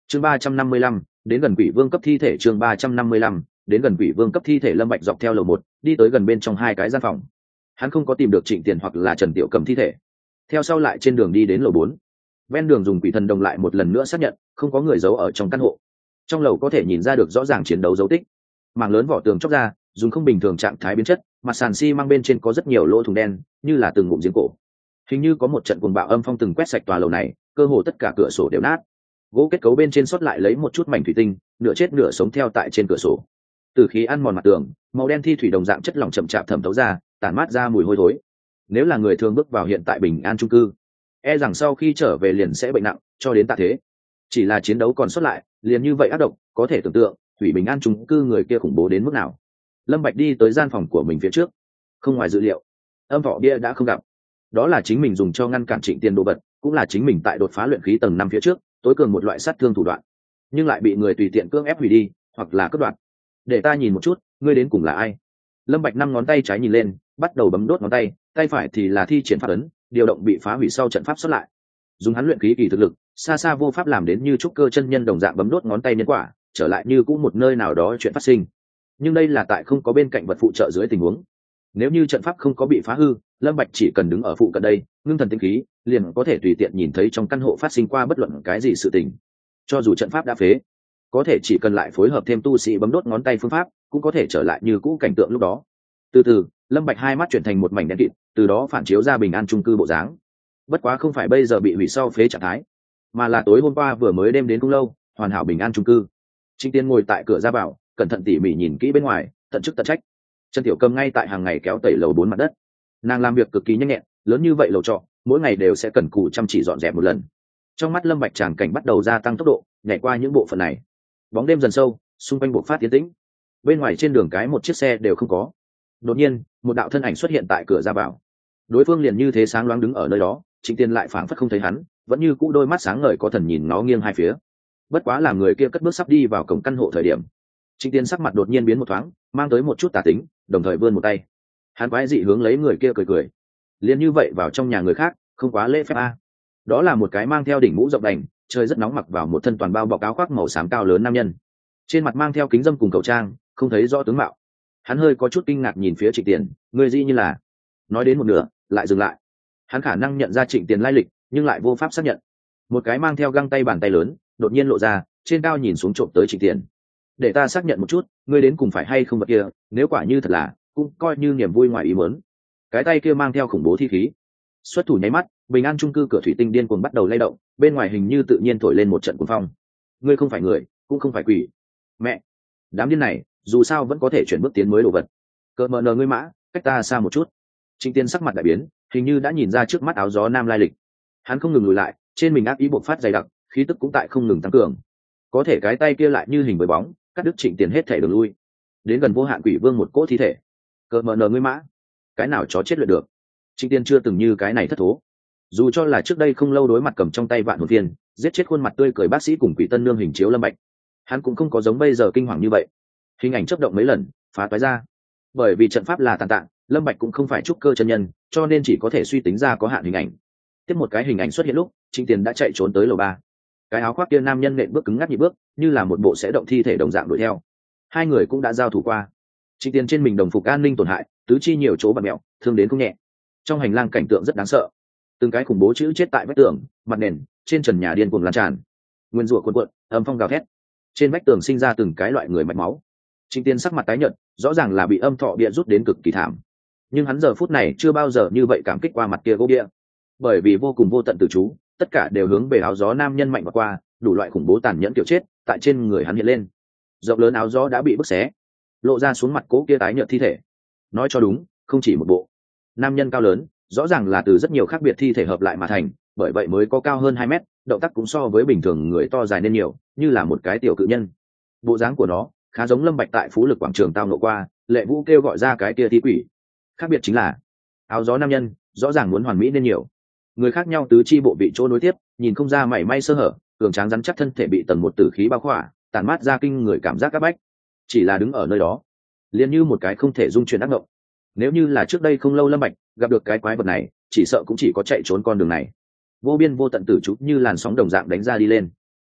chương 355, đến gần quỷ vương cấp thi thể. chương 355, đến gần quỷ vương cấp thi thể. Lâm Bạch dọc theo lầu 1 đi tới gần bên trong hai cái gian phòng. Hắn không có tìm được Trịnh Tiền hoặc là Trần Tiểu Cầm thi thể. Theo sau lại trên đường đi đến lầu 4. Ven đường dùng quỷ thần đồng lại một lần nữa xác nhận không có người giấu ở trong căn hộ. Trong lầu có thể nhìn ra được rõ ràng chiến đấu dấu tích. Mảng lớn vỏ tường chóc ra, dùng không bình thường trạng thái biến chất, mặt sàn xi măng bên trên có rất nhiều lỗ thủng đen, như là từng ngụm giếng cổ. Hình như có một trận cuồng bạo âm phong từng quét sạch tòa lầu này, cơ hồ tất cả cửa sổ đều nát. Gỗ kết cấu bên trên sót lại lấy một chút mảnh thủy tinh, nửa chết nửa sống theo tại trên cửa sổ. Từ khí ăn mòn mặt tường, màu đen thi thủy đồng dạng chất lỏng chậm chạp thẩm thấu ra, tản mát ra mùi hôi thối. Nếu là người thường bước vào hiện tại Bình An chung cư, e rằng sau khi trở về liền sẽ bệnh nặng, cho đến tạ thế. Chỉ là chiến đấu còn sót lại, liền như vậy ác độc, có thể tưởng tượng Thủy Bình An chung cư người kia khủng bố đến mức nào. Lâm Bạch đi tới gian phòng của mình phía trước, không ngoài dự liệu, âm vỏ bia đã không gặp. Đó là chính mình dùng cho ngăn cản Trịnh Tiền đồ vật, cũng là chính mình tại đột phá luyện khí tầng 5 phía trước tối cường một loại sát thương thủ đoạn, nhưng lại bị người tùy tiện cưỡng ép hủy đi hoặc là cướp đoạt. Để ta nhìn một chút ngươi đến cùng là ai. Lâm Bạch 5 ngón tay trái nhìn lên, bắt đầu bấm đốt ngón tay, tay phải thì là thi triển pháp ấn, điều động bị phá hủy sau trận pháp xuất lại. Dùng hắn luyện khí kỳ thực lực, xa xa vô pháp làm đến như trúc cơ chân nhân đồng dạng bấm đốt ngón tay nhân quả, trở lại như cũ một nơi nào đó chuyện phát sinh. Nhưng đây là tại không có bên cạnh vật phụ trợ dưới tình huống. Nếu như trận pháp không có bị phá hư, Lâm Bạch chỉ cần đứng ở phụ cận đây, ngưng thần tinh khí, liền có thể tùy tiện nhìn thấy trong căn hộ phát sinh qua bất luận cái gì sự tình. Cho dù trận pháp đã phế, có thể chỉ cần lại phối hợp thêm tu sĩ bấm đốt ngón tay phương pháp, cũng có thể trở lại như cũ cảnh tượng lúc đó. Từ từ, Lâm Bạch hai mắt chuyển thành một mảnh đen kịt, từ đó phản chiếu ra Bình An chung cư bộ dáng. Bất quá không phải bây giờ bị hủy sau phế trạng thái, mà là tối hôm qua vừa mới đêm đến không lâu, hoàn hảo Bình An chung cư. Trịnh Tiên ngồi tại cửa ra vào, cẩn thận tỉ mỉ nhìn kỹ bên ngoài, tận chức tận trách. Trần Tiểu Cầm ngay tại hàng ngày kéo tẩy lầu 4 mặt đất. Nàng làm việc cực kỳ nhanh nhẹn, lớn như vậy lầu trọ, mỗi ngày đều sẽ cần cù chăm chỉ dọn dẹp một lần. Trong mắt Lâm Bạch tràng cảnh bắt đầu gia tăng tốc độ, nhảy qua những bộ phận này. Bóng đêm dần sâu, xung quanh bộc phát tiến tĩnh. Bên ngoài trên đường cái một chiếc xe đều không có. Đột nhiên, một đạo thân ảnh xuất hiện tại cửa ra vào. Đối phương liền như thế sáng loáng đứng ở nơi đó, Trịnh Tiên lại phảng phất không thấy hắn, vẫn như cũ đôi mắt sáng ngời có thần nhìn nó nghiêng hai phía. Bất quá là người kia cất bước sắp đi vào cổng căn hộ thời điểm, Trịnh Tiên sắc mặt đột nhiên biến một thoáng, mang tới một chút tà tính, đồng thời vươn một tay. Hắn quái dị hướng lấy người kia cười cười. Liền như vậy vào trong nhà người khác, không quá lễ phép a. Đó là một cái mang theo đỉnh mũ rộng đành, trời rất nóng mặc vào một thân toàn bao bọc áo khoác màu xám cao lớn nam nhân. Trên mặt mang theo kính dâm cùng khẩu trang, không thấy rõ tướng mạo. Hắn hơi có chút kinh ngạc nhìn phía Trịnh Tiền, người gì như là. Nói đến một nửa, lại dừng lại. Hắn khả năng nhận ra Trịnh Tiền lai lịch, nhưng lại vô pháp xác nhận. Một cái mang theo găng tay bàn tay lớn, đột nhiên lộ ra, trên cao nhìn xuống trộm tới Trịnh Tiền. Để ta xác nhận một chút, ngươi đến cùng phải hay không vật kia, nếu quả như thật là, cũng coi như niềm vui ngoài ý muốn. Cái tay kia mang theo khủng bố thi khí. Xuất thủ nháy mắt, Bình An chung cư cửa thủy tinh điên cuồng bắt đầu lay động, bên ngoài hình như tự nhiên thổi lên một trận cuồng phong. Ngươi không phải người, cũng không phải quỷ. Mẹ, đám điên này, dù sao vẫn có thể chuyển bước tiến mới đồ vật. Cờ mờ nờ ngươi mã, cách ta xa một chút. Trịnh Tiên sắc mặt đại biến, hình như đã nhìn ra trước mắt áo gió nam lai lịch. Hắn không ngừng lùi lại, trên mình ác ý bộc phát dày đặc, khí tức cũng tại không ngừng tăng cường. Có thể cái tay kia lại như hình với bóng, cắt đứt Trịnh Tiền hết thể đường lui. Đến gần vô hạn quỷ vương một cỗ thi thể. Cờ mờ nờ ngươi mã, cái nào chó chết luyện được. Trịnh Tiên chưa từng như cái này thất thố. Dù cho là trước đây không lâu đối mặt cầm trong tay vạn hồn viên, giết chết khuôn mặt tươi cười bác sĩ cùng quỷ tân nương hình chiếu Lâm Bạch, hắn cũng không có giống bây giờ kinh hoàng như vậy. Hình ảnh chớp động mấy lần, phá toái ra. Bởi vì trận pháp là tàn tạng, Lâm Bạch cũng không phải trúc cơ chân nhân, cho nên chỉ có thể suy tính ra có hạn hình ảnh. Tiếp một cái hình ảnh xuất hiện lúc, Trịnh Tiền đã chạy trốn tới lầu 3. Cái áo khoác kia nam nhân nện bước cứng ngắc nhịp bước, như là một bộ sẽ động thi thể đồng dạng đuổi theo. Hai người cũng đã giao thủ qua. Trịnh Tiền trên mình đồng phục an ninh tổn hại, tứ chi nhiều chỗ bặm mèo, thương đến không nhẹ. Trong hành lang cảnh tượng rất đáng sợ, từng cái khủng bố chữ chết tại vách tường, mặt nền, trên trần nhà điên cuồng lan tràn. Nguyên rủa cuồn cuộn, âm phong gào thét. Trên vách tường sinh ra từng cái loại người mạch máu. Trịnh Tiên sắc mặt tái nhợt, rõ ràng là bị âm thọ bia rút đến cực kỳ thảm. Nhưng hắn giờ phút này chưa bao giờ như vậy cảm kích qua mặt kia gỗ bia, bởi vì vô cùng vô tận từ chú, tất cả đều hướng về áo gió nam nhân mạnh và qua, đủ loại khủng bố tàn nhẫn kiểu chết tại trên người hắn hiện lên. Rộng lớn áo gió đã bị bức xé, lộ ra xuống mặt cố kia tái nhợt thi thể. Nói cho đúng, không chỉ một bộ. Nam nhân cao lớn, rõ ràng là từ rất nhiều khác biệt thi thể hợp lại mà thành, bởi vậy mới có cao hơn 2 mét, động tác cũng so với bình thường người to dài nên nhiều, như là một cái tiểu cự nhân. Bộ dáng của nó khá giống Lâm Bạch tại Phú Lực quảng trường tao nộ qua, Lệ Vũ kêu gọi ra cái kia thi quỷ. Khác biệt chính là áo gió nam nhân rõ ràng muốn hoàn mỹ nên nhiều. Người khác nhau tứ chi bộ vị chỗ nối tiếp, nhìn không ra mảy may sơ hở, cường tráng rắn chắc thân thể bị tầng một tử khí bao khỏa, tản mát ra kinh người cảm giác áp bách. Chỉ là đứng ở nơi đó, liền như một cái không thể dung chuyển ác mộng. Nếu như là trước đây không lâu Lâm Bạch gặp được cái quái vật này, chỉ sợ cũng chỉ có chạy trốn con đường này. Vô biên vô tận tử chú như làn sóng đồng dạng đánh ra đi lên.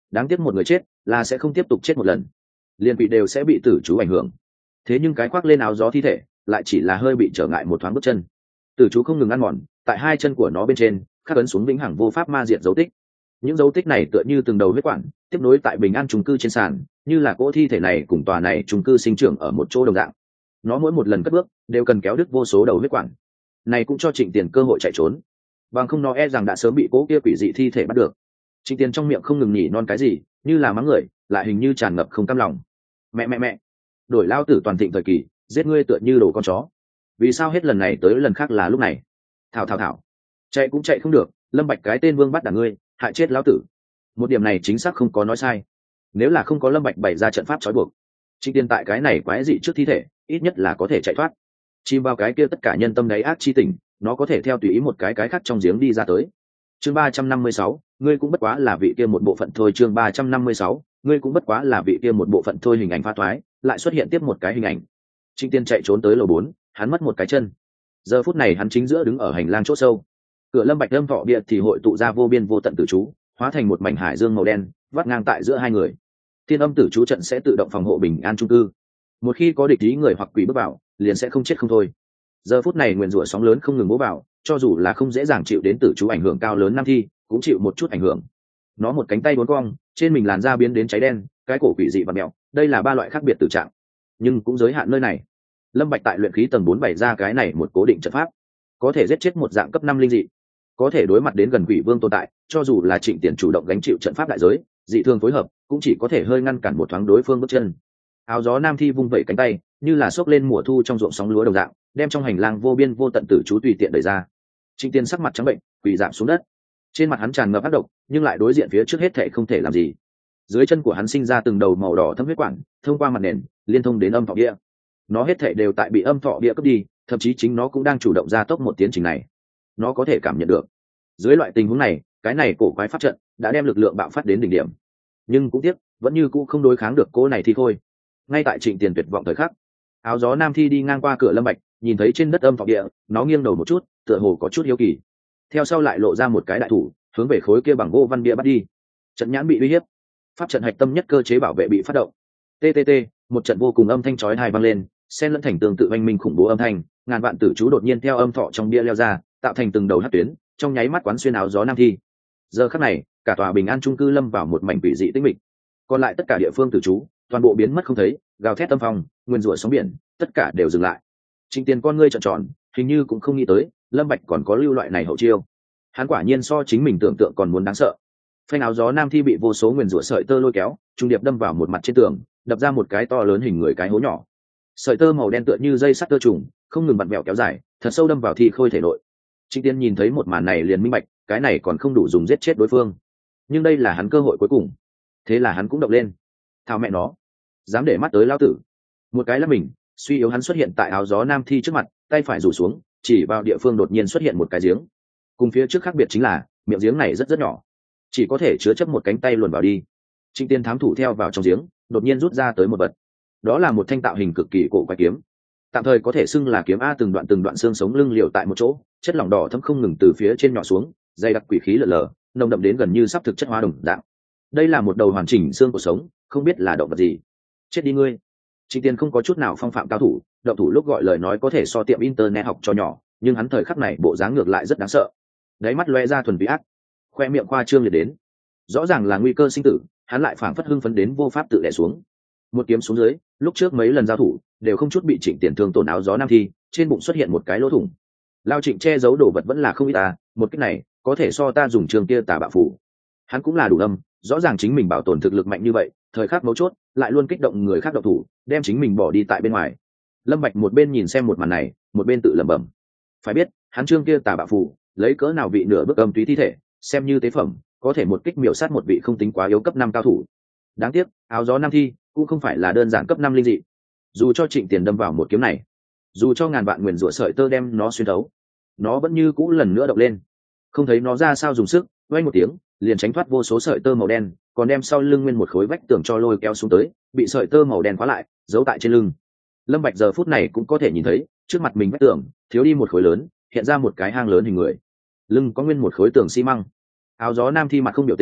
đáng tiếc một người chết là sẽ không tiếp tục chết một lần, liền quỷ đều sẽ bị tử chú ảnh hưởng. Thế nhưng cái khoác lên áo gió thi thể lại chỉ là hơi bị trở ngại một thoáng bước chân. Tử chú không ngừng ăn mòn tại hai chân của nó bên trên, khắc ấn xuống vĩnh hằng vô pháp ma diệt dấu tích. Những dấu tích này tựa như từng đầu huyết quản tiếp nối tại bình an chung cư trên sàn, như là cỗ thi thể này cùng tòa này chung cư sinh trưởng ở một chỗ đồng dạng. Nó mỗi một lần cất bước đều cần kéo đứt vô số đầu huyết quản, này cũng cho Trịnh Tiền cơ hội chạy trốn, bằng không nó e rằng đã sớm bị cỗ kia quỷ dị thi thể bắt được. Trịnh Tiền trong miệng không ngừng nhỉ non cái gì, như là mắng người, lại hình như tràn ngập không cam lòng. Mẹ, đổi lao tử toàn thịnh thời kỳ, giết ngươi tựa như đồ con chó, vì sao hết lần này tới lần khác là lúc này? Thảo, chạy cũng chạy không được, Lâm Bạch cái tên vương bắt đả ngươi, hại chết lão tử. Một điểm này chính xác không có nói sai. Nếu là không có Lâm Bạch bày ra trận pháp trói buộc, Trịnh Tiền tại cái này quái dị trước thi thể, ít nhất là có thể chạy thoát. Chìm vào cái kia tất cả nhân tâm đáy ác chi tình, nó có thể theo tùy ý một cái khác trong giếng đi ra tới. Chương 356, ngươi cũng bất quá là vị kia một bộ phận thôi. Chương 356, ngươi cũng bất quá là vị kia một bộ phận thôi. Hình ảnh pha thoái, lại xuất hiện tiếp một cái hình ảnh. Trịnh Tiên chạy trốn tới lầu 4, hắn mất một cái chân. Giờ phút này hắn chính giữa đứng ở hành lang chỗ sâu. Cửa Lâm Bạch Lâm thọ bia thì hội tụ ra vô biên vô tận tử chú, hóa thành một mảnh hải dương màu đen, vắt ngang tại giữa hai người. Thiên âm tử chú trận sẽ tự động phòng hộ bình an chung cư. Một khi có địch ý người hoặc quỷ bước vào, liền sẽ không chết không thôi. Giờ phút này nguyên rủa sóng lớn không ngừng bố vào, cho dù là không dễ dàng chịu đến tử chú ảnh hưởng cao lớn nam thi, cũng chịu một chút ảnh hưởng. Nó một cánh tay uốn cong, trên mình làn da biến đến cháy đen, cái cổ quỷ dị và mèo, đây là ba loại khác biệt tử trạng, nhưng cũng giới hạn nơi này. Lâm Bạch tại luyện khí tầng 4 bày ra cái này một cố định trận pháp, có thể giết chết một dạng cấp 5 linh dị, có thể đối mặt đến gần quỷ vương tồn tại, cho dù là Trịnh Tiền chủ động gánh chịu trận pháp đại giới, dị thường phối hợp, cũng chỉ có thể hơi ngăn cản một thoáng đối phương bước chân. Áo gió nam thi vung vẩy cánh tay, như là xốc lên mùa thu trong ruộng sóng lúa đồng dạng, đem trong hành lang vô biên vô tận tử chú tùy tiện đẩy ra. Trịnh Tiền sắc mặt trắng bệnh, quỳ rạp xuống đất. Trên mặt hắn tràn ngập ác độc, nhưng lại đối diện phía trước hết thảy không thể làm gì. Dưới chân của hắn sinh ra từng đầu màu đỏ thâm huyết quản, thông qua mặt nền, liên thông đến âm thọ địa. Nó hết thảy đều tại bị âm thọ địa cướp đi, thậm chí chính nó cũng đang chủ động gia tốc một tiến trình này. Nó có thể cảm nhận được. Dưới loại tình huống này, cái này cổ quái pháp trận đã đem lực lượng bạo phát đến đỉnh điểm. Nhưng cũng tiếc, vẫn như cũ không đối kháng được cô này thì thôi. Ngay tại Trịnh Tiền tuyệt vọng thời khắc, áo gió nam thi đi ngang qua cửa Lâm Bạch, nhìn thấy trên đất âm thọ địa, nó nghiêng đầu một chút, tựa hồ có chút hiếu kỳ. Theo sau lại lộ ra một cái đại thủ, hướng về khối kia bằng gỗ văn bia bắt đi. Trận nhãn bị uy hiếp, pháp trận hạch tâm nhất cơ chế bảo vệ bị phát động. TTT, một trận vô cùng âm thanh chói tai vang lên, xen lẫn thành tương tự oanh minh khủng bố âm thanh, ngàn vạn tử chú đột nhiên theo âm thọ trong bia leo ra, tạo thành từng đầu hắc tuyến, trong nháy mắt quán xuyên áo gió nam thi. Giờ khắc này, cả tòa bình an chung cư lâm vào một mảnh quỷ dị tĩnh mịch. Còn lại tất cả địa phương tử chú, toàn bộ biến mất không thấy, gào thét âm phong, nguyên rủa sóng biển, tất cả đều dừng lại. Trịnh Tiền con ngươi trợn tròn, hình như cũng không nghĩ tới, Lâm Bạch còn có lưu loại này hậu chiêu. Hắn quả nhiên so chính mình tưởng tượng còn muốn đáng sợ. Phanh áo gió nam thi bị vô số nguyên rủa sợi tơ lôi kéo, trung điệp đâm vào một mặt trên tường, đập ra một cái to lớn hình người cái hố nhỏ. Sợi tơ màu đen tựa như dây sắt tơ trùng, không ngừng vặn vẹo kéo dài, thật sâu đâm vào thi khôi thể nội. Trịnh Tiên nhìn thấy một màn này liền minh bạch, cái này còn không đủ dùng giết chết đối phương, nhưng đây là hắn cơ hội cuối cùng. Thế là hắn cũng động lên. Thao mẹ nó, dám để mắt tới lão tử! Một cái là mình, suy yếu hắn xuất hiện tại áo gió nam thi trước mặt, tay phải rủ xuống, chỉ vào địa phương đột nhiên xuất hiện một cái giếng. Cùng phía trước khác biệt chính là, miệng giếng này rất nhỏ, chỉ có thể chứa chấp một cánh tay luồn vào đi. Trịnh Tiên thám thủ theo vào trong giếng, đột nhiên rút ra tới một vật. Đó là một thanh tạo hình cực kỳ cổ quái kiếm, tạm thời có thể xưng là kiếm a. Từng đoạn xương sống lưng liều tại một chỗ, chất lỏng đỏ thấm không ngừng từ phía trên nhỏ xuống, dày đặc quỷ khí lờ lờ, nồng đậm đến gần như sắp thực chất hóa đồng dạng. Đây là một đầu hoàn chỉnh xương của sống, không biết là động vật gì. Chết đi ngươi! Trịnh Tiên không có chút nào phong phạm cao thủ, động thủ lúc gọi lời nói có thể so tiệm internet học cho nhỏ, nhưng hắn thời khắc này bộ dáng ngược lại rất đáng sợ. Đáy mắt lóe ra thuần vị ác, khoe miệng khoa trương liệt đến, rõ ràng là nguy cơ sinh tử, hắn lại phảng phất hưng phấn đến vô pháp tự đè xuống. Một kiếm xuống dưới, lúc trước mấy lần giao thủ đều không chút bị Trịnh Tiền thương tổn. Áo gió nam thi trên bụng xuất hiện một cái lỗ thủng. Lao Trịnh che giấu đồ vật vẫn là không ít ta, một cách này có thể so ta dùng trường kia tà bạo phủ. Hắn cũng là đủ âm, rõ ràng chính mình bảo tồn thực lực mạnh như vậy, thời khắc mấu chốt lại luôn kích động người khác động thủ, đem chính mình bỏ đi tại bên ngoài. Lâm Bạch một bên nhìn xem một màn này, một bên tự lẩm bẩm. Phải biết, hắn trương kia tà bạo phủ, lấy cỡ nào vị nửa bước âm túy thi thể, xem như tế phẩm, có thể một kích miểu sát một vị không tính quá yếu cấp 5 cao thủ. Đáng tiếc, áo gió nam thi cũng không phải là đơn giản cấp 5 linh dị. Dù cho Trịnh Tiền đâm vào một kiếm này, dù cho ngàn vạn nguyền rủa sợi tơ đem nó xuyên thấu, nó vẫn như cũ lần nữa động lên. Không thấy nó ra sao dùng sức, vang một tiếng, liền tránh thoát vô số sợi tơ màu đen, còn đem sau lưng nguyên một khối vách tường cho lôi kéo xuống tới, bị sợi tơ màu đen khóa lại, giấu tại trên lưng. Lâm Bạch giờ phút này cũng có thể nhìn thấy, trước mặt mình vách tường thiếu đi một khối lớn, hiện ra một cái hang lớn hình người. Lưng có nguyên một khối tường xi măng. Áo gió nam thi mặt không biểu tình,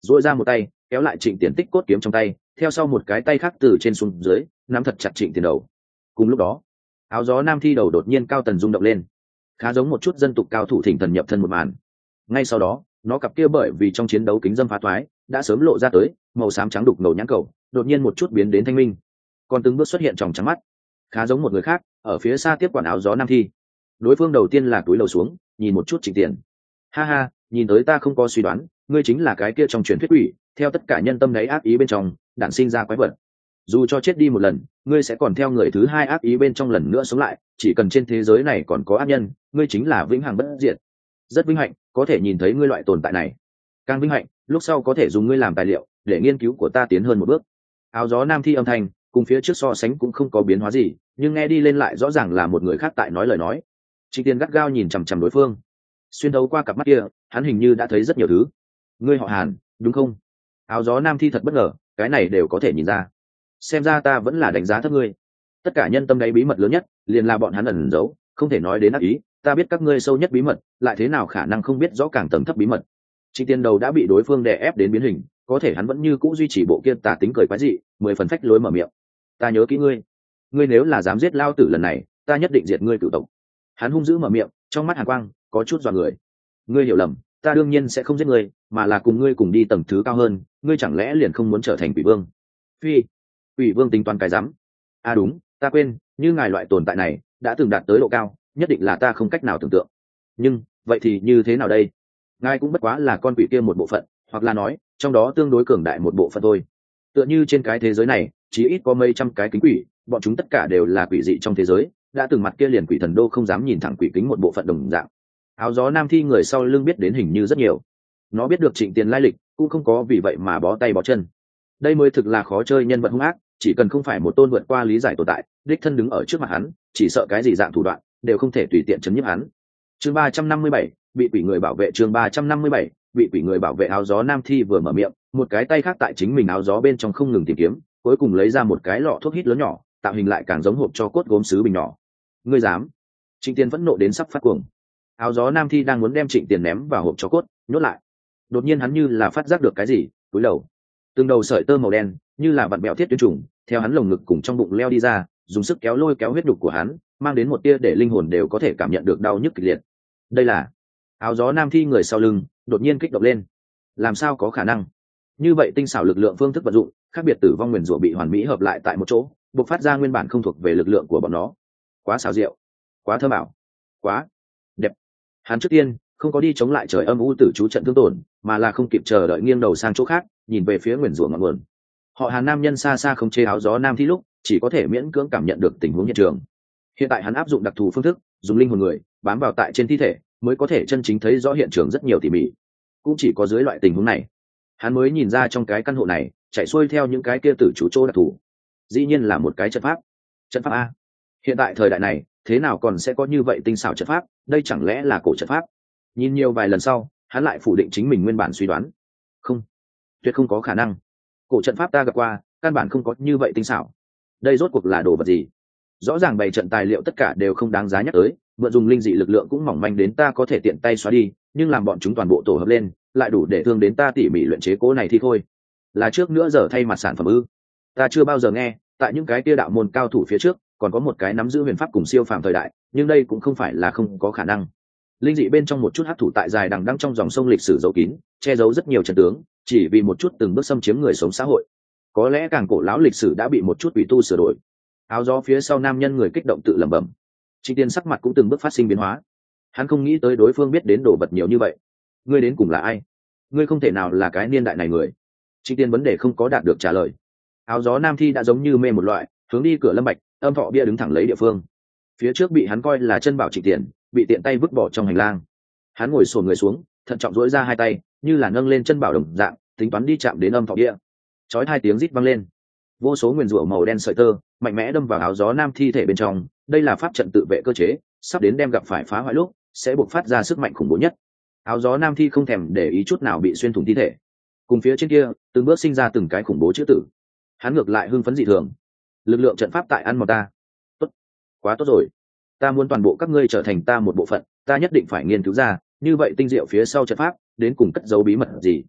duỗi ra một tay kéo lại Trịnh Tiền tích cốt kiếm trong tay, theo sau một cái tay khác từ trên xuống dưới nắm thật chặt Trịnh Tiền đầu. Cùng lúc đó, áo gió nam thi đầu đột nhiên cao tần rung động lên, khá giống một chút dân tục cao thủ thỉnh thần nhập thân một màn. Ngay sau đó, nó cặp kia bởi vì trong chiến đấu kính dâm phá thoái đã sớm lộ ra tới màu xám trắng đục ngầu nhãn cầu đột nhiên một chút biến đến thanh minh, còn từng bước xuất hiện tròng trắng mắt, khá giống một người khác ở phía xa tiếp quản áo gió nam thi. Đối phương đầu tiên là cúi đầu xuống nhìn một chút Trịnh Tiền. Ha ha, nhìn tới ta không có suy đoán, ngươi chính là cái kia trong truyền thuyết quỷ, theo tất cả nhân tâm đấy ác ý bên trong đản sinh ra quái vật. Dù cho chết đi một lần, ngươi sẽ còn theo người thứ hai ác ý bên trong lần nữa sống lại, chỉ cần trên thế giới này còn có ác nhân, ngươi chính là vĩnh hằng bất diệt. Rất vinh hạnh có thể nhìn thấy ngươi loại tồn tại này, càng vinh hạnh lúc sau có thể dùng ngươi làm tài liệu để nghiên cứu của ta tiến hơn một bước. Áo gió nam thi âm thanh cùng phía trước so sánh cũng không có biến hóa gì, nhưng nghe đi lên lại rõ ràng là một người khác tại nói lời nói. Trịnh Tiên gắt gao nhìn chằm chằm đối phương, xuyên thấu qua cặp mắt kia hắn hình như đã thấy rất nhiều thứ. Ngươi họ Hàn đúng không? Áo gió nam thi thật bất ngờ, cái này đều có thể nhìn ra. Xem ra ta vẫn là đánh giá thấp ngươi. Tất cả nhân tâm đáy bí mật lớn nhất liền là bọn hắn ẩn giấu, không thể nói đến ác ý. Ta biết các ngươi sâu nhất bí mật, lại thế nào khả năng không biết rõ càng tầng thấp bí mật. Trịnh Tiên đầu đã bị đối phương đè ép đến biến hình, có thể hắn vẫn như cũ duy trì bộ kia tà tính cười quái dị, 10 phần phách lối mở miệng. Ta nhớ kỹ ngươi, ngươi nếu là dám giết lao tử lần này, ta nhất định diệt ngươi cửu tộc. Hắn hung dữ mở miệng, trong mắt hàn quang có chút dọa người. Ngươi hiểu lầm, ta đương nhiên sẽ không giết ngươi, mà là cùng ngươi cùng đi tầng thứ cao hơn. Ngươi chẳng lẽ liền không muốn trở thành quỷ vương? Phi, quỷ vương tính toán cái rắm. À đúng, ta quên, như ngài loại tồn tại này đã từng đạt tới độ cao, nhất định là ta không cách nào tưởng tượng. Nhưng vậy thì như thế nào đây? Ngài cũng bất quá là con quỷ kia một bộ phận, hoặc là nói trong đó tương đối cường đại một bộ phận thôi. Tựa như trên cái thế giới này chỉ ít có mấy trăm cái kính quỷ, bọn chúng tất cả đều là quỷ dị trong thế giới, đã từng mặt kia liền quỷ thần đô không dám nhìn thẳng quỷ kính một bộ phận đồng dạng. Áo gió nam thi người sau lưng biết đến hình như rất nhiều, nó biết được Trịnh Tiền lai lịch, cũng không có vì vậy mà bó tay bó chân. Đây mới thực là khó chơi nhân vật hung ác, chỉ cần không phải một tôn vượt qua lý giải tồn tại đích thân đứng ở trước mặt hắn, chỉ sợ cái gì dạng thủ đoạn đều không thể tùy tiện chấn nhiếp hắn. Chương 357, bị quỷ người bảo vệ. Chương 357, bị quỷ người bảo vệ. Áo gió nam thi vừa mở miệng, một cái tay khác tại chính mình áo gió bên trong không ngừng tìm kiếm, cuối cùng lấy ra một cái lọ thuốc hít lớn nhỏ, tạo hình lại càng giống hộp cho cốt gốm sứ bình nhỏ. Ngươi dám? Trịnh Tiền phẫn nộ đến sắp phát cuồng. Áo gió nam thi đang muốn đem Trịnh Tiền ném vào hộp cho cốt nhốt lại, đột nhiên hắn như là phát giác được cái gì, cúi đầu, từng đầu sợi tơ màu đen như là vặn bẹo thiết tuyến trùng theo hắn lồng ngực cùng trong bụng leo đi ra, dùng sức kéo lôi kéo huyết đục của hắn, mang đến một tia để linh hồn đều có thể cảm nhận được đau nhức kịch liệt. Đây là áo gió nam thi người sau lưng đột nhiên kích động lên. Làm sao có khả năng? Như vậy tinh xảo lực lượng phương thức vận dụng, khác biệt tử vong nguyền rủa bị hoàn mỹ hợp lại tại một chỗ, bộc phát ra nguyên bản không thuộc về lực lượng của bọn nó. Quá xảo diệu, quá thơ bảo, quá đẹp. Hắn trước tiên không có đi chống lại trời âm u tử chú trận thương tổn, mà là không kịp chờ đợi nghiêng đầu sang chỗ khác, nhìn về phía nguyền rủa ngọn nguồn. Họ Hàn nam nhân xa xa không chế áo gió nam thi lúc, chỉ có thể miễn cưỡng cảm nhận được tình huống hiện trường. Hiện tại hắn áp dụng đặc thù phương thức, dùng linh hồn người bám vào tại trên thi thể, mới có thể chân chính thấy rõ hiện trường rất nhiều tỉ mỉ. Cũng chỉ có dưới loại tình huống này, hắn mới nhìn ra trong cái căn hộ này chạy xuôi theo những cái kia tử chủ chỗ đặc thù, dĩ nhiên là một cái trận pháp. Trận pháp a? Hiện tại thời đại này thế nào còn sẽ có như vậy tinh xảo trận pháp? Đây chẳng lẽ là cổ trận pháp? Nhìn nhiều vài lần sau, hắn lại phủ định chính mình nguyên bản suy đoán. Không, tuyệt không có khả năng. Cổ trận pháp ta gặp qua, căn bản không có như vậy tinh xảo. Đây rốt cuộc là đồ vật gì? Rõ ràng bày trận tài liệu tất cả đều không đáng giá nhắc tới, mượn dùng linh dị lực lượng cũng mỏng manh đến ta có thể tiện tay xóa đi, nhưng làm bọn chúng toàn bộ tổ hợp lên, lại đủ để thương đến ta tỉ mỉ luyện chế cố này thì thôi. Là trước nữa giờ thay mặt sản phẩm ư? Ta chưa bao giờ nghe, tại những cái kia đạo môn cao thủ phía trước, còn có một cái nắm giữ huyền pháp cùng siêu phàm thời đại, nhưng đây cũng không phải là không có khả năng. Linh dị bên trong một chút hắc thủ tại dài đằng đẵng trong dòng sông lịch sử giấu kín, che giấu rất nhiều trận tướng, chỉ vì một chút từng bước xâm chiếm người sống xã hội. Có lẽ càng cổ lão lịch sử đã bị một chút quỷ tu sửa đổi. Áo gió phía sau nam nhân người kích động tự lẩm bẩm. Trịnh Tiên sắc mặt cũng từng bước phát sinh biến hóa. Hắn không nghĩ tới đối phương biết đến đồ vật nhiều như vậy. Ngươi đến cùng là ai? Ngươi không thể nào là cái niên đại này người. Trịnh Tiên vấn đề không có đạt được trả lời. Áo gió nam thi đã giống như mê một loại, hướng đi cửa Lâm Bạch, âm thọ bia đứng thẳng lấy địa phương. Phía trước bị hắn coi là chân bảo Trịnh Tiền, bị tiện tay vứt bỏ trong hành lang. Hắn ngồi xổm người xuống, thận trọng duỗi ra hai tay, như là nâng lên chân bảo đồng dạng, tính toán đi chạm đến âm thọ bia. Chói hai tiếng rít vang lên, vô số nguyên rủa màu đen sợi tơ mạnh mẽ đâm vào áo gió nam thi thể bên trong. Đây là pháp trận tự vệ cơ chế, sắp đến đem gặp phải phá hoại lúc sẽ buộc phát ra sức mạnh khủng bố nhất. Áo gió nam thi không thèm để ý chút nào bị xuyên thủng thi thể, cùng phía trên kia từng bước sinh ra từng cái khủng bố chữ tử. Hắn ngược lại hưng phấn dị thường. Lực lượng trận pháp tại ăn mòn ta. Tốt, quá tốt rồi. Ta muốn toàn bộ các ngươi trở thành ta một bộ phận, ta nhất định phải nghiên cứu ra như vậy tinh diệu phía sau trận pháp đến cùng cất giấu bí mật gì.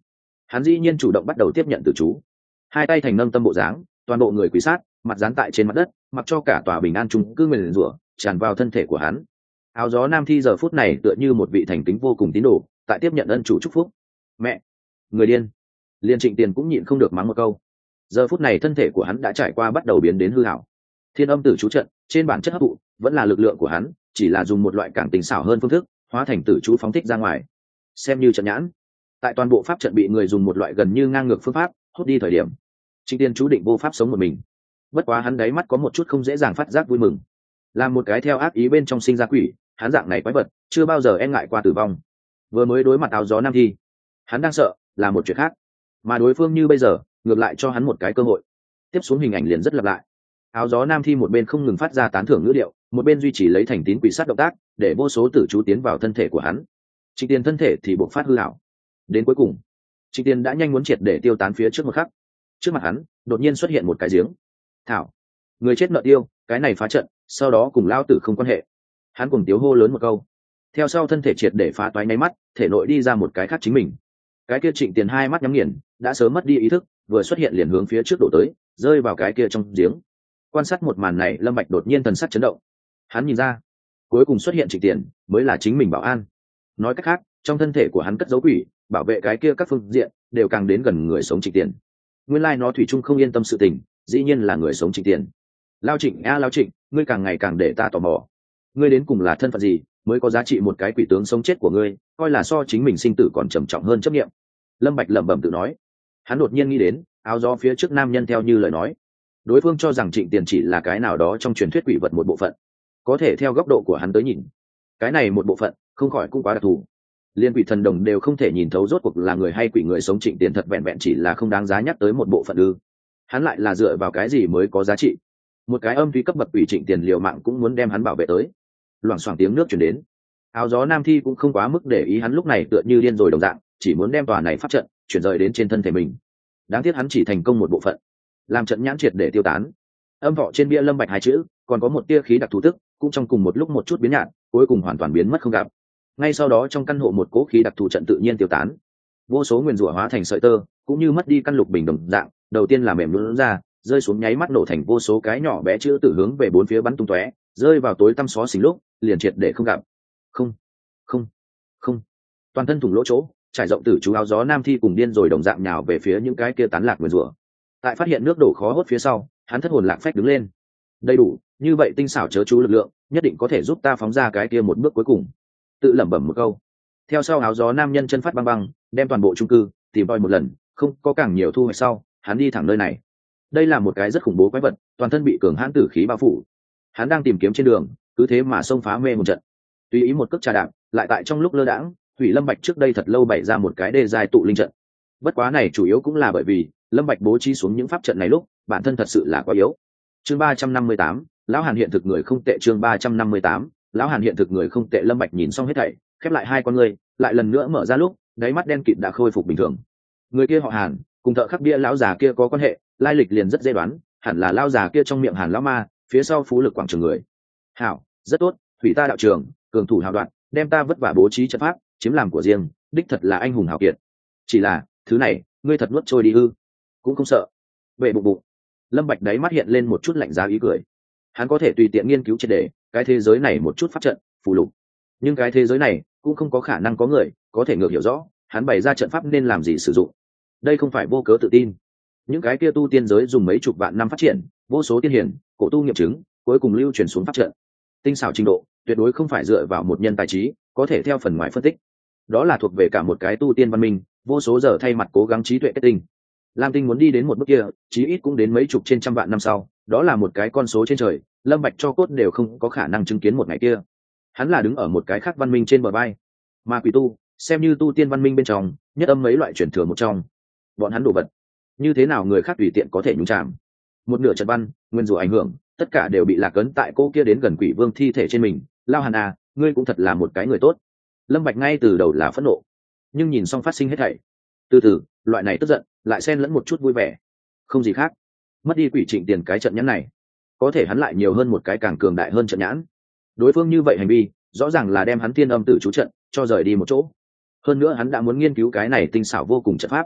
Hắn dĩ nhiên chủ động bắt đầu tiếp nhận tử chú, hai tay thành nâng tâm bộ dáng, toàn bộ người quỳ sát, mặt dán tại trên mặt đất, mặc cho cả tòa bình an chung cư nguyền rủa tràn vào thân thể của hắn. Áo gió nam thi giờ phút này tựa như một vị thành kính vô cùng tín đồ, tại tiếp nhận ân chủ chúc phúc. Mẹ, người điên! Liên Trịnh Tiền cũng nhịn không được mắng một câu. Giờ phút này thân thể của hắn đã trải qua bắt đầu biến đến hư hảo. Thiên âm tử chú trận trên bản chất hấp thụ vẫn là lực lượng của hắn, chỉ là dùng một loại càng tinh xảo hơn phương thức hóa thành tử chú phóng thích ra ngoài, xem như trận nhãn. Tại toàn bộ pháp trận bị người dùng một loại gần như ngang ngược phương pháp hút đi thời điểm, Trịnh Tiên chú định vô pháp sống một mình. Bất quá hắn đáy mắt có một chút không dễ dàng phát giác vui mừng. Là một cái theo ác ý bên trong sinh ra quỷ, hắn dạng này quái vật chưa bao giờ e ngại qua tử vong. Vừa mới đối mặt áo gió nam thi, hắn đang sợ là một chuyện khác, mà đối phương như bây giờ ngược lại cho hắn một cái cơ hội. Tiếp xuống hình ảnh liền rất lặp lại. Áo gió nam thi một bên không ngừng phát ra tán thưởng ngữ điệu, một bên duy trì lấy thành tín quỷ sát động tác, để vô số tử chú tiến vào thân thể của hắn. Trịnh Tiên thân thể thì bộc phát hư hảo. Đến cuối cùng, Trịnh Tiên đã nhanh muốn triệt để tiêu tán phía trước một khắc. Trước mặt hắn đột nhiên xuất hiện một cái giếng. Thảo, người chết nợ tiêu, cái này phá trận, sau đó cùng lao tử không quan hệ. Hắn cùng tiếu hô lớn một câu. Theo sau thân thể triệt để phá toái nháy mắt, thể nội đi ra một cái khác chính mình. Cái kia Trịnh Tiền hai mắt nhắm nghiền, đã sớm mất đi ý thức, vừa xuất hiện liền hướng phía trước đổ tới, rơi vào cái kia trong giếng. Quan sát một màn này, Lâm Bạch đột nhiên thần sắc chấn động. Hắn nhìn ra, cuối cùng xuất hiện Trịnh Tiền mới là chính mình bảo an. Nói cách khác, trong thân thể của hắn cất giấu quỷ, bảo vệ cái kia các phương diện đều càng đến gần người sống Trịnh Tiền. Nguyên lai nó thủy chung không yên tâm sự tình, dĩ nhiên là người sống Trịnh Tiền. Lao Trịnh a Lao Trịnh, ngươi càng ngày càng để ta tò mò. Ngươi đến cùng là thân phận gì, mới có giá trị một cái quỷ tướng sống chết của ngươi, coi là so chính mình sinh tử còn trầm trọng hơn chấp niệm. Lâm Bạch lẩm bẩm tự nói. Hắn đột nhiên nghĩ đến, áo gió phía trước nam nhân theo như lời nói, đối phương cho rằng Trịnh Tiền chỉ là cái nào đó trong truyền thuyết quỷ vật một bộ phận. Có thể theo góc độ của hắn tới nhìn, cái này một bộ phận không khỏi cũng quá đặc thù. Liên quỷ thần đồng đều không thể nhìn thấu rốt cuộc là người hay quỷ, người sống Trịnh Tiền thật vẹn vẹn chỉ là không đáng giá nhắc tới một bộ phận ư? Hắn lại là dựa vào cái gì mới có giá trị? Một cái âm thúy cấp bậc quỷ Trịnh Tiền liều mạng cũng muốn đem hắn bảo vệ tới. Loảng xoảng tiếng nước truyền đến. Áo gió nam thi cũng không quá mức để ý hắn lúc này tựa như điên rồi đồng dạng, chỉ muốn đem tòa này pháp trận chuyển rời đến trên thân thể mình. Đáng tiếc hắn chỉ thành công một bộ phận, làm trận nhãn triệt để tiêu tán. Âm thọ trên bia Lâm Bạch hai chữ còn có một tia khí đặc thù tức, cũng trong cùng một lúc một chút biến nhạt, cuối cùng hoàn toàn biến mất không gặp. Ngay sau đó trong căn hộ một cỗ khí đặc thù trận tự nhiên tiêu tán, vô số nguyên rủa hóa thành sợi tơ, cũng như mất đi căn lục bình đồng dạng, đầu tiên là mềm nhũn ra, rơi xuống nháy mắt nổ thành vô số cái nhỏ bé chữ tự hướng về bốn phía bắn tung tóe, rơi vào tối tăm xó xỉnh lúc liền triệt để không gặp. Không, không, không. Toàn thân thủng lỗ chỗ, trải rộng tử chú áo gió nam thi cùng điên rồi đồng dạng nhào về phía những cái kia tán lạc nguyên rủa. Tại phát hiện nước đổ khó hốt phía sau, hắn thất hồn lạc phách đứng lên. Đầy đủ, như vậy tinh xảo chớ chú lực lượng, nhất định có thể giúp ta phóng ra cái kia một bước cuối cùng. Tự lẩm bẩm một câu. Theo sau áo gió nam nhân chân phát băng băng, đem toàn bộ chung cư tìm tòi một lần, không có càng nhiều thu hoạch sau, hắn đi thẳng nơi này. Đây là một cái rất khủng bố quái vật, toàn thân bị cường hãn tử khí bao phủ. Hắn đang tìm kiếm trên đường, cứ thế mà xông phá mê một trận. Tùy ý một cước trà đạp, lại tại trong lúc lơ đãng, Thủy Lâm Bạch trước đây thật lâu bày ra một cái đê giai tụ linh trận. Bất quá này chủ yếu cũng là bởi vì Lâm Bạch bố trí xuống những pháp trận này lúc, bản thân thật sự là quá yếu. Chương 358, lão Hàn hiện thực người không tệ. Chương 358, lão Hàn hiện thực người không tệ. Lâm Bạch nhìn xong hết thảy, khép lại hai con ngươi, lại lần nữa mở ra lúc, đáy mắt đen kịt đã khôi phục bình thường. Người kia họ Hàn, cùng thợ khắc bia lão già kia có quan hệ, lai lịch liền rất dễ đoán, hẳn là lão già kia trong miệng Hàn lão ma, phía sau phú lực quảng trường người. Hảo, rất tốt, thủy ta đạo trường, cường thủ hào đoạn, đem ta vất vả bố trí trận pháp, chiếm làm của riêng, đích thật là anh hùng hào kiệt. Chỉ là, thứ này, ngươi thật nuốt trôi đi ư? Cũng không sợ. Vệ bụng bụng. Lâm Bạch đáy mắt hiện lên một chút lạnh giá ý cười. Hắn có thể tùy tiện nghiên cứu triệt để cái thế giới này một chút pháp trận, phù lục. Nhưng cái thế giới này cũng không có khả năng có người có thể ngược hiểu rõ, hắn bày ra trận pháp nên làm gì sử dụng. Đây không phải vô cớ tự tin. Những cái kia tu tiên giới dùng mấy chục vạn năm phát triển, vô số tiên hiển, cổ tu nghiệm chứng, cuối cùng lưu truyền xuống pháp trận. Tinh xảo trình độ, tuyệt đối không phải dựa vào một nhân tài trí có thể theo phần ngoài phân tích. Đó là thuộc về cả một cái tu tiên văn minh, vô số giờ thay mặt cố gắng trí tuệ kết tinh. Lam Tinh muốn đi đến một bước kia, chí ít cũng đến mấy chục trên trăm vạn năm sau, đó là một cái con số trên trời, Lâm Bạch cho cốt đều không có khả năng chứng kiến một ngày kia. Hắn là đứng ở một cái khác văn minh trên bờ vai. Mà quỷ tu, xem như tu tiên văn minh bên trong, nhất âm mấy loại truyền thừa một trong. Bọn hắn đồ vật, như thế nào người khác tùy tiện có thể nhúng chạm. Một nửa trận văn, nguyên rủa ảnh hưởng, tất cả đều bị lạc ấn tại cô kia đến gần quỷ vương thi thể trên mình. Lao Hàn à, ngươi cũng thật là một cái người tốt. Lâm Bạch ngay từ đầu là phẫn nộ, nhưng nhìn xong phát sinh hết thảy, từ từ, loại này tức giận lại xen lẫn một chút vui vẻ. Không gì khác, mất đi quỷ Trịnh Tiền cái trận nhãn này, có thể hắn lại nhiều hơn một cái càng cường đại hơn trận nhãn. Đối phương như vậy hành vi, rõ ràng là đem hắn thiên âm tử chú trận cho rời đi một chỗ. Hơn nữa hắn đã muốn nghiên cứu cái này tinh xảo vô cùng trận pháp.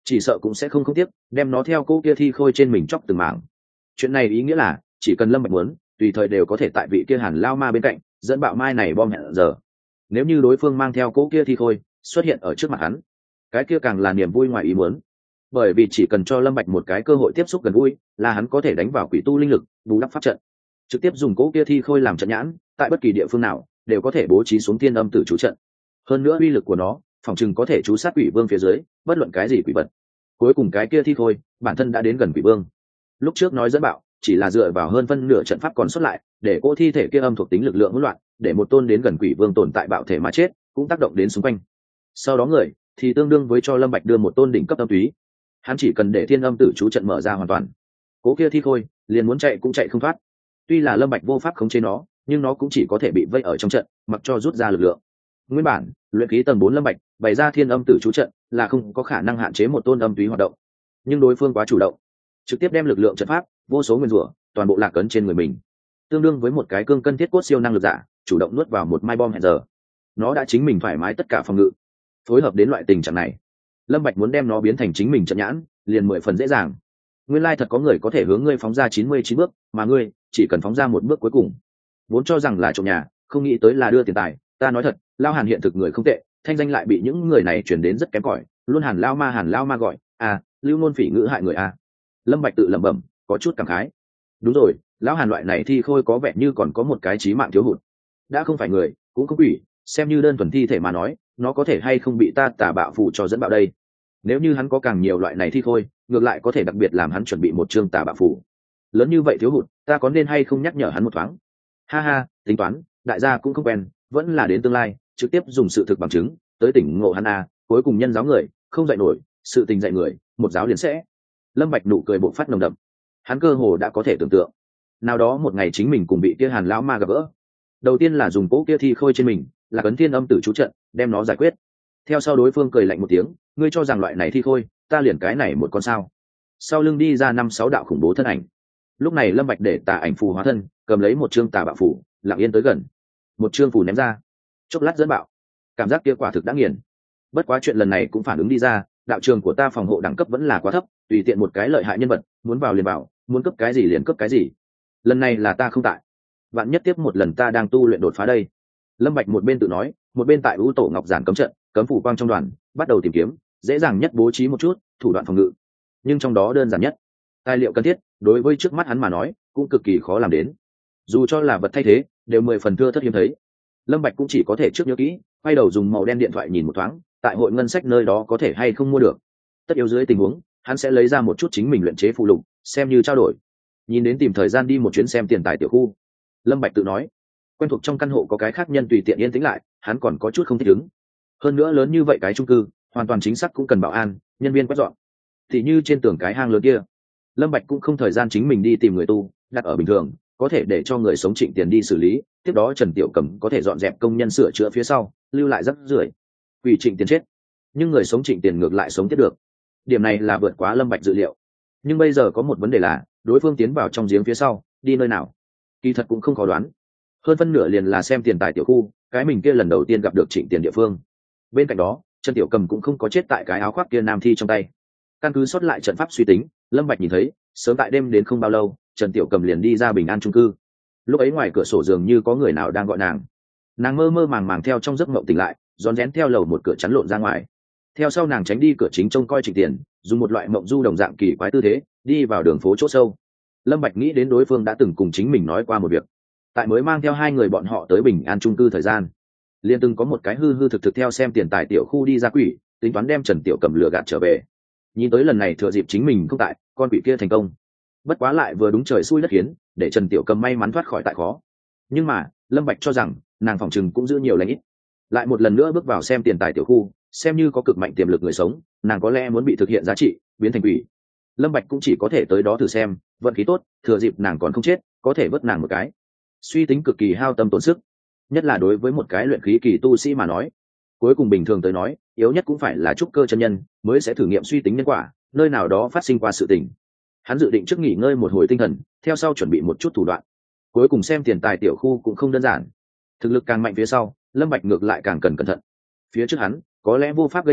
chỉ sợ cũng sẽ không tiếc đem nó theo cô kia thi khôi trên mình chóc từng mảng. Chuyện này ý nghĩa là chỉ cần Lâm Bạch muốn, tùy thời đều có thể tại vị kia Hàn Lao Ma bên cạnh dẫn bạo mai này bom hẹn giờ. Nếu như đối phương mang theo cô kia thi khôi xuất hiện ở trước mặt hắn, cái kia càng là niềm vui ngoài ý muốn, bởi vì chỉ cần cho Lâm Bạch một cái cơ hội tiếp xúc gần gũi, là hắn có thể đánh vào quỷ tu linh lực, bù đắp pháp trận, trực tiếp dùng cố kia thi khôi làm trận nhãn, tại bất kỳ địa phương nào đều có thể bố trí xuống thiên âm tử chú trận. Hơn nữa uy lực của nó, phòng chừng có thể chú sát quỷ vương phía dưới bất luận cái gì quỷ vật. Cuối cùng cái kia thi khôi bản thân đã đến gần quỷ vương. Lúc trước nói dẫn bạo chỉ là dựa vào hơn phân nửa trận pháp còn xuất lại, để cô thi thể kia âm thuộc tính lực lượng hỗn loạn, để một tôn đến gần quỷ vương tồn tại bạo thể mà chết, cũng tác động đến xung quanh. Sau đó người thì tương đương với cho Lâm Bạch đưa một tôn đỉnh cấp âm túy. Hắn chỉ cần để thiên âm tử chú trận mở ra hoàn toàn, cố kia thi khôi liền muốn chạy cũng chạy không thoát. Tuy là Lâm Bạch vô pháp khống chế nó, nhưng nó cũng chỉ có thể bị vây ở trong trận, mặc cho rút ra lực lượng. Nguyên bản luyện khí tầng 4 Lâm Bạch bày ra thiên âm tử chú trận là không có khả năng hạn chế một tôn âm túy hoạt động, nhưng đối phương quá chủ động, trực tiếp đem lực lượng trận pháp vô số nguyên rủa toàn bộ lạc ấn trên người mình, tương đương với một cái cương cân thiết cốt siêu năng lực giả chủ động nuốt vào một mai bom hẹn giờ. Nó đã chính mình thoải mái tất cả phòng ngự, phối hợp đến loại tình trạng này, Lâm Bạch muốn đem nó biến thành chính mình trận nhãn liền 10 phần dễ dàng. Nguyên lai thật có người có thể hướng ngươi phóng ra 99 bước, mà ngươi chỉ cần phóng ra một bước cuối cùng. Vốn cho rằng là trộm nhà, không nghĩ tới là đưa tiền tài. Ta nói thật, Lao Hàn hiện thực người không tệ, thanh danh lại bị những người này truyền đến rất kém cỏi, luôn Hàn Lao Ma gọi, lưu ngôn phỉ ngữ hại người a. Lâm Bạch tự lẩm bẩm, có chút cảm khái. Đúng rồi, lão Hàn loại này thi khôi có vẻ như còn có một cái chí mạng thiếu hụt. Đã không phải người, cũng không quỷ, xem như đơn thuần thi thể mà nói, nó có thể hay không bị ta tà bạo phù cho dẫn bạo đây. Nếu như hắn có càng nhiều loại này thi khôi, ngược lại có thể đặc biệt làm hắn chuẩn bị một chương tà bạo phù. Lớn như vậy thiếu hụt, ta có nên hay không nhắc nhở hắn một thoáng? Ha ha, tính toán, đại gia cũng không quen, vẫn là đến tương lai, trực tiếp dùng sự thực bằng chứng, tới tỉnh ngộ hắn cuối cùng nhân giáo người, không dạy nổi, sự tình dạy người, một giáo liền sẽ. Lâm Bạch nụ cười bộc phát nồng đậm. Hắn cơ hồ đã có thể tưởng tượng, nào đó một ngày chính mình cùng bị kia Hàn lão ma gặp gỡ. Đầu tiên là dùng cỗ kia thi khôi trên mình, là cấn thiên âm tử chú trận, đem nó giải quyết. Theo sau đối phương cười lạnh một tiếng, ngươi cho rằng loại này thi khôi, ta liền cái này một con sao? Sau lưng đi ra 5-6 đạo khủng bố thân ảnh. Lúc này Lâm Bạch để tà ảnh phù hóa thân, cầm lấy một chương tà bạo phù, lặng yên tới gần. Một chương phù ném ra, chốc lát dẫn bạo. Cảm giác kia quả thực đã nghiền. Bất quá chuyện lần này cũng phản ứng đi ra, đạo trường của ta phòng hộ đẳng cấp vẫn là quá thấp, tùy tiện một cái lợi hại nhân vật, muốn vào liền vào, muốn cấp cái gì liền cấp cái gì. Lần này là ta không tại, vạn nhất tiếp một lần ta đang tu luyện đột phá đây. Lâm Bạch một bên tự nói, một bên tại U Tổ Ngọc giản cấm trận, cấm phủ quang trong đoàn, bắt đầu tìm kiếm, dễ dàng nhất bố trí một chút thủ đoạn phòng ngự, nhưng trong đó đơn giản nhất, tài liệu cần thiết, đối với trước mắt hắn mà nói, cũng cực kỳ khó làm đến. Dù cho là vật thay thế, đều 10 phần thưa thất hiếm thấy. Lâm Bạch cũng chỉ có thể trước nhớ kỹ, quay đầu dùng màu đen điện thoại nhìn một thoáng, tại hội ngân sách nơi đó có thể hay không mua được. Tất yếu dưới tình huống, hắn sẽ lấy ra một chút chính mình luyện chế phụ lục, xem như trao đổi. Nhìn đến tìm thời gian đi một chuyến xem tiền tài tiểu khu. Lâm Bạch tự nói, quen thuộc trong căn hộ có cái khác nhân tùy tiện yên tĩnh lại, hắn còn có chút không thích ứng. Hơn nữa lớn như vậy cái chung cư, hoàn toàn chính xác cũng cần bảo an, nhân viên quét dọn. Thì như trên tường cái hang lớn kia, Lâm Bạch cũng không thời gian chính mình đi tìm người tu, đặt ở bình thường, có thể để cho người sống Trịnh Tiền đi xử lý, tiếp đó Trần Tiểu Cẩm có thể dọn dẹp công nhân sửa chữa phía sau, lưu lại rác rưởi. Quỷ Trịnh Tiền chết, nhưng người sống Trịnh Tiền ngược lại sống tiếp được. Điểm này là vượt quá Lâm Bạch dự liệu. Nhưng bây giờ có một vấn đề là, đối phương tiến vào trong giếng phía sau, đi nơi nào? Kỳ thật cũng không khó đoán. Hơn phân nửa liền là xem tiền tài tiểu khu, cái mình kia lần đầu tiên gặp được Trịnh Tiền địa phương. Bên cạnh đó, Trần Tiểu Cầm cũng không có chết tại cái áo khoác kia nam thi trong tay. Căn cứ sót lại trận pháp suy tính, Lâm Bạch nhìn thấy, sớm tại đêm đến không bao lâu, Trần Tiểu Cầm liền đi ra Bình An chung cư. Lúc ấy ngoài cửa sổ dường như có người nào đang gọi nàng. Nàng mơ mơ màng màng theo trong giấc mộng tỉnh lại, rón rén theo lầu một cửa chắn lộn ra ngoài. Theo sau nàng tránh đi cửa chính trông coi Trịnh Tiền, dùng một loại mộng du đồng dạng kỳ quái tư thế, đi vào đường phố chỗ sâu. Lâm Bạch nghĩ đến đối phương đã từng cùng chính mình nói qua một việc. Tại mới mang theo hai người bọn họ tới Bình An chung cư thời gian, liền từng có một cái hư hư thực thực theo xem tiền tài tiểu khu đi ra quỷ, tính toán đem Trần Tiểu Cầm lừa gạt trở về. Nhìn tới lần này thừa dịp chính mình không tại, con quỷ kia thành công. Bất quá lại vừa đúng trời xui đất khiến, để Trần Tiểu Cầm may mắn thoát khỏi tại khó. Nhưng mà, Lâm Bạch cho rằng, nàng phòng trừng cũng giữ nhiều lành ít. Lại một lần nữa bước vào xem tiền tài tiểu khu, xem như có cực mạnh tiềm lực người sống, nàng có lẽ muốn bị thực hiện giá trị, biến thành quỷ. Lâm Bạch cũng chỉ có thể tới đó thử xem, vận khí tốt, thừa dịp nàng còn không chết, có thể vớt nàng một cái. Suy tính cực kỳ hao tâm tốn sức, nhất là đối với một cái luyện khí kỳ tu sĩ mà nói. Cuối cùng bình thường tới nói, yếu nhất cũng phải là trúc cơ chân nhân mới sẽ thử nghiệm suy tính nhân quả, nơi nào đó phát sinh qua sự tình. Hắn dự định trước nghỉ ngơi một hồi tinh thần, theo sau chuẩn bị một chút thủ đoạn. Cuối cùng xem tiền tài tiểu khu cũng không đơn giản. Thực lực càng mạnh phía sau, Lâm Bạch ngược lại càng cần cẩn thận. Phía trước hắn, có lẽ vô pháp gây nên,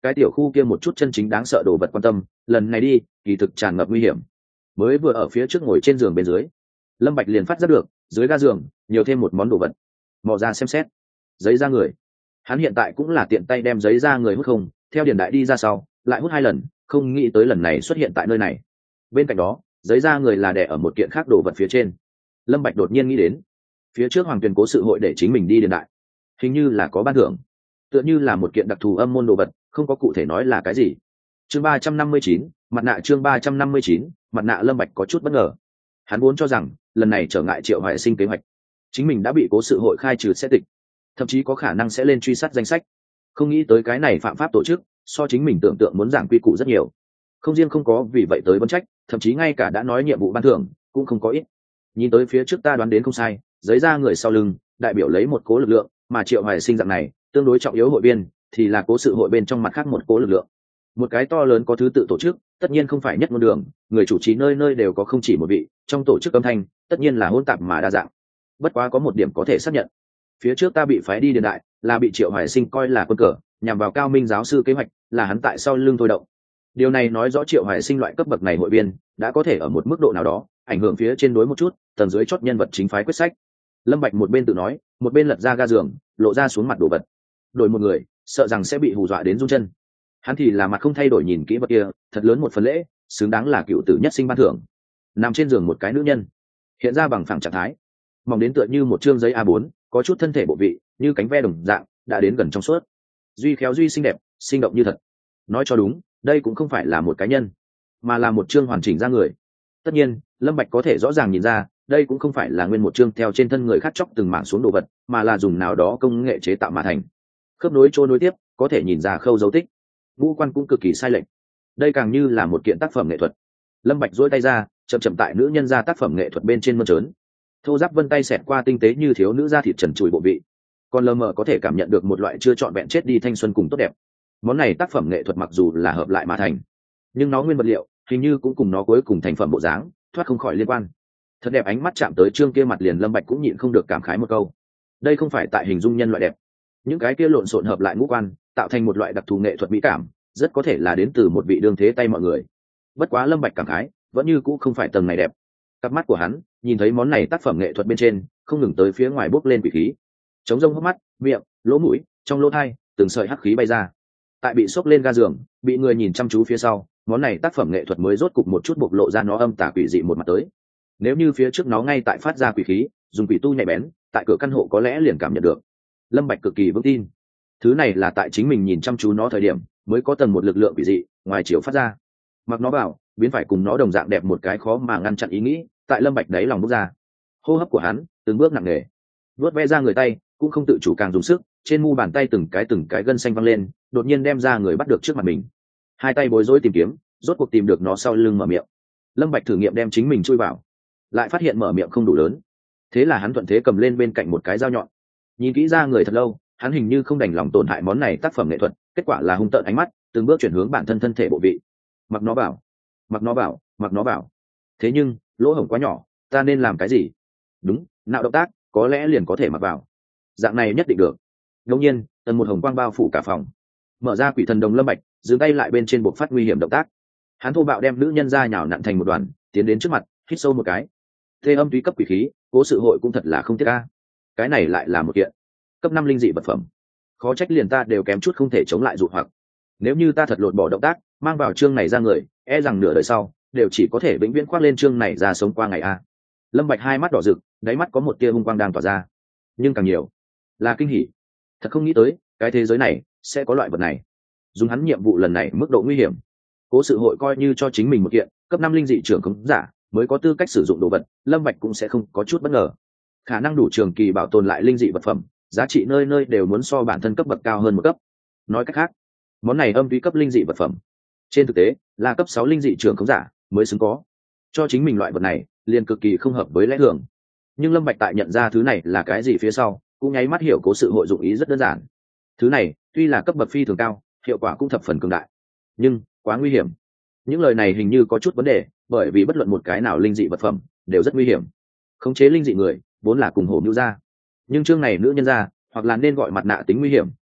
cái tiểu khu kia một chút chân chính đáng sợ đồ vật quan tâm, lần này đi kỳ thực tràn ngập nguy hiểm. Mới vừa ở phía trước ngồi trên giường bên dưới, Lâm Bạch liền phát giác được dưới ga giường nhiều thêm một món đồ vật. Mò ra xem xét, giấy da người. Hắn hiện tại cũng là tiện tay đem giấy da người hút không, theo điền đại đi ra sau lại hút 2 lần, không nghĩ tới lần này xuất hiện tại nơi này. Bên cạnh đó giấy da người là đè ở một kiện khác đồ vật phía trên. Lâm Bạch đột nhiên nghĩ đến phía trước Hoàng Tuyền cố sự hội để chính mình đi điền đại, hình như là có ban thưởng, tựa như là một kiện đặc thù âm môn đồ vật, không có cụ thể nói là cái gì. Chương 359, mặt nạ. Chương 359, mặt nạ. Lâm Bạch có chút bất ngờ. Hắn vốn cho rằng lần này trở ngại Triệu Hoài Sinh kế hoạch, chính mình đã bị cố sự hội khai trừ sẽ tịch, thậm chí có khả năng sẽ lên truy sát danh sách. Không nghĩ tới cái này phạm pháp tổ chức so chính mình tưởng tượng muốn giảng quy củ rất nhiều, không riêng không có vì vậy tới vấn trách, thậm chí ngay cả đã nói nhiệm vụ ban thưởng cũng không có ít. Nhìn tới phía trước ta đoán đến không sai, giấy da người sau lưng đại biểu lấy một cố lực lượng, mà Triệu Hoài Sinh dạng này tương đối trọng yếu hội viên thì là cố sự hội bên trong mặt khác một cố lực lượng. Một cái to lớn có thứ tự tổ chức tất nhiên không phải nhất ngôn đường, người chủ trì nơi nơi đều có không chỉ một vị, trong tổ chức âm thanh tất nhiên là hỗn tạp mà đa dạng. Bất quá có một điểm có thể xác nhận, phía trước ta bị phái đi điền đại là bị Triệu Hoài Sinh coi là quân cờ, nhằm vào Cao Minh giáo sư kế hoạch, là hắn tại sau lưng thôi động. Điều này nói rõ Triệu Hoài Sinh loại cấp bậc này hội viên đã có thể ở một mức độ nào đó ảnh hưởng phía trên đối một chút tầng dưới chót nhân vật chính phái quyết sách. Lâm Bạch một bên tự nói, một bên lật ra ga giường, lộ ra xuống mặt đồ vật. Đổi một người sợ rằng sẽ bị hù dọa đến run chân. Hắn thì là mặt không thay đổi nhìn kỹ vật kia, thật lớn một phần lễ, xứng đáng là cựu tử nhất sinh ban thưởng. Nằm trên giường một cái nữ nhân, hiện ra bằng phẳng trạng thái, mỏng đến tựa như một trương giấy A4, có chút thân thể bộ vị như cánh ve đồng dạng, đã đến gần trong suốt. Duy khéo duy xinh đẹp, sinh động như thật. Nói cho đúng, đây cũng không phải là một cá nhân, mà là một trương hoàn chỉnh da người. Tất nhiên, Lâm Bạch có thể rõ ràng nhìn ra, đây cũng không phải là nguyên một trương theo trên thân người khác chóc từng mảng xuống đồ vật, mà là dùng nào đó công nghệ chế tạo mà thành. Khớp nối chỗ nối tiếp, có thể nhìn ra khâu dấu tích. Ngũ quan cũng cực kỳ sai lệch. Đây càng như là một kiện tác phẩm nghệ thuật. Lâm Bạch duỗi tay ra, chậm chậm tại nữ nhân ra tác phẩm nghệ thuật bên trên mơn trớn. Thô ráp vân tay xẹt qua tinh tế như thiếu nữ da thịt trần trụi bộ vị. Còn lờ mờ có thể cảm nhận được một loại chưa trọn vẹn chết đi thanh xuân cùng tốt đẹp. Món này tác phẩm nghệ thuật mặc dù là hợp lại mà thành, nhưng nó nguyên vật liệu hình như cũng cùng nó cuối cùng thành phẩm bộ dáng thoát không khỏi liên quan. Thật đẹp. Ánh mắt chạm tới trương kia mặt liền Lâm Bạch cũng nhịn không được cảm khái một câu. Đây không phải tại hình dung nhân loại đẹp, những cái kia lộn xộn hợp lại ngũ quan tạo thành một loại đặc thù nghệ thuật mỹ cảm, rất có thể là đến từ một vị đương thế tay mọi người. Bất quá Lâm Bạch cảm khái vẫn như cũ không phải tầng này đẹp. Cặp mắt của hắn nhìn thấy món này tác phẩm nghệ thuật bên trên không ngừng tới phía ngoài bốc lên quỷ khí, chống rông hốc mắt, miệng, lỗ mũi, trong lỗ tai từng sợi hắc khí bay ra. Tại bị xốc lên ga giường, bị người nhìn chăm chú phía sau, món này tác phẩm nghệ thuật mới rốt cục một chút bộc lộ ra nó âm tà quỷ dị một mặt tới. Nếu như phía trước nó ngay tại phát ra quỷ khí, dùng quỷ tu nhạy bén, tại cửa căn hộ có lẽ liền cảm nhận được. Lâm Bạch cực kỳ vững tin, thứ này là tại chính mình nhìn chăm chú nó thời điểm mới có tầng một lực lượng quỷ dị ngoài chiều phát ra. Mặc nó vào, biến phải cùng nó đồng dạng đẹp một cái khó mà ngăn chặn ý nghĩ tại Lâm Bạch đáy lòng bốc ra. Hô hấp của hắn từng bước nặng nề, vuốt ve ra người tay cũng không tự chủ càng dùng sức, trên mu bàn tay từng cái gân xanh văng lên, đột nhiên đem ra người bắt được trước mặt mình. Hai tay bối rối tìm kiếm, rốt cuộc tìm được nó sau lưng mở miệng. Lâm Bạch thử nghiệm đem chính mình chui vào, lại phát hiện mở miệng không đủ lớn. Thế là hắn thuận thế cầm lên bên cạnh một cái dao nhọn. Nhìn kỹ ra người thật lâu, hắn hình như không đành lòng tổn hại món này tác phẩm nghệ thuật, kết quả là hung tợn ánh mắt, từng bước chuyển hướng bản thân thân thể bộ vị. Mặc nó vào, mặc nó vào, mặc nó vào. Thế nhưng, lỗ hổng quá nhỏ, ta nên làm cái gì? Đúng, nạo động tác, có lẽ liền có thể mặc vào. Dạng này nhất định được. Ngẫu nhiên, tần một hồng quang bao phủ cả phòng. Mở ra quỷ thần đồng Lâm Bạch, dừng tay lại bên trên buộc phát nguy hiểm động tác. Hắn thô bạo đem nữ nhân ra nhào nặn thành một đoàn, tiến đến trước mặt, hít sâu một cái. Thê âm túy cấp quỷ khí, cố sự hội cũng thật là không tiếc a. Cái này lại là một kiện cấp 5 linh dị vật phẩm. Khó trách liền ta đều kém chút không thể chống lại dụ hoặc. Nếu như ta thật lột bỏ động tác, mang vào chương này ra người, e rằng nửa đời sau đều chỉ có thể vĩnh viễn khoác lên chương này ra sống qua ngày a. Lâm Bạch hai mắt đỏ rực, đáy mắt có một tia hung quang đang tỏa ra, nhưng càng nhiều là kinh hỉ. Thật không nghĩ tới, cái thế giới này sẽ có loại vật này. Dùng hắn nhiệm vụ lần này mức độ nguy hiểm, cố sự hội coi như cho chính mình một kiện cấp 5 linh dị trưởng khống giả mới có tư cách sử dụng đồ vật, Lâm Bạch cũng sẽ không có chút bất ngờ. Khả năng đủ trường kỳ bảo tồn lại linh dị vật phẩm, giá trị nơi nơi đều muốn so bản thân cấp bậc cao hơn một cấp. Nói cách khác, món này âm túy cấp linh dị vật phẩm, trên thực tế là cấp 6 linh dị trưởng khống giả mới xứng có. Cho chính mình loại vật này, liền cực kỳ không hợp với lẽ thường. Nhưng Lâm Bạch tại nhận ra thứ này là cái gì phía sau, cũng nháy mắt hiểu cố sự hội dụng ý rất đơn giản. Thứ này tuy là cấp bậc phi thường cao, hiệu quả cũng thập phần cường đại, nhưng quá nguy hiểm. Những lời này hình như có chút vấn đề, bởi vì bất luận một cái nào linh dị vật phẩm đều rất nguy hiểm. Khống chế linh dị người vốn là cùng hổ nưu ra, nhưng chương này nữ nhân ra, hoặc là nên gọi mặt nạ tính nguy hiểm,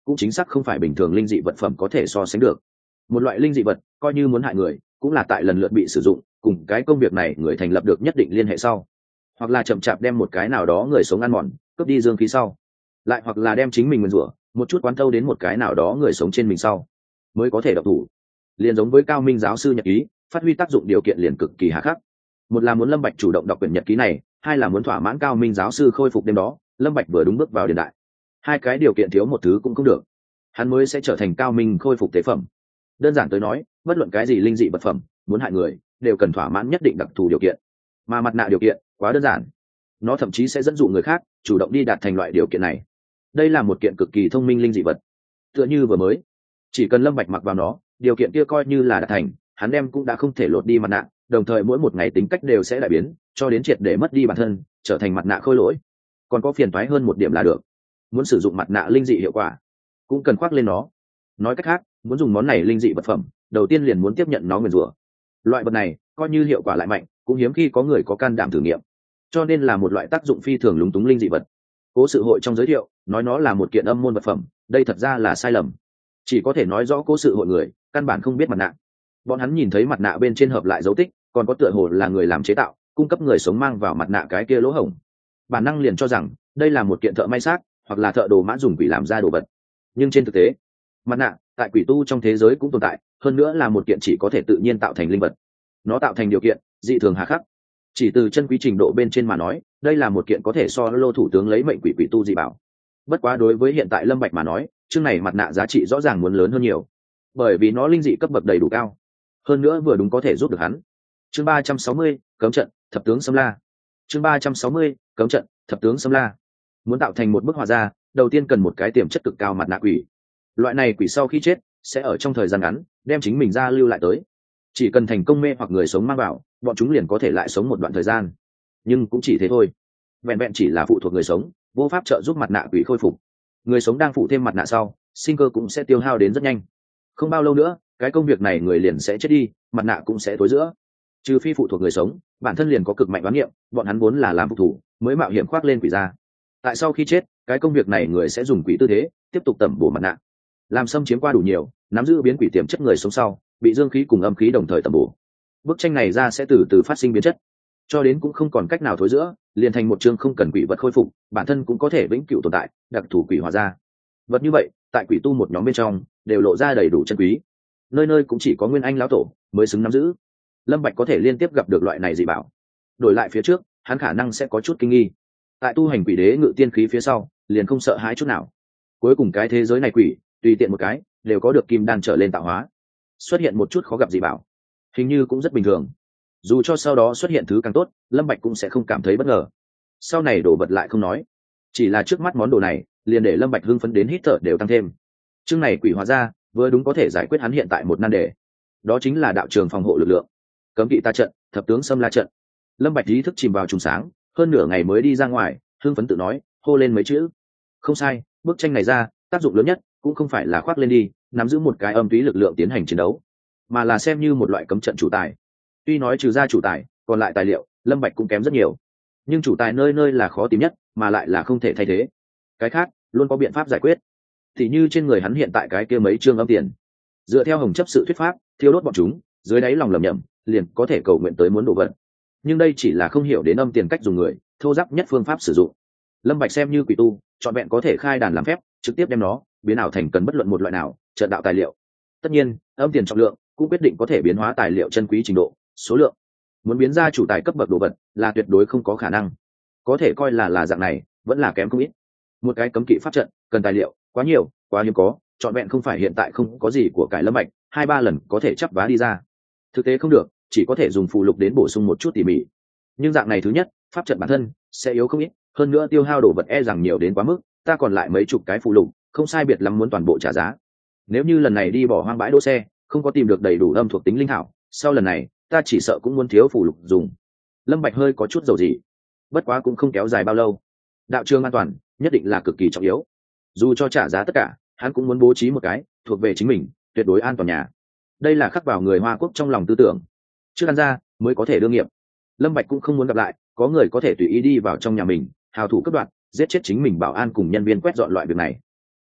cũng chính xác không phải bình thường linh dị vật phẩm có thể so sánh được. Một loại linh dị vật coi như muốn hại người cũng là tại lần lượt bị sử dụng cùng cái công việc này người thành lập được nhất định liên hệ sau, hoặc là chậm chạp đem một cái nào đó người sống ăn mòn cướp đi dương khí sau, lại hoặc là đem chính mình nguyền rủa một chút quán thâu đến một cái nào đó người sống trên mình sau mới có thể độc thủ. Liền giống với Cao Minh giáo sư nhật ký, phát huy tác dụng điều kiện liền cực kỳ hà khắc. Một là muốn Lâm Bạch chủ động đọc quyển nhật ký này, hai là muốn thỏa mãn Cao Minh giáo sư khôi phục đêm đó Lâm Bạch vừa đúng bước vào điện đại. Hai cái điều kiện thiếu một thứ cũng không được, hắn mới sẽ trở thành Cao Minh khôi phục tế phẩm. Đơn giản tới nói, bất luận cái gì linh dị vật phẩm muốn hại người đều cần thỏa mãn nhất định đặc thù điều kiện, mà mặt nạ điều kiện quá đơn giản, nó thậm chí sẽ dẫn dụ người khác chủ động đi đạt thành loại điều kiện này. Đây là một kiện cực kỳ thông minh linh dị vật, tựa như vừa mới chỉ cần Lâm Bạch mặc vào nó, điều kiện kia coi như là đạt thành, hắn đem cũng đã không thể lột đi mặt nạ, đồng thời mỗi một ngày tính cách đều sẽ đại biến, cho đến triệt để mất đi bản thân, trở thành mặt nạ khôi lỗi. Còn có phiền toái hơn một điểm là được, muốn sử dụng mặt nạ linh dị hiệu quả cũng cần khoác lên nó. Nói cách khác, muốn dùng món này linh dị vật phẩm, đầu tiên liền muốn tiếp nhận nó nguyền rủa. Loại vật này coi như hiệu quả lại mạnh, cũng hiếm khi có người có can đảm thử nghiệm, cho nên là một loại tác dụng phi thường lúng túng linh dị vật. Cố sự hội trong giới thiệu nói nó là một kiện âm môn vật phẩm, đây thật ra là sai lầm. Chỉ có thể nói rõ cố sự hội người căn bản không biết mặt nạ. Bọn hắn nhìn thấy mặt nạ bên trên hợp lại dấu tích, còn có tựa hồ là người làm chế tạo, cung cấp người sống mang vào mặt nạ cái kia lỗ hổng, bản năng liền cho rằng đây là một kiện thợ may xác hoặc là thợ đồ mã dùng quỷ làm ra đồ vật. Nhưng trên thực tế, mặt nạ tại quỷ tu trong thế giới cũng tồn tại, hơn nữa là một kiện chỉ có thể tự nhiên tạo thành linh vật. Nó tạo thành điều kiện dị thường hà khắc. Chỉ từ chân quý trình độ bên trên mà nói, đây là một kiện có thể so lô thủ tướng lấy mệnh quỷ quỷ tu dị bảo. Bất quá đối với hiện tại Lâm Bạch mà nói, chương này mặt nạ giá trị rõ ràng muốn lớn hơn nhiều, bởi vì nó linh dị cấp bậc đầy đủ cao, hơn nữa vừa đúng có thể giúp được hắn. Chương 360, cấm trận thập tướng xâm la. Chương 360, cấm trận thập tướng xâm la. Muốn tạo thành một bức họa ra, đầu tiên cần một cái tiềm chất cực cao mặt nạ quỷ. Loại này quỷ sau khi chết sẽ ở trong thời gian ngắn đem chính mình ra lưu lại tới, chỉ cần thành công mê hoặc người sống mang vào, bọn chúng liền có thể lại sống một đoạn thời gian. Nhưng cũng chỉ thế thôi, vẹn vẹn chỉ là phụ thuộc người sống, vô pháp trợ giúp mặt nạ quỷ khôi phục. Người sống đang phụ thêm mặt nạ sau, sinh cơ cũng sẽ tiêu hao đến rất nhanh. Không bao lâu nữa, cái công việc này người liền sẽ chết đi, mặt nạ cũng sẽ tối giữa. Trừ phi phụ thuộc người sống bản thân liền có cực mạnh đoán niệm, bọn hắn vốn là làm phục thủ mới mạo hiểm khoác lên quỷ ra. Tại sau khi chết, cái công việc này người sẽ dùng quỷ tư thế tiếp tục tẩm bổ mặt nạ, làm xâm chiếm qua đủ nhiều, nắm giữ biến quỷ tiềm chất người sống sau bị dương khí cùng âm khí đồng thời tẩm bổ. Bức tranh này ra sẽ từ từ phát sinh biến chất, cho đến cũng không còn cách nào thối giữa, liền thành một chương không cần quỷ vật khôi phục, bản thân cũng có thể vĩnh cửu tồn tại, đặc thù quỷ hóa ra. Vật như vậy tại quỷ tu một nhóm bên trong đều lộ ra đầy đủ chân quý, nơi nơi cũng chỉ có Nguyên Anh lão tổ mới xứng nắm giữ. Lâm Bạch có thể liên tiếp gặp được loại này dị bảo, đổi lại phía trước hắn khả năng sẽ có chút kinh nghi. Tại tu hành quỷ đế ngự tiên khí phía sau liền không sợ hãi chút nào. Cuối cùng cái thế giới này quỷ tùy tiện một cái đều có được kim đan trở lên tạo hóa, xuất hiện một chút khó gặp dị bảo hình như cũng rất bình thường. Dù cho sau đó xuất hiện thứ càng tốt, Lâm Bạch cũng sẽ không cảm thấy bất ngờ. Sau này đổ vật lại không nói, chỉ là trước mắt món đồ này liền để Lâm Bạch hưng phấn đến hít thở đều tăng thêm. Chương này quỷ hóa ra vừa đúng có thể giải quyết hắn hiện tại một nan đề, đó chính là đạo trường phòng hộ lực lượng. Cấm kỵ ta trận thập tướng xâm la trận. Lâm Bạch ý thức chìm vào trùng sáng, hơn nửa ngày mới đi ra ngoài, hưng phấn tự nói, hô lên mấy chữ. Không sai, bức tranh này ra tác dụng lớn nhất cũng không phải là khoác lên đi nắm giữ một cái âm túy lực lượng tiến hành chiến đấu, mà là xem như một loại cấm trận chủ tài. Tuy nói trừ ra chủ tài, còn lại tài liệu Lâm Bạch cũng kém rất nhiều, nhưng chủ tài nơi nơi là khó tìm nhất, mà lại là không thể thay thế. Cái khác luôn có biện pháp giải quyết, thì như trên người hắn hiện tại cái kia mấy trương âm tiền, dựa theo Hồng chấp sự thuyết pháp thiêu đốt bọn chúng, dưới đáy lòng lầm nhầm liền có thể cầu nguyện tới muốn đồ vật. Nhưng đây chỉ là không hiểu đến âm tiền cách dùng người, thô ráp nhất phương pháp sử dụng. Lâm Bạch xem như quỷ tu, chọn vẹn có thể khai đàn làm phép, trực tiếp đem nó biến ảo thành cần bất luận một loại nào trận đạo tài liệu. Tất nhiên âm tiền trọng lượng cũng quyết định có thể biến hóa tài liệu chân quý trình độ, số lượng. Muốn biến ra chủ tài cấp bậc đồ vật là tuyệt đối không có khả năng, có thể coi là dạng này vẫn là kém không ít. Một cái cấm kỵ pháp trận cần tài liệu quá nhiều quá hiếm có, chọn vẹn không phải hiện tại không có gì của cải Lâm Bạch 2-3 lần có thể chắp vá đi ra. Thực tế không được, chỉ có thể dùng phù lục đến bổ sung một chút tỉ mỉ. Nhưng dạng này thứ nhất, pháp trận bản thân sẽ yếu không ít, hơn nữa tiêu hao đồ vật e rằng nhiều đến quá mức, ta còn lại mấy chục cái phù lục, không sai biệt lắm muốn toàn bộ trả giá. Nếu như lần này đi bỏ hoang bãi đỗ xe, không có tìm được đầy đủ âm thuộc tính linh thảo, sau lần này ta chỉ sợ cũng muốn thiếu phù lục dùng. Lâm Bạch hơi có chút dầu gì, bất quá cũng không kéo dài bao lâu. Đạo trường an toàn nhất định là cực kỳ trọng yếu, dù cho trả giá tất cả, hắn cũng muốn bố trí một cái thuộc về chính mình tuyệt đối an toàn nhà. Đây là khắc vào người Hoa Quốc trong lòng tư tưởng, trước ăn ra mới có thể đương nghiệp. Lâm Bạch cũng không muốn gặp lại có người có thể tùy ý đi vào trong nhà mình, hào thủ cấp đoạt, giết chết chính mình bảo an cùng nhân viên quét dọn loại việc này.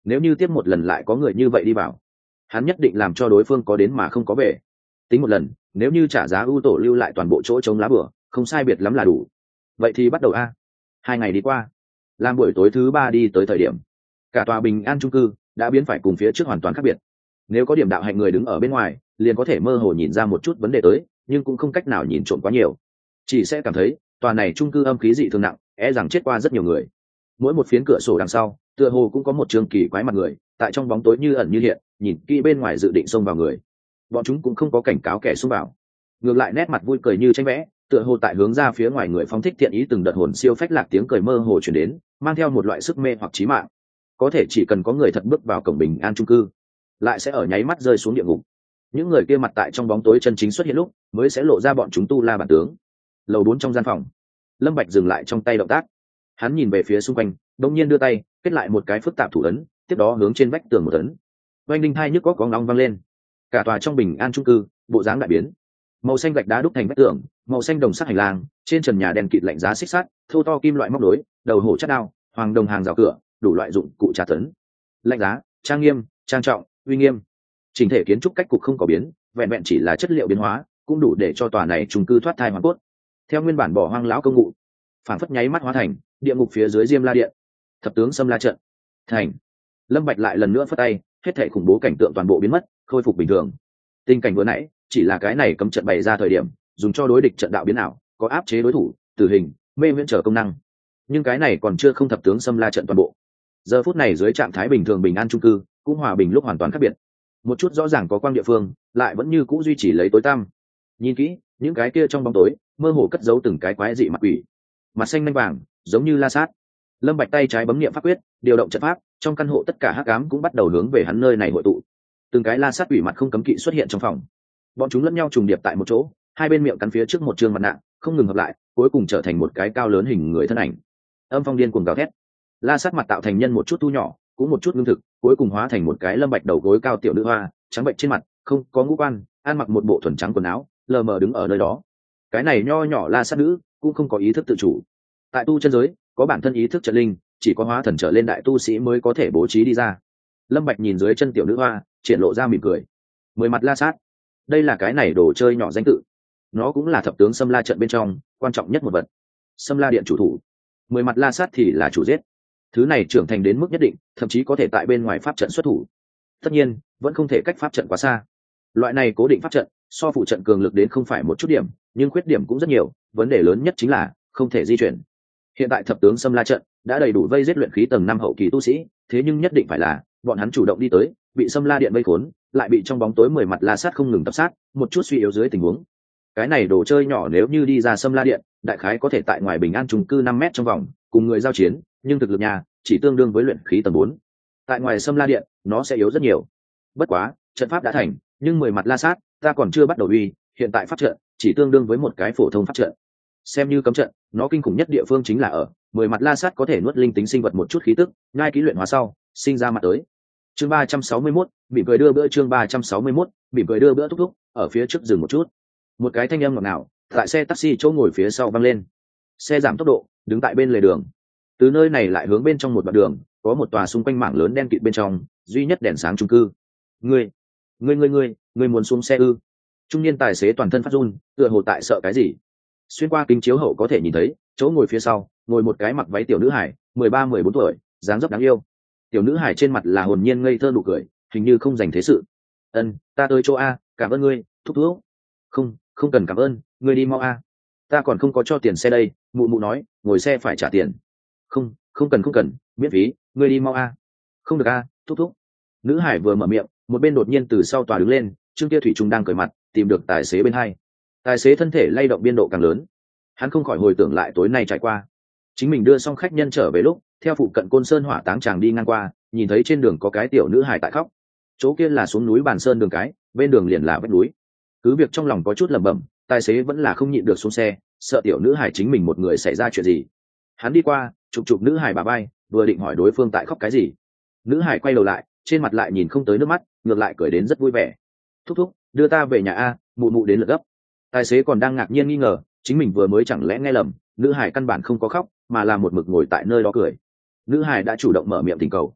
nếu như tiếp một lần lại có người như vậy đi vào, hắn nhất định làm cho đối phương có đến mà không có về. Tính một lần, nếu như trả giá ưu tổ lưu lại toàn bộ chỗ chống lá bửa, không sai biệt lắm là đủ. Vậy thì bắt đầu a. 2 ngày đi qua, làm buổi tối thứ 3 đi tới thời điểm, cả tòa Bình An chung cư đã biến phải cùng phía trước hoàn toàn khác biệt. Nếu có điểm đạo hạnh người đứng ở bên ngoài, liền có thể mơ hồ nhìn ra một chút vấn đề tới, nhưng cũng không cách nào nhìn trộm quá nhiều, chỉ sẽ cảm thấy tòa này chung cư âm khí dị thường nặng, rằng chết qua rất nhiều người. Mỗi một phiến cửa sổ đằng sau tựa hồ cũng có một trường kỳ quái mặt người tại trong bóng tối như ẩn như hiện, nhìn kỹ bên ngoài dự định xông vào người. Bọn chúng cũng không có cảnh cáo kẻ xông vào, ngược lại nét mặt vui cười như tranh vẽ, tựa hồ tại hướng ra phía ngoài người phóng thích thiện ý. Từng đợt hồn siêu phách lạc tiếng cười mơ hồ chuyển đến, mang theo một loại sức mê hoặc chí mạng. Có thể chỉ cần có người thật bước vào cổng Bình An chung cư, lại sẽ ở nháy mắt rơi xuống địa ngục. Những người kia mặt tại trong bóng tối chân chính xuất hiện lúc, mới sẽ lộ ra bọn chúng tu la bản tướng. Lầu 4 trong gian phòng, Lâm Bạch dừng lại trong tay động tác, hắn nhìn về phía xung quanh, đột nhiên đưa tay kết lại một cái phức tạp thủ ấn, tiếp đó hướng trên vách tường một ấn. Oanh linh hai nhức có ngóng vang lên, cả tòa trong Bình An chung cư bộ dáng đại biến. Màu xanh gạch đá đúc thành vách tường, màu xanh đồng sắt hành lang, trên trần nhà đèn kịt lạnh giá xích sắt, thô to kim loại móc nối, đầu hổ chát đao, hoàng đồng hàng rào cửa, đủ loại dụng cụ tra tấn. Lạnh giá, trang nghiêm, trang trọng, uy nghiêm. Chỉnh thể kiến trúc cách cục không có biến, vẹn vẹn chỉ là chất liệu biến hóa, cũng đủ để cho tòa này chung cư thoát thai hoàn cốt. Theo nguyên bản bỏ hoang lão công ngụ, phản phất nháy mắt hóa thành địa ngục phía dưới Diêm La Điện. Thập tướng xâm la trận thành. Lâm Bạch lại lần nữa phất tay, hết thảy khủng bố cảnh tượng toàn bộ biến mất, khôi phục bình thường. Tình cảnh vừa nãy chỉ là cái này cấm trận bày ra thời điểm dùng cho đối địch trận đạo biến ảo, có áp chế đối thủ, tử hình, mê viễn trở công năng. Nhưng cái này còn chưa không thập tướng xâm la trận toàn bộ. Giờ phút này dưới trạng thái bình thường Bình An chung cư cũng hòa bình lúc hoàn toàn khác biệt. Một chút rõ ràng có quang địa phương lại vẫn như cũ duy trì lấy tối tăm. Nhìn kỹ, những cái kia trong bóng tối mơ hồ cất giấu từng cái quái dị mặt quỷ, mặt xanh nanh vàng giống như la sát. Lâm Bạch tay trái bấm niệm pháp quyết, điều động trận pháp, trong căn hộ tất cả hắc ám cũng bắt đầu hướng về hắn nơi này hội tụ. Từng cái la sát quỷ mặt không cấm kỵ xuất hiện trong phòng, bọn chúng lẫn nhau trùng điệp tại một chỗ, hai bên miệng cắn phía trước một trường mặt nạ, không ngừng hợp lại, cuối cùng trở thành một cái cao lớn hình người thân ảnh. Âm phong điên cuồng gào thét, la sát mặt tạo thành nhân một chút thu nhỏ, cũng một chút ngưng thực, cuối cùng hóa thành một cái Lâm Bạch đầu gối cao tiểu nữ hoa, trắng bệnh trên mặt, không có ngũ quan, ăn mặc một bộ thuần trắng quần áo, lờ mờ đứng ở nơi đó. Cái này nho nhỏ la sát nữ cũng không có ý thức tự chủ. Tại tu chân giới, có bản thân ý thức trận linh, chỉ có hóa thần trở lên đại tu sĩ mới có thể bố trí đi ra. Lâm Bạch nhìn dưới chân tiểu nữ hoa, triển lộ ra mỉm cười. 10 mặt la sát, đây là cái này đồ chơi nhỏ danh tự, nó cũng là thập tướng xâm la trận bên trong quan trọng nhất một vật. Xâm la điện chủ thủ, 10 mặt la sát thì là chủ giết. Thứ này trưởng thành đến mức nhất định, thậm chí có thể tại bên ngoài pháp trận xuất thủ. Tất nhiên, vẫn không thể cách pháp trận quá xa. Loại này cố định pháp trận, so phụ trận cường lực đến không phải một chút điểm, nhưng khuyết điểm cũng rất nhiều, vấn đề lớn nhất chính là không thể di chuyển. Hiện tại thập tướng xâm la trận đã đầy đủ vây giết luyện khí tầng 5 hậu kỳ tu sĩ, thế nhưng nhất định phải là bọn hắn chủ động đi tới, bị xâm la điện vây khốn, lại bị trong bóng tối 10 mặt la sát không ngừng tập sát, một chút suy yếu dưới tình huống. Cái này đồ chơi nhỏ nếu như đi ra xâm la điện, đại khái có thể tại ngoài Bình An chung cư 5 mét trong vòng, cùng người giao chiến, nhưng thực lực nhà chỉ tương đương với luyện khí tầng 4. Tại ngoài xâm la điện, nó sẽ yếu rất nhiều. Bất quá, trận pháp đã thành, nhưng 10 mặt la sát, ta còn chưa bắt đầu uy, hiện tại pháp trận chỉ tương đương với một cái phổ thông pháp trận. Xem như cấm trận, nó kinh khủng nhất địa phương chính là ở 10 mặt la sát có thể nuốt linh tính sinh vật một chút khí tức, ngay ký luyện hóa sau, sinh ra mặt tới. Chương 361, mỉm cười đưa bữa. Chương 361, mỉm cười đưa bữa. Thúc thúc, ở phía trước dừng một chút. Một cái thanh âm ngọt ngào tại xe taxi chỗ ngồi phía sau vang lên. Xe giảm tốc độ, đứng tại bên lề đường. Từ nơi này lại hướng bên trong một đoạn đường, có một tòa xung quanh mảng lớn đen kịt bên trong, duy nhất đèn sáng chung cư. Ngươi muốn xuống xe ư? Trung niên tài xế toàn thân phát run, tựa hồ tại sợ cái gì. Xuyên qua kính chiếu hậu có thể nhìn thấy, chỗ ngồi phía sau, ngồi một cái mặc váy tiểu nữ hải, 13-14 tuổi, dáng dấp đáng yêu. Tiểu nữ hải trên mặt là hồn nhiên ngây thơ nụ cười, hình như không dành thế sự. Ta tới chỗ A, cảm ơn ngươi, thúc thúc. Không cần cảm ơn, ngươi đi mau A. Ta còn không có cho tiền xe đây, mụ mụ nói, ngồi xe phải trả tiền. Không cần, miễn phí, ngươi đi mau A. Không được A, thúc thúc. Nữ hải vừa mở miệng, một bên đột nhiên từ sau tòa đứng lên, Trương Kia Thủy Trung đang cởi mặt, tìm được tài xế bên hai. Tài xế thân thể lay động biên độ càng lớn, hắn không khỏi hồi tưởng lại tối nay trải qua. Chính mình đưa xong khách nhân trở về lúc, theo phụ cận Côn Sơn hỏa táng chàng đi ngang qua, nhìn thấy trên đường có cái tiểu nữ hải tại khóc. Chỗ kia là xuống núi Bàn Sơn đường cái, bên đường liền là vách núi. Cứ việc trong lòng có chút lẩm bẩm, tài xế vẫn là không nhịn được xuống xe, sợ tiểu nữ hải chính mình một người xảy ra chuyện gì. Hắn đi qua, chụp nữ hải bà bay, vừa định hỏi đối phương tại khóc cái gì. Nữ hải quay đầu lại, trên mặt lại nhìn không tới nước mắt, ngược lại cười đến rất vui vẻ. Thúc thúc, đưa ta về nhà A, mụ mụ đến lượt gấp. Tài xế còn đang ngạc nhiên nghi ngờ, chính mình vừa mới chẳng lẽ nghe lầm, nữ hải căn bản không có khóc, mà là một mực ngồi tại nơi đó cười. Nữ hải đã chủ động mở miệng tình cầu.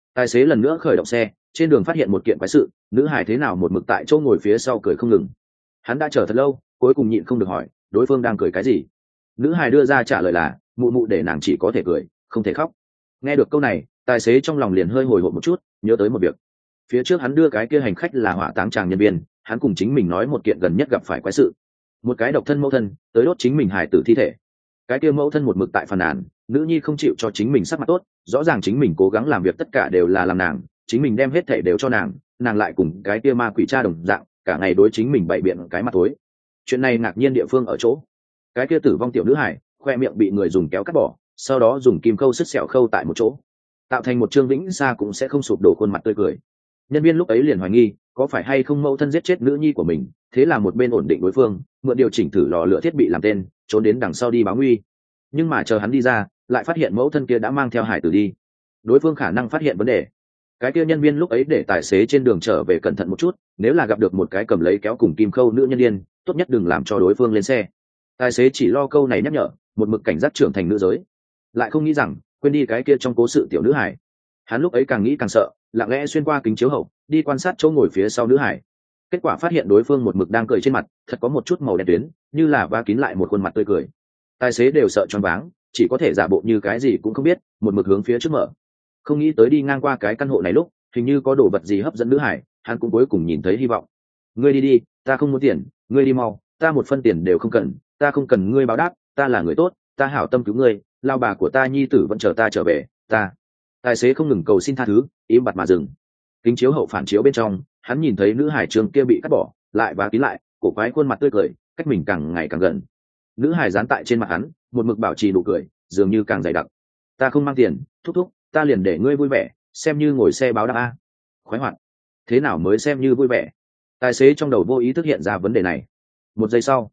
Tài xế lần nữa khởi động xe, trên đường phát hiện một kiện quái sự, nữ hải thế nào một mực tại chỗ ngồi phía sau cười không ngừng. Hắn đã chờ thật lâu, cuối cùng nhịn không được hỏi, đối phương đang cười cái gì. Nữ hải đưa ra trả lời là, mụ mụ để nàng chỉ có thể cười, không thể khóc. Nghe được câu này, tài xế trong lòng liền hơi hồi hộp một chút, nhớ tới một việc. Phía trước hắn đưa cái kia hành khách là hỏa táng tràng nhân viên, hắn cùng chính mình nói một kiện gần nhất gặp phải quái sự, một cái độc thân mẫu thân tới đốt chính mình hài tử thi thể. Cái kia mẫu thân một mực tại phàn nàn, nữ nhi không chịu cho chính mình sắc mặt tốt, rõ ràng chính mình cố gắng làm việc tất cả đều là làm nàng, chính mình đem hết thể đều cho nàng, nàng lại cùng cái kia ma quỷ cha đồng dạng, cả ngày đối chính mình bày biện cái mặt tối. Chuyện này ngạc nhiên địa phương ở chỗ, cái kia tử vong tiểu nữ hải khoe miệng bị người dùng kéo cắt bỏ, sau đó dùng kim khâu sứt sẹo khâu tại một chỗ, tạo thành một trương vĩnh xa cũng sẽ không sụp đổ khuôn mặt tươi cười. Nhân viên lúc ấy liền hoài nghi có phải hay không mẫu thân giết chết nữ nhi của mình, thế là một bên ổn định đối phương, mượn điều chỉnh thử lò lửa thiết bị làm tên, trốn đến đằng sau đi báo nguy. Nhưng mà chờ hắn đi ra, lại phát hiện mẫu thân kia đã mang theo hải tử đi. Đối phương khả năng phát hiện vấn đề, cái kia nhân viên lúc ấy để tài xế trên đường trở về cẩn thận một chút, nếu là gặp được một cái cầm lấy kéo cùng kim khâu nữ nhân viên, tốt nhất đừng làm cho đối phương lên xe. Tài xế chỉ lo câu này nhắc nhở, một mực cảnh giác trưởng thành nữ giới, lại không nghĩ rằng quên đi cái kia trong cố sự tiểu nữ hải. Hắn lúc ấy càng nghĩ càng sợ, lặng lẽ xuyên qua kính chiếu hậu đi quan sát chỗ ngồi phía sau nữ hải. Kết quả phát hiện đối phương một mực đang cười, trên mặt thật có một chút màu đen tuyến, như là va kín lại một khuôn mặt tươi cười. Tài xế đều sợ choáng váng, chỉ có thể giả bộ như cái gì cũng không biết, một mực hướng phía trước mở. Không nghĩ tới đi ngang qua cái căn hộ này lúc hình như có đồ vật gì hấp dẫn nữ hải, hắn cũng cuối cùng nhìn thấy hy vọng. Ngươi đi đi, ta không muốn tiền, ngươi đi mau, ta một phân tiền đều không cần, ta không cần ngươi báo đáp, ta là người tốt, ta hảo tâm cứu ngươi, lao bà của ta nhi tử vẫn chờ ta trở về, ta. Tài xế không ngừng cầu xin tha thứ, im bặt mà dừng. Kính chiếu hậu phản chiếu bên trong, hắn nhìn thấy nữ hải trường kia bị cắt bỏ lại và kín lại, cổ quái khuôn mặt tươi cười cách mình càng ngày càng gần. Nữ hải dán tại trên mặt hắn, một mực bảo trì nụ cười, dường như càng dày đặc. Ta không mang tiền, thúc thúc, ta liền để ngươi vui vẻ, xem như ngồi xe báo đáp a. Khoái hoạt. Thế nào mới xem như vui vẻ? Tài xế trong đầu vô ý thức hiện ra vấn đề này. Một giây sau,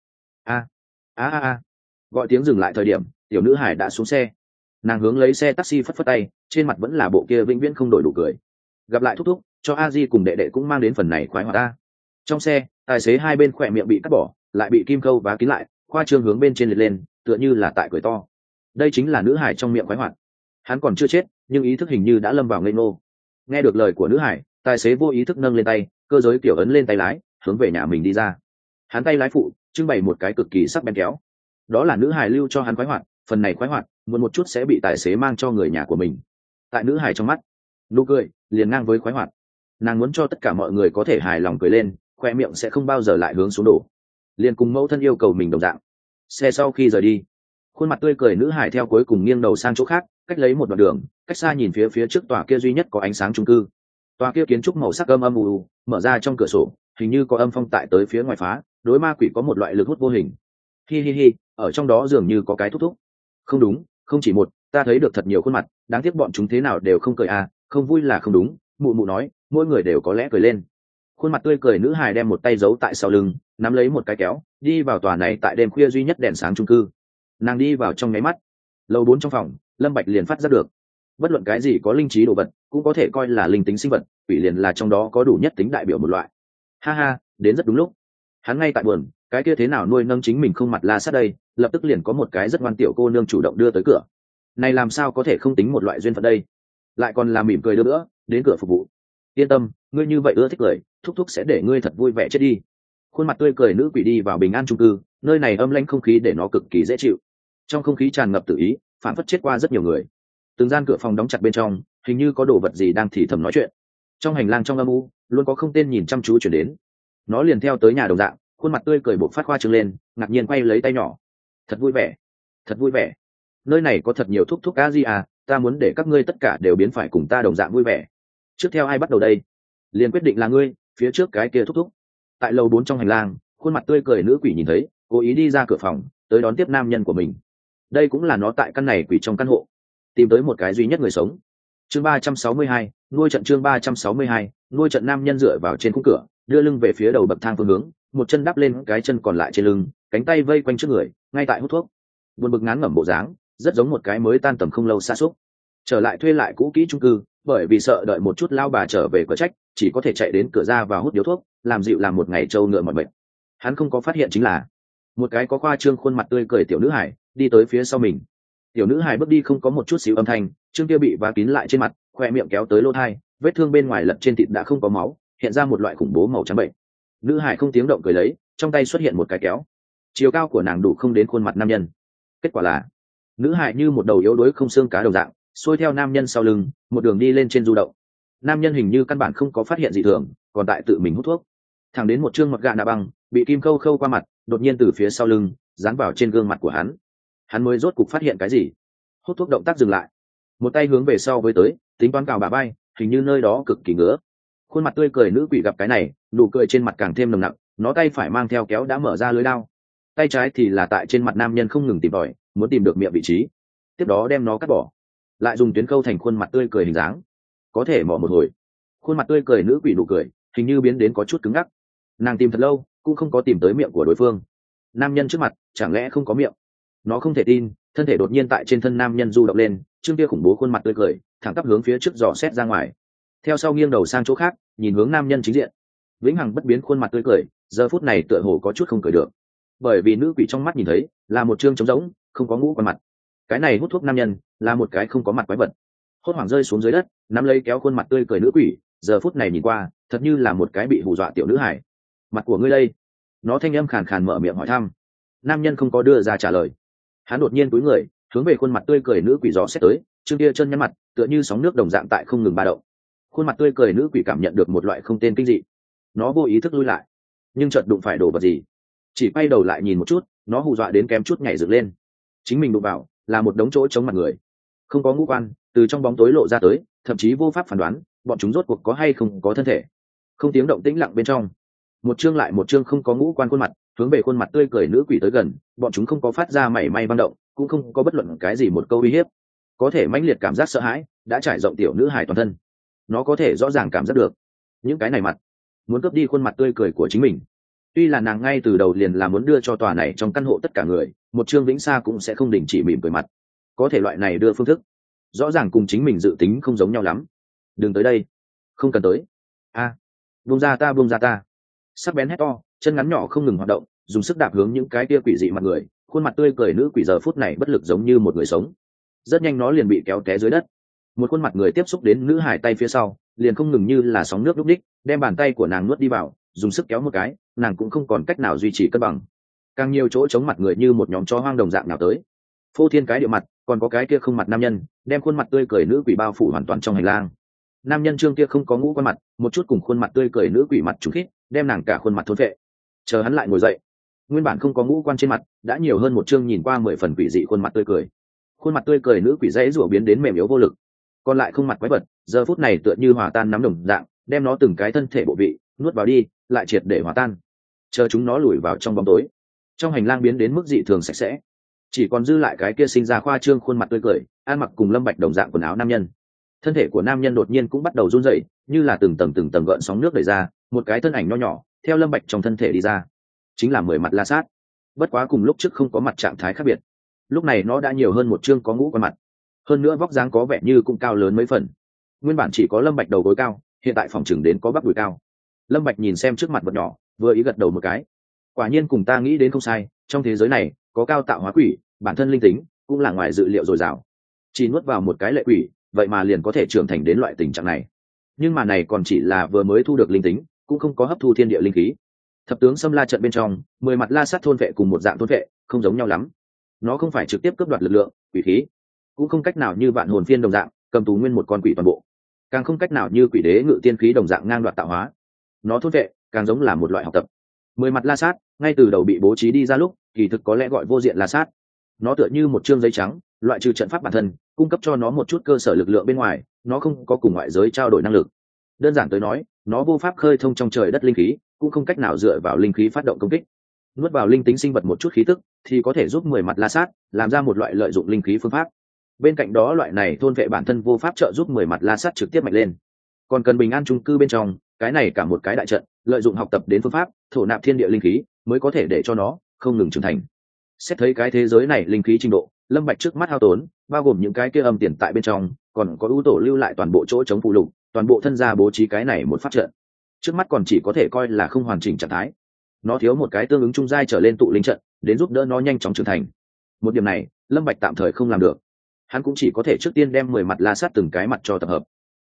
a gọi tiếng dừng lại thời điểm, tiểu nữ hải đã xuống xe. Nàng hướng lấy xe taxi phất phất tay, trên mặt vẫn là bộ kia vĩnh viễn không đổi đủ cười. Gặp lại thúc thúc, cho a di cùng đệ đệ cũng mang đến phần này khoái hoạt ta. Trong xe, tài xế hai bên khỏe miệng bị cắt bỏ, lại bị kim khâu vá kín lại, khoa trương hướng bên trên liệt lên, tựa như là tại cười to. Đây chính là nữ hải trong miệng khoái hoạt. Hắn còn chưa chết, nhưng ý thức hình như đã lâm vào ngây ngô. Nghe được lời của nữ hải, tài xế vô ý thức nâng lên tay, cơ giới kiểu ấn lên tay lái, hướng về nhà mình đi ra. Hắn tay lái phụ trưng bày một cái cực kỳ sắc bén kéo, đó là nữ hải lưu cho hắn khoái hoạt. Phần này khoái hoạt muốn một chút sẽ bị tài xế mang cho người nhà của mình. Tại nữ hải trong mắt, nụ cười liền ngang với khoái hoạt. Nàng muốn cho tất cả mọi người có thể hài lòng cười lên, khoe miệng sẽ không bao giờ lại hướng xuống đổ, liền cùng mẫu thân yêu cầu mình đồng dạng. Xe sau khi rời đi, khuôn mặt tươi cười nữ hải theo cuối cùng nghiêng đầu sang chỗ khác, cách lấy một đoạn đường, cách xa nhìn phía trước tòa kia duy nhất có ánh sáng chung cư. Tòa kia kiến trúc màu sắc âm u, mở ra trong cửa sổ hình như có âm phong tại tới phía ngoài phá, đối ma quỷ có một loại lực hút vô hình. Hi, ở trong đó dường như có cái thúc thúc. Không đúng, không chỉ một, ta thấy được thật nhiều khuôn mặt, đáng tiếc bọn chúng thế nào đều không cười à, không vui là không đúng. Mụ mụ nói mỗi người đều có lẽ cười lên. Khuôn mặt tươi cười nữ hài đem một tay giấu tại sau lưng, nắm lấy một cái kéo, đi vào tòa này tại đêm khuya duy nhất đèn sáng chung cư. Nàng đi vào trong nháy mắt, lầu 4 trong phòng, Lâm Bạch liền phát ra được, bất luận cái gì có linh trí đồ vật cũng có thể coi là linh tính sinh vật, quỷ liền là trong đó có đủ nhất tính đại biểu một loại. Ha, đến rất đúng lúc. Hắn ngay tại buồn, cái kia thế nào nuôi nâng chính mình không mặt la sát đây, lập tức liền có một cái rất ngoan tiểu cô nương chủ động đưa tới cửa. Này làm sao có thể không tính một loại duyên phận đây, lại còn là mỉm cười đưa bữa đến cửa phục vụ. Yên tâm, ngươi như vậy ưa thích cười, thúc thúc sẽ để ngươi thật vui vẻ chết đi. Khuôn mặt tươi cười nữ quỷ đi vào bình an chung cư, nơi này âm lãnh không khí để nó cực kỳ dễ chịu. Trong không khí tràn ngập tự ý, phản phất chết qua rất nhiều người. Từng gian cửa phòng đóng chặt bên trong, hình như có đồ vật gì đang thì thầm nói chuyện. Trong hành lang trong âm u, luôn có không tên nhìn chăm chú chuyển đến. Nó liền theo tới nhà đồng dạng, khuôn mặt tươi cười bộc phát khoa trương lên, ngạc nhiên quay lấy tay nhỏ. Thật vui vẻ, thật vui vẻ. Nơi này có thật nhiều thúc thúc a di à, ta muốn để các ngươi tất cả đều biến phải cùng ta đồng dạng vui vẻ. Trước theo ai bắt đầu đây? Liền quyết định là ngươi, phía trước cái kia thúc thúc. Tại lầu 4 trong hành lang, khuôn mặt tươi cười nữ quỷ nhìn thấy, cố ý đi ra cửa phòng, tới đón tiếp nam nhân của mình. Đây cũng là nó tại căn này quỷ trong căn hộ, tìm tới một cái duy nhất người sống. Chương 362, nuôi trận. Chương 362, nuôi trận. Nam nhân dựa vào trên khung cửa, đưa lưng về phía đầu bậc thang phương hướng, một chân đắp lên cái chân còn lại trên lưng, cánh tay vây quanh trước người, ngay tại hút thuốc. Buồn bực ngán ngẩm bộ dáng, rất giống một cái mới tan tầm không lâu xa xúc. Trở lại thuê lại cũ kỹ chung cư, bởi vì sợ đợi một chút lao bà trở về cửa trách, chỉ có thể chạy đến cửa ra và hút điếu thuốc, làm dịu làm một ngày trâu ngựa mọi mệt. Hắn không có phát hiện chính là một cái có khoa trương khuôn mặt tươi cười tiểu nữ hải đi tới phía sau mình. Tiểu nữ hải bước đi không có một chút xíu âm thanh, chương kia bị vá kín lại trên mặt khoe miệng kéo tới lỗ thai, vết thương bên ngoài lật trên thịt đã không có máu, hiện ra một loại khủng bố màu trắng bệnh. Nữ hải không tiếng động cười lấy, trong tay xuất hiện một cái kéo. Chiều cao của nàng đủ không đến khuôn mặt nam nhân. Kết quả là nữ hải như một đầu yếu đuối không xương cá đồng dạng, xuôi theo nam nhân sau lưng, một đường đi lên trên du động. Nam nhân hình như căn bản không có phát hiện gì thường, còn tại tự mình hút thuốc. Thẳng đến một chương mật gà nạ băng bị kim khâu khâu qua mặt, đột nhiên từ phía sau lưng dán vào trên gương mặt của hắn mới rốt cục phát hiện cái gì. Hút thuốc động tác dừng lại, một tay hướng về sau với tới, tính toán cào bà bay, hình như nơi đó cực kỳ ngứa. Khuôn mặt tươi cười nữ quỷ gặp cái này, nụ cười trên mặt càng thêm nồng nặng, nó tay phải mang theo kéo đã mở ra lưới đao, tay trái thì là tại trên mặt nam nhân không ngừng tìm tòi, muốn tìm được miệng vị trí, tiếp đó đem nó cắt bỏ, lại dùng tuyến câu thành khuôn mặt tươi cười hình dáng. Có thể mỏ một hồi, khuôn mặt tươi cười nữ quỷ nụ cười hình như biến đến có chút cứng ngắc. Nàng tìm thật lâu cũng không có tìm tới miệng của đối phương. Nam nhân trước mặt chẳng lẽ không có miệng? Nó không thể tin, thân thể đột nhiên tại trên thân nam nhân du động lên, chương kia khủng bố khuôn mặt tươi cười thẳng tắp hướng phía trước dò xét ra ngoài, theo sau nghiêng đầu sang chỗ khác, nhìn hướng nam nhân chính diện. Vĩnh hằng bất biến khuôn mặt tươi cười giờ phút này tựa hồ có chút không cười được, bởi vì nữ quỷ trong mắt nhìn thấy là một chương trống rỗng, không có ngũ quan mặt. Cái này hút thuốc nam nhân là một cái không có mặt quái vật. Hốt hoảng rơi xuống dưới đất, nắm lấy kéo khuôn mặt tươi cười nữ quỷ, giờ phút này nhìn qua thật như là một cái bị hù dọa tiểu nữ hải. Mặt của ngươi đây? Nó thanh âm khàn khàn mở miệng hỏi thăm. Nam nhân không có đưa ra trả lời, hắn đột nhiên cúi người hướng về khuôn mặt tươi cười nữ quỷ dò xét tới, chương kia chân nhăn mặt tựa như sóng nước đồng dạng tại không ngừng ba động. Khuôn mặt tươi cười nữ quỷ cảm nhận được một loại không tên kinh dị, nó vô ý thức lui lại, nhưng chợt đụng phải đồ vật gì, chỉ quay đầu lại nhìn một chút, nó hù dọa đến kém chút nhảy dựng lên. Chính mình đụng vào là một đống chỗ chống mặt người, không có ngũ quan, từ trong bóng tối lộ ra tới, thậm chí vô pháp phán đoán bọn chúng rốt cuộc có hay không có thân thể. Không tiếng động tĩnh lặng bên trong, một chương lại một chương không có ngũ quan khuôn mặt hướng về khuôn mặt tươi cười nữ quỷ tới gần, bọn chúng không có phát ra mảy may vang động, cũng không có bất luận cái gì một câu uy hiếp, có thể mãnh liệt cảm giác sợ hãi đã trải rộng tiểu nữ hài toàn thân. Nó có thể rõ ràng cảm giác được những cái này mặt muốn cướp đi khuôn mặt tươi cười của chính mình. Tuy là nàng ngay từ đầu liền là muốn đưa cho tòa này trong căn hộ tất cả người một chương vĩnh xa cũng sẽ không đình chỉ mỉm cười mặt, có thể loại này đưa phương thức rõ ràng cùng chính mình dự tính không giống nhau lắm. Đừng tới đây, không cần tới, buông ra ta, buông ra ta. Sắc bén hét to, chân ngắn nhỏ không ngừng hoạt động, dùng sức đạp hướng những cái kia quỷ dị mặt người. Khuôn mặt tươi cười nữ quỷ giờ phút này bất lực giống như một người sống, rất nhanh nó liền bị kéo té dưới đất. Một khuôn mặt người tiếp xúc đến nữ hải tay phía sau, liền không ngừng như là sóng nước lúc đích đem bàn tay của nàng nuốt đi vào, dùng sức kéo một cái, nàng cũng không còn cách nào duy trì cân bằng. Càng nhiều chỗ chống mặt người như một nhóm chó hoang đồng dạng nào tới, phô thiên cái địa mặt, còn có cái kia không mặt nam nhân đem khuôn mặt tươi cười nữ quỷ bao phủ hoàn toàn trong hành lang. Nam nhân trương kia không có ngũ quan mặt, một chút cùng khuôn mặt tươi cười nữ quỷ mặt trùng khít, đem nàng cả khuôn mặt thôn vệ. Chờ hắn lại ngồi dậy, nguyên bản không có ngũ quan trên mặt đã nhiều hơn một chương nhìn qua 10 phần quỷ dị khuôn mặt tươi cười. Khuôn mặt tươi cười nữ quỷ dãy rủa biến đến mềm yếu vô lực, còn lại không mặt quái vật giờ phút này tựa như hòa tan nắm đồng dạng, đem nó từng cái thân thể bộ vị nuốt vào đi, lại triệt để hòa tan. Chờ chúng nó lùi vào trong bóng tối, trong hành lang biến đến mức dị thường sạch sẽ, chỉ còn dư lại cái kia sinh ra khoa trương khuôn mặt tươi cười, ăn mặc cùng Lâm Bạch đồng dạng quần áo nam nhân. Thân thể của nam nhân đột nhiên cũng bắt đầu run rẩy, như là từng tầng gợn sóng nước đẩy ra, một cái thân ảnh nho nhỏ theo Lâm Bạch trong thân thể đi ra, chính là 10 mặt la sát. Bất quá cùng lúc trước không có mặt trạng thái khác biệt, lúc này nó đã nhiều hơn một chương có ngũ quan mặt, hơn nữa vóc dáng có vẻ như cũng cao lớn mấy phần. Nguyên bản chỉ có Lâm Bạch đầu gối cao, hiện tại phòng chừng đến có bắp đùi cao. Lâm Bạch nhìn xem trước mặt vật nhỏ, vừa ý gật đầu một cái. Quả nhiên cùng ta nghĩ đến không sai, trong thế giới này có cao tạo hóa quỷ, bản thân linh tính cũng là ngoài dự liệu dồi dào. Chỉ nuốt vào một cái lệ quỷ, vậy mà liền có thể trưởng thành đến loại tình trạng này. Nhưng mà này còn chỉ là vừa mới thu được linh tính, cũng không có hấp thu thiên địa linh khí. Thập tướng xâm la trận bên trong, 10 mặt la sát thôn vệ cùng một dạng thôn vệ, không giống nhau lắm. Nó không phải trực tiếp cướp đoạt lực lượng, quỷ khí, cũng không cách nào như vạn hồn phiên đồng dạng cầm tù nguyên một con quỷ toàn bộ, càng không cách nào như quỷ đế ngự tiên khí đồng dạng ngang đoạt tạo hóa. Nó thôn vệ càng giống là một loại học tập. 10 mặt la sát ngay từ đầu bị bố trí đi ra lúc, kỳ thực có lẽ gọi vô diện la sát. Nó tựa như một chương giấy trắng, loại trừ trận pháp bản thân cung cấp cho nó một chút cơ sở lực lượng bên ngoài, nó không có cùng ngoại giới trao đổi năng lực. Đơn giản tới nói, nó vô pháp khơi thông trong trời đất linh khí, cũng không cách nào dựa vào linh khí phát động công kích. Nuốt vào linh tính sinh vật một chút khí tức thì có thể giúp 10 mặt la sát làm ra một loại lợi dụng linh khí phương pháp. Bên cạnh đó loại này thôn vệ bản thân vô pháp trợ giúp 10 mặt la sát trực tiếp mạnh lên, còn cần bình an chung cư bên trong cái này cả một cái đại trận, lợi dụng học tập đến phương pháp thổ nạp thiên địa linh khí mới có thể để cho nó không ngừng trưởng thành. Xét thấy cái thế giới này linh khí trình độ, Lâm Bạch trước mắt hao tốn, bao gồm những cái kia âm tiền tại bên trong, còn có ưu tổ lưu lại toàn bộ chỗ chống phụ lục, toàn bộ thân gia bố trí cái này một pháp trận, trước mắt còn chỉ có thể coi là không hoàn chỉnh trạng thái. Nó thiếu một cái tương ứng trung giai trở lên tụ linh trận đến giúp đỡ nó nhanh chóng trưởng thành. Một điểm này Lâm Bạch tạm thời không làm được, hắn cũng chỉ có thể trước tiên đem 10 mặt la sát từng cái mặt cho tập hợp.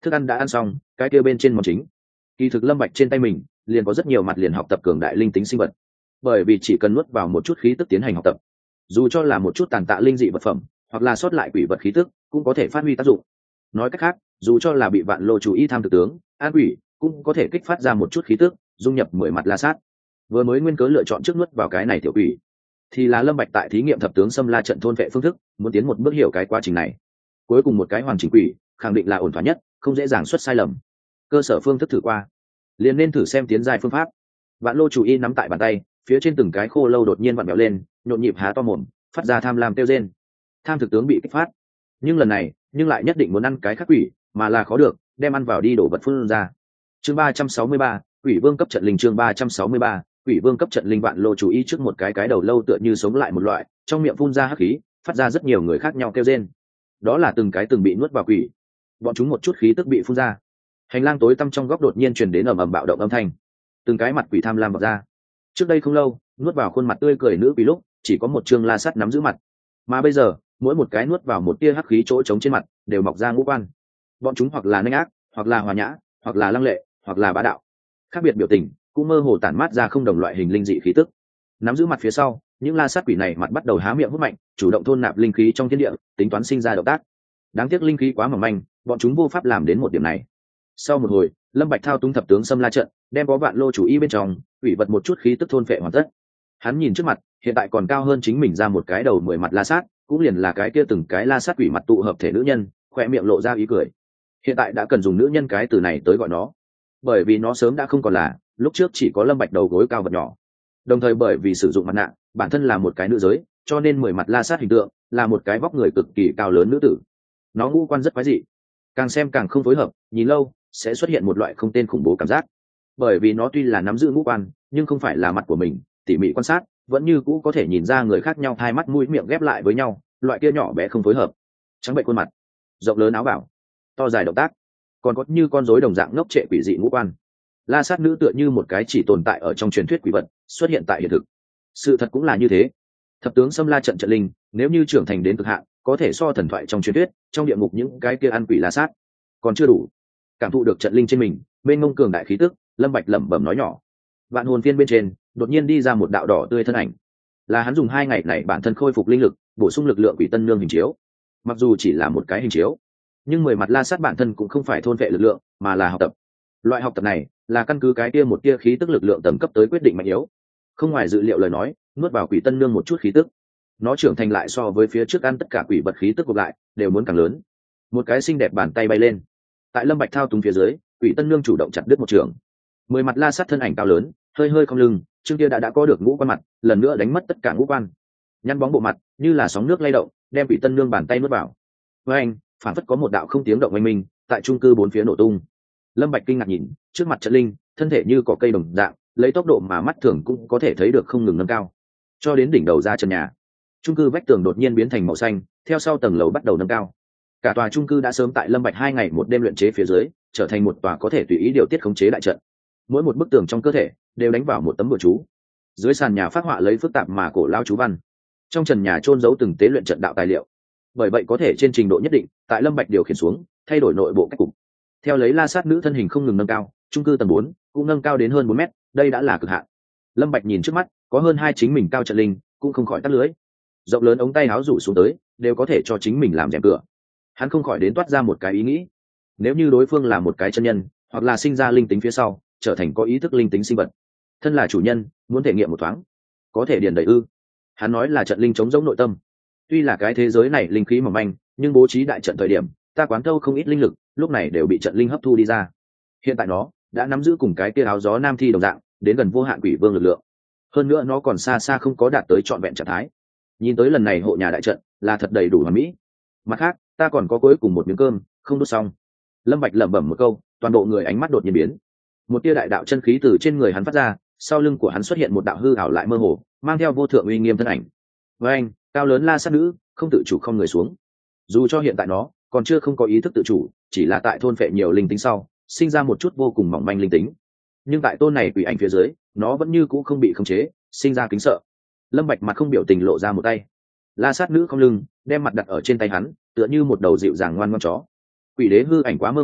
thức ăn đã ăn xong, cái kia bên trên món chính. Kỳ thực Lâm Bạch trên tay mình liền có rất nhiều mặt liền học tập cường đại linh tính sinh vật, bởi vì chỉ cần nuốt vào một chút khí tức tiến hành học tập, dù cho là một chút tàn tạ linh dị vật phẩm hoặc là sót lại quỷ vật khí tức cũng có thể phát huy tác dụng. Nói cách khác, dù cho là bị vạn lô chú ý tham thực tướng an quỷ cũng có thể kích phát ra một chút khí tức dung nhập 10 mặt la sát. Vừa mới nguyên cớ lựa chọn trước nuốt vào cái này tiểu quỷ thì là Lâm Bạch tại thí nghiệm thập tướng xâm la trận thôn vệ phương thức, muốn tiến một bước hiểu cái quá trình này. Cuối cùng một cái hoàn chỉnh quỷ khẳng định là ổn thỏa nhất, không dễ dàng xuất sai lầm. Cơ sở phương thức thử qua, liền nên thử xem tiến giai phương pháp. Vạn lô chủ y nắm tại bàn tay, phía trên từng cái khô lâu đột nhiên vặn vẹo lên, nhộn nhịp há to mồm, phát ra tham lam kêu rên. Tham thực tướng bị kích phát, nhưng lần này nhưng lại nhất định muốn ăn cái khác quỷ, mà là khó được, đem ăn vào đi đổ vật phun ra. Chương 363, quỷ vương cấp trận linh. Chương 363, quỷ vương cấp trận linh. Vạn lô chủ y trước một cái đầu lâu tựa như sống lại một loại, trong miệng phun ra hắc khí, phát ra rất nhiều người khác nhau kêu rên. Đó là từng cái từng bị nuốt vào quỷ, bọn chúng một chút khí tức bị phun ra. Hành lang tối tăm trong góc đột nhiên truyền đến ầm ầm bạo động âm thanh, từng cái mặt quỷ tham lam vọt ra. Trước đây không lâu, nuốt vào khuôn mặt tươi cười nữ quỷ lúc chỉ có một chương la sắt nắm giữ mặt, mà bây giờ mỗi một cái nuốt vào một tia hắc khí chỗ trống trên mặt đều mọc ra ngũ quan. Bọn chúng hoặc là nhanh ác, hoặc là hòa nhã, hoặc là lăng lệ, hoặc là bá đạo. Khác biệt biểu tình cũng mơ hồ tản mát ra không đồng loại hình linh dị khí tức. Nắm giữ mặt phía sau, những la sát quỷ này mặt bắt đầu há miệng hút mạnh, chủ động thôn nạp linh khí trong thiên địa, tính toán sinh ra động tác. Đáng tiếc linh khí quá mỏng manh, bọn chúng vô pháp làm đến một điểm này. Sau một hồi, Lâm Bạch thao túng thập tướng xâm la trận, đem có vạn lô chủ y bên trong quỷ vật một chút khí tức thôn phệ hoàn tất. Hắn nhìn trước mặt, hiện tại còn cao hơn chính mình ra một cái đầu 10 mặt la sát, cũng liền là cái kia từng cái la sát quỷ mặt tụ hợp thể nữ nhân, khỏe miệng lộ ra ý cười. Hiện tại đã cần dùng nữ nhân cái từ này tới gọi nó, bởi vì nó sớm đã không còn là lúc trước chỉ có Lâm Bạch đầu gối cao vật nhỏ. Đồng thời bởi vì sử dụng mặt nạ, bản thân là một cái nữ giới, cho nên 10 mặt la sát hình tượng là một cái vóc người cực kỳ cao lớn nữ tử. Nó ngũ quan rất quái dị, càng xem càng không phối hợp, nhìn lâu sẽ xuất hiện một loại không tên khủng bố cảm giác. Bởi vì nó tuy là nắm giữ ngũ quan, nhưng không phải là mặt của mình, tỉ mỉ quan sát vẫn như cũ có thể nhìn ra người khác nhau, hai mắt mũi miệng ghép lại với nhau, loại kia nhỏ bé không phối hợp. Trắng bệnh khuôn mặt, rộng lớn áo bảo, to dài động tác, còn có như con rối đồng dạng ngốc trệ quỷ dị ngũ quan. La sát nữ tựa như một cái chỉ tồn tại ở trong truyền thuyết quỷ vật, xuất hiện tại hiện thực. Sự thật cũng là như thế. Thập tướng xâm la trận trận linh, nếu như trưởng thành đến cực hạn, có thể so thần thoại trong truyền thuyết, trong địa ngục những cái kia ăn quỷ la sát. Còn chưa đủ. Cảm thụ được trận linh trên mình, bên ngông cường đại khí tức, Lâm Bạch lẩm bẩm nói nhỏ. Vạn hồn phiên bên trên, đột nhiên đi ra một đạo đỏ tươi thân ảnh. Là hắn dùng 2 ngày này bản thân khôi phục linh lực, bổ sung lực lượng quỷ tân nương hình chiếu. Mặc dù chỉ là một cái hình chiếu, nhưng 10 mặt la sát bản thân cũng không phải thôn vệ lực lượng, mà là học tập. Loại học tập này là căn cứ cái kia một tia khí tức lực lượng tầm cấp tới quyết định mạnh yếu. Không ngoài dự liệu lời nói, nuốt vào quỷ tân nương một chút khí tức, nó trưởng thành lại so với phía trước ăn tất cả quỷ vật khí tức gộp lại đều muốn càng lớn. Một cái xinh đẹp bàn tay bay lên, tại Lâm Bạch thao túng phía dưới, quỷ tân nương chủ động chặt đứt một trường. 10 mặt la sát thân ảnh cao lớn, hơi hơi cong lưng, chương kia đã có được ngũ quan mặt, lần nữa đánh mất tất cả ngũ quan, nhăn bóng bộ mặt như là sóng nước lay động, đem quỷ tân nương bàn tay nuốt vào. Với anh, phản phất có một đạo không tiếng động oanh minh tại trung cư 4 phía nổ tung. Lâm Bạch kinh ngạc nhìn trước mặt trận linh, thân thể như cỏ cây đồng dạng, lấy tốc độ mà mắt thường cũng có thể thấy được không ngừng nâng cao, cho đến đỉnh đầu ra trần nhà. Trung cư vách tường đột nhiên biến thành màu xanh, theo sau tầng lầu bắt đầu nâng cao. Cả tòa trung cư đã sớm tại Lâm Bạch 2 ngày 1 đêm luyện chế phía dưới, trở thành một tòa có thể tùy ý điều tiết khống chế đại trận. Mỗi một bức tường trong cơ thể đều đánh vào một tấm bùa chú. Dưới sàn nhà phác họa lấy phức tạp mà cổ lao chú văn. Trong trần nhà chôn giấu từng tế luyện trận đạo tài liệu. Bởi vậy có thể trên trình độ nhất định, tại Lâm Bạch điều khiển xuống, thay đổi nội bộ cách cục. Theo lấy la sát nữ thân hình không ngừng nâng cao, trung cư tầng 4 cũng nâng cao đến hơn 4 mét, đây đã là cực hạn. Lâm Bạch nhìn trước mắt, có hơn 2 chính mình cao trận linh, cũng không khỏi tắt lưới. Rộng lớn ống tay áo rủ xuống tới, đều có thể cho chính mình làm rèm cửa. Hắn không khỏi đến toát ra một cái ý nghĩ, nếu như đối phương là một cái chân nhân, hoặc là sinh ra linh tính phía sau, trở thành có ý thức linh tính sinh vật, thân là chủ nhân, muốn thể nghiệm một thoáng, có thể điền đầy ư? Hắn nói là trận linh chống giống nội tâm. Tuy là cái thế giới này linh khí mỏng manh, nhưng bố trí đại trận thời điểm, ta quán thâu không ít linh lực, lúc này đều bị trận linh hấp thu đi ra. Hiện tại nó đã nắm giữ cùng cái kia áo gió nam thi đồng dạng, đến gần vô hạn quỷ vương lực lượng. Hơn nữa nó còn xa xa không có đạt tới trọn vẹn trạng thái. Nhìn tới lần này hộ nhà đại trận là thật đầy đủ hoàn mỹ. Mặt khác, ta còn có cuối cùng một miếng cơm không đốt xong. Lâm Bạch lẩm bẩm một câu, toàn bộ người ánh mắt đột nhiên biến. Một tia đại đạo chân khí từ trên người hắn phát ra, sau lưng của hắn xuất hiện một đạo hư ảo lại mơ hồ, mang theo vô thượng uy nghiêm thân ảnh. Với anh, cao lớn la sát nữ, không tự chủ không người xuống. Dù cho hiện tại nó còn chưa không có ý thức tự chủ, chỉ là tại thôn phệ nhiều linh tính sau, sinh ra một chút vô cùng mỏng manh linh tính. Nhưng tại tôn này quỷ ảnh phía dưới, nó vẫn như cũ không bị khống chế, sinh ra kính sợ. Lâm Bạch mặt không biểu tình lộ ra một tay. La sát nữ không lưng, đem mặt đặt ở trên tay hắn, tựa như một đầu dịu dàng ngoan ngoãn chó. Quỷ đế hư ảnh quá mơ hồ,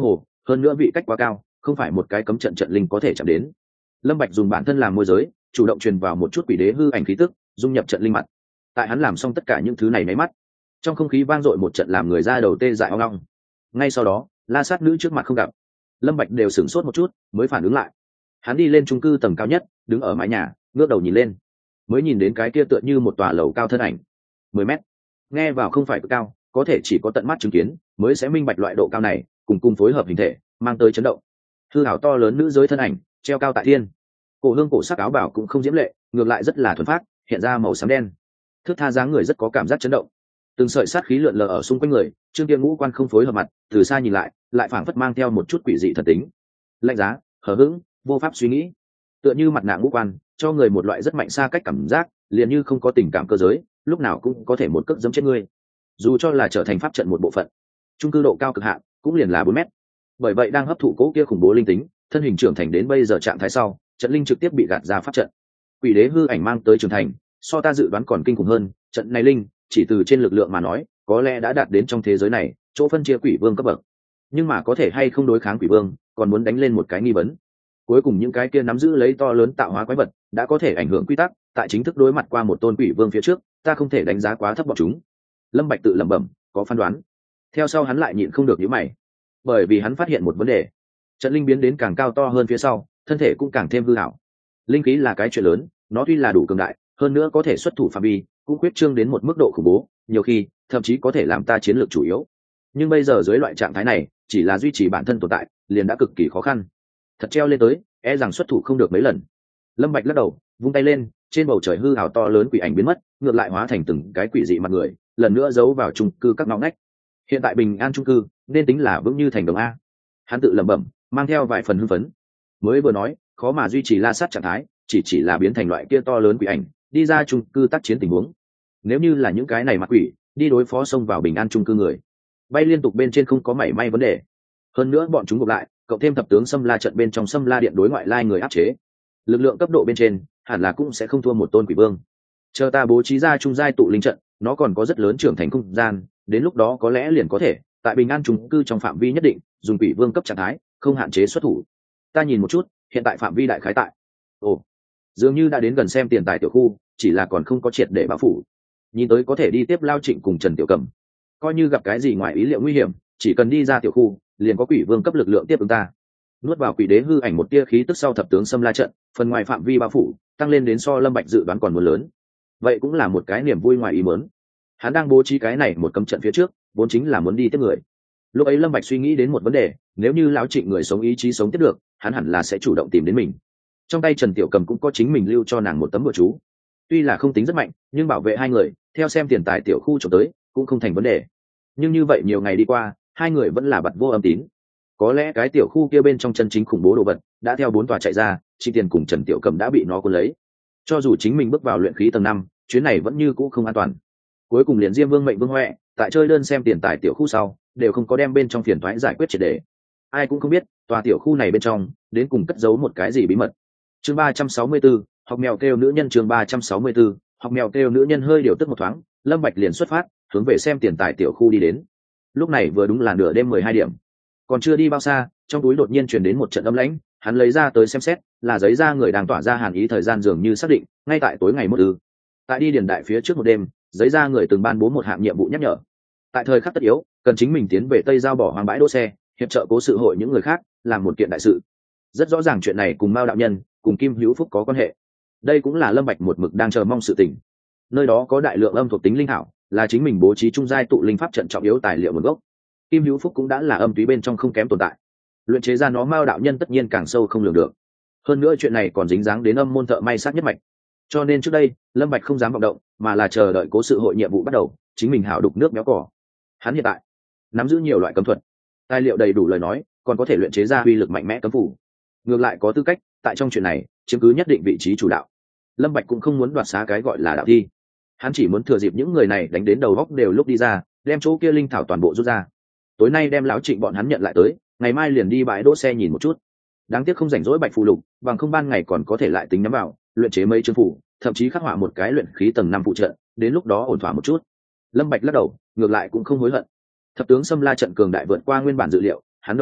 hơn nữa vị cách quá cao, không phải một cái cấm trận trận linh có thể chạm đến. Lâm Bạch dùng bản thân làm môi giới, chủ động truyền vào một chút quỷ đế hư ảnh khí tức, dung nhập trận linh mặt. Tại hắn làm xong tất cả những thứ này nháy mắt, trong không khí vang dội một trận làm người ra đầu tê dại ong ong. Ngay sau đó, La Sát nữ trước mặt không gặp, Lâm Bạch đều sửng sốt một chút, mới phản ứng lại. Hắn đi lên chung cư tầng cao nhất, đứng ở mái nhà, ngước đầu nhìn lên, mới nhìn đến cái kia tựa như một tòa lầu cao thân ảnh, 10 mét. Nghe vào không phải cực cao, có thể chỉ có tận mắt chứng kiến, mới sẽ minh bạch loại độ cao này, cùng phối hợp hình thể, mang tới chấn động. Hư ảo to lớn nữ giới thân ảnh, treo cao tại thiên. Cổ hương cổ sắc áo bảo cũng không diễm lệ, ngược lại rất là thuần phác, hiện ra màu xám đen. Thước tha dáng người rất có cảm giác chấn động. Từng sợi sát khí lượn lờ ở xung quanh người, Trương Tiên ngũ quan không phối hợp mặt, từ xa nhìn lại phảng phất mang theo một chút quỷ dị thần tính. Lạnh giá, hờ hững, vô pháp suy nghĩ. Tựa như mặt nạ ngũ quan, cho người một loại rất mạnh xa cách cảm giác, liền như không có tình cảm cơ giới, lúc nào cũng có thể một cước giẫm chết ngươi. Dù cho là trở thành pháp trận một bộ phận, chung cư độ cao cực hạn cũng liền là 4 mét. Bởi vậy đang hấp thụ cố kia khủng bố linh tính, thân hình trưởng thành đến bây giờ trạng thái sau, trận linh trực tiếp bị gạt ra pháp trận. Quỷ đế hư ảnh mang tới trưởng thành, so ta dự đoán còn kinh khủng hơn, trận này linh, chỉ từ trên lực lượng mà nói, có lẽ đã đạt đến trong thế giới này, chỗ phân chia quỷ vương cấp bậc. Nhưng mà có thể hay không đối kháng quỷ vương, còn muốn đánh lên một cái nghi vấn. Cuối cùng những cái kia nắm giữ lấy to lớn tạo hóa quái vật, đã có thể ảnh hưởng quy tắc, tại chính thức đối mặt qua một tôn quỷ vương phía trước, ta không thể đánh giá quá thấp bọn chúng. Lâm Bạch tự lẩm bẩm, có phán đoán. Theo sau hắn lại nhịn không được nhíu mày, bởi vì hắn phát hiện một vấn đề. Trận linh biến đến càng cao to hơn phía sau, thân thể cũng càng thêm hư ảo. Linh khí là cái chuyện lớn, nó tuy là đủ cường đại, hơn nữa có thể xuất thủ phạm vi, cũng quyết trương đến một mức độ khủng bố, nhiều khi thậm chí có thể làm ta chiến lược chủ yếu. Nhưng bây giờ dưới loại trạng thái này, chỉ là duy trì bản thân tồn tại, liền đã cực kỳ khó khăn. Thật treo lên tới, e rằng xuất thủ không được mấy lần. Lâm Bạch lắc đầu, vung tay lên, trên bầu trời hư ảo to lớn quỷ ảnh biến mất, ngược lại hóa thành từng cái quỷ dị mặt người, lần nữa giấu vào chung cư các ngõ ngách. Hiện tại bình an chung cư, nên tính là vững như thành đồng a. Hắn tự lẩm bẩm, mang theo vài phần hưng phấn. Mới vừa nói, khó mà duy trì La Sát trạng thái, chỉ là biến thành loại kia to lớn quỷ ảnh, đi ra chung cư tác chiến tình huống. Nếu như là những cái này mặt quỷ, đi đối phó xông vào bình an chung cư người, bay liên tục bên trên không có mảy may vấn đề. Hơn nữa bọn chúng gộp lại, cộng thêm thập tướng Sâm La trận bên trong Sâm La điện đối ngoại lai người áp chế, lực lượng cấp độ bên trên, hẳn là cũng sẽ không thua một tôn quỷ vương. Chờ ta bố trí ra trung giai tụ linh trận, nó còn có rất lớn trưởng thành không gian, đến lúc đó có lẽ liền có thể tại bình an chung cư trong phạm vi nhất định dùng quỷ vương cấp trạng thái, không hạn chế xuất thủ. Ta nhìn một chút, hiện tại phạm vi đại khái tại, ồ, dường như đã đến gần xem tiền tài tiểu khu, chỉ là còn không có triệt để bao phủ. Nhìn tới có thể đi tiếp Lao Trịnh cùng Trần Tiểu Cẩm, coi như gặp cái gì ngoài ý liệu nguy hiểm, chỉ cần đi ra tiểu khu, liền có quỷ vương cấp lực lượng tiếp ứng ta. Nuốt vào quỷ đế hư ảnh một tia khí tức sau thập tướng Sâm La trận, phần ngoài phạm vi bao phủ tăng lên đến so Lâm Bạch dự đoán còn muốn lớn. Vậy cũng là một cái niềm vui ngoài ý muốn. Hắn đang bố trí cái này một cấm trận phía trước, vốn chính là muốn đi tiếp người. Lúc ấy Lâm Bạch suy nghĩ đến một vấn đề, nếu như lão Trịnh người sống ý chí sống tiếp được, hắn hẳn là sẽ chủ động tìm đến mình. Trong tay Trần Tiểu Cầm cũng có chính mình lưu cho nàng một tấm bùa chú. Tuy là không tính rất mạnh, nhưng bảo vệ hai người, theo xem tiền tài tiểu khu trộm tới, cũng không thành vấn đề. Nhưng như vậy nhiều ngày đi qua, hai người vẫn là bặt vô âm tín. Có lẽ cái tiểu khu kia bên trong chân chính khủng bố đồ vật, đã theo 4 tòa chạy ra, Trịnh Tiền cùng Trần Tiểu Cầm đã bị nó cuốn lấy. Cho dù chính mình bước vào luyện khí tầng 5, chuyến này vẫn như cũ không an toàn. Cuối cùng liền Diêm Vương Mệnh Vương Hoè, tại chơi đơn xem tiền tài tiểu khu sau, đều không có đem bên trong phiền toái giải quyết triệt để. Ai cũng không biết, tòa tiểu khu này bên trong, đến cùng cất giấu một cái gì bí mật. Chương 364, học mèo kêu nữ nhân. Chương 364, học mèo kêu nữ nhân. Hơi điều tức một thoáng, Lâm Bạch liền xuất phát, hướng về xem tiền tài tiểu khu đi đến. Lúc này vừa đúng là nửa đêm 12 điểm. Còn chưa đi bao xa, trong túi đột nhiên truyền đến một trận âm lãnh, hắn lấy ra tới xem xét, là giấy da người đang tỏa ra hàn ý thời gian dường như xác định, ngay tại tối ngày mốt ư. Tại đi điền đại phía trước một đêm, giấy da người từng ban bố một hạng nhiệm vụ nhắc nhở. Tại thời khắc tất yếu, cần chính mình tiến về Tây Giao bỏ hoang bãi đỗ xe, hiệp trợ cố sự hội những người khác, làm một kiện đại sự. Rất rõ ràng chuyện này cùng Mao đạo nhân, cùng Kim Hữu Phúc có quan hệ. Đây cũng là Lâm Bạch một mực đang chờ mong sự tình. Nơi đó có đại lượng âm thuộc tính linh hảo, là chính mình bố trí trung giai tụ linh pháp trận trọng yếu tài liệu nguồn gốc. Kim Hữu Phúc cũng đã là âm túy bên trong không kém tồn tại. Luyện chế ra nó Mao đạo nhân tất nhiên càng sâu không lường được. Hơn nữa chuyện này còn dính dáng đến âm môn thợ may sát nhất mạch. Cho nên trước đây, Lâm Bạch không dám vọng động, mà là chờ đợi cố sự hội nhiệm vụ bắt đầu, chính mình hảo đục nước méo cỏ. Hắn hiện tại nắm giữ nhiều loại cấm thuật, tài liệu đầy đủ lời nói, còn có thể luyện chế ra uy lực mạnh mẽ cấm phủ. Ngược lại có tư cách, tại trong chuyện này, chiếm cứ nhất định vị trí chủ đạo. Lâm Bạch cũng không muốn đoạt xá cái gọi là đạo thi. Hắn chỉ muốn thừa dịp những người này đánh đến đầu góc đều lúc đi ra, đem chỗ kia linh thảo toàn bộ rút ra. Tối nay đem lão Trịnh bọn hắn nhận lại tới, ngày mai liền đi bãi đỗ xe nhìn một chút. Đáng tiếc không rảnh rỗi Bạch phù lục, bằng không ban ngày còn có thể lại tính nhắm vào, luyện chế mấy chương phủ, thậm chí khắc họa một cái luyện khí tầng 5 phụ trận, đến lúc đó ổn thỏa một chút. Lâm Bạch lắc đầu, ngược lại cũng không hối hận. Thập tướng Sâm La trận cường đại vượt qua nguyên bản dự liệu, hắn đầu nhập,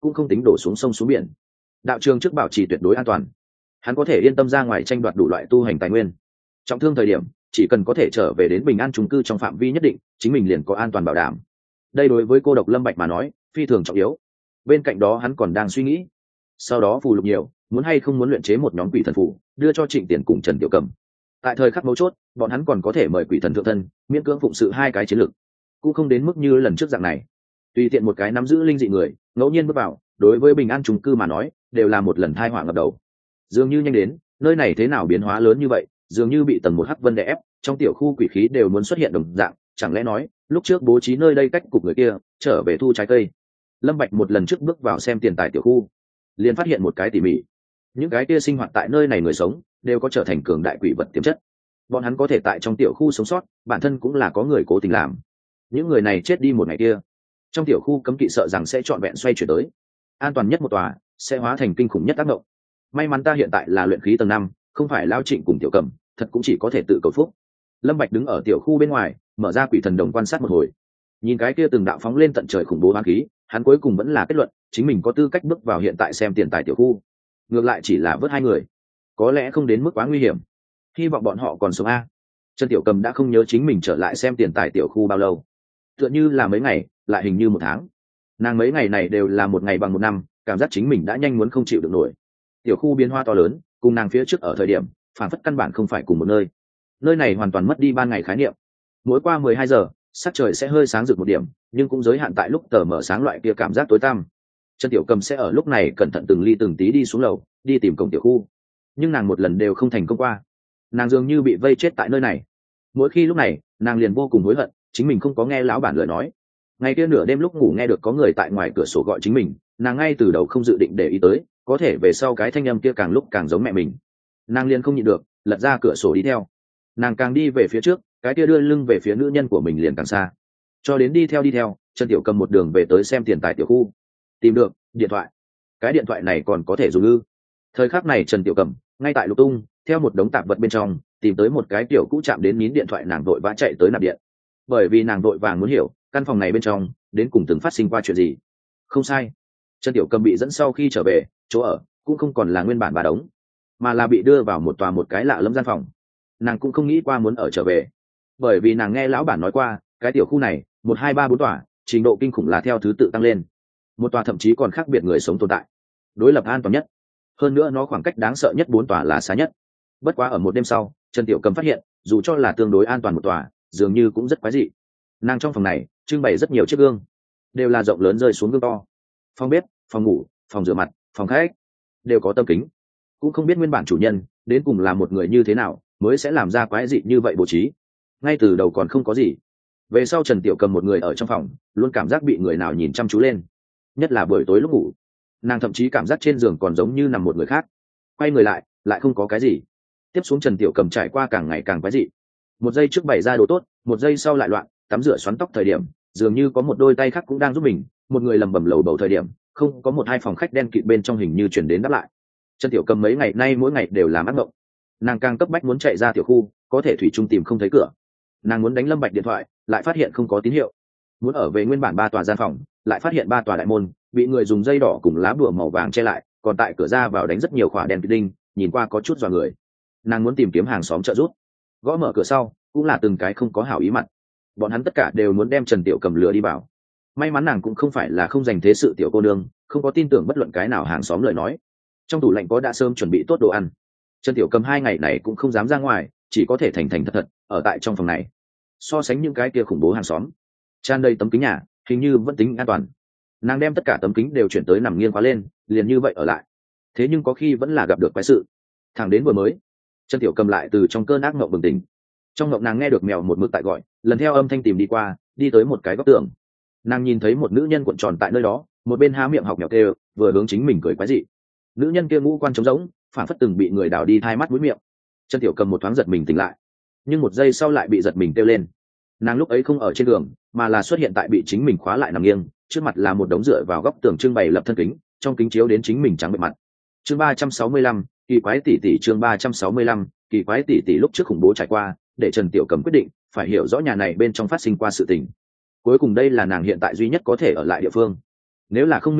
cũng không tính đổ xuống sông xuống biển. Đạo trường trước bảo trì tuyệt đối an toàn, hắn có thể yên tâm ra ngoài tranh đoạt đủ loại tu hành tài nguyên. Trọng thương thời điểm chỉ cần có thể trở về đến bình an chung cư trong phạm vi nhất định, chính mình liền có an toàn bảo đảm. Đây đối với cô độc Lâm Bạch mà nói phi thường trọng yếu. Bên cạnh đó hắn còn đang suy nghĩ, sau đó phù lục nhiều, muốn hay không muốn luyện chế một nhóm quỷ thần phù đưa cho Trịnh Tiền cùng Trần Tiểu Cầm. Tại thời khắc mấu chốt, bọn hắn còn có thể mời quỷ thần thượng thân, miễn cưỡng phụng sự hai cái chiến lược, cũng không đến mức như lần trước dạng này. Tùy tiện một cái nắm giữ linh dị người, ngẫu nhiên bước vào, đối với bình an chung cư mà nói, đều là một lần tai họa ngập đầu. Dường như nhanh đến, nơi này thế nào biến hóa lớn như vậy, dường như bị tầng một hắc vân đè ép, trong tiểu khu quỷ khí đều muốn xuất hiện đồng dạng, chẳng lẽ nói, lúc trước bố trí nơi đây cách cục người kia, trở về thu trái cây. Lâm Bạch một lần trước bước vào xem tiền tài tiểu khu, liền phát hiện một cái tỉ mỉ. Những cái kia sinh hoạt tại nơi này người sống, đều có trở thành cường đại quỷ vật tiềm chất. Bọn hắn có thể tại trong tiểu khu sống sót, bản thân cũng là có người cố tình làm. Những người này chết đi một ngày kia, trong tiểu khu cấm kỵ sợ rằng sẽ trọn vẹn xoay chuyển tới. An toàn nhất một tòa, sẽ hóa thành kinh khủng nhất tác động. May mắn ta hiện tại là luyện khí tầng 5, không phải Lão Trịnh cùng Tiểu Cầm, thật cũng chỉ có thể tự cầu phúc. Lâm Bạch đứng ở tiểu khu bên ngoài, mở ra quỷ thần đồng quan sát một hồi. Nhìn cái kia từng đạo phóng lên tận trời khủng bố hoán khí, hắn cuối cùng vẫn là kết luận, chính mình có tư cách bước vào hiện tại xem tiền tài tiểu khu. Ngược lại chỉ là vớt hai người, có lẽ không đến mức quá nguy hiểm. Hy vọng bọn họ còn sống a. Trần Tiểu Cầm đã không nhớ chính mình trở lại xem tiền tài tiểu khu bao lâu, tựa như là mấy ngày, lại hình như một tháng. Nàng mấy ngày này đều là một ngày bằng một năm, cảm giác chính mình đã nhanh muốn không chịu được nổi. Tiểu khu biến hoa to lớn, cùng nàng phía trước ở thời điểm, phản phất căn bản không phải cùng một nơi. Nơi này hoàn toàn mất đi ban ngày khái niệm. Mỗi qua 12 giờ, sắc trời sẽ hơi sáng rực một điểm, nhưng cũng giới hạn tại lúc tờ mở sáng loại kia cảm giác tối tăm. Trần Tiểu Cầm sẽ ở lúc này cẩn thận từng ly từng tí đi xuống lầu, đi tìm cổng tiểu khu. Nhưng nàng một lần đều không thành công qua. Nàng dường như bị vây chết tại nơi này. Mỗi khi lúc này, nàng liền vô cùng hối hận, chính mình không có nghe lão bản lời nói. Ngày kia nửa đêm lúc ngủ nghe được có người tại ngoài cửa sổ gọi chính mình, nàng ngay từ đầu không dự định để ý tới, có thể về sau cái thanh âm kia càng lúc càng giống mẹ mình. Nàng liền không nhịn được, lật ra cửa sổ đi theo. Nàng càng đi về phía trước, cái kia đưa lưng về phía nữ nhân của mình liền càng xa. Cho đến đi theo, Trần Tiểu Cầm một đường về tới xem tiền tài tiểu khu. Tìm được điện thoại. Cái điện thoại này còn có thể dùng ư? Thời khắc này Trần Tiểu Cầm ngay tại lục tung, theo một đống tạp vật bên trong tìm tới một cái tiểu cũ chạm đến nín điện thoại, nàng vội vã chạy tới nạp điện. Bởi vì nàng vội vàng muốn hiểu căn phòng này bên trong đến cùng từng phát sinh qua chuyện gì. Không sai, Trần Tiểu Cầm bị dẫn sau khi trở về, chỗ ở cũng không còn là nguyên bản bà đống, mà là bị đưa vào một tòa một cái lạ lẫm gian phòng. Nàng cũng không nghĩ qua muốn ở trở về, bởi vì nàng nghe lão bản nói qua cái tiểu khu này 1, 2, 3, 4 tòa trình độ kinh khủng là theo thứ tự tăng lên, một tòa thậm chí còn khác biệt người sống tồn tại, đối lập an toàn nhất. Hơn nữa nó khoảng cách đáng sợ nhất 4 tòa là xa nhất. Bất quá ở một đêm sau, Trần Tiểu Cầm phát hiện dù cho là tương đối an toàn một tòa, dường như cũng rất quái dị. Nàng trong phòng này trưng bày rất nhiều chiếc gương, đều là rộng lớn rơi xuống gương to. Phòng bếp, phòng ngủ, phòng rửa mặt, phòng khách đều có tấm kính. Cũng không biết nguyên bản chủ nhân đến cùng là một người như thế nào mới sẽ làm ra quái dị như vậy bố trí. Ngay từ đầu còn không có gì, về sau Trần Tiểu Cầm một người ở trong phòng luôn cảm giác bị người nào nhìn chăm chú lên, nhất là buổi tối lúc ngủ. Nàng thậm chí cảm giác trên giường còn giống như nằm một người khác. Quay người lại không có cái gì. Tiếp xuống Trần Tiểu Cầm trải qua càng ngày càng quái dị. Một giây trước bày ra đồ tốt, một giây sau lại loạn, tắm rửa xoắn tóc thời điểm dường như có một đôi tay khác cũng đang giúp mình, một người lẩm bẩm lầu bầu thời điểm không có một hai phòng khách đen kịt bên trong hình như chuyển đến đáp lại. Trần Tiểu Cầm mấy ngày nay mỗi ngày đều làm ác mộng. Nàng càng cấp bách muốn chạy ra tiểu khu, có thể thủy chung tìm không thấy cửa. Nàng muốn đánh Lâm Bạch điện thoại, lại phát hiện không có tín hiệu. Muốn ở về nguyên bản 3 tòa gian phòng, lại phát hiện 3 tòa đại môn bị người dùng dây đỏ cùng lá bùa màu vàng che lại, còn tại cửa ra vào đánh rất nhiều khỏa đèn đinh, nhìn qua có chút dọa người. Nàng muốn tìm kiếm hàng xóm trợ giúp, gõ mở cửa sau cũng là từng cái không có hảo ý mặt. Bọn hắn tất cả đều muốn đem Trần Tiểu Cầm lừa đi vào. May mắn nàng cũng không phải là không dành thế sự tiểu cô nương, không có tin tưởng bất luận cái nào hàng xóm lời nói. Trong tủ lạnh có đã sớm chuẩn bị tốt đồ ăn. Trần Tiểu Cầm 2 ngày này cũng không dám ra ngoài, chỉ có thể thành thành thật thật ở tại trong phòng này. So sánh những cái kia khủng bố hàng xóm, tràn đầy tấm kính nhà, hình như vẫn tính an toàn. Nàng đem tất cả tấm kính đều chuyển tới nằm nghiêng khóa lên, liền như vậy ở lại. Thế nhưng có khi vẫn là gặp được quái sự. Thẳng đến vừa mới, Trần Tiểu Cầm lại từ trong cơn ác mộng bừng tỉnh. Trong mộng nàng nghe được mèo một mực tại gọi, lần theo âm thanh tìm đi qua, đi tới một cái góc tường. Nàng nhìn thấy một nữ nhân cuộn tròn tại nơi đó, một bên há miệng học mèo kêu, vừa hướng chính mình cười quái dị. Nữ nhân kia ngũ quan trống rỗng, phản phất từng bị người đào đi thai mắt mũi miệng. Trần Tiểu Cầm một thoáng giật mình tỉnh lại, nhưng một giây sau lại bị giật mình kêu lên. Nàng lúc ấy không ở trên đường, mà là xuất hiện tại bị chính mình khóa lại nằm nghiêng, trước mặt là một đống dựa vào góc tường trưng bày lập thân kính, trong kính chiếu đến chính mình trắng bệ mặt. Chương 365, kỳ quái tỷ tỷ. Chương 365, kỳ quái tỷ tỷ. Lúc trước khủng bố trải qua, để Trần Tiểu Cầm quyết định phải hiểu rõ nhà này bên trong phát sinh qua sự tình. Cuối cùng đây là nàng hiện tại duy nhất có thể ở lại địa phương. Nếu là không minh bạch,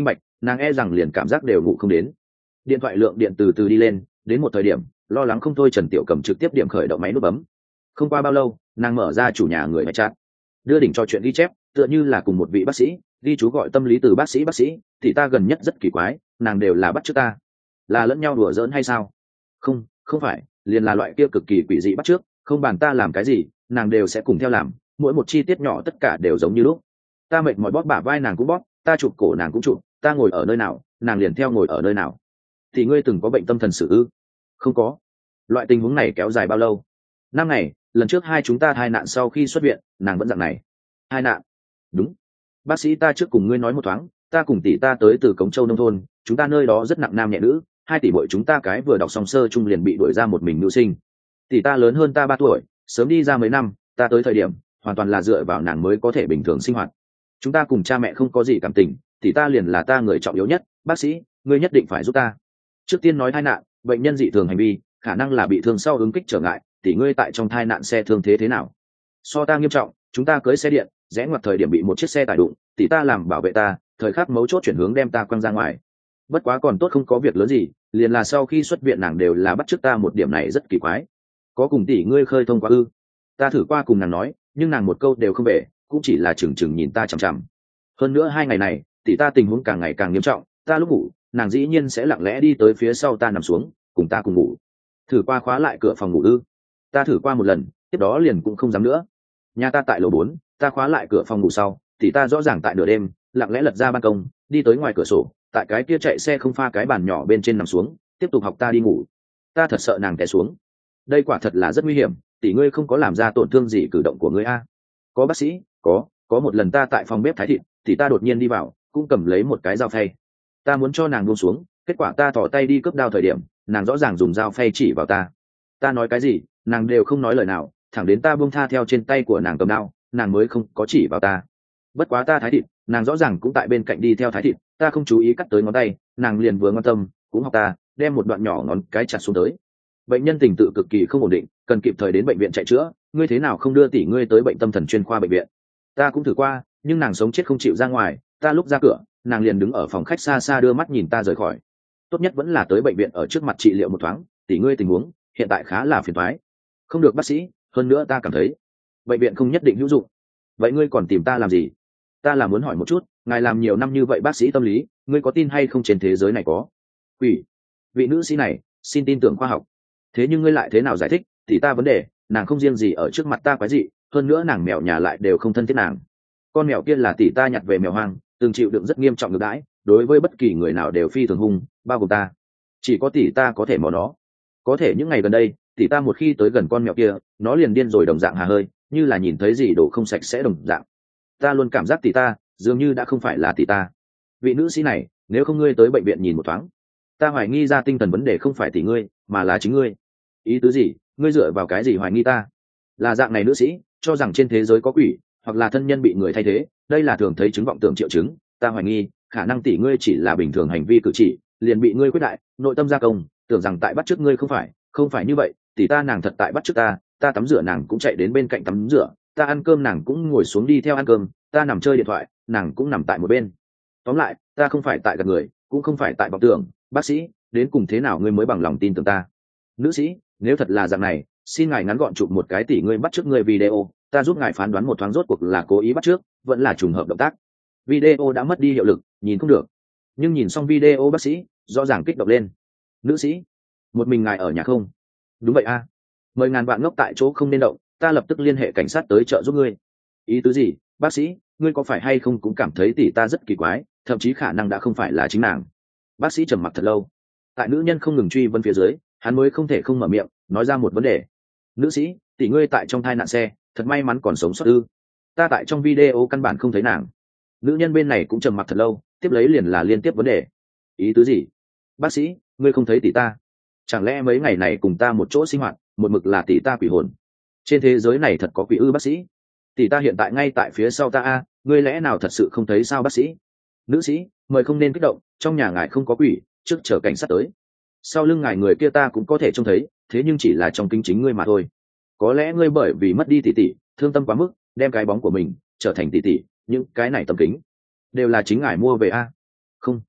nàng e rằng liền cảm giác đều ngủ không đến. Điện thoại lượng điện từ từ đi lên, đến một thời điểm lo lắng không thôi, Trần Tiểu Cầm trực tiếp điểm khởi động máy nút bấm. Không qua bao lâu, nàng mở ra chủ nhà người mẹ chat, đưa đỉnh cho chuyện ghi chép, tựa như là cùng một vị bác sĩ ghi chú gọi tâm lý từ bác sĩ thì ta gần nhất rất kỳ quái, nàng đều là bắt chước ta, là lẫn nhau đùa giỡn hay sao? Không phải, liền là loại kia cực kỳ quỷ dị bắt chước, không bàn ta làm cái gì nàng đều sẽ cùng theo làm, mỗi một chi tiết nhỏ tất cả đều giống như lúc. Ta mệt mỏi bóp bả vai nàng cũng bóp, ta chụp cổ nàng cũng chụp, ta ngồi ở nơi nào nàng liền theo ngồi ở nơi nào. Thì ngươi từng có bệnh tâm thần sử ư? Không có. Loại tình huống này kéo dài bao lâu? 5 ngày, lần trước hai chúng ta thai nạn sau khi xuất viện nàng vẫn dạng này. Thai nạn? Đúng. Bác sĩ, ta trước cùng ngươi nói một thoáng, ta cùng tỷ ta tới từ Cống Châu nông thôn, chúng ta nơi đó rất nặng nam nhẹ nữ, 2 tỷ muội chúng ta cái vừa đọc xong sơ trung liền bị đuổi ra một mình nữ sinh. Tỷ ta lớn hơn ta 3 tuổi, sớm đi ra mấy năm, ta tới thời điểm hoàn toàn là dựa vào nàng mới có thể bình thường sinh hoạt. Chúng ta cùng cha mẹ không có gì cảm tình, tỷ ta liền là ta người trọng yếu nhất, bác sĩ, ngươi nhất định phải giúp ta. Trước tiên nói thai nạn, bệnh nhân dị thường hành vi, khả năng là bị thương sau ứng kích trở ngại, tỷ ngươi tại trong thai nạn xe thương thế nào? So ta nghiêm trọng, chúng ta cưới xe điện, rẽ ngoặt thời điểm bị một chiếc xe tải đụng, tỷ ta làm bảo vệ ta, thời khắc mấu chốt chuyển hướng đem ta quăng ra ngoài. Bất quá còn tốt không có việc lớn gì, liền là sau khi xuất viện nàng đều là bắt chước ta, một điểm này rất kỳ quái. Có cùng tỷ ngươi khơi thông qua ư? Ta thử qua cùng nàng nói, nhưng nàng một câu đều không về, cũng chỉ là chừng chừng nhìn ta chằm chằm. Hơn nữa 2 ngày này tỷ ta tình huống càng ngày càng nghiêm trọng, ta lúc ngủ nàng dĩ nhiên sẽ lặng lẽ đi tới phía sau ta nằm xuống cùng ta cùng ngủ. Thử qua khóa lại cửa phòng ngủ ư? Ta thử qua một lần, tiếp đó liền cũng không dám nữa. Nhà ta tại lầu 4, ta khóa lại cửa phòng ngủ sau thì ta rõ ràng tại nửa đêm lặng lẽ lật ra ban công, đi tới ngoài cửa sổ, tại cái kia chạy xe không pha cái bàn nhỏ bên trên nằm xuống, tiếp tục học ta đi ngủ. Ta thật sợ nàng té xuống. Đây quả thật là rất nguy hiểm, tỷ ngươi không có làm ra tổn thương gì cử động của ngươi a? Có bác sĩ, có một lần ta tại phòng bếp thái thịt thì ta đột nhiên đi vào, cũng cầm lấy một cái dao phay. Ta muốn cho nàng buông xuống, kết quả ta thò tay đi cướp đao thời điểm nàng rõ ràng dùng dao phay chỉ vào ta. Ta nói cái gì nàng đều không nói lời nào, thẳng đến ta buông tha theo trên tay của nàng cầm đao, nàng mới không có chỉ vào ta. Bất quá ta thái thịt, nàng rõ ràng cũng tại bên cạnh đi theo thái thịt, ta không chú ý cắt tới ngón tay, nàng liền vừa quan tâm cũng học ta đem một đoạn nhỏ ngón cái chặt xuống tới. Bệnh nhân tình tự cực kỳ không ổn định, cần kịp thời đến bệnh viện chạy chữa, ngươi thế nào không đưa tỷ ngươi tới bệnh tâm thần chuyên khoa bệnh viện? Ta cũng thử qua, nhưng nàng sống chết không chịu ra ngoài, ta lúc ra cửa nàng liền đứng ở phòng khách xa xa đưa mắt nhìn ta rời khỏi. Tốt nhất vẫn là tới bệnh viện ở trước mặt trị liệu một thoáng, tỷ ngươi tình huống hiện tại khá là phiền toái. Không được bác sĩ, hơn nữa ta cảm thấy bệnh viện không nhất định hữu dụng. Vậy ngươi còn tìm ta làm gì? Ta là muốn hỏi một chút, ngài làm nhiều năm như vậy bác sĩ tâm lý, ngươi có tin hay không trên thế giới này có quỷ? Vị nữ sĩ này xin tin tưởng khoa học. Thế nhưng ngươi lại thế nào giải thích thì ta vấn đề, nàng không riêng gì ở trước mặt ta quái dị, hơn nữa nàng mèo nhà lại đều không thân thiết nàng. Con mèo kia là tỷ ta nhặt về mèo hoang, từng chịu đựng rất nghiêm trọng ngược đãi, đối với bất kỳ người nào đều phi thường hung, bao gồm ta. Chỉ có tỷ ta có thể mò nó. Có thể những ngày gần đây tỷ ta một khi tới gần con mèo kia, nó liền điên rồi đồng dạng hà hơi, như là nhìn thấy gì đồ không sạch sẽ đồng dạng. Ta luôn cảm giác tỷ ta dường như đã không phải là tỷ ta. Vị nữ sĩ này, nếu không ngươi tới bệnh viện nhìn một thoáng. Ta hoài nghi ra tinh thần vấn đề không phải tỷ ngươi mà là chính ngươi. Ý tứ gì? Ngươi dựa vào cái gì hoài nghi ta? Là dạng này nữ sĩ cho rằng trên thế giới có quỷ, hoặc là thân nhân bị người thay thế, đây là thường thấy chứng vọng tưởng triệu chứng. Ta hoài nghi khả năng tỷ ngươi chỉ là bình thường hành vi cử chỉ liền bị ngươi quyết đại nội tâm gia công, tưởng rằng tại bắt chước ngươi, không phải như vậy. Tỷ ta nàng thật tại bắt chước ta, ta tắm rửa nàng cũng chạy đến bên cạnh tắm rửa, ta ăn cơm nàng cũng ngồi xuống đi theo ăn cơm, ta nằm chơi điện thoại nàng cũng nằm tại một bên. Tóm lại ta không phải tại gạt người, cũng không phải tại vọng tưởng. Bác sĩ, đến cùng thế nào ngươi mới bằng lòng tin tưởng ta? Nữ sĩ, nếu thật là dạng này, xin ngài ngắn gọn chụp một cái tỷ ngươi bắt chước ngươi video, ta giúp ngài phán đoán một thoáng rốt cuộc là cố ý bắt chước vẫn là trùng hợp động tác. Video đã mất đi hiệu lực, nhìn không được. Nhưng nhìn xong video bác sĩ rõ ràng kích động lên. Nữ sĩ, một mình ngài ở nhà không? Đúng vậy a. Mời ngàn vạn ngốc tại chỗ không nên động, ta lập tức liên hệ cảnh sát tới trợ giúp ngươi. Ý tứ gì? Bác sĩ, ngươi có phải hay không cũng cảm thấy tỷ ta rất kỳ quái, thậm chí khả năng đã không phải là chính nàng. Bác sĩ trầm mặc thật lâu, tại nữ nhân không ngừng truy vấn phía dưới, hắn mới không thể không mở miệng nói ra một vấn đề. Nữ sĩ, tỷ ngươi tại trong thai nạn xe thật may mắn còn sống sót ư? Ta tại trong video căn bản không thấy nàng. Nữ nhân bên này cũng trầm mặc thật lâu, tiếp lấy liền là liên tiếp vấn đề. Ý tứ gì? Bác sĩ, ngươi không thấy tỷ ta? Chẳng lẽ mấy ngày này cùng ta một chỗ sinh hoạt một mực là tỷ ta quỷ hồn? Trên thế giới này thật có quỷ ư bác sĩ? Tỷ ta hiện tại ngay tại phía sau ta a, ngươi lẽ nào thật sự không thấy sao bác sĩ? Nữ sĩ, mời không nên kích động, trong nhà ngài không có quỷ, trước chờ cảnh sát tới. Sau lưng ngài người kia ta cũng có thể trông thấy, thế nhưng chỉ là trong kính chính ngươi mà thôi. Có lẽ ngươi bởi vì mất đi tỷ tỷ thương tâm quá mức, đem cái bóng của mình trở thành tỷ tỷ, những cái này tâm kính đều là chính ngài mua về a. Không,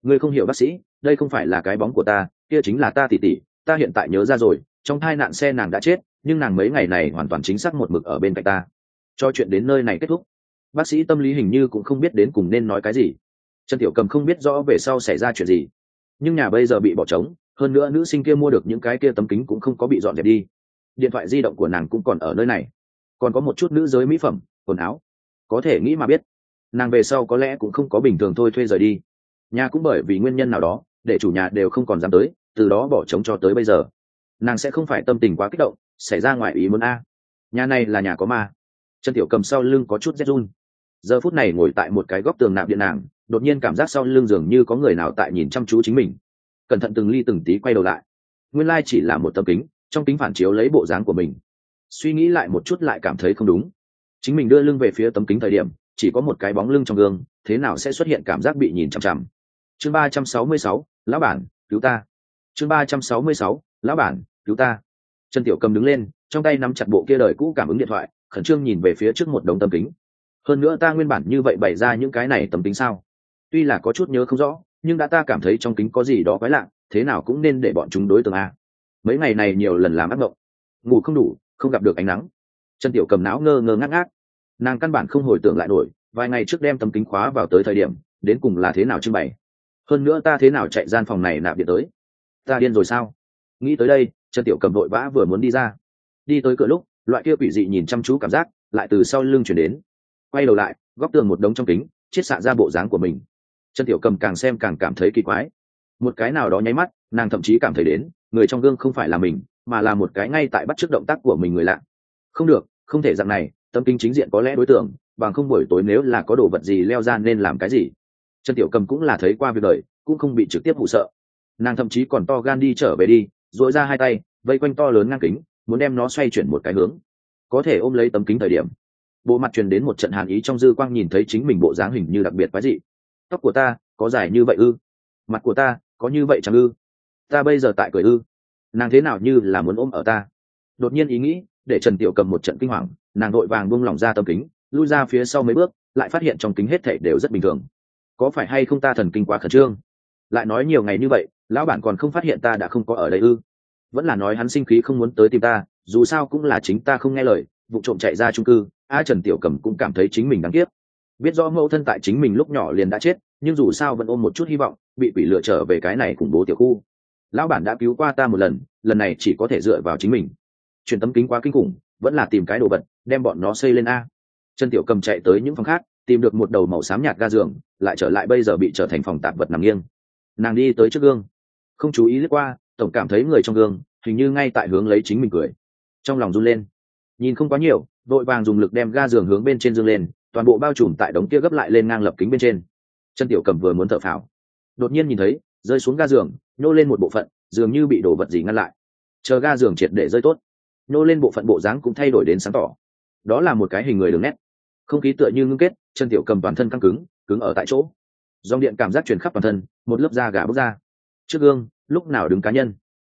Ngươi không hiểu bác sĩ, đây không phải là cái bóng của ta, kia chính là ta tỷ tỷ. Ta hiện tại nhớ ra rồi, trong tai nạn xe nàng đã chết, nhưng nàng mấy ngày này hoàn toàn chính xác một mực ở bên cạnh ta. Cho chuyện đến nơi này kết thúc. Bác sĩ tâm lý hình như cũng không biết đến cùng nên nói cái gì. Trần Tiểu Cầm không biết rõ về sau xảy ra chuyện gì, nhưng nhà bây giờ bị bỏ trống, hơn nữa nữ sinh kia mua được những cái kia tấm kính cũng không có bị dọn dẹp đi. Điện thoại di động của nàng cũng còn ở nơi này, còn có một chút nữ giới mỹ phẩm, quần áo. Có thể nghĩ mà biết, nàng về sau có lẽ cũng không có bình thường thôi thuê rời đi. Nhà cũng bởi vì nguyên nhân nào đó, để chủ nhà đều không còn dám tới, từ đó bỏ trống cho tới bây giờ. Nàng sẽ không phải tâm tình quá kích động, xảy ra ngoài ý muốn a. Nhà này là nhà có ma. Trần Tiểu Cầm sau lưng có chút rét run. Giờ phút này ngồi tại một cái góc tường nạp điện nàng, đột nhiên cảm giác sau lưng dường như có người nào tại nhìn chăm chú chính mình. Cẩn thận từng ly từng tí quay đầu lại, nguyên lai chỉ là một tấm kính, trong kính phản chiếu lấy bộ dáng của mình. Suy nghĩ lại một chút lại cảm thấy không đúng. Chính mình đưa lưng về phía tấm kính thời điểm, chỉ có một cái bóng lưng trong gương, thế nào sẽ xuất hiện cảm giác bị nhìn chằm chằm. Chương 366, lão bản, cứu ta. Chương 366, lão bản, cứu ta. Trần Tiểu Cầm đứng lên, trong tay nắm chặt bộ kia đời cũ cảm ứng điện thoại, khẩn trương nhìn về phía trước một đống tấm kính. Hơn nữa ta nguyên bản như vậy bày ra những cái này tấm kính sao? Tuy là có chút nhớ không rõ, nhưng đã ta cảm thấy trong kính có gì đó quái lạ, thế nào cũng nên để bọn chúng đối tượng a. Mấy ngày này nhiều lần làm ác mộng, ngủ không đủ, không gặp được ánh nắng. Trần Tiểu Cầm não ngơ ngơ ngác ngác, nàng căn bản không hồi tưởng lại nổi vài ngày trước đem tấm kính khóa vào tới thời điểm đến cùng là thế nào trưng bày. Hơn nữa ta thế nào chạy gian phòng này nạp điện tới? Ta điên rồi sao? Nghĩ tới đây, Trần Tiểu Cầm vội vã vừa muốn đi ra. Đi tới cửa lúc, loại kia quỷ dị nhìn chăm chú cảm giác lại từ sau lưng chuyển đến. Quay đầu lại, góc tường một đống trong kính chiết xạ ra bộ dáng của mình. Trần Tiểu Cầm càng xem càng cảm thấy kỳ quái. Một cái nào đó nháy mắt, nàng thậm chí cảm thấy đến người trong gương không phải là mình, mà là một cái ngay tại bắt chước động tác của mình người lạ. Không được, không thể dạng này, tấm kính chính diện có lẽ đối tượng, bằng không buổi tối nếu là có đồ vật gì leo ra nên làm cái gì. Trần Tiểu Cầm cũng là thấy qua việc đời, cũng không bị trực tiếp hụ sợ. Nàng thậm chí còn to gan đi trở về đi, duỗi ra hai tay vây quanh to lớn ngang kính, muốn đem nó xoay chuyển một cái hướng, có thể ôm lấy tấm kính thời điểm, bộ mặt truyền đến một trận hàn ý, trong dư quang nhìn thấy chính mình bộ dáng hình như đặc biệt quái dị. Tóc của ta có dài như vậy ư? Mặt của ta có như vậy chẳng ư? Ta bây giờ tại cười ư? Nàng thế nào như là muốn ôm ở ta? Đột nhiên ý nghĩ để Trần Tiểu Cầm một trận kinh hoàng, nàng đội vàng buông lỏng ra tấm kính, lui ra phía sau mấy bước, lại phát hiện trong kính hết thảy đều rất bình thường. Có phải hay không ta thần kinh quá khẩn trương? Lại nói nhiều ngày như vậy, lão bản còn không phát hiện ta đã không có ở đây ư? Vẫn là nói hắn sinh khí không muốn tới tìm ta, dù sao cũng là chính ta không nghe lời, vụ trộm chạy ra chung cư. Trần Tiểu Cầm cũng cảm thấy chính mình đáng tiếc. Biết rõ mẫu thân tại chính mình lúc nhỏ liền đã chết, nhưng dù sao vẫn ôm một chút hy vọng, bị quỷ lựa trở về cái này khủng bố tiểu khu. Lão bản đã cứu qua ta một lần, lần này chỉ có thể dựa vào chính mình. Chuyển tấm kính quá kinh khủng, vẫn là tìm cái đồ vật đem bọn nó xây lên a. Trần Tiểu Cầm chạy tới những phòng khác, tìm được một đầu màu xám nhạt ga giường, lại trở lại bây giờ bị trở thành phòng tạp vật nằm nghiêng. Nàng đi tới trước gương, không chú ý lướt qua, tổng cảm thấy người trong gương hình như ngay tại hướng lấy chính mình cười. Trong lòng run lên, nhìn không quá nhiều, vội vàng dùng lực đem ga giường hướng bên trên dương lên, toàn bộ bao trùm tại đống kia gấp lại lên ngang lập kính bên trên. Trần Tiểu Cầm vừa muốn thở phào, đột nhiên nhìn thấy rơi xuống ga giường, nhô lên một bộ phận, dường như bị đồ vật gì ngăn lại. Chờ ga giường triệt để rơi tốt, nhô lên bộ phận bộ dáng cũng thay đổi đến sáng tỏ. Đó là một cái hình người đường nét. Không khí tựa như ngưng kết, Trần Tiểu Cầm toàn thân căng cứng, cứng ở tại chỗ. Dòng điện cảm giác truyền khắp toàn thân, một lớp da gà bốc ra. Trước gương, lúc nào đứng cá nhân.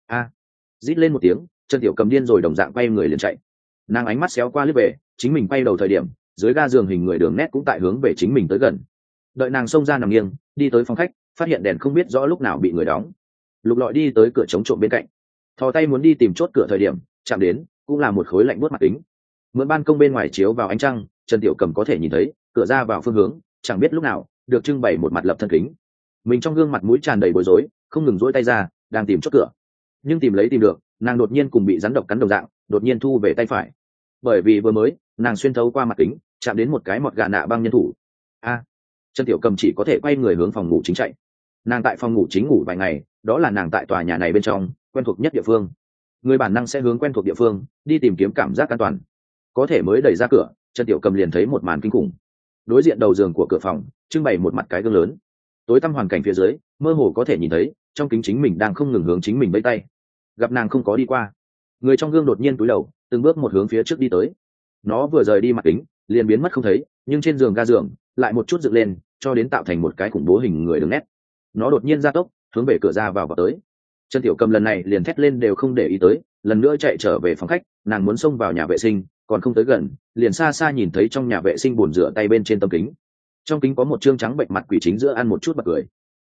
Rít lên một tiếng, Trần Tiểu Cầm điên rồi đồng dạng quay người liền chạy. Nàng ánh mắt xéo qua liếc về, chính mình quay đầu thời điểm, dưới ga giường hình người đường nét cũng tại hướng về chính mình tới gần. Đợi nàng xông ra nằm nghiêng, đi tới phòng khách, phát hiện đèn không biết rõ lúc nào bị người đóng. Lục lọi đi tới cửa chống trộm bên cạnh, thò tay muốn đi tìm chốt cửa thời điểm, chạm đến cũng là một khối lạnh buốt mặt kính. Mượn ban công bên ngoài chiếu vào ánh trăng, Trần Tiểu Cầm có thể nhìn thấy cửa ra vào phương hướng, chẳng biết lúc nào được trưng bày một mặt lập thân kính. Mình trong gương mặt mũi tràn đầy bối rối, không ngừng duỗi tay ra, đang tìm chốt cửa. Nhưng tìm được, nàng đột nhiên cùng bị rắn độc cắn đồng dạng, đột nhiên thu về tay phải. Bởi vì vừa mới, nàng xuyên thấu qua mặt kính, chạm đến một cái mọt gà nạ băng nhân thủ. Trần Tiểu Cầm chỉ có thể quay người hướng phòng ngủ chính chạy. Nàng tại phòng ngủ chính ngủ vài ngày, đó là nàng tại tòa nhà này bên trong quen thuộc nhất địa phương. Người bản năng sẽ hướng quen thuộc địa phương đi tìm kiếm cảm giác an toàn. Có thể mới đẩy ra cửa, Trần Tiểu Cầm liền thấy một màn kinh khủng. Đối diện đầu giường của cửa phòng trưng bày một mặt cái gương lớn, tối tăm hoàn cảnh phía dưới mơ hồ có thể nhìn thấy trong kính chính mình đang không ngừng hướng chính mình vẫy tay. Gặp nàng không có đi qua, người trong gương đột nhiên cúi đầu, từng bước một hướng phía trước đi tới. Nó vừa rời đi mặt kính liền biến mất không thấy, nhưng trên giường ga giường lại một chút dựng lên, cho đến tạo thành một cái khủng bố hình người đường nét. Nó đột nhiên gia tốc hướng về cửa ra vào tới. Trần Tiểu Cầm lần này liền thét lên đều không để ý tới, lần nữa chạy trở về phòng khách. Nàng muốn xông vào nhà vệ sinh, còn không tới gần, liền xa xa nhìn thấy trong nhà vệ sinh bồn rửa tay bên trên tấm kính. Trong kính có một trương trắng bệnh mặt quỷ chính giữa ăn một chút bật cười.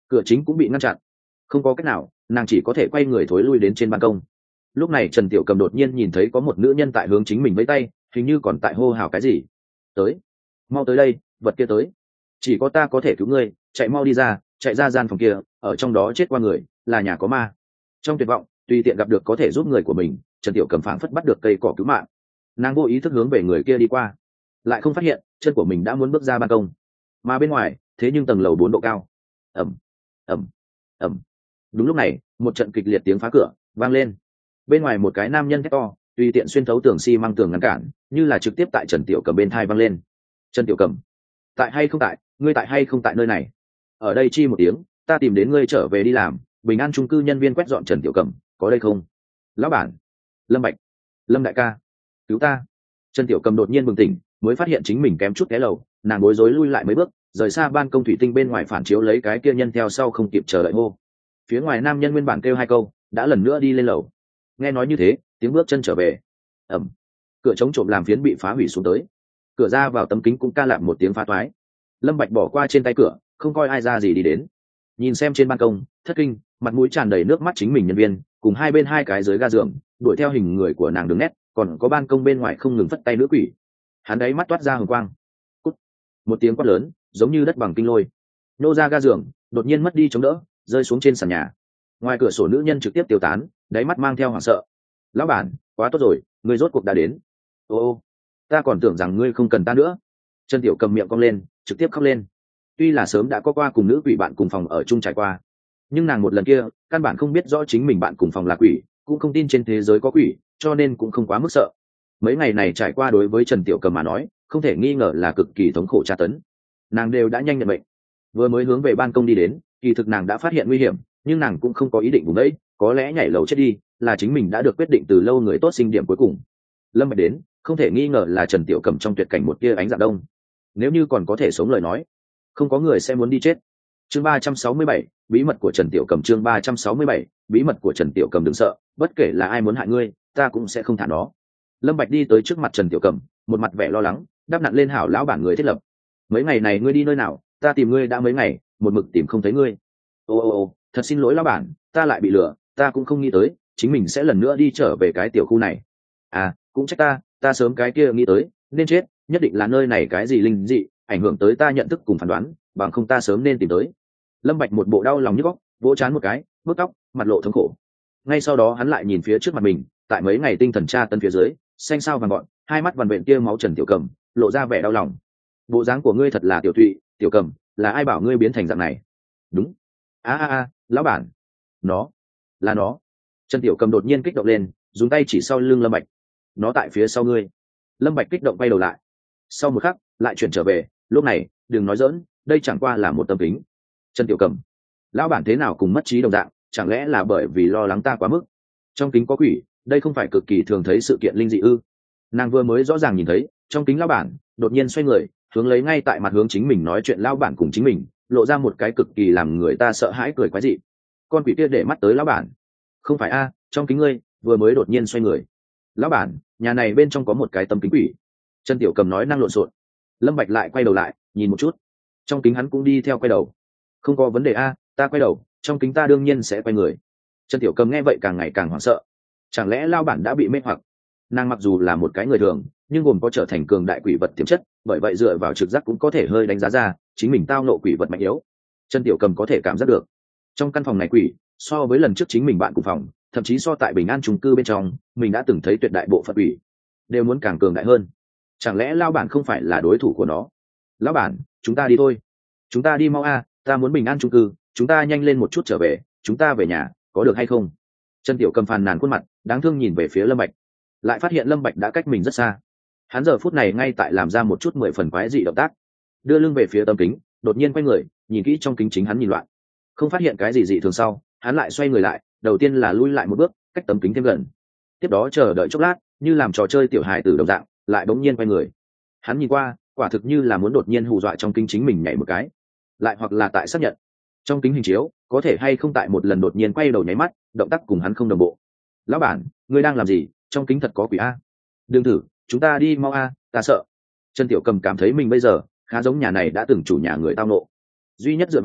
cửa chính cũng bị ngăn chặn. Không có cách nào, nàng chỉ có thể quay người thối lui đến trên ban công. Lúc này Trần Tiểu Cầm đột nhiên nhìn thấy có một nữ nhân tại hướng chính mình vẫy tay, hình như còn tại hô hào cái gì. Tới, mau tới đây, vật kia tới, chỉ có ta có thể cứu ngươi, chạy mau đi ra, chạy ra gian phòng kia, ở trong đó chết qua người, là nhà có ma. Trong tuyệt vọng, tùy tiện gặp được có thể giúp người của mình, Trần Tiểu Cầm phảng phất bắt được cây cỏ cứu mạng. Nàng vô ý thức hướng về người kia đi qua, lại không phát hiện chân của mình đã muốn bước ra ban công, mà bên ngoài thế nhưng tầng lầu 4 độ cao. Ầm, ầm, ầm. Đúng lúc này, một trận kịch liệt tiếng phá cửa vang lên. Bên ngoài một cái nam nhân thét to, tùy tiện xuyên thấu tường xi măng tường ngăn cản, như là trực tiếp tại Trần Tiểu Cầm bên thai vang lên. Trần Tiểu Cầm, tại hay không tại, ngươi tại hay không tại nơi này? Ở đây chi một tiếng, ta tìm đến ngươi trở về đi làm. Bình An chung cư nhân viên quét dọn Trần Tiểu Cầm, có đây không? Lão bản, Lâm Bạch, Lâm đại ca, cứu ta! Trần Tiểu Cầm đột nhiên bừng tỉnh, mới phát hiện chính mình kém chút té lầu, nàng bối rối lui lại mấy bước, rời xa ban công thủy tinh bên ngoài phản chiếu lấy cái kia nhân theo sau không kịp chờ đợi hô. Phía ngoài nam nhân nguyên bản kêu hai câu, đã lần nữa đi lên lầu. Nghe nói như thế, tiếng bước chân trở về. Ầm, cửa chống trộm làm phiến bị phá hủy xuống tới, cửa ra vào tấm kính cũng ca lạm một tiếng phá toái. Lâm Bạch bỏ qua trên tay cửa, không coi ai ra gì đi đến, nhìn xem trên ban công, thất kinh, mặt mũi tràn đầy nước mắt chính mình nhân viên, cùng hai bên hai cái dưới ga giường, đuổi theo hình người của nàng đường nét, còn có ban công bên ngoài không ngừng phất tay nữ quỷ. Hắn đấy mắt toát ra hừng quang. Cút. Một tiếng quát lớn, giống như đất bằng kinh lôi, nô ra ga giường, đột nhiên mất đi chống đỡ, rơi xuống trên sàn nhà. Ngoài cửa sổ nữ nhân trực tiếp tiêu tán, đáy mắt mang theo hoảng sợ. Lão bản, quá tốt rồi, ngươi rốt cuộc đã đến. Ô, ta còn tưởng rằng ngươi không cần ta nữa. Trần Tiểu Cầm miệng cong lên, trực tiếp khóc lên. Tuy là sớm đã có qua cùng nữ quỷ bạn cùng phòng ở chung trải qua, nhưng nàng một lần kia căn bản không biết rõ chính mình bạn cùng phòng là quỷ, cũng không tin trên thế giới có quỷ, cho nên cũng không quá mức sợ. Mấy ngày này trải qua đối với Trần Tiểu Cầm mà nói, không thể nghi ngờ là cực kỳ thống khổ tra tấn. Nàng đều đã nhanh nhận bệnh, vừa mới hướng về ban công đi đến, kỳ thực nàng đã phát hiện nguy hiểm, nhưng nàng cũng không có ý định vùng đấy, có lẽ nhảy lầu chết đi là chính mình đã được quyết định từ lâu người tốt sinh điểm cuối cùng. Lâm Bạch đến, không thể nghi ngờ là Trần Tiểu Cầm trong tuyệt cảnh một tia ánh dạng đông. Nếu như còn có thể sống lời nói, không có người sẽ muốn đi chết. Chương 367, bí mật của Trần Tiểu Cầm. Chương 367, bí mật của Trần Tiểu Cầm. Đừng sợ, bất kể là ai muốn hại ngươi, ta cũng sẽ không thả nó. Lâm Bạch đi tới trước mặt Trần Tiểu Cầm, một mặt vẻ lo lắng, đáp nặn lên hảo lão bản người thiết lập. Mấy ngày này ngươi đi nơi nào? Ta tìm ngươi đã mấy ngày, một mực tìm không thấy ngươi. Ô, thật xin lỗi lão bản, ta lại bị lừa, ta cũng không nghĩ tới, chính mình sẽ lần nữa đi trở về cái tiểu khu này. À, cũng trách ta sớm cái kia nghĩ tới, nên chết, nhất định là nơi này cái gì linh dị, ảnh hưởng tới ta nhận thức cùng phán đoán, bằng không ta sớm nên tìm tới. Lâm Bạch một bộ đau lòng nhức óc, vỗ trán một cái, bước tóc, mặt lộ thống khổ. Ngay sau đó hắn lại nhìn phía trước mặt mình, tại mấy ngày tinh thần tra tấn phía dưới, xanh xao vàng gọn, hai mắt vằn vện tia máu Trần Tiểu Cầm, lộ ra vẻ đau lòng. Bộ dáng của ngươi thật là tiểu thụy, Tiểu Cầm, là ai bảo ngươi biến thành dạng này? Đúng. Lão bản, nó, là nó. Trần Tiểu Cầm đột nhiên kích động lên, dùng tay chỉ sau lưng Lâm Bạch. Nó tại phía sau ngươi. Lâm Bạch kích động quay đầu lại. Sau một khắc, lại chuyển trở về, lúc này, đừng nói giỡn, đây chẳng qua là một tấm kính. Trần Tiểu Cầm, lão bản thế nào cùng mất trí đồng dạng, chẳng lẽ là bởi vì lo lắng ta quá mức? Trong kính có quỷ, đây không phải cực kỳ thường thấy sự kiện linh dị ư? Nàng vừa mới rõ ràng nhìn thấy, trong kính lão bản đột nhiên xoay người, hướng lấy ngay tại mặt hướng chính mình nói chuyện lão bản cùng chính mình, lộ ra một cái cực kỳ làm người ta sợ hãi cười quái dị. Con quỷ kia để mắt tới lão bản. Không phải trong kính ngươi vừa mới đột nhiên xoay người. Lão bản, nhà này bên trong có một cái tấm kính quỷ. Trần Tiểu Cầm nói năng lộn xộn. Lâm Bạch lại quay đầu lại, nhìn một chút. Trong kính hắn cũng đi theo quay đầu. Không có vấn đề ta quay đầu, trong kính ta đương nhiên sẽ quay người. Trần Tiểu Cầm nghe vậy càng ngày càng hoảng sợ. Chẳng lẽ lão bản đã bị mê hoặc? Nàng mặc dù là một cái người thường, nhưng gồm có trở thành cường đại quỷ vật tiềm chất, bởi vậy dựa vào trực giác cũng có thể hơi đánh giá ra chính mình tao nộ quỷ vật mạnh yếu. Trần Tiểu Cầm có thể cảm giác được, trong căn phòng này quỷ so với lần trước chính mình bạn cùng phòng, thậm chí so tại Bình An chung cư bên trong mình đã từng thấy tuyệt đại bộ phận quỷ đều muốn càng cường đại hơn. Chẳng lẽ lão bản không phải là đối thủ của nó? Lão bản, chúng ta đi thôi, chúng ta đi mau ta muốn Bình An chung cư, chúng ta nhanh lên một chút trở về, chúng ta về nhà, có được hay không? Trần Tiểu Cầm phàn nàn khuôn mặt đáng thương nhìn về phía Lâm Bạch, lại phát hiện Lâm Bạch đã cách mình rất xa. Hắn giờ phút này ngay tại làm ra một chút 10 phần quái dị động tác, đưa lưng về phía tấm kính, đột nhiên quay người nhìn kỹ trong kính chính hắn nhìn loạn, không phát hiện cái gì dị thường sau, hắn lại xoay người lại, đầu tiên là lui lại một bước, cách tấm kính thêm gần, tiếp đó chờ đợi chốc lát, như làm trò chơi tiểu hài tử đồng dạng, lại bỗng nhiên quay người. Hắn nhìn qua, quả thực như là muốn đột nhiên hù dọa trong kính chính mình nhảy một cái, lại hoặc là tại xác nhận trong kính hình chiếu có thể hay không tại một lần đột nhiên quay đầu nháy mắt, động tác cùng hắn không đồng bộ. Lão bản, ngươi đang làm gì? Trong kính thật có quỷ đừng thử, chúng ta đi mau ta sợ. Trần Tiểu Cầm cảm thấy mình bây giờ khá giống nhà này đã từng chủ nhà người tao nộ, duy nhất dựa vào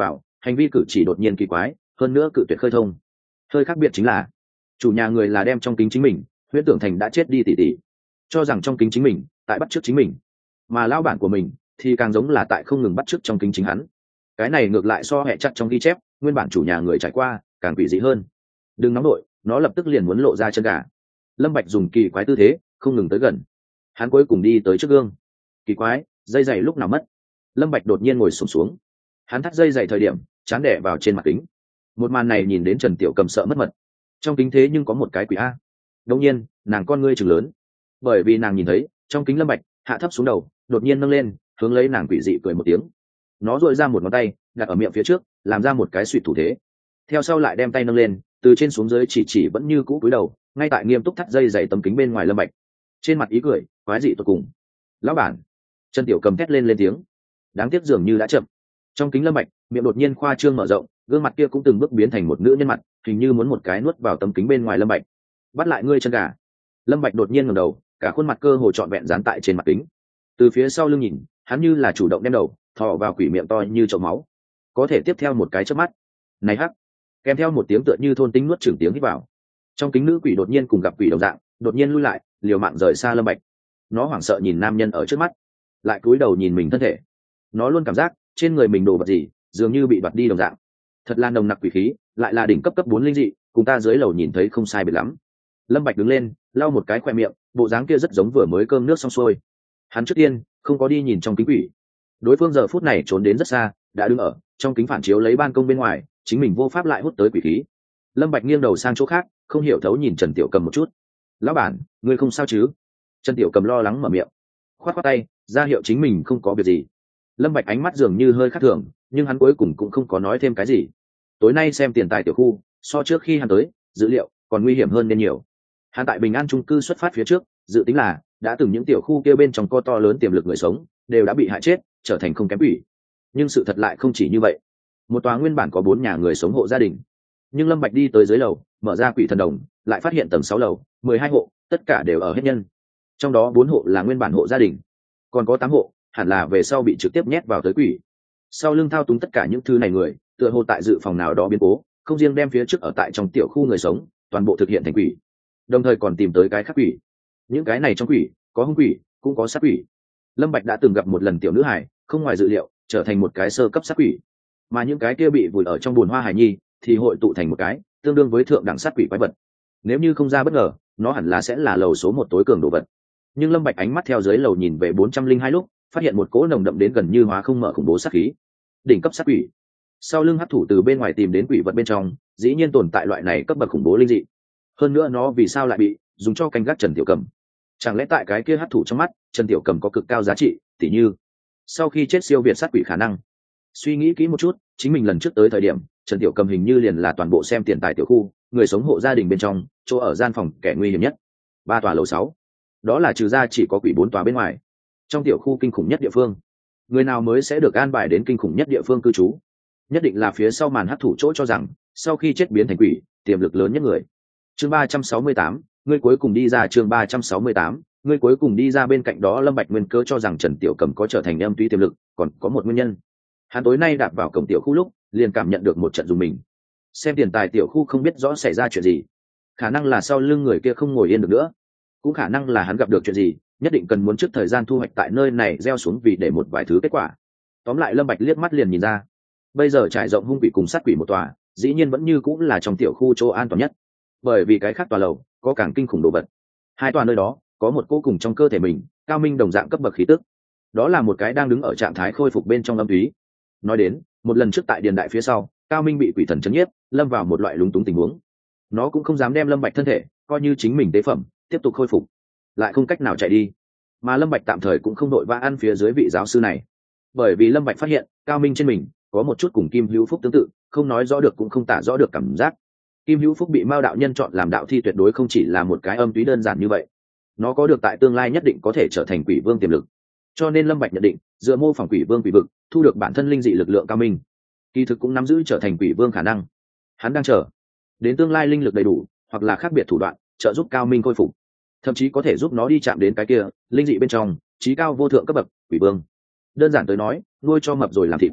hành vi cử chỉ đột nhiên kỳ quái, hơn nữa cự tuyệt khơi thông. Hơi khác biệt chính là chủ nhà người là đem trong kính chính mình huyễn tưởng thành đã chết đi tỷ tỷ, cho rằng trong kính chính mình tại bắt chước chính mình, mà lão bản của mình thì càng giống là tại không ngừng bắt chước trong kính chính hắn. Cái này ngược lại so hẹ chặt trong ghi chép nguyên bản chủ nhà người trải qua càng quỷ dị hơn. Đừng nóng đội, nó lập tức liền muốn lộ ra chân gà. Lâm Bạch dùng kỳ quái tư thế không ngừng tới gần, hắn cuối cùng đi tới trước gương. Kỳ quái, dây giày lúc nào mất? Lâm Bạch đột nhiên ngồi xổm xuống, hắn thắt dây giày thời điểm chán đẻ vào trên mặt kính. Một màn này nhìn đến Trần Tiểu Cầm sợ mất mật. Trong kính thế nhưng có một cái quỷ a. Đột nhiên nàng con ngươi trừng lớn, bởi vì nàng nhìn thấy trong kính Lâm Bạch hạ thấp xuống đầu, đột nhiên nâng lên hướng lấy nàng quỷ dị cười một tiếng. Nó duỗi ra một ngón tay đặt ở miệng phía trước, làm ra một cái suýt thủ thế, theo sau lại đem tay nâng lên từ trên xuống dưới chỉ vẫn như cũ cúi đầu ngay tại nghiêm túc thắt dây dày tấm kính bên ngoài Lâm Bạch, trên mặt ý cười quái dị tột cùng. Lão bản! Trần Tiểu Cầm thét lên tiếng. Đáng tiếc dường như đã chậm. Trong kính Lâm Bạch miệng đột nhiên khoa trương mở rộng, gương mặt kia cũng từng bước biến thành một nữ nhân mặt, hình như muốn một cái nuốt vào tấm kính bên ngoài Lâm Bạch. Bắt lại ngươi chân gà! Lâm Bạch đột nhiên ngẩng đầu, cả khuôn mặt cơ hồ trọn vẹn dán tại trên mặt kính. Từ phía sau lưng nhìn, hắn như là chủ động đem đầu thò vào quỷ miệng to như chậu máu. Có thể tiếp theo một cái chớp mắt, này hắc, kèm theo một tiếng tựa như thôn tính nuốt chửng tiếng hít vào. Trong kính nữ quỷ đột nhiên cùng gặp quỷ đồng dạng, đột nhiên lui lại, liều mạng rời xa Lâm Bạch. Nó hoảng sợ nhìn nam nhân ở trước mắt, lại cúi đầu nhìn mình thân thể. Nó luôn cảm giác trên người mình đồ vật gì dường như bị đoạt đi đồng dạng. Thật là nồng nặc quỷ khí, lại là đỉnh cấp 4 linh dị, cùng ta dưới lầu nhìn thấy không sai biệt lắm. Lâm Bạch đứng lên, lau một cái khóe miệng, bộ dáng kia rất giống vừa mới cơm nước xong xuôi. Hắn trước tiên không có đi nhìn trong kính quỷ. Đối phương giờ phút này trốn đến rất xa, đã đứng ở trong kính phản chiếu lấy ban công bên ngoài, chính mình vô pháp lại hút tới quỷ khí. Lâm Bạch nghiêng đầu sang chỗ khác, không hiểu thấu nhìn Trần Tiểu Cầm một chút. Lão bản, ngươi không sao chứ? Trần Tiểu Cầm lo lắng mở miệng, khoát khoát tay ra hiệu chính mình không có việc gì. Lâm Bạch ánh mắt dường như hơi khác thường, nhưng hắn cuối cùng cũng không có nói thêm cái gì. Tối nay xem tiền tài tiểu khu, so trước khi hắn tới, dữ liệu còn nguy hiểm hơn nên nhiều. Hắn tại Bình An chung cư xuất phát phía trước, dự tính là đã từng những tiểu khu kia bên trong co to lớn tiềm lực người sống đều đã bị hại chết, trở thành không kém quỷ. Nhưng sự thật lại không chỉ như vậy. Một tòa nguyên bản có 4 nhà người sống hộ gia đình, nhưng Lâm Bạch đi tới dưới lầu, mở ra quỷ thần đồng, lại phát hiện tầng 6 lầu 12 hộ, tất cả đều ở hết nhân. Trong đó 4 hộ là nguyên bản hộ gia đình, còn có 8 hộ hẳn là về sau bị trực tiếp nhét vào tới quỷ. Sau lưng thao túng tất cả những thứ này người, tựa hồ tại dự phòng nào đó biến cố, không riêng đem phía trước ở tại trong tiểu khu người sống toàn bộ thực hiện thành quỷ, đồng thời còn tìm tới cái khác quỷ. Những cái này trong quỷ có hung quỷ, cũng có sát quỷ. Lâm Bạch đã từng gặp một lần tiểu nữ hài, không ngoài dự liệu trở thành một cái sơ cấp sát quỷ, mà những cái kia bị vùi ở trong bùn hoa hải nhi thì hội tụ thành một cái tương đương với thượng đẳng sát quỷ quái vật. Nếu như không ra bất ngờ, nó hẳn là sẽ là lầu số 1 tối cường đồ vật. Nhưng Lâm Bạch ánh mắt theo dưới lầu nhìn về 402 lúc, phát hiện một cỗ nồng đậm đến gần như hóa không mở khủng bố sát khí. Đỉnh cấp sát quỷ. Sau lưng hấp thủ từ bên ngoài tìm đến quỷ vật bên trong, dĩ nhiên tồn tại loại này cấp bậc khủng bố linh dị. Hơn nữa nó vì sao lại bị dùng cho canh gác Trần Tiểu Cầm? Chẳng lẽ tại cái kia hấp thủ trong mắt, Trần Tiểu Cầm có cực cao giá trị, tỉ như sau khi chết siêu việt sát quỷ khả năng. Suy nghĩ kỹ một chút, chính mình lần trước tới thời điểm, Trần Tiểu Cầm hình như liền là toàn bộ xem tiền tài tiểu khu, người sống hộ gia đình bên trong, chỗ ở gian phòng kẻ nguy hiểm nhất. 3 tòa lầu 6. Đó là trừ ra chỉ có quỷ 4 tòa bên ngoài. Trong tiểu khu kinh khủng nhất địa phương, người nào mới sẽ được an bài đến kinh khủng nhất địa phương cư trú? Nhất định là phía sau màn hấp thủ chỗ cho rằng, sau khi chết biến thành quỷ, tiềm lực lớn nhất người. Chương 368, ngươi cuối cùng đi ra. Chương 368, ngươi cuối cùng đi ra. Bên cạnh đó Lâm Bạch nguyên cơ cho rằng Trần Tiểu Cầm có trở thành âm túy tiềm lực, còn có một nguyên nhân. Hắn tối nay đạp vào cổng tiểu khu lúc, liền cảm nhận được một trận dùng mình. Xem tiền tài tiểu khu không biết rõ xảy ra chuyện gì, khả năng là sau lưng người kia không ngồi yên được nữa, cũng khả năng là hắn gặp được chuyện gì, nhất định cần muốn trước thời gian thu hoạch tại nơi này gieo xuống vì để một vài thứ kết quả. Tóm lại Lâm Bạch liếc mắt liền nhìn ra, bây giờ trải rộng hung quỷ cùng sát quỷ một tòa, dĩ nhiên vẫn như cũng là trong tiểu khu chỗ an toàn nhất, bởi vì cái khác tòa lầu có càng kinh khủng đồ vật. Hai tòa nơi đó có một cô cùng trong cơ thể mình cao minh đồng dạng cấp bậc khí tức, đó là một cái đang đứng ở trạng thái khôi phục bên trong âm túy. Nói đến một lần trước tại điền đại phía sau, cao minh bị quỷ thần chấn nhiếp, lâm vào một loại lúng túng tình huống. Nó cũng không dám đem Lâm Bạch thân thể coi như chính mình tế phẩm, tiếp tục khôi phục, lại không cách nào chạy đi. Mà Lâm Bạch tạm thời cũng không đội vã ăn phía dưới vị giáo sư này, bởi vì Lâm Bạch phát hiện cao minh trên mình có một chút cùng Kim Hữu Phúc tương tự, không nói rõ được cũng không tả rõ được cảm giác. Kim Hữu Phúc bị Mao đạo nhân chọn làm đạo thi tuyệt đối không chỉ là một cái âm túy đơn giản như vậy, nó có được tại tương lai nhất định có thể trở thành quỷ vương tiềm lực. Cho nên Lâm Bạch nhận định, dựa mô phỏng quỷ vương quỷ vực, thu được bản thân linh dị lực lượng cao minh, kỳ thực cũng nắm giữ trở thành quỷ vương khả năng. Hắn đang chờ đến tương lai linh lực đầy đủ, hoặc là khác biệt thủ đoạn trợ giúp cao minh khôi phục, thậm chí có thể giúp nó đi chạm đến cái kia linh dị bên trong trí cao vô thượng cấp bậc quỷ vương. Đơn giản tới nói, nuôi cho mập rồi làm thịt.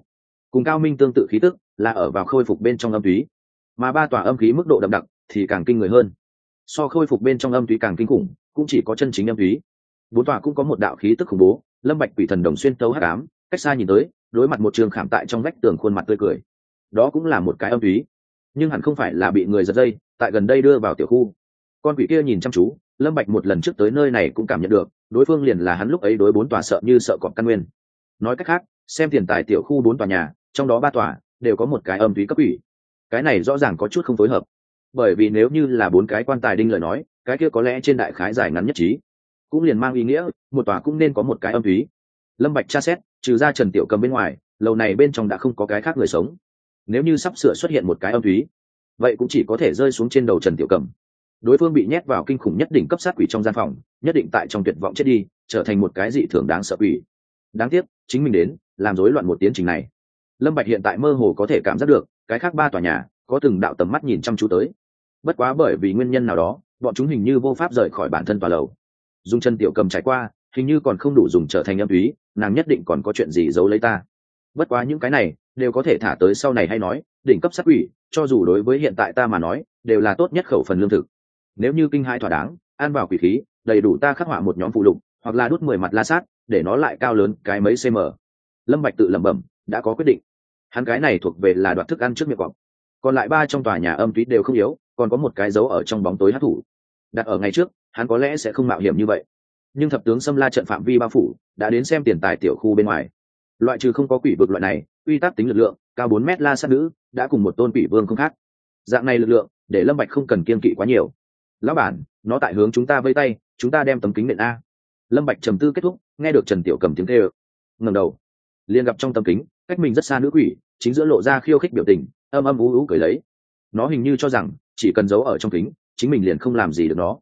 cùng cao minh tương tự khí tức là ở vào khôi phục bên trong âm túy, mà ba tòa âm khí mức độ đậm đặc thì càng kinh người hơn. So khôi phục bên trong âm túy càng kinh khủng cũng chỉ có chân chính âm túy. Bốn tòa cũng có một đạo khí tức khủng bố, lâm bạch quỷ thần đồng xuyên tấu hắc ám, cách xa nhìn tới đối mặt một trường khảm tại trong vách tường khuôn mặt tươi cười, đó cũng là một cái âm túy, nhưng hẳn không phải là bị người giật dây tại gần đây đưa vào tiểu khu. Con quỷ kia nhìn chăm chú, lâm bạch một lần trước tới nơi này cũng cảm nhận được đối phương liền là hắn lúc ấy đối bốn tòa sợ như sợ cọp căn nguyên. Nói cách khác, xem tiền tài tiểu khu bốn tòa nhà, trong đó ba tòa đều có một cái âm túy cấp quỷ. Cái này rõ ràng có chút không phối hợp, bởi vì nếu như là bốn cái quan tài đinh lời nói, cái kia có lẽ trên đại khái dài ngắn nhất trí, cũng liền mang ý nghĩa một tòa cũng nên có một cái âm túy. Lâm bạch tra xét, trừ ra Trần Tiểu Cầm bên ngoài, lầu này bên trong đã không có cái khác người sống. Nếu như sắp sửa xuất hiện một cái âm túy, vậy cũng chỉ có thể rơi xuống trên đầu Trần Tiểu Cầm. Đối phương bị nhét vào kinh khủng nhất đỉnh cấp sát quỷ trong gian phòng, nhất định tại trong tuyệt vọng chết đi, trở thành một cái dị thường đáng sợ quỷ. Đáng tiếc chính mình đến làm rối loạn một tiến trình này. Lâm bạch hiện tại mơ hồ có thể cảm giác được cái khác ba tòa nhà có từng đạo tầm mắt nhìn chăm chú tới, bất quá bởi vì nguyên nhân nào đó bọn chúng hình như vô pháp rời khỏi bản thân tòa lầu. Dùng Trần Tiểu Cầm trải qua hình như còn không đủ dùng trở thành âm túy, nàng nhất định còn có chuyện gì giấu lấy ta. Bất quá những cái này đều có thể thả tới sau này hay nói, đỉnh cấp sát quỷ cho dù đối với hiện tại ta mà nói đều là tốt nhất khẩu phần lương thực. Nếu như kinh hai thỏa đáng, an vào quỷ khí đầy đủ ta khắc họa một nhóm phụ lục, hoặc là đút 10 mặt la sát để nó lại cao lớn cái mấy cm. Lâm bạch tự lẩm bẩm, đã có quyết định. Hắn cái này thuộc về là đoạt thức ăn trước miệng cọp. Còn lại ba trong tòa nhà âm túy đều không yếu, còn có một cái dấu ở trong bóng tối hắc thủ. Đặt ở ngày trước hắn có lẽ sẽ không mạo hiểm như vậy, nhưng thập tướng xâm la trận phạm vi bao phủ đã đến xem tiền tài tiểu khu bên ngoài. Loại trừ không có quỷ vực loại này uy tắc tính lực lượng cao 4 mét la sát nữ đã cùng một tôn quỷ vương không khác. Dạng này lực lượng để lâm bạch không cần kiên kỵ quá nhiều. Lão bản, nó tại hướng chúng ta vây tay, chúng ta đem tấm kính nện a. Lâm bạch trầm tư kết thúc, nghe được Trần Tiểu Cầm tiếng kêu, ngẩng đầu liền gặp trong tấm kính cách mình rất xa nữ quỷ chính giữa lộ ra khiêu khích biểu tình, âm âm ú ú cười lấy. Nó hình như cho rằng chỉ cần giấu ở trong kính chính mình liền không làm gì được nó.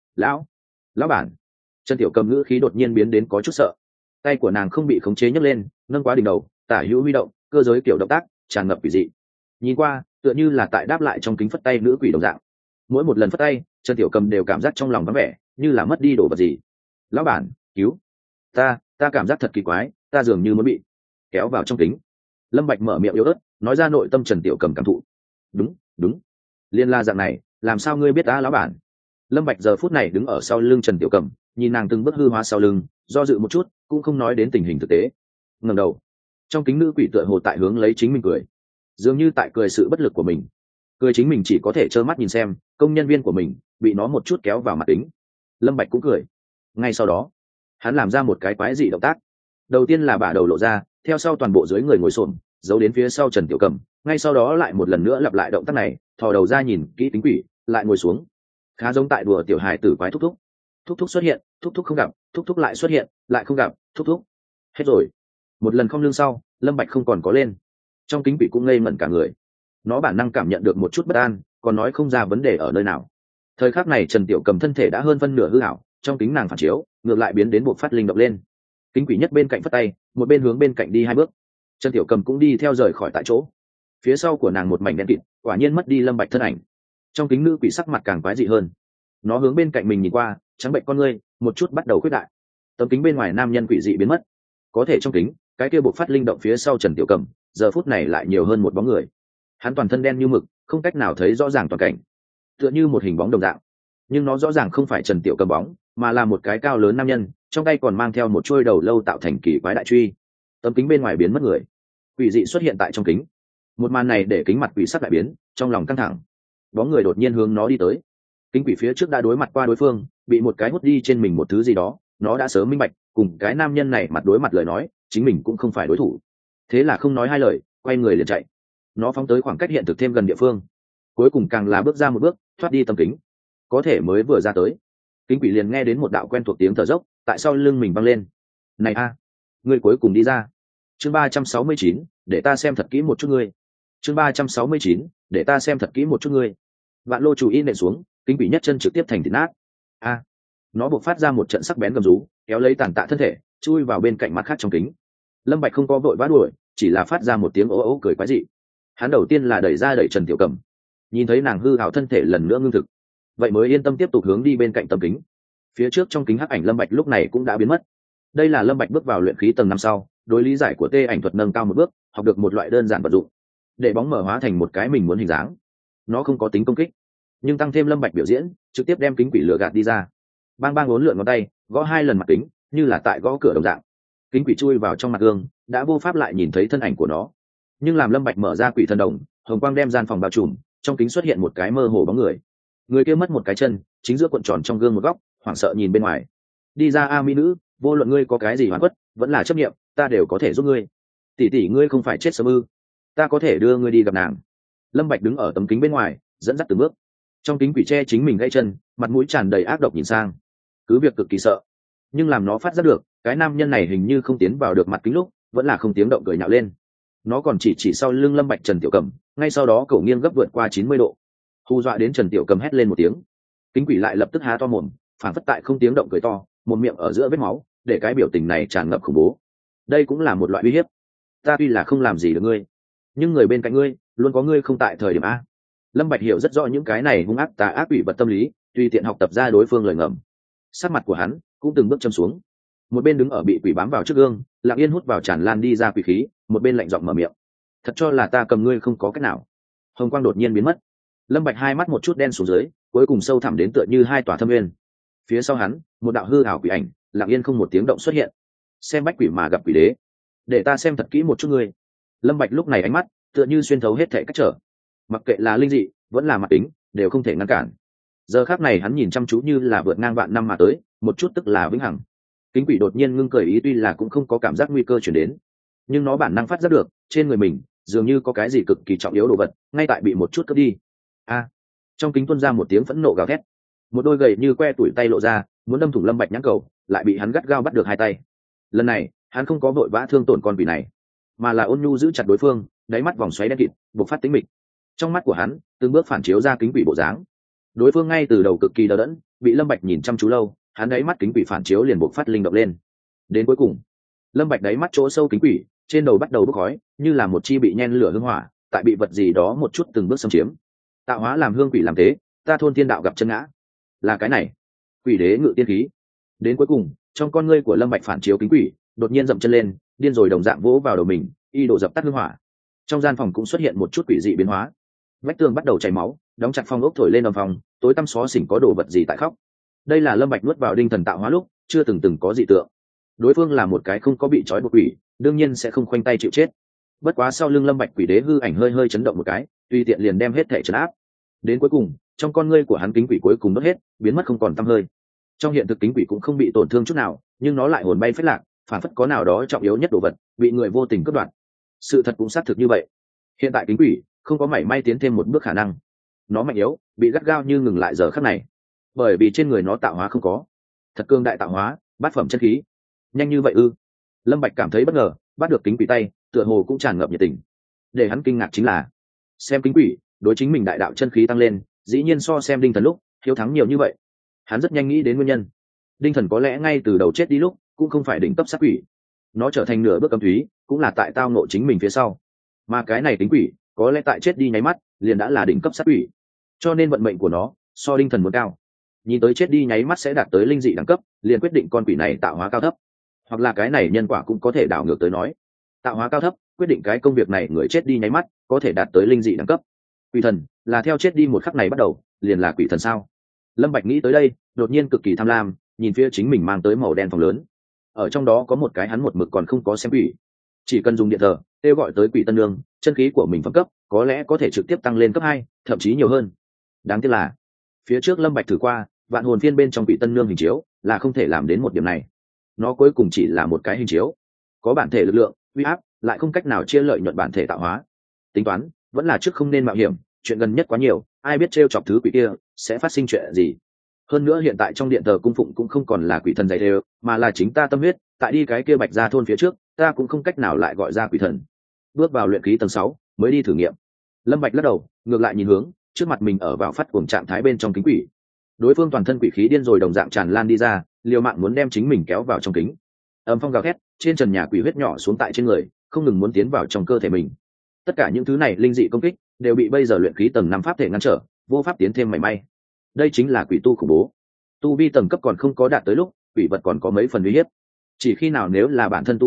Lão bản. Trần Tiểu Cầm ngữ khí đột nhiên biến đến có chút sợ, tay của nàng không bị khống chế nhấc lên, nâng quá đỉnh đầu, tả hữu huy động, cơ giới kiểu động tác tràn ngập quỷ dị. Nhìn qua tựa như là tại đáp lại trong kính phất tay nữ quỷ đồng dạng. Mỗi một lần phất tay, Trần Tiểu Cầm đều cảm giác trong lòng vắng vẻ, như là mất đi đồ vật gì. Lão bản, cứu ta cảm giác thật kỳ quái, ta dường như muốn bị kéo vào trong kính. Lâm Bạch mở miệng yếu ớt nói ra nội tâm Trần Tiểu Cầm cảm thụ. Đúng, liên la dạng này, làm sao ngươi biết ta lão bản? Lâm Bạch giờ phút này đứng ở sau lưng Trần Tiểu Cầm, nhìn nàng từng bước hư hóa sau lưng, do dự một chút cũng không nói đến tình hình thực tế. Ngẩng đầu, trong kính nữ quỷ tựa hồ tại hướng lấy chính mình cười, dường như tại cười sự bất lực của mình, cười chính mình chỉ có thể trơ mắt nhìn xem công nhân viên của mình bị nó một chút kéo vào mặt kính. Lâm Bạch cũng cười. Ngay sau đó hắn làm ra một cái quái dị động tác. Đầu tiên là bả đầu lộ ra, theo sau toàn bộ dưới người ngồi xổm giấu đến phía sau Trần Tiểu Cầm, ngay sau đó lại một lần nữa lặp lại động tác này, thò đầu ra nhìn kỹ tính quỷ, lại ngồi xuống. Khá giống tại đùa tiểu hài tử quái thúc thúc xuất hiện, thúc thúc không gặp, thúc thúc lại xuất hiện, lại không gặp, thúc thúc. Hết rồi. Một lần không lưng sau, Lâm Bạch không còn có lên. Trong kính quỷ cũng ngây ngẩn cả người. Nó bản năng cảm nhận được một chút bất an, còn nói không ra vấn đề ở nơi nào. Thời khắc này Trần Tiểu Cầm thân thể đã hơn phân nửa hư ảo, trong kính nàng phản chiếu ngược lại biến đến bộ phát linh động lên. Kính quỷ nhất bên cạnh phất tay, một bên hướng bên cạnh đi 2 bước. Trần Tiểu Cầm cũng đi theo rời khỏi tại chỗ. Phía sau của nàng một mảnh đen kịt, quả nhiên mất đi Lâm Bạch thân ảnh. Trong kính nữ quỷ sắc mặt càng quái dị hơn. Nó hướng bên cạnh mình nhìn qua, trắng bệnh con ngươi một chút bắt đầu khuyết đại. Tấm kính bên ngoài nam nhân quỷ dị biến mất. Có thể trong kính, cái kia bộ phát linh động phía sau Trần Tiểu Cầm, giờ phút này lại nhiều hơn một bóng người. Hắn toàn thân đen như mực, không cách nào thấy rõ ràng toàn cảnh, tựa như một hình bóng đồng dạng. Nhưng nó rõ ràng không phải Trần Tiểu Cầm bóng, mà là một cái cao lớn nam nhân, trong tay còn mang theo một chuôi đầu lâu tạo thành kỳ quái đại truy. Tấm kính bên ngoài biến mất người, quỷ dị xuất hiện tại trong kính. Một màn này để kính mặt quỷ sắc đại biến, trong lòng căng thẳng. Bóng người đột nhiên hướng nó đi tới. Kính quỷ phía trước đã đối mặt qua đối phương, bị một cái hút đi trên mình một thứ gì đó, nó đã sớm minh bạch, cùng cái nam nhân này mặt đối mặt lời nói, chính mình cũng không phải đối thủ. Thế là không nói hai lời, quay người liền chạy. Nó phóng tới khoảng cách hiện thực thêm gần địa phương, cuối cùng càng là bước ra một bước, thoát đi tấm kính. Có thể mới vừa ra tới, kính quỷ liền nghe đến một đạo quen thuộc tiếng thở dốc tại sau lưng mình vang lên. Này a, ngươi cuối cùng đi ra. Chương 369, để ta xem thật kỹ một chút ngươi. Chương 369, để ta xem thật kỹ một chút ngươi. Vạn lô chủ y nện xuống, kính quỷ nhất chân trực tiếp thành thịt nát. A, nó buộc phát ra một trận sắc bén gầm rú, kéo lấy tàn tạ thân thể, chui vào bên cạnh mặt khác trong kính. Lâm Bạch không có vội vã đuổi, chỉ là phát ra một tiếng ố ố cười quái dị. Hắn đầu tiên là đẩy Trần Tiểu Cầm, nhìn thấy nàng hư hảo thân thể lần nữa ngưng thực, vậy mới yên tâm tiếp tục hướng đi bên cạnh tấm kính. Phía trước trong kính hắc ảnh Lâm Bạch lúc này cũng đã biến mất. Đây là Lâm Bạch bước vào luyện khí tầng 5 sau, đối lý giải của tê ảnh thuật nâng cao một bước, học được một loại đơn giản vật dụng, để bóng mở hóa thành một cái mình muốn hình dáng. Nó không có tính công kích, nhưng tăng thêm Lâm Bạch biểu diễn, trực tiếp đem kính quỷ lửa gạt đi ra. Bang bang uốn lượn ngón tay, gõ 2 lần mặt kính, như là tại gõ cửa đồng dạng. Kính quỷ chui vào trong mặt gương, đã vô pháp lại nhìn thấy thân ảnh của nó. Nhưng làm Lâm Bạch mở ra quỷ thần đồng, hồng quang đem gian phòng bao trùm, trong kính xuất hiện một cái mơ hồ bóng người. Người kia mất một cái chân, chính giữa cuộn tròn trong gương một góc, hoảng sợ nhìn bên ngoài. Đi ra a mỹ nữ, vô luận ngươi có cái gì hoàn quất, vẫn là chấp niệm, ta đều có thể giúp ngươi. Tỷ tỷ ngươi không phải chết sớm ư? Ta có thể đưa ngươi đi gặp nàng. Lâm Bạch đứng ở tấm kính bên ngoài, dẫn dắt từng bước. Trong kính quỷ che chính mình gãy chân, mặt mũi tràn đầy ác độc nhìn sang, cứ việc cực kỳ sợ, nhưng làm nó phát giác được cái nam nhân này hình như không tiến vào được mặt kính lúc, vẫn là không tiếng động cười nhạo lên. Nó còn chỉ sau lưng Lâm Bạch Trần Tiểu Cầm, ngay sau đó cậu nghiêng gấp vượt qua 90 độ, hù dọa đến Trần Tiểu Cầm hét lên một tiếng. Kính quỷ lại lập tức há to mồm, phản phất tại không tiếng động cười to, một miệng ở giữa vết máu, để cái biểu tình này tràn ngập khủng bố. Đây cũng là một loại uy hiếp. Ta tuy là không làm gì được ngươi, nhưng người bên cạnh ngươi luôn có ngươi không tại thời điểm a. Lâm Bạch hiểu rất rõ những cái này hung ác tà ác quỷ vật tâm lý, tùy tiện học tập ra đối phương lời ngầm. Sắc mặt của hắn cũng từng bước châm xuống, một bên đứng ở bị quỷ bám vào trước gương, lặng yên hút vào tràn lan đi ra quỷ khí, một bên lạnh giọng mở miệng. Thật cho là ta cầm ngươi không có cách nào? Hồng quang đột nhiên biến mất. Lâm Bạch hai mắt một chút đen xuống dưới, cuối cùng sâu thẳm đến tựa như hai tòa thâm nguyên. Phía sau hắn, một đạo hư ảo quỷ ảnh, lặng yên không một tiếng động xuất hiện. Xem bách quỷ mà gặp quỷ đế, để ta xem thật kỹ một chút ngươi. Lâm Bạch lúc này ánh mắt tựa như xuyên thấu hết thảy cách trở, mặc kệ là linh dị vẫn là mặt tính, đều không thể ngăn cản. Giờ khắc này hắn nhìn chăm chú như là vượt ngang vạn năm mà tới, một chút tức là vĩnh hằng. Kính quỷ đột nhiên ngưng cười ý, tuy là cũng không có cảm giác nguy cơ chuyển đến, nhưng nó bản năng phát giác được trên người mình dường như có cái gì cực kỳ trọng yếu đồ vật ngay tại bị một chút cướp đi. Trong kính tuôn ra một tiếng phẫn nộ gào thét, một đôi gầy như que tuổi tay lộ ra, muốn đâm thủng Lâm Bạch nhãn cầu, lại bị hắn gắt gao bắt được hai tay. Lần này hắn không có vội vã thương tổn con quỷ này, mà là ôn nhu giữ chặt đối phương, đáy mắt vòng xoáy đen kịt bộc phát tính mịch. Trong mắt của hắn từng bước phản chiếu ra kính quỷ bộ dáng. Đối phương ngay từ đầu cực kỳ đờ đẫn, bị Lâm Bạch nhìn chăm chú lâu, hắn đáy mắt kính quỷ phản chiếu liền bộc phát linh động lên. Đến cuối cùng, Lâm Bạch đáy mắt chỗ sâu kính quỷ, trên đầu bắt đầu bốc khói, như là một chi bị nhen lửa hương hỏa, tại bị vật gì đó một chút từng bước xâm chiếm. Tạo hóa làm hương quỷ làm thế, ta thôn thiên đạo gặp chân ngã. Là cái này. Quỷ đế ngự tiên khí. Đến cuối cùng, trong con ngươi của Lâm Bạch phản chiếu kính quỷ, đột nhiên dậm chân lên, điên rồi đồng dạng vỗ vào đầu mình, y đổ dập tắt hương hỏa. Trong gian phòng cũng xuất hiện một chút quỷ dị biến hóa. Vách tường bắt đầu chảy máu, đóng chặt phong ốc thổi lên âm phòng, tối tăm xó xỉnh có đồ vật gì tại khóc. Đây là Lâm Bạch nuốt vào đinh thần tạo hóa lúc chưa từng có dị tượng. Đối phương là một cái không có bị trói buộc quỷ, đương nhiên sẽ không khoanh tay chịu chết. Bất quá sau lưng Lâm Bạch quỷ đế hư ảnh hơi chấn động một cái, tùy tiện liền đem hết thể trấn áp. Đến cuối cùng, trong con ngươi của hắn kính quỷ cuối cùng đốt hết, biến mất không còn tăm hơi. Trong hiện thực kính quỷ cũng không bị tổn thương chút nào, nhưng nó lại hồn bay phách lạc, phản phất có nào đó trọng yếu nhất đồ vật bị người vô tình cướp đoạt. Sự thật cũng xác thực như vậy. Hiện tại kính quỷ không có mảy may tiến thêm một bước khả năng. Nó mạnh yếu, bị gắt gao như ngừng lại giờ khắc này. Bởi vì trên người nó tạo hóa không có. Thật cương đại tạo hóa, bát phẩm chân khí. Nhanh như vậy ư? Lâm Bạch cảm thấy bất ngờ, bắt được kính quỷ tay, tựa hồ cũng tràn ngập nhiệt tình. Để hắn kinh ngạc chính là, xem kính quỷ, đối chính mình đại đạo chân khí tăng lên, dĩ nhiên so xem đinh thần lúc hiếu thắng nhiều như vậy. Hắn rất nhanh nghĩ đến nguyên nhân. Đinh thần có lẽ ngay từ đầu chết đi lúc cũng không phải đỉnh cấp sát quỷ, nó trở thành nửa bước âm thúy cũng là tại tao ngộ chính mình phía sau, mà cái này kính quỷ có lẽ tại chết đi nháy mắt liền đã là đỉnh cấp sát quỷ, cho nên vận mệnh của nó so đinh thần muốn cao. Nhìn tới chết đi nháy mắt sẽ đạt tới linh dị đẳng cấp, liền quyết định con quỷ này tạo hóa cao thấp, hoặc là cái này nhân quả cũng có thể đảo ngược tới nói, tạo hóa cao thấp quyết định cái công việc này người chết đi nháy mắt có thể đạt tới linh dị đẳng cấp. Quỷ thần là theo chết đi một khắc này bắt đầu liền là quỷ thần sao? Lâm Bạch nghĩ tới đây, đột nhiên cực kỳ tham lam, nhìn phía chính mình mang tới màu đen phòng lớn. Ở trong đó có một cái hắn một mực còn không có xem quỷ, chỉ cần dùng điện thờ kêu gọi tới quỷ tân lương, chân khí của mình phẩm cấp có lẽ có thể trực tiếp tăng lên cấp 2, thậm chí nhiều hơn. Đáng tiếc là phía trước Lâm Bạch thử qua vạn hồn phiên bên trong quỷ tân lương hình chiếu là không thể làm đến một điểm này. Nó cuối cùng chỉ là một cái hình chiếu, có bản thể lực lượng uy áp, lại không cách nào chia lợi nhuận bản thể tạo hóa. Tính toán vẫn là trước không nên mạo hiểm, chuyện gần nhất quá nhiều, ai biết trêu chọc thứ quỷ kia sẽ phát sinh chuyện gì. Hơn nữa hiện tại trong điện thờ cung phụng cũng không còn là quỷ thần dày đều, mà là chính ta tâm huyết, tại đi cái kia Bạch Gia thôn phía trước, ta cũng không cách nào lại gọi ra quỷ thần. Bước vào luyện khí tầng 6, mới đi thử nghiệm. Lâm Bạch lắc đầu, ngược lại nhìn hướng trước mặt mình ở vào phát cuồng trạng thái bên trong kính quỷ. Đối phương toàn thân quỷ khí điên rồi đồng dạng tràn lan đi ra, liều mạng muốn đem chính mình kéo vào trong kính. Âm phong gào thét, trên trần nhà quỷ huyết nhỏ xuống tại trên người, không ngừng muốn tiến vào trong cơ thể mình. Tất cả những thứ này linh dị công kích đều bị bây giờ luyện khí tầng 5 pháp thể ngăn trở, vô pháp tiến thêm mảy may. Đây chính là quỷ tu khủng bố. Tu vi tầng cấp còn không có đạt tới lúc, quỷ vật còn có mấy phần uy hiếp. Chỉ khi nào nếu là bản thân tu vi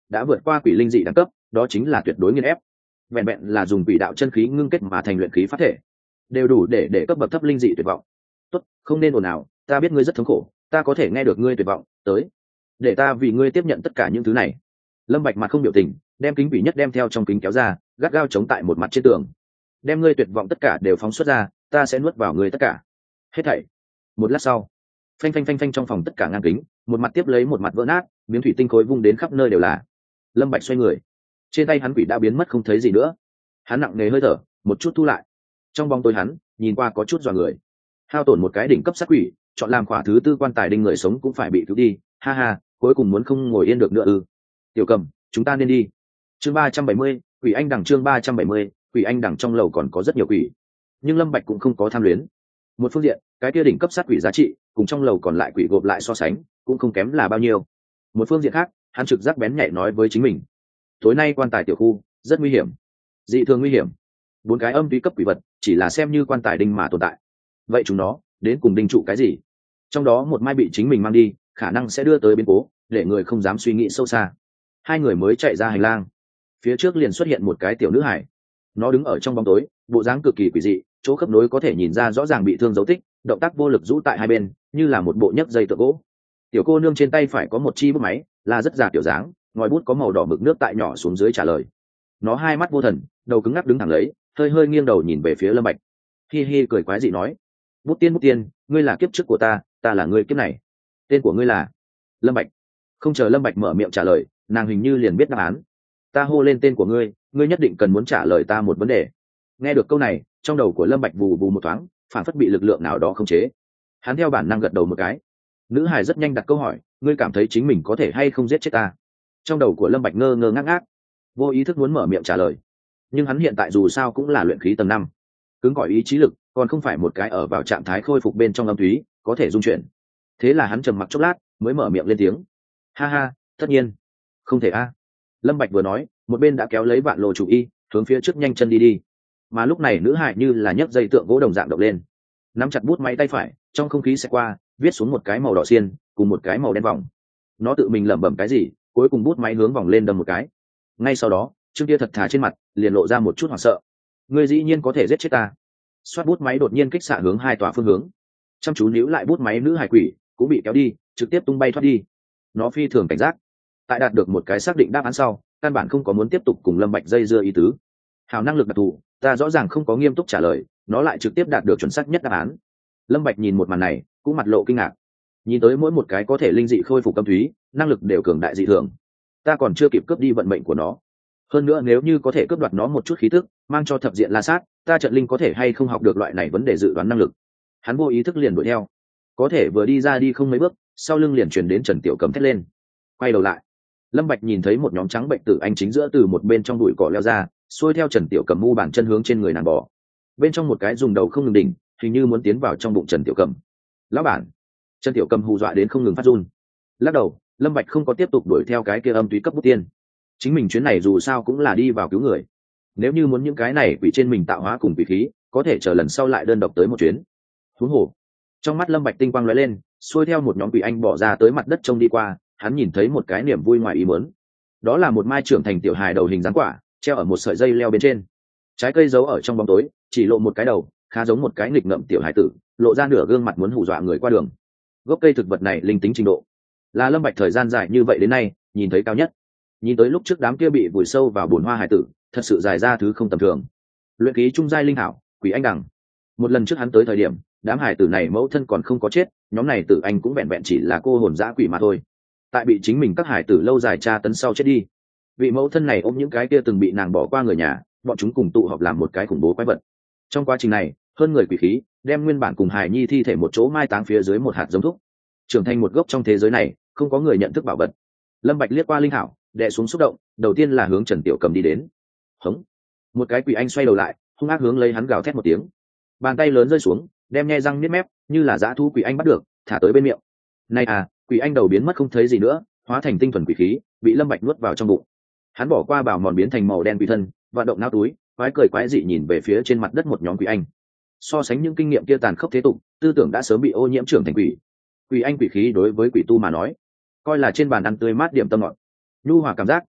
đã vượt qua quỷ linh dị đẳng cấp, đó chính là tuyệt đối nghiền ép. Vẹn vẹn là dùng quỷ đạo chân khí ngưng kết mà thành luyện khí pháp thể, đều đủ để cấp bậc thấp linh dị tuyệt vọng. Tốt, không nên ồn ào, ta biết ngươi rất thống khổ, ta có thể nghe được ngươi tuyệt vọng, tới, để ta vì ngươi tiếp nhận tất cả những thứ này. Lâm Bạch mặt không biểu tình, đem kính quỷ nhất đem theo trong kính kéo ra, gắt gao chống tại một mặt trên tường. Đem ngươi tuyệt vọng tất cả đều phóng xuất ra, ta sẽ nuốt vào ngươi tất cả. Hết thảy. Một lát sau, phanh phanh phanh phanh trong phòng tất cả ngang kính, một mặt tiếp lấy một mặt vỡ nát, miếng thủy tinh khối vung đến khắp nơi đều là. Lâm Bạch xoay người, trên tay hắn quỷ đã biến mất không thấy gì nữa. Hắn nặng nề hơi thở, một chút thu lại. Trong bóng tối hắn, nhìn qua có chút dọa người. Hao tổn một cái đỉnh cấp sát quỷ, chọn làm khỏa thứ tư quan tài đinh người sống cũng phải bị cứu đi, ha ha, cuối cùng muốn không ngồi yên được nữa ư? Tiểu Cầm, chúng ta nên đi. Chương 370, Quỷ Anh Đằng chương 370, Quỷ Anh Đằng trong lầu còn có rất nhiều quỷ, nhưng Lâm Bạch cũng không có tham luyến. Một phương diện, cái kia đỉnh cấp sát quỷ giá trị, cùng trong lầu còn lại quỷ gộp lại so sánh, cũng không kém là bao nhiêu. Một phương diện khác, hắn trực giác bén nhạy nói với chính mình, tối nay quan tài tiểu khu rất nguy hiểm, dị thường nguy hiểm. 4 cái âm túy cấp quỷ vật, chỉ là xem như quan tài đinh mà tồn tại. Vậy chúng nó đến cùng đinh trụ cái gì? Trong đó một mai bị chính mình mang đi, khả năng sẽ đưa tới biến cố, để người không dám suy nghĩ sâu xa. Hai người mới chạy ra hành lang, phía trước liền xuất hiện một cái tiểu nữ hải. Nó đứng ở trong bóng tối, bộ dáng cực kỳ quỷ dị, chỗ khớp nối có thể nhìn ra rõ ràng bị thương dấu tích, động tác vô lực rũ tại hai bên, như là một bộ nhấc dây tượng gỗ. Tiểu cô nương trên tay phải có một chi bút máy, là rất giả tiểu dáng, ngòi bút có màu đỏ mực nước tại nhỏ xuống dưới trả lời. Nó hai mắt vô thần, đầu cứng ngắc đứng thẳng lấy, hơi hơi nghiêng đầu nhìn về phía Lâm Bạch. Hi hi cười quái dị nói, bút tiên, ngươi là kiếp trước của ta, ta là ngươi kiếp này. Tên của ngươi là? Lâm Bạch. Không chờ Lâm Bạch mở miệng trả lời, nàng hình như liền biết đáp án. Ta hô lên tên của ngươi, ngươi nhất định cần muốn trả lời ta một vấn đề. Nghe được câu này, trong đầu của Lâm Bạch vù vù một thoáng, phản phất bị lực lượng nào đó khống chế. Hắn theo bản năng gật đầu một cái. Nữ hài rất nhanh đặt câu hỏi, ngươi cảm thấy chính mình có thể hay không giết chết ta? Trong đầu của Lâm Bạch ngơ ngơ ngác ngác, vô ý thức muốn mở miệng trả lời, nhưng hắn hiện tại dù sao cũng là luyện khí tầng 5, cứng cỏi ý chí lực, còn không phải một cái ở vào trạng thái khôi phục bên trong âm túy có thể dung chuyển. Thế là hắn trầm mặc chốc lát, mới mở miệng lên tiếng. Ha ha, tất nhiên không thể a. Lâm Bạch vừa nói, một bên đã kéo lấy vạn lộ chủ y, hướng phía trước nhanh chân đi đi. Mà lúc này nữ hài như là nhấc dây tượng gỗ đồng dạng động lên, nắm chặt bút máy tay phải, trong không khí sẽ qua, viết xuống một cái màu đỏ xiên cùng một cái màu đen vòng. Nó tự mình lẩm bẩm cái gì, cuối cùng bút máy hướng vòng lên đâm một cái. Ngay sau đó, trương kia thật thà trên mặt liền lộ ra một chút hoảng sợ. Ngươi dĩ nhiên có thể giết chết ta? Xoát bút máy đột nhiên kích xạ hướng hai tòa phương hướng. Chăm chú níu lại bút máy nữ hài quỷ cũng bị kéo đi, trực tiếp tung bay thoát đi. Nó phi thường cảnh giác, tại đạt được một cái xác định đáp án sau, căn bản không có muốn tiếp tục cùng Lâm Bạch dây dưa ý tứ. Hào năng lực đặc thù, ta rõ ràng không có nghiêm túc trả lời, nó lại trực tiếp đạt được chuẩn xác nhất đáp án. Lâm Bạch nhìn một màn này, cũng mặt lộ kinh ngạc. Nhìn tới mỗi một cái có thể linh dị khôi phục tâm thúy, năng lực đều cường đại dị thường. Ta còn chưa kịp cướp đi vận mệnh của nó. Hơn nữa nếu như có thể cướp đoạt nó một chút khí tức, mang cho thập diện la sát, ta trận linh có thể hay không học được loại này vấn đề dự đoán năng lực. Hắn vô ý thức liền đuổi theo, có thể vừa đi ra đi không mấy bước, sau lưng liền truyền đến Trần Tiểu Cầm thét lên. Quay đầu lại, Lâm Bạch nhìn thấy một nhóm trắng bệnh tử anh chính giữa từ một bên trong bụi cỏ leo ra, xuôi theo Trần Tiểu Cầm mu bàn chân hướng trên người nàng bò. Bên trong một cái dùng đầu không ngừng đỉnh, hình như muốn tiến vào trong bụng Trần Tiểu Cầm. Lão bản! Trần Tiểu Cầm hù dọa đến không ngừng phát run. Lắc đầu, Lâm Bạch không có tiếp tục đuổi theo cái kia âm túy cấp bút tiên. Chính mình chuyến này dù sao cũng là đi vào cứu người. Nếu như muốn những cái này quỷ trên mình tạo hóa cùng quỷ khí, có thể chờ lần sau lại đơn độc tới một chuyến. Huống hồ, trong mắt Lâm Bạch tinh quang lóe lên, xuôi theo một nhóm quỷ anh bỏ ra tới mặt đất trông đi qua, hắn nhìn thấy một cái niềm vui ngoài ý muốn. Đó là một mai trưởng thành tiểu hài đầu hình dáng quả, treo ở một sợi dây leo bên trên. Trái cây giấu ở trong bóng tối, chỉ lộ một cái đầu, khá giống một cái nghịch ngợm tiểu hài tử, lộ ra nửa gương mặt muốn hù dọa người qua đường. Gốc cây thực vật này linh tính trình độ, là Lâm Bạch thời gian dài như vậy đến nay nhìn thấy cao nhất. Nhìn tới lúc trước đám kia bị vùi sâu vào bồn hoa hải tử, thật sự dài ra thứ không tầm thường. Luyện khí trung giai linh hảo, Quỷ Anh Đằng. Một lần trước hắn tới thời điểm, đám hải tử này mẫu thân còn không có chết, nhóm này tử anh cũng vẹn vẹn chỉ là cô hồn dã quỷ mà thôi. Tại bị chính mình các hải tử lâu dài tra tấn sau chết đi. Vị mẫu thân này ôm những cái kia từng bị nàng bỏ qua người nhà, bọn chúng cùng tụ họp làm một cái khủng bố quái vật. Trong quá trình này, hơn người quỷ khí đem nguyên bản cùng hài nhi thi thể một chỗ mai táng phía dưới một hạt giống thúc, trưởng thành một gốc trong thế giới này không có người nhận thức bảo vật. Lâm Bạch liếc qua linh hảo, đè xuống xúc động, đầu tiên là hướng Trần Tiểu Cầm đi đến. Hống! Một cái quỷ anh xoay đầu lại, hung ác hướng lấy hắn gào thét một tiếng. Bàn tay lớn rơi xuống, đem nhe răng niết mép, như là dã thú quỷ anh bắt được, thả tới bên miệng. Này à, quỷ anh đầu biến mất không thấy gì nữa, hóa thành tinh thuần quỷ khí, bị Lâm Bạch nuốt vào trong bụng. Hắn bỏ qua bào mòn biến thành màu đen quỷ thân, vận động nao túi, quái cười quái dị nhìn về phía trên mặt đất một nhóm quỷ anh. So sánh những kinh nghiệm kia tàn khốc thế tục, tư tưởng đã sớm bị ô nhiễm trưởng thành quỷ. Quỷ anh quỷ khí đối với quỷ tu mà nói, coi là trên bàn ăn tươi mát điểm tâm ngọt. Nhu hòa cảm giác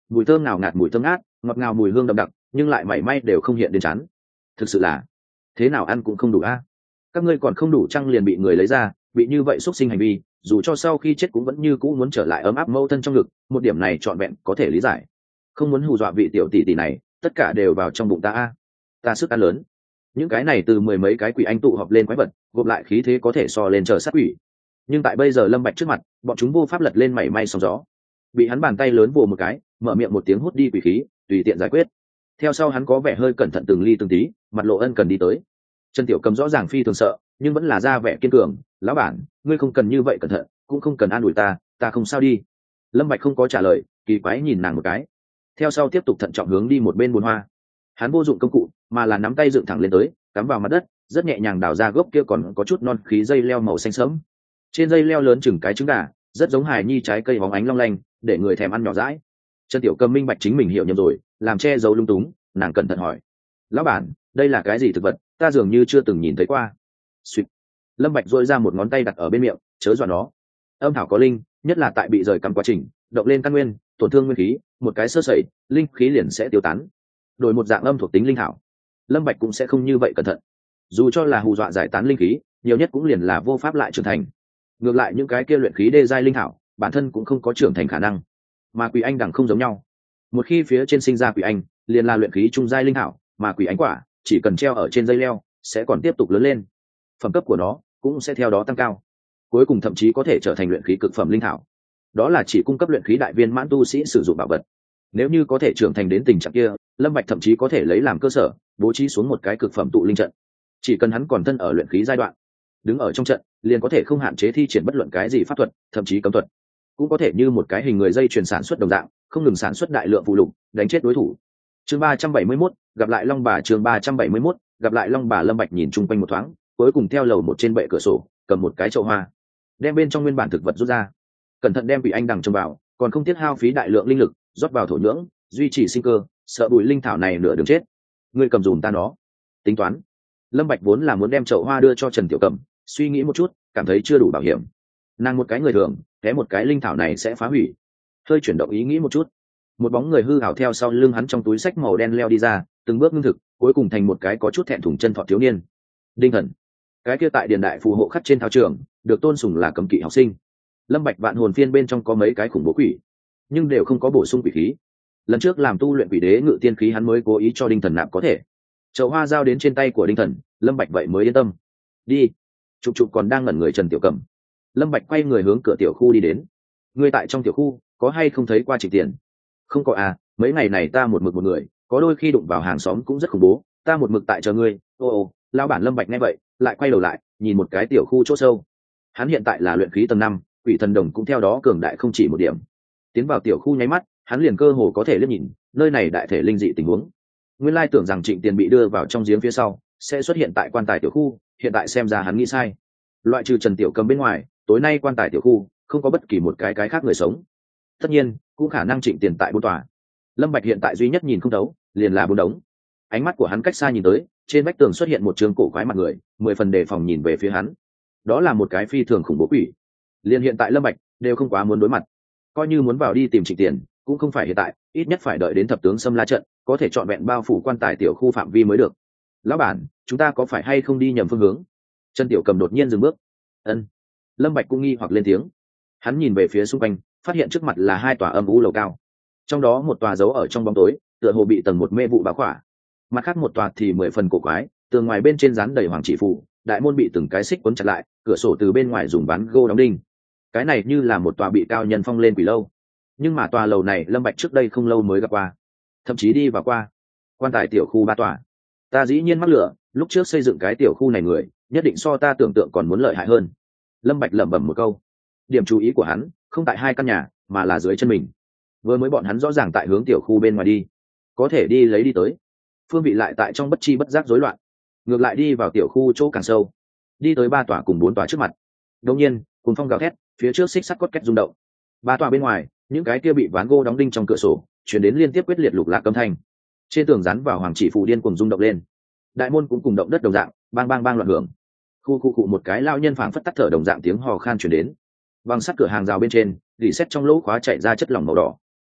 mùi thơm nào ngạt, mùi thơm ngát, ngọt ngào, mùi hương đậm đặc, nhưng lại mảy may đều không hiện đến chán. Thực sự là thế nào ăn cũng không đủ a. Các ngươi còn không đủ chăng liền bị người lấy ra, bị như vậy xúc sinh hành vi, dù cho sau khi chết cũng vẫn như cũ muốn trở lại ấm áp mâu thân trong ngực, một điểm này trọn vẹn có thể lý giải. Không muốn hù dọa vị tiểu tỷ tỷ này, tất cả đều vào trong bụng ta a. Ta sức ăn lớn. Những cái này từ mười mấy cái quỷ anh tụ họp lên quái vật, gộp lại khí thế có thể so lên chờ sát quỷ. Nhưng tại bây giờ Lâm Bạch trước mặt, bọn chúng vô pháp lật lên mảy may sóng gió. Bị hắn bàn tay lớn vồ một cái, mở miệng một tiếng hút đi quỷ khí, tùy tiện giải quyết. Theo sau hắn có vẻ hơi cẩn thận từng ly từng tí, mặt lộ ân cần đi tới. Trần Tiểu Cầm rõ ràng phi thường sợ, nhưng vẫn là ra vẻ kiên cường. Lão bản, ngươi không cần như vậy cẩn thận, cũng không cần an ủi ta, ta không sao đi. Lâm Bạch không có trả lời, kỳ quái nhìn nàng một cái. Theo sau tiếp tục thận trọng hướng đi một bên bồn hoa. Hắn vô dụng công cụ, mà là nắm tay dựng thẳng lên tới, cắm vào mặt đất, rất nhẹ nhàng đào ra gốc kia còn có chút non khí dây leo màu xanh sẫm. Trên dây leo lớn chừng cái trứng gà, rất giống hài nhi trái cây bóng ánh long lanh, để người thèm ăn nhỏ dãi. Trần Tiểu Cầm minh bạch chính mình hiểu nhầm rồi, làm che giấu lung túng, nàng cẩn thận hỏi: lão bản, đây là cái gì thực vật, ta dường như chưa từng nhìn thấy qua. Xuyệt. Lâm Bạch duỗi ra một ngón tay đặt ở bên miệng, chớ dọa nó. Âm thảo có linh, nhất là tại bị rời cắm quá trình, động lên căn nguyên, tổn thương nguyên khí, một cái sơ sẩy, linh khí liền sẽ tiêu tán. Đổi một dạng âm thuộc tính linh thảo, Lâm Bạch cũng sẽ không như vậy cẩn thận. Dù cho là hù dọa giải tán linh khí, nhiều nhất cũng liền là vô pháp lại trưởng thành. Ngược lại những cái kia luyện khí đê giai linh thảo, bản thân cũng không có trưởng thành khả năng. Mà quỷ anh đẳng không giống nhau. Một khi phía trên sinh ra quỷ anh, liền là luyện khí trung giai linh thảo, mà quỷ ánh quả chỉ cần treo ở trên dây leo, sẽ còn tiếp tục lớn lên. Phẩm cấp của nó cũng sẽ theo đó tăng cao. Cuối cùng thậm chí có thể trở thành luyện khí cực phẩm linh thảo. Đó là chỉ cung cấp luyện khí đại viên mãn tu sĩ sử dụng bảo vật. Nếu như có thể trưởng thành đến tình trạng kia, Lâm Bạch thậm chí có thể lấy làm cơ sở, bố trí xuống một cái cực phẩm tụ linh trận. Chỉ cần hắn còn thân ở luyện khí giai đoạn, đứng ở trong trận, liền có thể không hạn chế thi triển bất luận cái gì pháp thuật, thậm chí cấm thuật. Cũng có thể như một cái hình người dây chuyền sản xuất đồng dạng, không ngừng sản xuất đại lượng phụ lục, đánh chết đối thủ. Chương 371, gặp lại Long bà. Chương 371, gặp lại Long bà. Lâm Bạch nhìn chung quanh một thoáng, cuối cùng theo lầu một trên bệ cửa sổ, cầm một cái chậu hoa, đem bên trong nguyên bản thực vật rút ra, cẩn thận đem quỷ anh đằng trồng vào, còn không tiếc hao phí đại lượng linh lực, rót vào thổ nhưỡng, duy trì sinh cơ, sợ bụi linh thảo này nửa đường chết. Ngươi cầm dùm ta nó. Tính toán. Lâm Bạch vốn là muốn đem chậu hoa đưa cho Trần Tiểu Cẩm, suy nghĩ một chút, cảm thấy chưa đủ bảo hiểm. Nàng một cái người thường, té một cái linh thảo này sẽ phá hủy. Hơi chuyển động ý nghĩ một chút, một bóng người hư ảo theo sau lưng hắn trong túi sách màu đen leo đi ra, từng bước ngưng thực, cuối cùng thành một cái có chút thẹn thùng chân thọ thiếu niên. Đinh Thần, cái kia tại điền đại phù hộ khắc trên thao trường, được tôn sùng là cấm kỵ học sinh. Lâm Bạch vạn hồn phiên bên trong có mấy cái khủng bố quỷ, nhưng đều không có bổ sung quỷ khí. Lần trước làm tu luyện quỷ đế ngự tiên khí hắn mới cố ý cho Đinh Thần nạp có thể. Chậu hoa giao đến trên tay của Đinh Thần, Lâm Bạch vậy mới yên tâm. Đi. Trục trục còn đang ngẩn người Trần Tiểu Cẩm. Lâm Bạch quay người hướng cửa tiểu khu đi đến. Ngươi tại trong tiểu khu, có hay không thấy qua Trịnh Tiền? Không có à, mấy ngày này ta một mực một người, có đôi khi đụng vào hàng xóm cũng rất khủng bố, ta một mực tại chờ ngươi. Ô, lão bản. Lâm Bạch nghe vậy, lại quay đầu lại, nhìn một cái tiểu khu chỗ sâu. Hắn hiện tại là luyện khí tầng 5, quỷ thần đồng cũng theo đó cường đại không chỉ một điểm. Tiến vào tiểu khu nháy mắt, hắn liền cơ hồ có thể liếc nhìn, nơi này đại thể linh dị tình huống. Nguyên lai tưởng rằng Trịnh Tiền bị đưa vào trong giếng phía sau, sẽ xuất hiện tại quan tài tiểu khu, hiện tại xem ra hắn nghĩ sai. Loại trừ Trần Tiểu Cầm bên ngoài, tối nay quan tài tiểu khu không có bất kỳ một cái khác người sống. Tất nhiên, cũng khả năng Trịnh Tiền tại bốn tòa. Lâm Bạch hiện tại duy nhất nhìn không thấu, liền là bốn đống. Ánh mắt của hắn cách xa nhìn tới, trên vách tường xuất hiện một trường cổ quái mặt người, 10 phần đề phòng nhìn về phía hắn. Đó là một cái phi thường khủng bố quỷ. Liên hiện tại Lâm Bạch đều không quá muốn đối mặt. Coi như muốn vào đi tìm Trịnh Tiền, cũng không phải hiện tại, ít nhất phải đợi đến thập tướng xâm la trận, có thể chọn vẹn bao phủ quan tài tiểu khu phạm vi mới được. Lão bản, chúng ta có phải hay không đi nhầm phương hướng? Trần Tiểu Cầm đột nhiên dừng bước. Ân. Lâm Bạch cũng nghi hoặc lên tiếng. Hắn nhìn về phía xung quanh, phát hiện trước mặt là hai tòa âm u lầu cao. Trong đó một tòa giấu ở trong bóng tối, tựa hồ bị tầng một mê vụ bao khỏa. Mặt khác một tòa thì 10 phần cổ quái, tường ngoài bên trên dán đầy hoàng chỉ phù, đại môn bị từng cái xích cuốn chặt lại, cửa sổ từ bên ngoài dùng ván gỗ đóng đinh. Cái này như là một tòa bị cao nhân phong lên quỷ lâu. Nhưng mà tòa lầu này Lâm Bạch trước đây không lâu mới gặp qua, thậm chí đi vào qua. Quan tài tiểu khu 3 tòa. Ta dĩ nhiên mắc lửa, lúc trước xây dựng cái tiểu khu này người, nhất định so ta tưởng tượng còn muốn lợi hại hơn. Lâm Bạch lẩm bẩm một câu. Điểm chú ý của hắn không tại hai căn nhà, mà là dưới chân mình. Vừa mới bọn hắn rõ ràng tại hướng tiểu khu bên ngoài đi, có thể đi lấy đi tới. Phương vị lại tại trong bất chi bất giác rối loạn. Ngược lại đi vào tiểu khu chỗ càng sâu, đi tới 3 tòa cùng 4 tòa trước mặt. Đột nhiên, cuồng phong gào thét, phía trước xích sắt cốt két rung động. 3 tòa bên ngoài, những cái kia bị ván gỗ đóng đinh trong cửa sổ, truyền đến liên tiếp quyết liệt lục lạc âm thanh. Trên tường dán vào hoàng chỉ phù điên cuồng rung động lên. Đại môn cũng cùng động đất đồng dạng, bang bang bang loạn hưởng. Khu một cái lao nhân phảng phất tắt thở đồng dạng tiếng hò khan truyền đến. Bằng sắt cửa hàng rào bên trên, rỉ sét trong lỗ khóa chảy ra chất lỏng màu đỏ.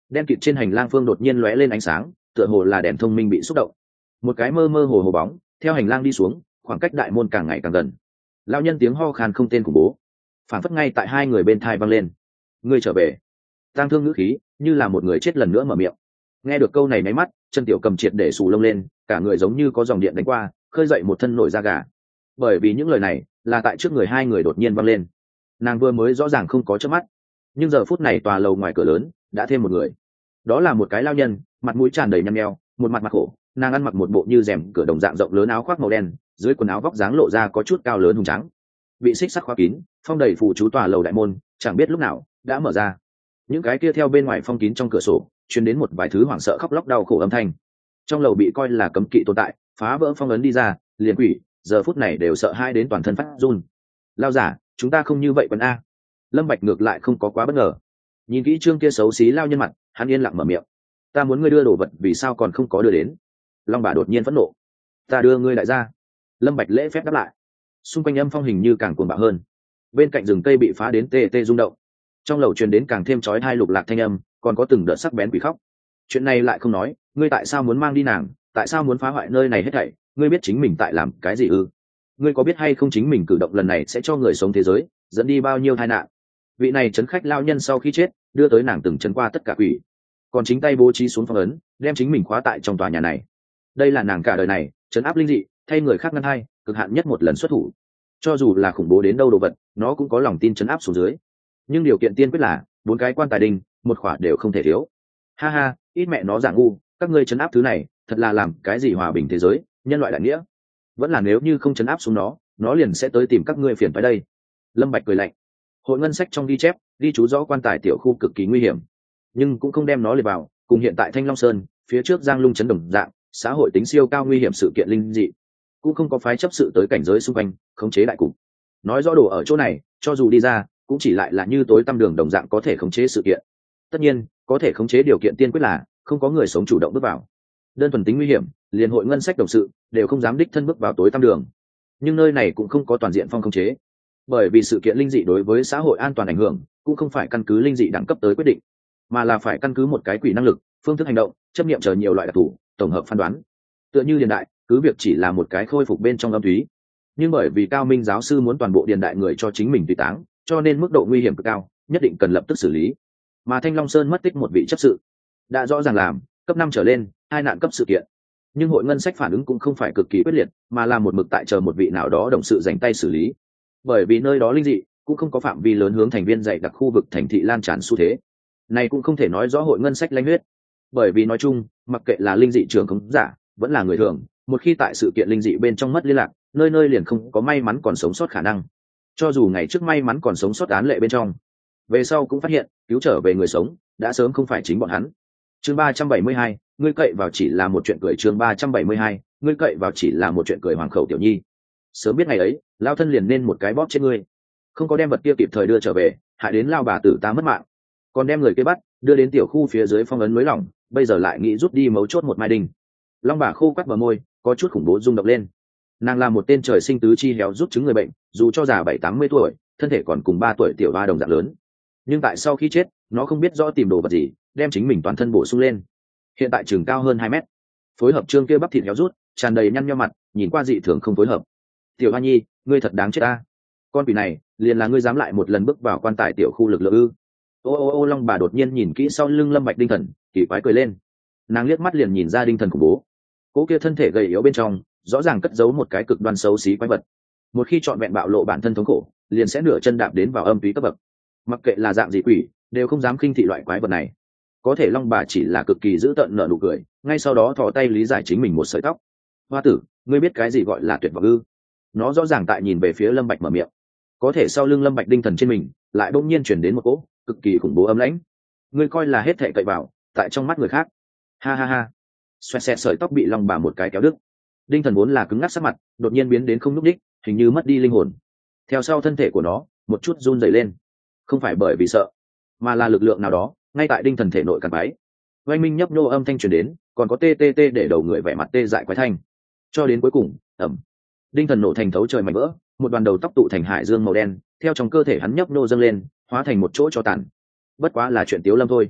đen kịt trên hành lang phương đột nhiên lóe lên ánh sáng, tựa hồ là đèn thông minh bị xúc động. Một cái mơ mơ hồ hồ bóng theo hành lang đi xuống, khoảng cách đại môn càng ngày càng gần. Lão nhân tiếng ho khan không tên khủng bố, phản phất ngay tại hai người bên thai vang lên. Ngươi trở về. Tang thương ngữ khí như là một người chết lần nữa mở miệng. Nghe được câu này nháy mắt, chân tiểu cầm triệt để sù lông lên, cả người giống như có dòng điện đánh qua, khơi dậy một thân nổi da gà. Bởi vì những lời này là tại trước người hai người đột nhiên vang lên. Nàng vừa mới rõ ràng không có chớp mắt, nhưng giờ phút này tòa lầu ngoài cửa lớn đã thêm một người. Đó là một cái lao nhân, mặt mũi tràn đầy nhăn nheo, một mặt khổ. Nàng ăn mặc một bộ như rèm cửa đồng dạng rộng lớn, áo khoác màu đen, dưới quần áo vóc dáng lộ ra có chút cao lớn hùng trắng, bị xích sắt khóa kín, phong đầy phù chú tòa lầu đại môn chẳng biết lúc nào đã mở ra. Những cái kia theo bên ngoài phong kín trong cửa sổ truyền đến một vài thứ hoảng sợ khóc lóc đau khổ âm thanh. Trong lầu bị coi là cấm kỵ tồn tại, phá vỡ phong ấn đi ra, liền quỷ giờ phút này đều sợ hai đến toàn thân phát run. Lao giả, chúng ta không như vậy quân a. Lâm Bạch ngược lại không có quá bất ngờ, nhìn kỹ trương kia xấu xí lao nhân mặt, hắn yên lặng mở miệng. Ta muốn ngươi đưa đồ vật, vì sao còn không có đưa đến? Long bà đột nhiên phẫn nộ. Ta đưa ngươi lại ra. Lâm Bạch lễ phép đáp lại. Xung quanh âm phong hình như càng cuồng bạo hơn, bên cạnh rừng cây bị phá đến tê tê rung động, trong lầu truyền đến càng thêm chói tai lục lạc thanh âm, còn có từng đợt sắc bén quỷ khóc. Chuyện này lại không nói, ngươi tại sao muốn mang đi nàng, tại sao muốn phá hoại nơi này hết thảy? Ngươi biết chính mình tại làm cái gì ư? Ngươi có biết hay không chính mình cử động lần này sẽ cho người sống thế giới dẫn đi bao nhiêu tai nạn? Vị này trấn khách lao nhân sau khi chết đưa tới nàng từng trấn qua tất cả quỷ, còn chính tay bố trí xuống phong ấn, đem chính mình khóa tại trong tòa nhà này. Đây là nàng cả đời này trấn áp linh dị, thay người khác ngăn hay, cực hạn nhất một lần xuất thủ. Cho dù là khủng bố đến đâu đồ vật, nó cũng có lòng tin trấn áp xuống dưới. Nhưng điều kiện tiên quyết là 4 cái quan tài đình, một khỏa đều không thể thiếu. Ha ha, ít mẹ nó giả ngu, các ngươi trấn áp thứ này, thật là làm cái gì hòa bình thế giới, nhân loại đại nghĩa? Vẫn là nếu như không trấn áp xuống nó liền sẽ tới tìm các ngươi phiền phải đây. Lâm Bạch cười lạnh. Hội ngân sách trong ghi chép, ghi chú rõ quan tài tiểu khu cực kỳ nguy hiểm, nhưng cũng không đem nó liệt vào cùng hiện tại Thanh Long Sơn phía trước Giang Lung chấn đồng dạng, xã hội tính siêu cao nguy hiểm sự kiện linh dị, cũng không có phái chấp sự tới cảnh giới xung quanh khống chế đại cục. Nói rõ đồ ở chỗ này, cho dù đi ra cũng chỉ lại là như tối tăm đường đồng dạng có thể khống chế sự kiện. Tất nhiên, có thể khống chế điều kiện tiên quyết là không có người sống chủ động bước vào. Đơn thuần tính nguy hiểm, liền hội ngân sách đồng sự đều không dám đích thân bước vào tối tăm đường. Nhưng nơi này cũng không có toàn diện phong khống chế, bởi vì sự kiện linh dị đối với xã hội an toàn ảnh hưởng cũng không phải căn cứ linh dị đẳng cấp tới quyết định, mà là phải căn cứ một cái quỷ năng lực, phương thức hành động, chấp nghiệm chờ nhiều loại đặc thù tổng hợp phán đoán. Tựa như điền đại, cứ việc chỉ là một cái khôi phục bên trong âm túy, nhưng bởi vì cao minh giáo sư muốn toàn bộ điền đại người cho chính mình tùy táng, cho nên mức độ nguy hiểm cực cao, nhất định cần lập tức xử lý. Mà Thanh Long Sơn mất tích một vị chấp sự, đã rõ ràng làm cấp 5 trở lên, hai nạn cấp sự kiện. Nhưng hội ngân sách phản ứng cũng không phải cực kỳ quyết liệt, mà là một mực tại chờ một vị nào đó đồng sự dành tay xử lý. Bởi vì nơi đó linh dị cũng không có phạm vi lớn hướng thành viên dạy đặc khu vực thành thị lan tràn xu thế. Này cũng không thể nói rõ hội ngân sách lãnh huyết, bởi vì nói chung, mặc kệ là linh dị trường khống giả, vẫn là người thường, một khi tại sự kiện linh dị bên trong mất liên lạc, nơi nơi liền không có may mắn còn sống sót khả năng. Cho dù ngày trước may mắn còn sống sót án lệ bên trong, về sau cũng phát hiện cứu trở về người sống đã sớm không phải chính bọn hắn. Chương 372, ngươi cậy vào chỉ là một chuyện cười. Chương 372, ngươi cậy vào chỉ là một chuyện cười. Hoàng khẩu tiểu nhi, sớm biết ngày ấy, lao thân liền nên một cái bóp chết ngươi, không có đem vật kia kịp thời đưa trở về, hại đến lao bà tử ta mất mạng, còn đem người kia bắt đưa đến tiểu khu phía dưới phong ấn lưới lỏng, bây giờ lại nghĩ rút đi mấu chốt một mai đinh. Long bà khô quắt bờ môi, có chút khủng bố rung động lên. Nàng là một tên trời sinh tứ chi héo rút chứng người bệnh, dù cho già 70-80 tuổi, thân thể còn cùng 3 tuổi tiểu ba đồng dạng lớn, nhưng tại sau khi chết, nó không biết rõ tìm đồ vật gì đem chính mình toàn thân bổ sung lên, hiện tại chừng cao hơn 2 mét. Phối hợp trương kia bắp thịt héo rút, tràn đầy nhăn nheo mặt, nhìn qua dị thường không phối hợp. Tiểu Hoa Nhi, ngươi thật đáng chết ta. Con quỷ này liền là ngươi dám lại một lần bước vào quan tài tiểu khu lực lượng ư? Ô, Long bà đột nhiên nhìn kỹ sau lưng Lâm Bạch Đinh Thần, kỳ quái cười lên. Nàng liếc mắt liền nhìn ra Đinh Thần khủng bố, cố kia thân thể gầy yếu bên trong rõ ràng cất giấu một cái cực đoan xấu xí quái vật, một khi chọn vẹn bạo lộ bản thân thống khổ, liền sẽ nửa chân đạp đến vào âm túy cấp bậc. Mặc kệ là dạng gì quỷ, đều không dám khinh thị loại quái vật này. Có thể Long bà chỉ là cực kỳ giữ tợn nở nụ cười, ngay sau đó thò tay lý giải chính mình một sợi tóc. Hoa tử, ngươi biết cái gì gọi là tuyệt vọng ư? Nó rõ ràng tại nhìn về phía Lâm Bạch mở miệng, có thể sau lưng Lâm Bạch Đinh Thần trên mình lại bỗng nhiên truyền đến một cỗ cực kỳ khủng bố âm lãnh. Ngươi coi là hết thảy cậy vào tại trong mắt người khác? Ha ha ha. Xoẹt xẹt sợi tóc bị Long bà một cái kéo đứt. Đinh Thần vốn là cứng ngắc sắc mặt, đột nhiên biến đến không lúc đích, hình như mất đi linh hồn. Theo sau thân thể của nó một chút run rẩy lên, không phải bởi vì sợ, mà là lực lượng nào đó ngay tại Đinh Thần thể nội càn bái. Oanh minh nhấp nhô âm thanh truyền đến, còn có tê tê tê để đầu người vẻ mặt tê dại quái thanh. Cho đến cuối cùng, ầm, Đinh Thần nổ thành thấu trời mảnh vỡ, một đoàn đầu tóc tụ thành hải dương màu đen, theo trong cơ thể hắn nhấp nhô dâng lên, hóa thành một chỗ cho tàn. Bất quá là chuyện tiếu lâm thôi.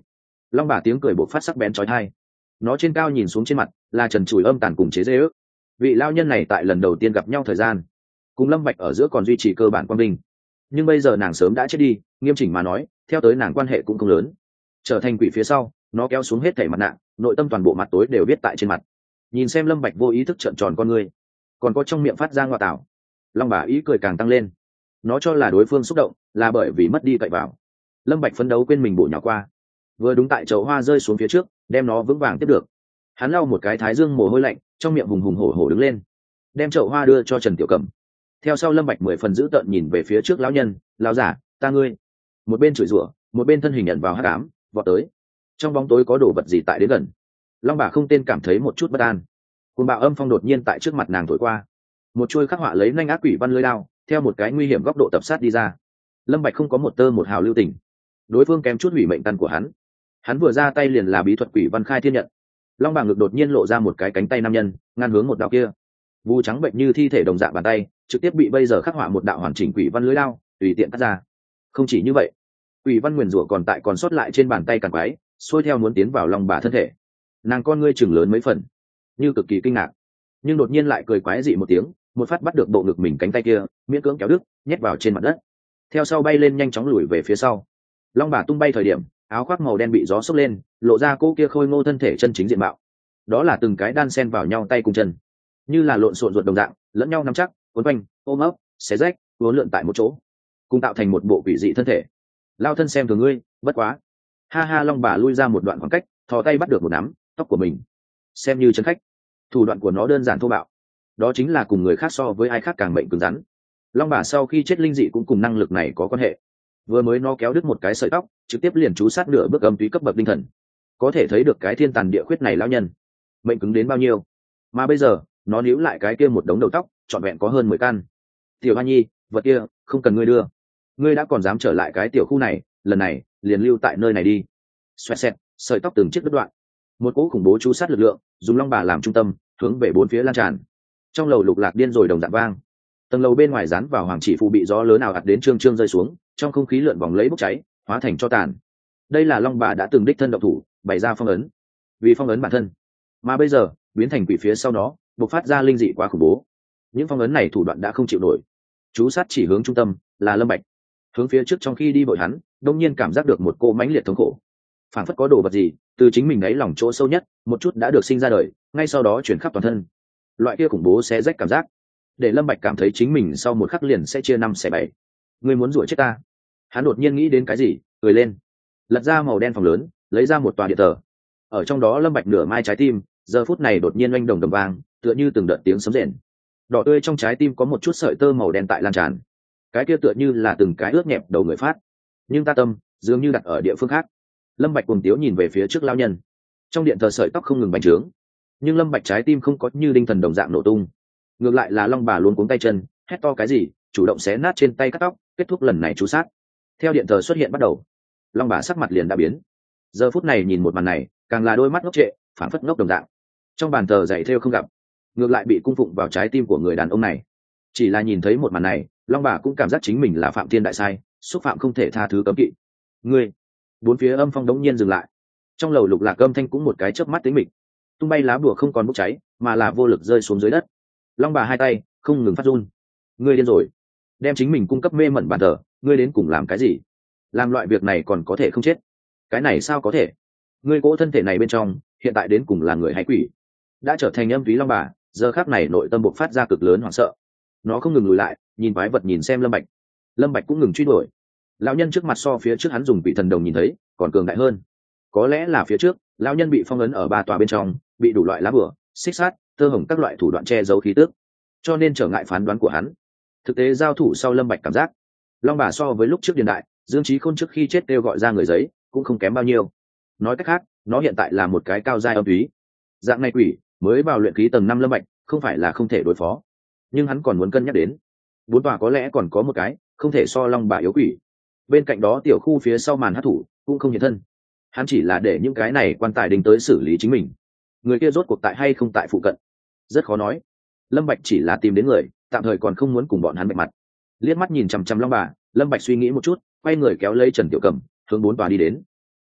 Long bà tiếng cười bộc phát sắc bén chói tai. Nó trên cao nhìn xuống trên mặt là trần trụi âm tàn cùng chế dê ước. Vị lao nhân này tại lần đầu tiên gặp nhau thời gian cùng Lâm Bạch ở giữa còn duy trì cơ bản quan bình, nhưng bây giờ nàng sớm đã chết đi, nghiêm chỉnh mà nói theo tới nàng quan hệ cũng không lớn. Trở thành quỷ phía sau, nó kéo xuống hết thảy mặt nạ, nội tâm toàn bộ mặt tối đều viết tại trên mặt. Nhìn xem Lâm Bạch vô ý thức trợn tròn con ngươi, còn có trong miệng phát ra ngoa tảo. Long bà ý cười càng tăng lên. Nó cho là đối phương xúc động là bởi vì mất đi cậy vào. Lâm Bạch phấn đấu quên mình bổ nhào qua, vừa đúng tại chậu hoa rơi xuống phía trước, đem nó vững vàng tiếp được. Hắn lau một cái thái dương mồ hôi lạnh, trong miệng hùng hùng hổ hổ đứng lên, đem chậu hoa đưa cho Trần Tiểu Cẩm. Theo sau Lâm Bạch 10 phần giữ tợn nhìn về phía trước lão nhân, lão giả, ta ngươi. Một bên chửi rủa, một bên thân hình nhận vào hắc ám, vọt tới. Trong bóng tối có đồ vật gì tại đến gần. Long bà không tên cảm thấy một chút bất an. Cuồng bạo âm phong đột nhiên tại trước mặt nàng thổi qua, một chuôi khắc họa lấy nhanh ác quỷ văn lưới đao theo một cái nguy hiểm góc độ tập sát đi ra. Lâm Bạch không có một tơ một hào lưu tình, đối phương kém chút hủy mệnh căn của hắn vừa ra tay liền là bí thuật quỷ văn khai thiên nhận. Long bà ngực đột nhiên lộ ra một cái cánh tay nam nhân ngăn hướng một đạo kia vu trắng bệnh như thi thể đồng dạng bàn tay, trực tiếp bị bây giờ khắc họa một đạo hoàn chỉnh quỷ văn lưới đao tùy tiện cắt ra. Không chỉ như vậy, quỷ văn nguyền rủa còn sót lại trên bàn tay càng quái xuôi theo muốn tiến vào Long bà thân thể. Nàng con ngươi chừng lớn mấy phần, như cực kỳ kinh ngạc, nhưng đột nhiên lại cười quái dị một tiếng, một phát bắt được bộ ngực mình cánh tay kia, miễn cưỡng kéo đứt, nhét vào trên mặt đất. Theo sau bay lên nhanh chóng lùi về phía sau. Long bà tung bay thời điểm, áo khoác màu đen bị gió xốc lên, lộ ra cô kia khôi ngô thân thể chân chính diện mạo. Đó là từng cái đan xen vào nhau tay cùng chân, như là lộn xộn ruột đồng dạng, lẫn nhau nắm chắc, cuốn quanh, ôm ấp, xé rách, uốn lượn tại một chỗ, cùng tạo thành một bộ quỷ dị thân thể. Lao thân xem thường ngươi, bất quá. Ha ha, Long bà lui ra một đoạn khoảng cách, thò tay bắt được một nắm tóc của mình, xem như chân khách. Thủ đoạn của nó đơn giản thô bạo, đó chính là cùng người khác so với ai khác càng mệnh cứng rắn. Long bà sau khi chết linh dị cũng cùng năng lực này có quan hệ. Vừa mới nó kéo đứt một cái sợi tóc, trực tiếp liền chú sát nửa bước âm túy cấp bậc linh thần, có thể thấy được cái thiên tàn địa khuyết này lão nhân mệnh cứng đến bao nhiêu. Mà bây giờ nó níu lại cái kia một đống đầu tóc trọn vẹn có hơn 10 căn. Tiểu Hoa Nhi, vật kia không cần ngươi đưa, ngươi đã còn dám trở lại cái tiểu khu này, lần này liền lưu tại nơi này đi. Xoẹt xẹt, sợi tóc từng chiếc đứt đoạn, một cỗ khủng bố chú sát lực lượng dùng Long bà làm trung tâm hướng về bốn phía lan tràn. Trong lầu lục lạc điên rồi đồng dạng vang, tầng lầu bên ngoài dán vào hoàng chỉ phù bị gió lớn nào ạt đến trương trương rơi xuống, trong không khí lượn vòng lấy bốc cháy hóa thành cho tàn. Đây là Long bà đã từng đích thân động thủ bày ra phong ấn, vì phong ấn bản thân, mà bây giờ biến thành quỷ phía sau nó bộc phát ra linh dị quá khủng bố. Những phong ấn này thủ đoạn đã không chịu nổi, chú sát chỉ hướng trung tâm là Lâm Bạch. Hướng phía trước trong khi đi vội hắn đông nhiên cảm giác được một cô mãnh liệt thống khổ, phảng phất có đồ vật gì từ chính mình đáy lòng chỗ sâu nhất một chút đã được sinh ra đời, ngay sau đó chuyển khắp toàn thân. Loại kia khủng bố xé rách cảm giác để Lâm Bạch cảm thấy chính mình sau một khắc liền sẽ chia 5 xẻ 7. Ngươi muốn rủa chết ta? Hắn đột nhiên nghĩ đến cái gì, cười lên, lật ra màu đen phòng lớn, lấy ra một tòa điện tờ. Ở trong đó Lâm Bạch nửa mai trái tim, giờ phút này đột nhiên oanh đồng đồng vang, tựa như từng đợt tiếng sấm rền. Đỏ tươi trong trái tim có một chút sợi tơ màu đen tại lan tràn. Cái kia tựa như là từng cái ướt nhẹp đầu người phát. Nhưng ta tâm dường như đặt ở địa phương khác. Lâm Bạch cuồng tiếu nhìn về phía trước lão nhân. Trong điện tờ sợi tóc không ngừng bành trướng, nhưng Lâm Bạch trái tim không có như đinh thần đồng dạng nổ tung. Ngược lại là Long bà luống cuống tay chân, hét to cái gì, chủ động xé nát trên tay cắt tóc, kết thúc lần này chú sát. Theo điện tờ xuất hiện bắt đầu, Long bà sắc mặt liền đã biến. Giờ phút này nhìn một màn này, càng là đôi mắt ngốc trệ, phảng phất ngốc đồng dạng. Trong bàn tờ dạy theo không gặp, ngược lại bị cung phụng vào trái tim của người đàn ông này. Chỉ là nhìn thấy một màn này, Long bà cũng cảm giác chính mình là phạm thiên đại sai, xúc phạm không thể tha thứ cấm kỵ. Ngươi, bốn phía âm phong đống nhiên dừng lại. Trong lầu lục lạc âm thanh cũng một cái chớp mắt tĩnh mịch, tung bay lá bùa không còn bốc cháy, mà là vô lực rơi xuống dưới đất. Long bà hai tay không ngừng phát run. Ngươi điên rồi, đem chính mình cung cấp mê mẩn bàn thờ, ngươi đến cùng làm cái gì? Làm loại việc này còn có thể không chết? Cái này sao có thể? Ngươi cỗ thân thể này bên trong hiện tại đến cùng là người hay quỷ? Đã trở thành âm túy Long bà giờ khắc này nội tâm bộc phát ra cực lớn hoảng sợ. Nó không ngừng lùi lại, nhìn quái vật, nhìn xem Lâm Bạch. Lâm Bạch cũng ngừng truy đuổi. Lão nhân trước mặt so phía trước hắn dùng quỷ thần đồng nhìn thấy còn cường đại hơn. Có lẽ là phía trước lão nhân bị phong ấn ở 3 tòa bên trong, bị đủ loại lá bùa, xích sát, tơ hồng các loại thủ đoạn che giấu khí tức, cho nên trở ngại phán đoán của hắn. Thực tế giao thủ sau Lâm Bạch cảm giác Long bà so với lúc trước điền đại Dương Chí Khôn trước khi chết kêu gọi ra người giấy cũng không kém bao nhiêu. Nói cách khác, nó hiện tại là một cái cao giai âm túy. Dạng này quỷ mới vào luyện khí tầng 5 Lâm Bạch không phải là không thể đối phó, nhưng hắn còn muốn cân nhắc đến 4 tòa có lẽ còn có một cái không thể so Long bà yếu quỷ. Bên cạnh đó tiểu khu phía sau màn hắc thủ cũng không hiện thân, hắn chỉ là để những cái này quan tài đình tới xử lý chính mình. Người kia rốt cuộc tại hay không tại phụ cận rất khó nói. Lâm Bạch chỉ là tìm đến người, tạm thời còn không muốn cùng bọn hắn bạch mặt. Liếc mắt nhìn chằm chằm Long bà, Lâm Bạch suy nghĩ một chút, quay người kéo lấy Trần Tiểu Cẩm hướng 4 tòa đi đến.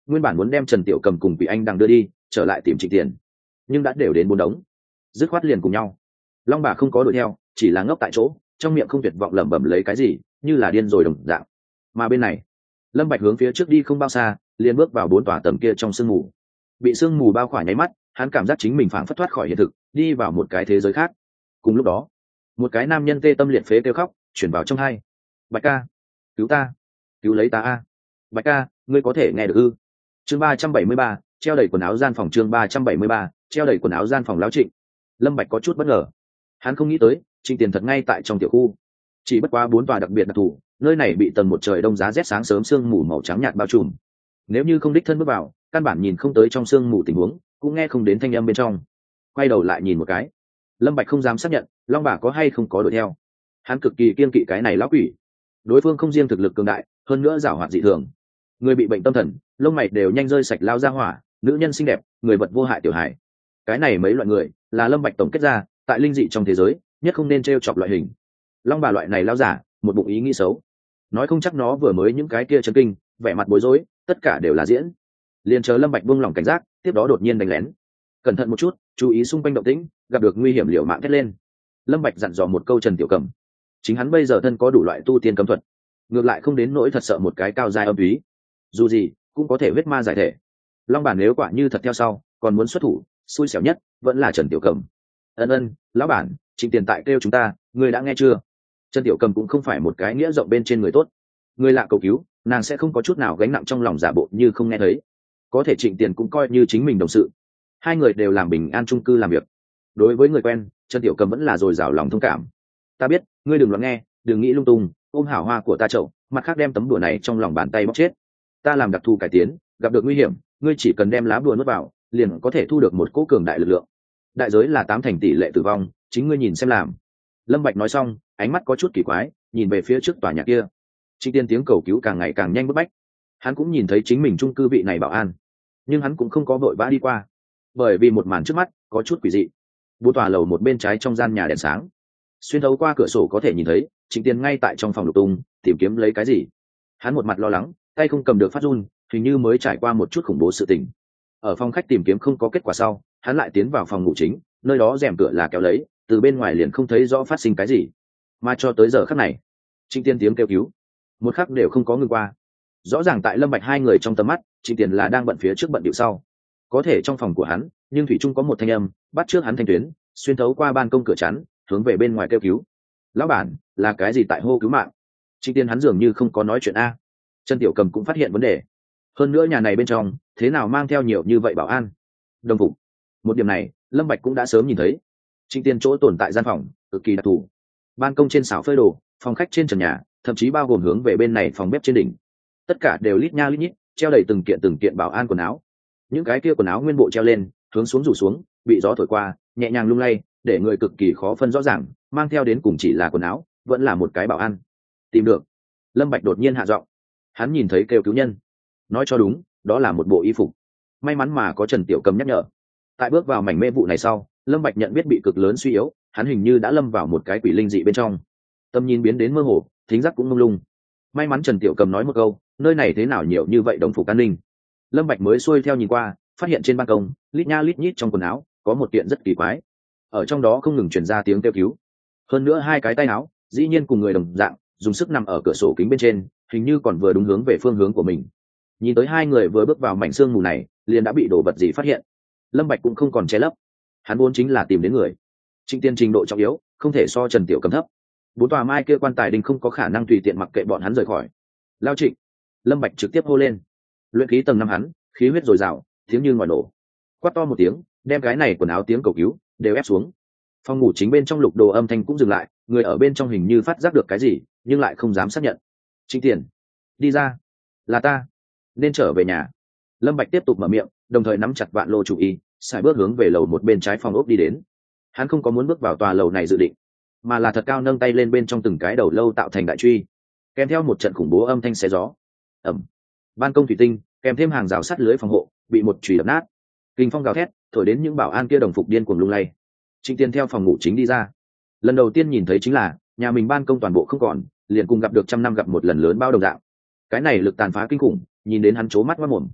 nguyên bản muốn đem Trần Tiểu Cầm cùng Quỷ Anh Đằng đưa đi trở lại tìm Trịnh Tiền, nhưng đã đều đến 4 đống, dứt khoát liền cùng nhau. Long bà không có đuổi theo, chỉ là ngốc tại chỗ, trong miệng không tuyệt vọng lẩm bẩm lấy cái gì, như là điên rồi đồng dạng. Mà bên này, Lâm Bạch hướng phía trước đi không bao xa, liền bước vào 4 tòa tầm kia trong sương mù. Bị sương mù bao khỏa nháy mắt, hắn cảm giác chính mình phảng phất thoát khỏi hiện thực, đi vào một cái thế giới khác. Cùng lúc đó, một cái nam nhân tê tâm liệt phế kêu khóc, truyền vào trong tai. Bạch ca, cứu ta, cứu lấy ta a. Bạch ca, ngươi có thể nghe được ư? Chương 373, treo đầy quần áo gian phòng. Chương 373, treo đầy quần áo gian phòng. Lão Trịnh. Lâm Bạch có chút bất ngờ, hắn không nghĩ tới Trịnh Tiền thật ngay tại trong tiểu khu. Chỉ bất quá 4 tòa đặc biệt đặc thù, nơi này bị tầng một trời đông giá rét sáng sớm sương mù màu trắng nhạt bao trùm. Nếu như không đích thân bước vào, căn bản nhìn không tới trong sương mù tình huống, cũng nghe không đến thanh âm bên trong. Quay đầu lại nhìn một cái, Lâm Bạch không dám xác nhận Long bà có hay không có đuổi theo. Hắn cực kỳ kiên kỵ cái này lão quỷ, đối phương không riêng thực lực cường đại, hơn nữa giảo hoạt dị thường. Người bị bệnh tâm thần, lông mày đều nhanh rơi sạch lao ra hỏa, nữ nhân xinh đẹp, người vật vô hại tiểu hải. Cái này mấy loại người là Lâm Bạch tổng kết ra, tại linh dị trong thế giới, nhất không nên trêu chọc loại hình. Long bà loại này lao giả, một bụng ý nghĩ xấu. Nói không chắc nó vừa mới những cái kia chấn kinh, vẻ mặt bối rối, tất cả đều là diễn. Liền chờ Lâm Bạch buông lỏng cảnh giác, tiếp đó đột nhiên đánh lén. Cẩn thận một chút, chú ý xung quanh động tĩnh, gặp được nguy hiểm liều mạng thét lên. Lâm Bạch dặn dò một câu Trần Tiểu Cầm. Chính hắn bây giờ thân có đủ loại tu tiên cấm thuật, ngược lại không đến nỗi thật sợ một cái cao giai âm túy. Dù gì, cũng có thể huyết ma giải thể. Long bản nếu quả như thật theo sau, còn muốn xuất thủ, xui xẻo nhất vẫn là Trần Tiểu Cầm. Ân, lão bản, Trịnh Tiền tại kêu chúng ta, ngươi đã nghe chưa? Trần Tiểu Cầm cũng không phải một cái nghĩa rộng bên trên người tốt, người lạ cầu cứu, nàng sẽ không có chút nào gánh nặng trong lòng giả bộ như không nghe thấy. Có thể Trịnh Tiền cũng coi như chính mình đồng sự, hai người đều làm bình an chung cư làm việc. Đối với người quen, Trần Tiểu Cầm vẫn là dồi dào lòng thông cảm. Ta biết, ngươi đừng loạn nghe, đừng nghĩ lung tung, ôm hảo hoa của ta chậu, mặt khác đem tấm đùa này trong lòng bàn tay bóc chết. Ta làm đặc thù cải tiến, gặp được nguy hiểm, ngươi chỉ cần đem lá bùa nuốt vào, liền có thể thu được một cỗ cường đại lực lượng. Đại giới là 8 thành tỷ lệ tử vong, chính ngươi nhìn xem làm. Lâm Bạch nói xong, ánh mắt có chút kỳ quái, nhìn về phía trước tòa nhà kia. Trịnh Tiên tiếng cầu cứu càng ngày càng nhanh bức bách. Hắn cũng nhìn thấy chính mình chung cư vị này bảo an, nhưng hắn cũng không có vội vã đi qua, bởi vì một màn trước mắt có chút quỷ dị. 4 tòa lầu một bên trái trong gian nhà đèn sáng, xuyên thấu qua cửa sổ có thể nhìn thấy Trịnh Tiên ngay tại trong phòng lục tung, tìm kiếm lấy cái gì. Hắn một mặt lo lắng, tay không cầm được phát run, hình như mới trải qua một chút khủng bố sự tình. Ở phòng khách tìm kiếm không có kết quả sau, hắn lại tiến vào phòng ngủ chính, nơi đó rèm cửa là kéo lấy, từ bên ngoài liền không thấy rõ phát sinh cái gì. Mà cho tới giờ khắc này, Trịnh Tiên tiếng kêu cứu, một khắc đều không có ngừng qua. Rõ ràng tại Lâm Bạch hai người trong tầm mắt, Trịnh Tiền là đang bận phía trước bận điệu sau. Có thể trong phòng của hắn, nhưng thủy chung có một thanh âm, bắt trước hắn thanh tuyến, xuyên thấu qua ban công cửa chắn, hướng về bên ngoài kêu cứu. Lão bản, là cái gì tại hô cứu mạng? Trịnh Tiên hắn dường như không có nói chuyện a. Trần Tiểu Cầm cũng phát hiện vấn đề. Hơn nữa nhà này bên trong, thế nào mang theo nhiều như vậy bảo an? Đồng phục. Một điểm này, Lâm Bạch cũng đã sớm nhìn thấy. Trịnh Tiên chỗ tồn tại gian phòng, cực kỳ đặc thù. Ban công trên xào phơi đồ, phòng khách trên trần nhà, thậm chí bao gồm hướng về bên này phòng bếp trên đỉnh. Tất cả đều lít nha lít nhít, treo đầy từng kiện bảo an quần áo. Những cái kia quần áo nguyên bộ treo lên, hướng xuống rủ xuống, bị gió thổi qua, nhẹ nhàng lung lay, để người cực kỳ khó phân rõ ràng, mang theo đến cùng chỉ là quần áo, vẫn là một cái bảo an. Tìm được. Lâm Bạch đột nhiên hạ giọng. Hắn nhìn thấy kêu cứu nhân. Nói cho đúng, đó là một bộ y phục. May mắn mà có Trần Tiểu Cầm nhắc nhở. Tại bước vào mảnh mê vụ này sau, Lâm Bạch nhận biết bị cực lớn suy yếu, hắn hình như đã lâm vào một cái quỷ linh dị bên trong. Tâm nhìn biến đến mơ hồ, thính giác cũng mông lung. May mắn Trần Tiểu Cầm nói một câu, nơi này thế nào nhiều như vậy đồng phục an ninh. Lâm Bạch mới xuôi theo nhìn qua, phát hiện trên ban công, lít nha lít nhít trong quần áo, có một kiện rất kỳ quái. Ở trong đó không ngừng truyền ra tiếng kêu cứu. Hơn nữa hai cái tay áo, dĩ nhiên cùng người đồng dạng, dùng sức nằm ở cửa sổ kính bên trên, hình như còn vừa đúng hướng về phương hướng của mình. Nhìn tới hai người vừa bước vào mảnh sương mù này, liền đã bị đồ vật gì phát hiện. Lâm Bạch cũng không còn che lấp, hắn vốn chính là tìm đến người. Trịnh Tiên trình độ trọng yếu, không thể so Trần Tiểu Cầm thấp. 4 tòa mai kia quan tài đình không có khả năng tùy tiện mặc kệ bọn hắn rời khỏi. Lao Trịnh. Lâm Bạch trực tiếp hô lên. Luyện khí tầng 5 hắn, khí huyết dồi dào, tiếng như ngòi nổ. Quát to một tiếng, đem cái này quần áo tiếng cầu cứu đều ép xuống. Phòng ngủ chính bên trong lục đồ âm thanh cũng dừng lại, người ở bên trong hình như phát giác được cái gì, nhưng lại không dám xác nhận. Trịnh Tiền, đi ra, là ta, nên trở về nhà. Lâm Bạch tiếp tục mở miệng, đồng thời nắm chặt vạn lô chủ y, xài bước hướng về lầu một bên trái phòng ốc đi đến. Hắn không có muốn bước vào tòa lầu này dự định, mà là thật cao nâng tay lên bên trong từng cái đầu lâu tạo thành đại truy, kèm theo một trận khủng bố âm thanh xé gió. Ầm. Ban công thủy tinh kèm thêm hàng rào sắt lưới phòng hộ bị một chùy đập nát. Kình phong gào thét thổi đến những bảo an kia đồng phục điên cuồng lung lay. Trịnh Tiên theo phòng ngủ chính đi ra, lần đầu tiên nhìn thấy chính là nhà mình ban công toàn bộ không còn, liền cùng gặp được trăm năm gặp một lần lớn bao đồng dạng. Cái này lực tàn phá kinh khủng, nhìn đến hắn trố mắt mất mồm.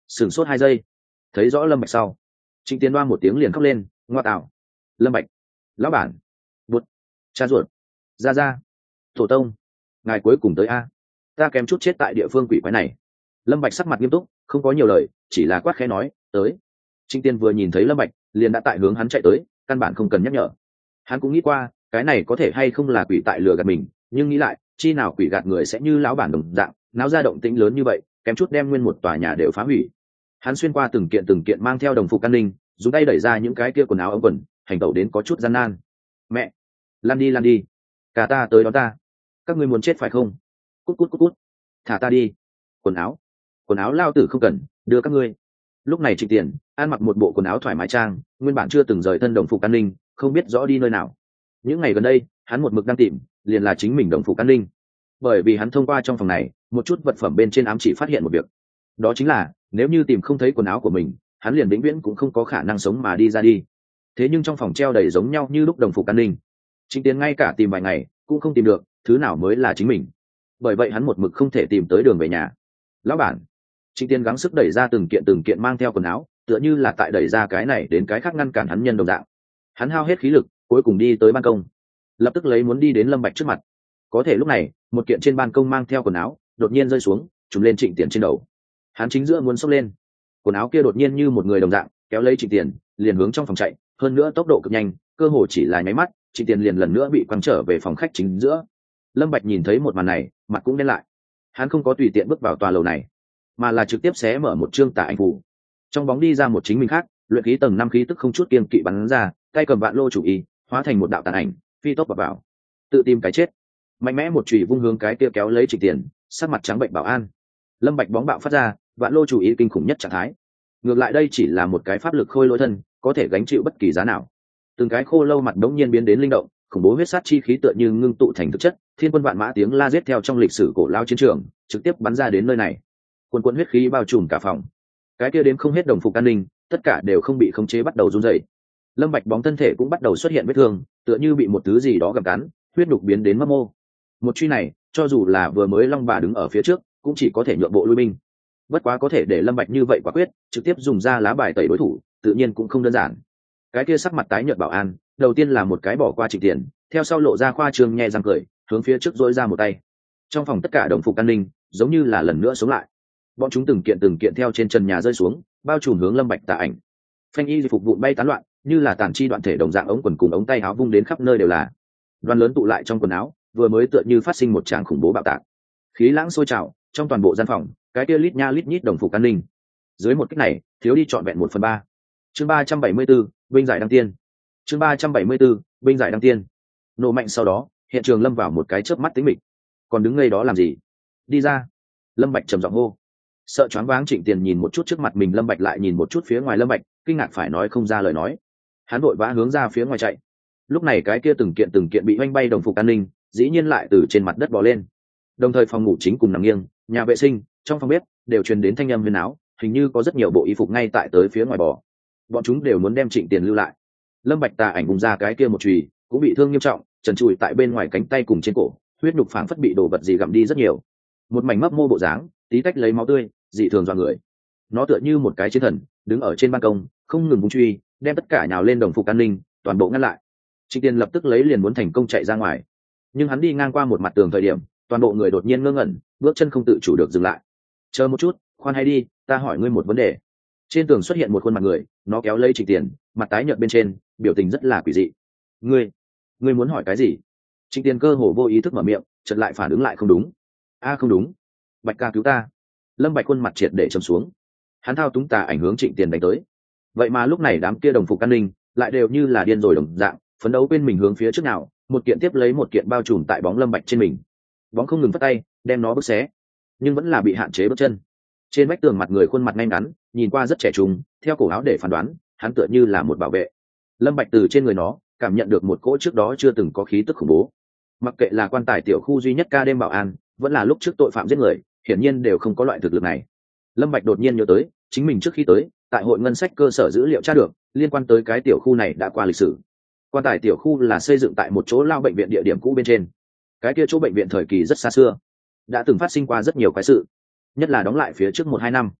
sửng sốt 2 giây, thấy rõ Lâm Bạch sau, Trịnh Tiến Đoa một tiếng liền khóc lên, ngoa tạo. Lâm Bạch, lão bản, bụt, cha ruột, ra, tổ tông, ngài cuối cùng tới a, ta kém chút chết tại địa phương quỷ quái này. Lâm Bạch sắc mặt nghiêm túc, không có nhiều lời, chỉ là quát khẽ nói, tới. Trịnh Tiên vừa nhìn thấy Lâm Bạch, liền đã tại hướng hắn chạy tới, căn bản không cần nhắc nhở. Hắn cũng nghĩ qua, cái này có thể hay không là quỷ tại lừa gạt mình, nhưng nghĩ lại, chi nào quỷ gạt người sẽ như lão bản đồng dạng, náo ra động tĩnh lớn như vậy, kém chút đem nguyên một tòa nhà đều phá hủy. Hắn xuyên qua từng kiện mang theo đồng phục an ninh, dùng tay đẩy ra những cái kia quần áo ống quần, hành tẩu đến có chút gian nan. Mẹ, lăn đi, cả ta tới đón ta. Các ngươi muốn chết phải không? Cút, thả ta đi. Quần áo lao tử không cần, đưa các ngươi. Lúc này Trịnh Tiền ăn mặc một bộ quần áo thoải mái trang, nguyên bản chưa từng rời thân đồng phục an ninh, không biết rõ đi nơi nào. Những ngày gần đây, hắn một mực đang tìm, liền là chính mình đồng phục an ninh. Bởi vì hắn thông qua trong phòng này, một chút vật phẩm bên trên ám chỉ phát hiện một việc. Đó chính là, nếu như tìm không thấy quần áo của mình, hắn liền vĩnh viễn cũng không có khả năng sống mà đi ra đi. Thế nhưng trong phòng treo đầy giống nhau như lúc đồng phục an ninh. Trịnh Tiền ngay cả tìm vài ngày, cũng không tìm được, thứ nào mới là chính mình. Bởi vậy hắn một mực không thể tìm tới đường về nhà. Lão bản, Trịnh Tiên gắng sức đẩy ra từng kiện mang theo quần áo, tựa như là tại đẩy ra cái này đến cái khác ngăn cản hắn nhân đồng dạng. Hắn hao hết khí lực, cuối cùng đi tới ban công, lập tức lấy muốn đi đến Lâm Bạch trước mặt. Có thể lúc này, một kiện trên ban công mang theo quần áo đột nhiên rơi xuống, trùm lên Trịnh Tiền trên đầu. Hắn chính giữa muốn xốc lên, quần áo kia đột nhiên như một người đồng dạng kéo lấy Trịnh Tiền, liền hướng trong phòng chạy, hơn nữa tốc độ cực nhanh, cơ hồ chỉ là nháy mắt, Trịnh Tiền liền lần nữa bị quăng trở về phòng khách chính giữa. Lâm Bạch nhìn thấy một màn này, mặt cũng đen lại. Hắn không có tùy tiện bước vào tòa lầu này, mà là trực tiếp xé mở một chương tà anh phù. Trong bóng đi ra một chính mình khác, luyện khí tầng 5 khí tức không chút kiêng kỵ bắn ra, tay cầm vạn lô chủ y, hóa thành một đạo tàn ảnh, phi tốc vào. Tự tìm cái chết. Mạnh mẽ một chùy vung hướng cái kia kéo lấy Trịnh Tiền, sắc mặt trắng bệnh bảo an. Lâm Bạch bóng bạo phát ra, vạn lô chủ y kinh khủng nhất trạng thái. Ngược lại đây chỉ là một cái pháp lực khôi lỗi thân, có thể gánh chịu bất kỳ giá nào. Từng cái khô lâu mặt đống nhiên biến đến linh động, khủng bố huyết sát chi khí tựa như ngưng tụ thành thực chất, thiên quân vạn mã tiếng la giết theo trong lịch sử cổ lao chiến trường, trực tiếp bắn ra đến nơi này. Quần quần huyết khí bao trùm cả phòng. Cái kia đến không hết đồng phục an ninh, tất cả đều không bị khống chế bắt đầu run rẩy. Lâm Bạch bóng thân thể cũng bắt đầu xuất hiện vết thương, tựa như bị một thứ gì đó gặm cắn, huyết nhục biến đến mấp mô. Một truy này, cho dù là vừa mới Long bà đứng ở phía trước, cũng chỉ có thể nhượng bộ lui binh. Bất quá có thể để Lâm Bạch như vậy quả quyết, trực tiếp dùng ra lá bài tẩy đối thủ, tự nhiên cũng không đơn giản. Cái kia sắc mặt tái nhợt bảo an, đầu tiên là một cái bỏ qua Trịnh Tiền, theo sau lộ ra khoa trương nhẹ răng cười, hướng phía trước dỗi ra một tay. Trong phòng tất cả đồng phục an ninh, giống như là lần nữa sống lại. Bọn chúng từng kiện theo trên trần nhà rơi xuống, bao trùm hướng Lâm Bạch tà ảnh. Phanh y phục vụn bay tán loạn, như là tàn chi đoạn thể đồng dạng ống quần cùng ống tay áo vung đến khắp nơi đều là. Đoàn lớn tụ lại trong quần áo, vừa mới tựa như phát sinh một tràng khủng bố bạo tạc. Khí lãng sôi trào, trong toàn bộ gian phòng, cái kia lít nha lít nhít đồng phục an ninh. Dưới một kích này, thiếu đi trọn vẹn 1/3. Chương 374, binh giải đăng tiên. Chương 374, binh giải đăng tiên. Nổ mạnh sau đó, hiện trường lâm vào một cái chớp mắt tĩnh mịch. Còn đứng ngây đó làm gì? Đi ra. Lâm Bạch trầm giọng hô. Sợ choáng váng Trịnh Tiền nhìn một chút trước mặt mình Lâm Bạch lại nhìn một chút phía ngoài Lâm Bạch, kinh ngạc phải nói không ra lời nói. Hắn vội vã hướng ra phía ngoài chạy. Lúc này cái kia từng kiện bị oanh bay đồng phục an ninh, dĩ nhiên lại từ trên mặt đất bò lên. Đồng thời phòng ngủ chính cùng nằm nghiêng, nhà vệ sinh, trong phòng bếp đều truyền đến thanh âm huyên áo, hình như có rất nhiều bộ y phục ngay tại tới phía ngoài bò. Bọn chúng đều muốn đem Trịnh Tiền lưu lại. Lâm Bạch tà ảnh vùng ra cái kia một chùy, cũng bị thương nghiêm trọng, trần trụi tại bên ngoài cánh tay cùng trên cổ, huyết nhục phảng phất bị đồ vật gì gặm đi rất nhiều. Một mảnh mấp mô bộ dáng, tí tách lấy máu tươi, dị thường dọa người. Nó tựa như một cái chiến thần, đứng ở trên ban công, không ngừng vung truy, đem tất cả nhào lên đồng phục an ninh, toàn bộ ngăn lại. Trịnh Tiền lập tức lấy liền muốn thành công chạy ra ngoài, nhưng hắn đi ngang qua một mặt tường thời điểm, toàn bộ người đột nhiên ngơ ngẩn, bước chân không tự chủ được dừng lại. Chờ một chút, khoan hay đi, ta hỏi ngươi một vấn đề. Trên tường xuất hiện một khuôn mặt người, nó kéo lấy Trịnh Tiền, mặt tái nhợt bên trên, biểu tình rất là quỷ dị. Ngươi muốn hỏi cái gì? Trịnh Tiền cơ hồ vô ý thức mở miệng, chợt lại phản ứng lại không đúng. Không đúng, Bạch ca cứu ta. Lâm Bạch khuôn mặt triệt để trầm xuống. Hắn thao túng tà ảnh hướng Trịnh Tiền đánh tới. Vậy mà lúc này đám kia đồng phục an ninh lại đều như là điên rồi đồng dạng, phấn đấu bên mình hướng phía trước nào, một kiện tiếp lấy một kiện bao trùm tại bóng Lâm Bạch trên mình. Bóng không ngừng phất tay, đem nó bứt xé, nhưng vẫn là bị hạn chế bước chân. Trên vách tường mặt người khuôn mặt ngay ngắn, nhìn qua rất trẻ trung, theo cổ áo để phán đoán, hắn tựa như là một bảo vệ. Lâm Bạch từ trên người nó cảm nhận được một cỗ trước đó chưa từng có khí tức khủng bố. Mặc kệ là quan tài tiểu khu duy nhất ca đêm bảo an, vẫn là lúc trước tội phạm giết người, hiển nhiên đều không có loại thực lực này. Lâm Bạch đột nhiên nhớ tới, chính mình trước khi tới, tại hội ngân sách cơ sở dữ liệu tra được, liên quan tới cái tiểu khu này đã qua lịch sử. Quan tài tiểu khu là xây dựng tại một chỗ lao bệnh viện địa điểm cũ bên trên. Cái kia chỗ bệnh viện thời kỳ rất xa xưa, đã từng phát sinh qua rất nhiều cái sự, nhất là đóng lại phía trước 1-2 năm.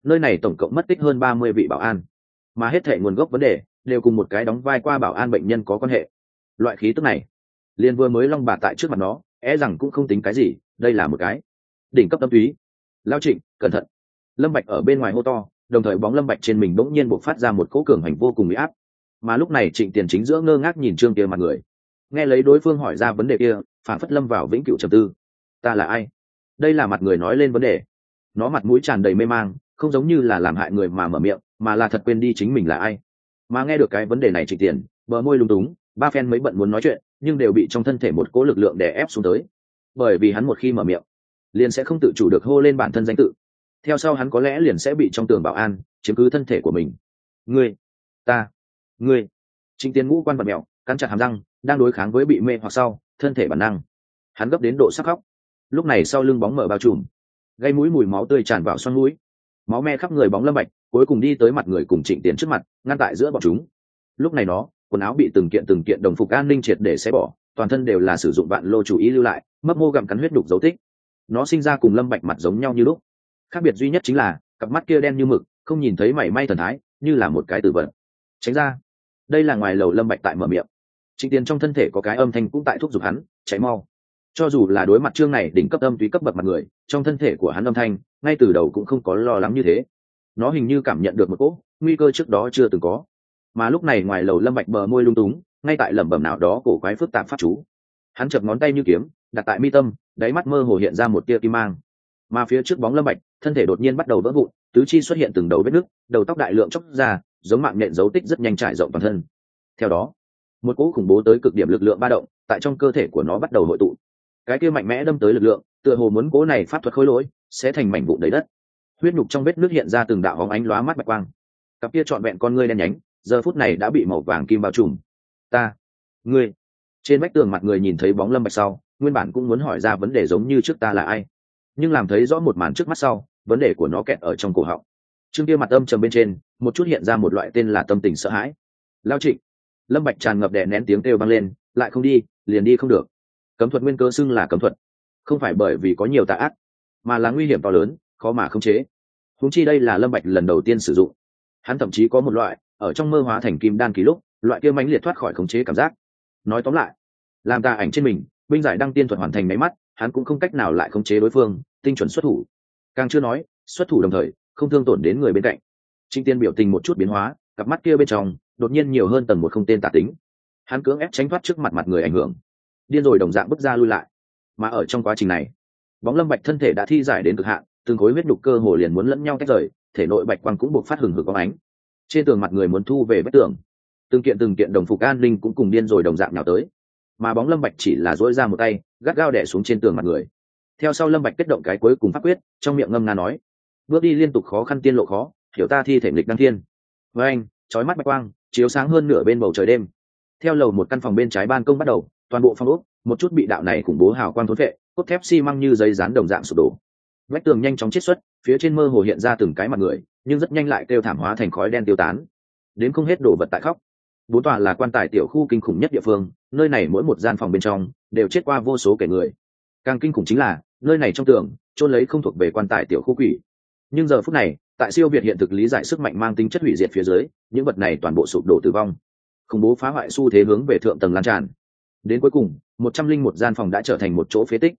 nơi này tổng cộng mất tích hơn 30 vị bảo an, mà hết thảy nguồn gốc vấn đề đều cùng một cái đóng vai qua bảo an bệnh nhân có quan hệ. Loại khí tức này liền vừa mới long bà tại trước mặt nó rằng cũng không tính cái gì, đây là một cái đỉnh cấp tâm túy. Lao Trịnh, cẩn thận! Lâm Bạch ở bên ngoài hô to, đồng thời bóng Lâm Bạch trên mình bỗng nhiên bộc phát ra một cỗ cường hành vô cùng uy áp. Mà lúc này Trịnh Tiền chính giữa ngơ ngác nhìn Trương kia mặt người, nghe lấy đối phương hỏi ra vấn đề kia, phản phất lâm vào vĩnh cửu trầm tư. Ta là ai? Đây là mặt người nói lên vấn đề, nó mặt mũi tràn đầy mê mang, không giống như là làm hại người mà mở miệng, mà là thật quên đi chính mình là ai. Mà nghe được cái vấn đề này Trịnh Tiền bờ môi lung túng, ba phen mấy bận muốn nói chuyện, nhưng đều bị trong thân thể một cỗ lực lượng đè ép xuống tới. Bởi vì hắn một khi mở miệng, liền sẽ không tự chủ được hô lên bản thân danh tự, theo sau hắn có lẽ liền sẽ bị trong tường bảo an chiếm cứ thân thể của mình. Ngươi, ta, ngươi. Trịnh Tiền ngũ quan vật mèo, cắn chặt hàm răng, đang đối kháng với bị mê hoặc sau thân thể bản năng. Hắn gấp đến độ sắp khóc. Lúc này sau lưng bóng mở bao trùm, gây mũi mùi máu tươi tràn vào xoăn mũi, máu me khắp người bóng Lâm Bạch cuối cùng đi tới mặt người cùng Trịnh Tiền trước mặt, ngăn tại giữa bọn chúng. Lúc này nó quần áo bị từng kiện đồng phục an ninh triệt để xé bỏ, toàn thân đều là sử dụng vạn lô chủ ý lưu lại mấp mô gặm cắn huyết đục dấu tích. Nó sinh ra cùng Lâm Bạch mặt giống nhau như lúc, khác biệt duy nhất chính là cặp mắt kia đen như mực, không nhìn thấy mảy may thần thái, như là một cái tử vật. Tránh ra! Đây là ngoài lầu Lâm Bạch tại mở miệng. Trịnh Tiền trong thân thể có cái âm thanh cũng tại thúc giục hắn cháy mau. Cho dù là đối mặt Trương này đỉnh cấp âm túy cấp bậc mặt người, trong thân thể của hắn âm thanh ngay từ đầu cũng không có lo lắng như thế. Nó hình như cảm nhận được một cỗ nguy cơ trước đó chưa từng có. Mà lúc này ngoài lầu Lâm Bạch bờ môi lung túng, ngay tại lẩm bẩm nào đó cổ quái phức tạp pháp chú. Hắn chập ngón tay như kiếm, đặt tại mi tâm, đáy mắt mơ hồ hiện ra một tia kim mang. Mà phía trước bóng Lâm Bạch, thân thể đột nhiên bắt đầu vỡ vụn, tứ chi xuất hiện từng đầu vết nứt, đầu tóc đại lượng chóc ra, giống mạng nhện dấu tích rất nhanh trải rộng toàn thân. Theo đó, một cỗ khủng bố tới cực điểm lực lượng ba động tại trong cơ thể của nó bắt đầu hội tụ. Cái kia mạnh mẽ đâm tới lực lượng, tựa hồ muốn cỗ này pháp thuật khối lỗi sẽ thành mảnh vụn đầy đất. Huyết nhục trong vết nứt hiện ra từng đạo hóng ánh lóa mắt bạch quang. Cặp kia trọn vẹn con ngươi đen nhánh, giờ phút này đã bị màu vàng kim bao trùm. Ta, ngươi. Trên vách tường mặt người nhìn thấy bóng Lâm Bạch sau, nguyên bản cũng muốn hỏi ra vấn đề giống như trước ta là ai, nhưng làm thấy rõ một màn trước mắt sau, vấn đề của nó kẹt ở trong cổ họng. Trương kia mặt âm trầm bên trên, một chút hiện ra một loại tên là tâm tình sợ hãi. Lao Trịnh! Lâm Bạch tràn ngập đè nén tiếng kêu vang lên, lại không đi, liền đi không được. Cấm thuật nguyên cơ xưng là cấm thuật, không phải bởi vì có nhiều tà ác, mà là nguy hiểm to lớn, khó mà khống chế. Huống chi đây là Lâm Bạch lần đầu tiên sử dụng. Hắn thậm chí có một loại ở trong mơ hóa thành kim đan kỳ lúc, loại kia mãnh liệt thoát khỏi khống chế cảm giác. Nói tóm lại, làm tà ảnh trên mình, binh giải đăng tiên thuật hoàn thành máy mắt, hắn cũng không cách nào lại khống chế đối phương, tinh chuẩn xuất thủ. Càng chưa nói, xuất thủ đồng thời, không thương tổn đến người bên cạnh. Trịnh Tiên biểu tình một chút biến hóa, cặp mắt kia bên trong đột nhiên nhiều hơn tầng một không tên tà tính. Hắn cưỡng ép tránh thoát trước mặt người ảnh hưởng, điên rồi đồng dạng bước ra lui lại. Mà ở trong quá trình này, bóng Lâm Bạch thân thể đã thi giải đến cực hạn, từng khối huyết đục cơ hồ liền muốn lẫn nhau tách rời, thể nội bạch quang cũng bộc phát hừng hực có ánh. Trên tường mặt người muốn thu về vách tường, từng kiện đồng phục an ninh cũng cùng điên rồi đồng dạng nhào tới. Mà bóng Lâm Bạch chỉ là duỗi ra một tay, gắt gao đè xuống trên tường mặt người. Theo sau Lâm Bạch kết động cái cuối cùng pháp quyết, trong miệng ngâm nga nói: bước đi liên tục khó khăn tiên lộ khó, hiểu ta thi thể nghịch đăng thiên. Với anh, chói mắt bạch quang chiếu sáng hơn nửa bên bầu trời đêm. Theo lầu một căn phòng bên trái ban công bắt đầu, toàn bộ phòng ốc một chút bị đạo này khủng bố hào quang thốn vệ, cốt thép xi măng như giấy dán đồng dạng sụp đổ. Vách tường nhanh chóng chiết xuất, phía trên mơ hồ hiện ra từng cái mặt người, nhưng rất nhanh lại kêu thảm hóa thành khói đen tiêu tán. Đến không hết đổ vật tại khóc. Bốn tòa là quan tài tiểu khu kinh khủng nhất địa phương, nơi này mỗi một gian phòng bên trong đều chết qua vô số kẻ người. Càng kinh khủng chính là nơi này trong tường chôn lấy không thuộc về quan tài tiểu khu quỷ. Nhưng giờ phút này, tại siêu việt hiện thực lý giải sức mạnh mang tính chất hủy diệt phía dưới, những vật này toàn bộ sụp đổ tử vong. Khủng bố phá hoại xu thế hướng về thượng tầng lan tràn. Đến cuối cùng, 101 gian phòng đã trở thành một chỗ phế tích.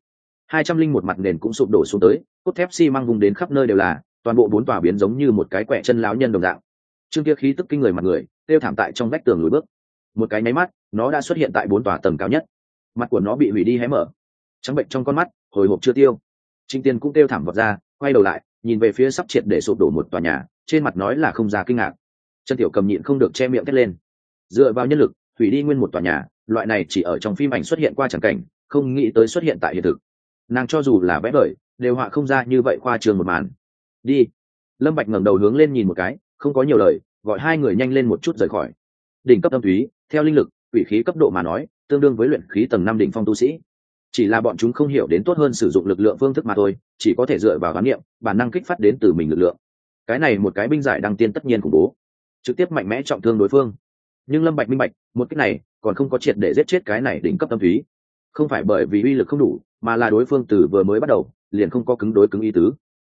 201 mặt nền cũng sụp đổ xuống tới, cốt thép xi măng vùng đến khắp nơi đều là, toàn bộ bốn tòa biến giống như một cái quẻ chân lão nhân đồng dạng. Trương kia khí tức kinh người mặt người, tiêu thảm tại trong vách tường lùi bước. Một cái nháy mắt, nó đã xuất hiện tại bốn tòa tầng cao nhất. Mặt của nó bị hủy đi hé mở, trắng bệnh trong con mắt, hồi hộp chưa tiêu. Trịnh Tiên cũng tiêu thảm vọt ra, quay đầu lại, nhìn về phía sắp triệt để sụp đổ một tòa nhà, trên mặt nói là không ra kinh ngạc. Chân Tiểu Cầm nhịn không được che miệng thét lên. Dựa vào nhân lực, hủy đi nguyên một tòa nhà, loại này chỉ ở trong phim ảnh xuất hiện qua chẳng cảnh, không nghĩ tới xuất hiện tại hiện thực. Nàng cho dù là vẽ vời, đều họa không ra như vậy khoa trương một màn. Đi. Lâm Bạch ngẩng đầu hướng lên nhìn một cái, không có nhiều lời, gọi hai người nhanh lên một chút rời khỏi. Đỉnh cấp tâm túy, theo linh lực, quỷ khí cấp độ mà nói, tương đương với luyện khí tầng 5 đỉnh phong tu sĩ. Chỉ là bọn chúng không hiểu đến tốt hơn sử dụng lực lượng phương thức mà thôi, chỉ có thể dựa vào quán niệm, bản năng kích phát đến từ mình lực lượng. Cái này một cái binh giải đăng tiên tất nhiên khủng bố, trực tiếp mạnh mẽ trọng thương đối phương. Nhưng Lâm Bạch minh bạch, một kích này còn không có triệt để giết chết cái này đỉnh cấp tâm túy. Không phải bởi vì uy lực không đủ, mà là đối phương từ vừa mới bắt đầu liền không có cứng đối cứng ý tứ.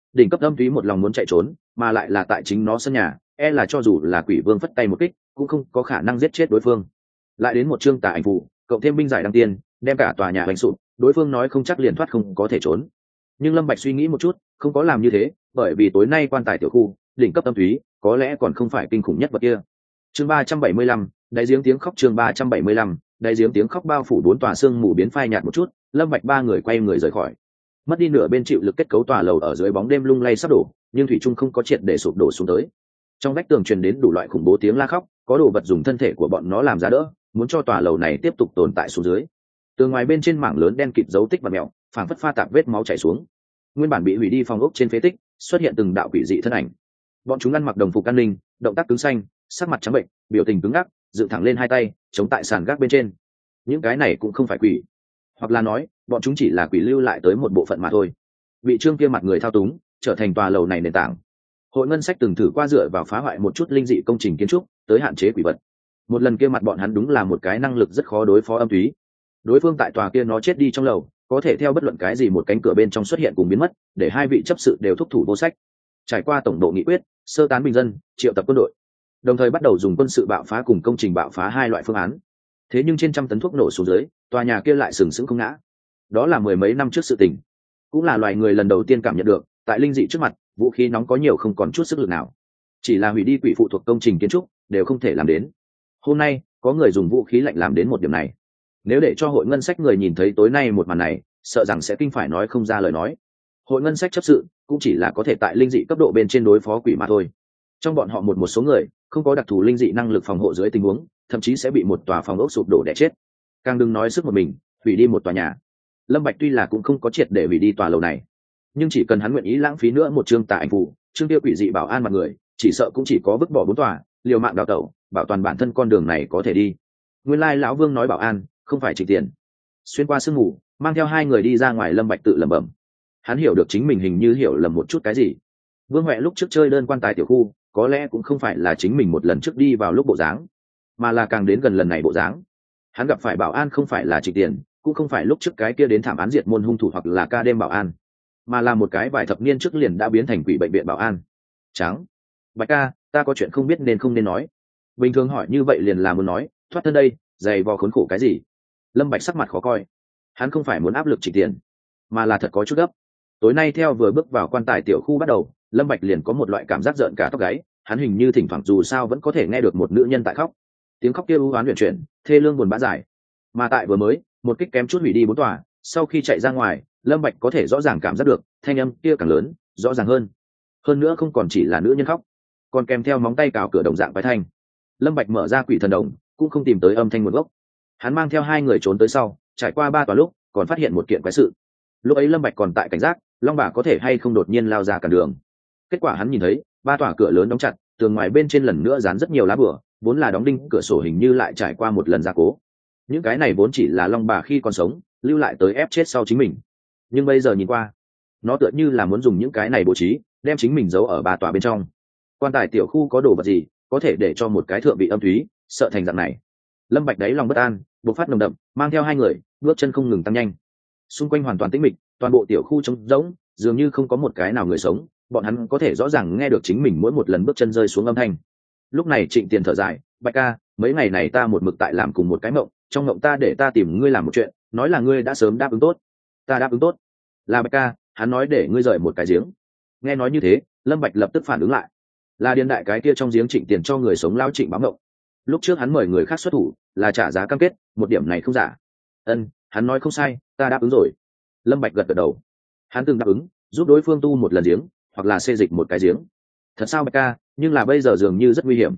Đỉnh cấp âm túy một lòng muốn chạy trốn, mà lại là tại chính nó sân nhà, e là cho dù là quỷ vương phất tay một kích cũng không có khả năng giết chết đối phương. Lại đến một chương tà ảnh phụ, cộng thêm binh giải đăng tiên, đem cả tòa nhà đánh sụp, đối phương nói không chắc liền thoát không có thể trốn. Nhưng Lâm Bạch suy nghĩ một chút, không có làm như thế, bởi vì tối nay quan tài tiểu khu, đỉnh cấp âm túy, có lẽ còn không phải kinh khủng nhất vật kia. Chương 375, đại giếng tiếng khóc. Chương 375, đại giếng tiếng khóc. Bao phủ 4 tòa xương mù biến phai nhạt một chút, Lâm Bạch ba người quay người rời khỏi. Mất đi nửa bên chịu lực kết cấu tòa lầu ở dưới bóng đêm lung lay sắp đổ, nhưng thủy trung không có triệt để sụp đổ xuống tới. Trong vách tường truyền đến đủ loại khủng bố tiếng la khóc, có đồ vật dùng thân thể của bọn nó làm giá đỡ, muốn cho tòa lầu này tiếp tục tồn tại xuống dưới. Tường ngoài bên trên mảng lớn đen kịt dấu tích và mèo, phảng phất pha tạp vết máu chảy xuống. Nguyên bản bị hủy đi phòng ốc trên phế tích, xuất hiện từng đạo quỷ dị thân ảnh. Bọn chúng ăn mặc đồng phục an ninh, động tác cứng xanh, sắc mặt trắng bệnh, biểu tình cứng ngắc, dựng thẳng lên hai tay, chống tại sàn gác bên trên. Những cái này cũng không phải quỷ, hoặc là nói, bọn chúng chỉ là quỷ lưu lại tới một bộ phận mà thôi. Vị trương kia mặt người thao túng, trở thành tòa lầu này nền tảng. Hội ngân sách từng thử qua dựa vào phá hoại một chút linh dị công trình kiến trúc, tới hạn chế quỷ vật. Một lần kia mặt bọn hắn đúng là một cái năng lực rất khó đối phó âm túy. Đối phương tại tòa kia nó chết đi trong lầu, có thể theo bất luận cái gì một cánh cửa bên trong xuất hiện cùng biến mất, để hai vị chấp sự đều thúc thủ vô sách. Trải qua tổng độ nghị quyết, sơ tán bình dân, triệu tập quân đội, đồng thời bắt đầu dùng quân sự bạo phá cùng công trình bạo phá hai loại phương án. Thế nhưng trên trăm tấn thuốc nổ xuống dưới, tòa nhà kia lại sừng sững không ngã. Đó là mười mấy năm trước sự tình, cũng là loài người lần đầu tiên cảm nhận được, tại linh dị trước mặt, vũ khí nóng có nhiều không còn chút sức lực nào. Chỉ là hủy đi quỷ phụ thuộc công trình kiến trúc, đều không thể làm đến. Hôm nay, có người dùng vũ khí lạnh làm đến một điểm này. Nếu để cho hội ngân sách người nhìn thấy tối nay một màn này, sợ rằng sẽ kinh phải nói không ra lời nói. Hội ngân sách chấp sự cũng chỉ là có thể tại linh dị cấp độ bên trên đối phó quỷ mà thôi. Trong bọn họ một số người không có đặc thù linh dị năng lực phòng hộ dưới tình huống, thậm chí sẽ bị một tòa phòng ốc sụp đổ đè chết. Càng đừng nói sức một mình hủy đi một tòa nhà. Lâm Bạch tuy là cũng không có triệt để hủy đi tòa lầu này, nhưng chỉ cần hắn nguyện ý lãng phí nữa một chương tà ảnh phù, chương tiêu quỷ dị bảo an mặt người, chỉ sợ cũng chỉ có vứt bỏ 4 tòa, liều mạng đào tẩu, bảo toàn bản thân con đường này có thể đi. Nguyên lai lão Vương nói bảo an, không phải Trịnh Tiền. Xuyên qua sương mù, mang theo hai người đi ra ngoài, Lâm Bạch tự lẩm bẩm. Hắn hiểu được chính mình hình như hiểu lầm một chút cái gì. Vương Huệ lúc trước chơi đơn quan tài tiểu khu, có lẽ cũng không phải là chính mình một lần trước đi vào lúc bộ dáng, mà là càng đến gần lần này bộ dáng. Hắn gặp phải bảo an không phải là Trịnh Tiền, cũng không phải lúc trước cái kia đến thảm án diệt môn hung thủ hoặc là ca đêm bảo an, mà là một cái vài thập niên trước liền đã biến thành quỷ bệnh viện bảo an. Trắng, Bạch ca, ta có chuyện không biết nên không nên nói. Bình thường hỏi như vậy liền là muốn nói, thoát thân đây, dày vò khốn khổ cái gì? Lâm Bạch sắc mặt khó coi. Hắn không phải muốn áp lực Trịnh Tiền, mà là thật có chút gấp. Tối nay theo vừa bước vào quan tài tiểu khu bắt đầu, Lâm Bạch liền có một loại cảm giác rợn cả tóc gáy. Hắn hình như thỉnh thoảng dù sao vẫn có thể nghe được một nữ nhân tại khóc. Tiếng khóc kia u oán huyền chuyển, thê lương buồn bã dài. Mà tại vừa mới, một kích kém chút hủy đi 4 tòa, sau khi chạy ra ngoài, Lâm Bạch có thể rõ ràng cảm giác được, thanh âm kia càng lớn, rõ ràng hơn. Hơn nữa không còn chỉ là nữ nhân khóc, còn kèm theo móng tay cào cửa đồng dạng quái thanh. Lâm Bạch mở ra quỷ thần đồng, cũng không tìm tới âm thanh nguồn gốc. Hắn mang theo hai người trốn tới sau, trải qua 3 tòa lúc, còn phát hiện một kiện quái sự. Lúc ấy Lâm Bạch còn tại cảnh giác, Long Bà có thể hay không đột nhiên lao ra cản đường. Kết quả hắn nhìn thấy, 3 tòa cửa lớn đóng chặt, tường ngoài bên trên lần nữa dán rất nhiều lá bùa, vốn là đóng đinh cửa sổ hình như lại trải qua một lần gia cố. Những cái này vốn chỉ là Long Bà khi còn sống lưu lại tới ép chết sau chính mình, nhưng bây giờ nhìn qua, nó tựa như là muốn dùng những cái này bố trí đem chính mình giấu ở 3 tòa bên trong. Quan tài tiểu khu có đồ vật gì có thể để cho một cái thượng bị âm thúy sợ thành dạng này? Lâm Bạch đáy lòng bất an bộc phát nồng đậm, mang theo hai người bước chân không ngừng tăng nhanh. Xung quanh hoàn toàn tĩnh mịch, toàn bộ tiểu khu trống rỗng, dường như không có một cái nào người sống. Bọn hắn có thể rõ ràng nghe được chính mình mỗi một lần bước chân rơi xuống âm thanh. Lúc này Trịnh Tiền thở dài, Bạch ca, mấy ngày này ta một mực tại làm cùng một cái mộng, trong mộng ta để ta tìm ngươi làm một chuyện, nói là ngươi đã sớm đáp ứng tốt. Ta đáp ứng tốt? Là Bạch ca, hắn nói để ngươi rời một cái giếng. Nghe nói như thế, Lâm Bạch lập tức phản ứng lại, là điền đại cái kia trong giếng Trịnh Tiền cho người sống lao Trịnh báo mộng. Lúc trước hắn mời người khác xuất thủ, là trả giá cam kết, một điểm này không giả. Hắn nói không sai, ta đáp ứng rồi. Lâm Bạch gật gật đầu. Hắn từng đáp ứng giúp đối phương tu một lần giếng, hoặc là xây dịch một cái giếng. Thật sao Bạch ca? Nhưng là bây giờ dường như rất nguy hiểm.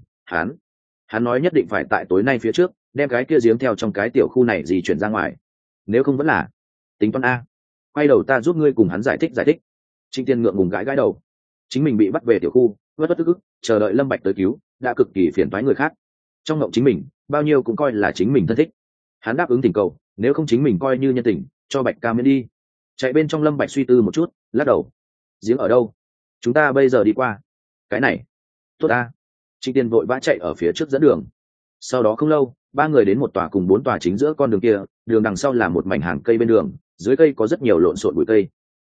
Hắn nói nhất định phải tại tối nay phía trước đem cái kia giếng theo trong cái tiểu khu này di chuyển ra ngoài, nếu không vẫn là tính toán a. Quay đầu ta giúp ngươi cùng hắn giải thích. Trịnh Tiên ngượng ngùng gãi đầu, chính mình bị bắt về tiểu khu, vất tức ức, chờ đợi Lâm Bạch tới cứu đã cực kỳ phiền toái người khác. Trong ngộng chính mình bao nhiêu cũng coi là chính mình thân thích, hắn đáp ứng tình cầu, nếu không chính mình coi như nhân tình cho Bạch ca miễn đi. Chạy bên trong Lâm Bạch suy tư một chút, lắc đầu. Giếng ở đâu? Chúng ta bây giờ đi qua. Cái này tốt a. Trịnh Tiên vội vã chạy ở phía trước dẫn đường. Sau đó không lâu, 3 người đến một tòa cùng 4 tòa chính giữa con đường kia, đường đằng sau là một mảnh hàng cây bên đường, dưới cây có rất nhiều lộn xộn bụi cây.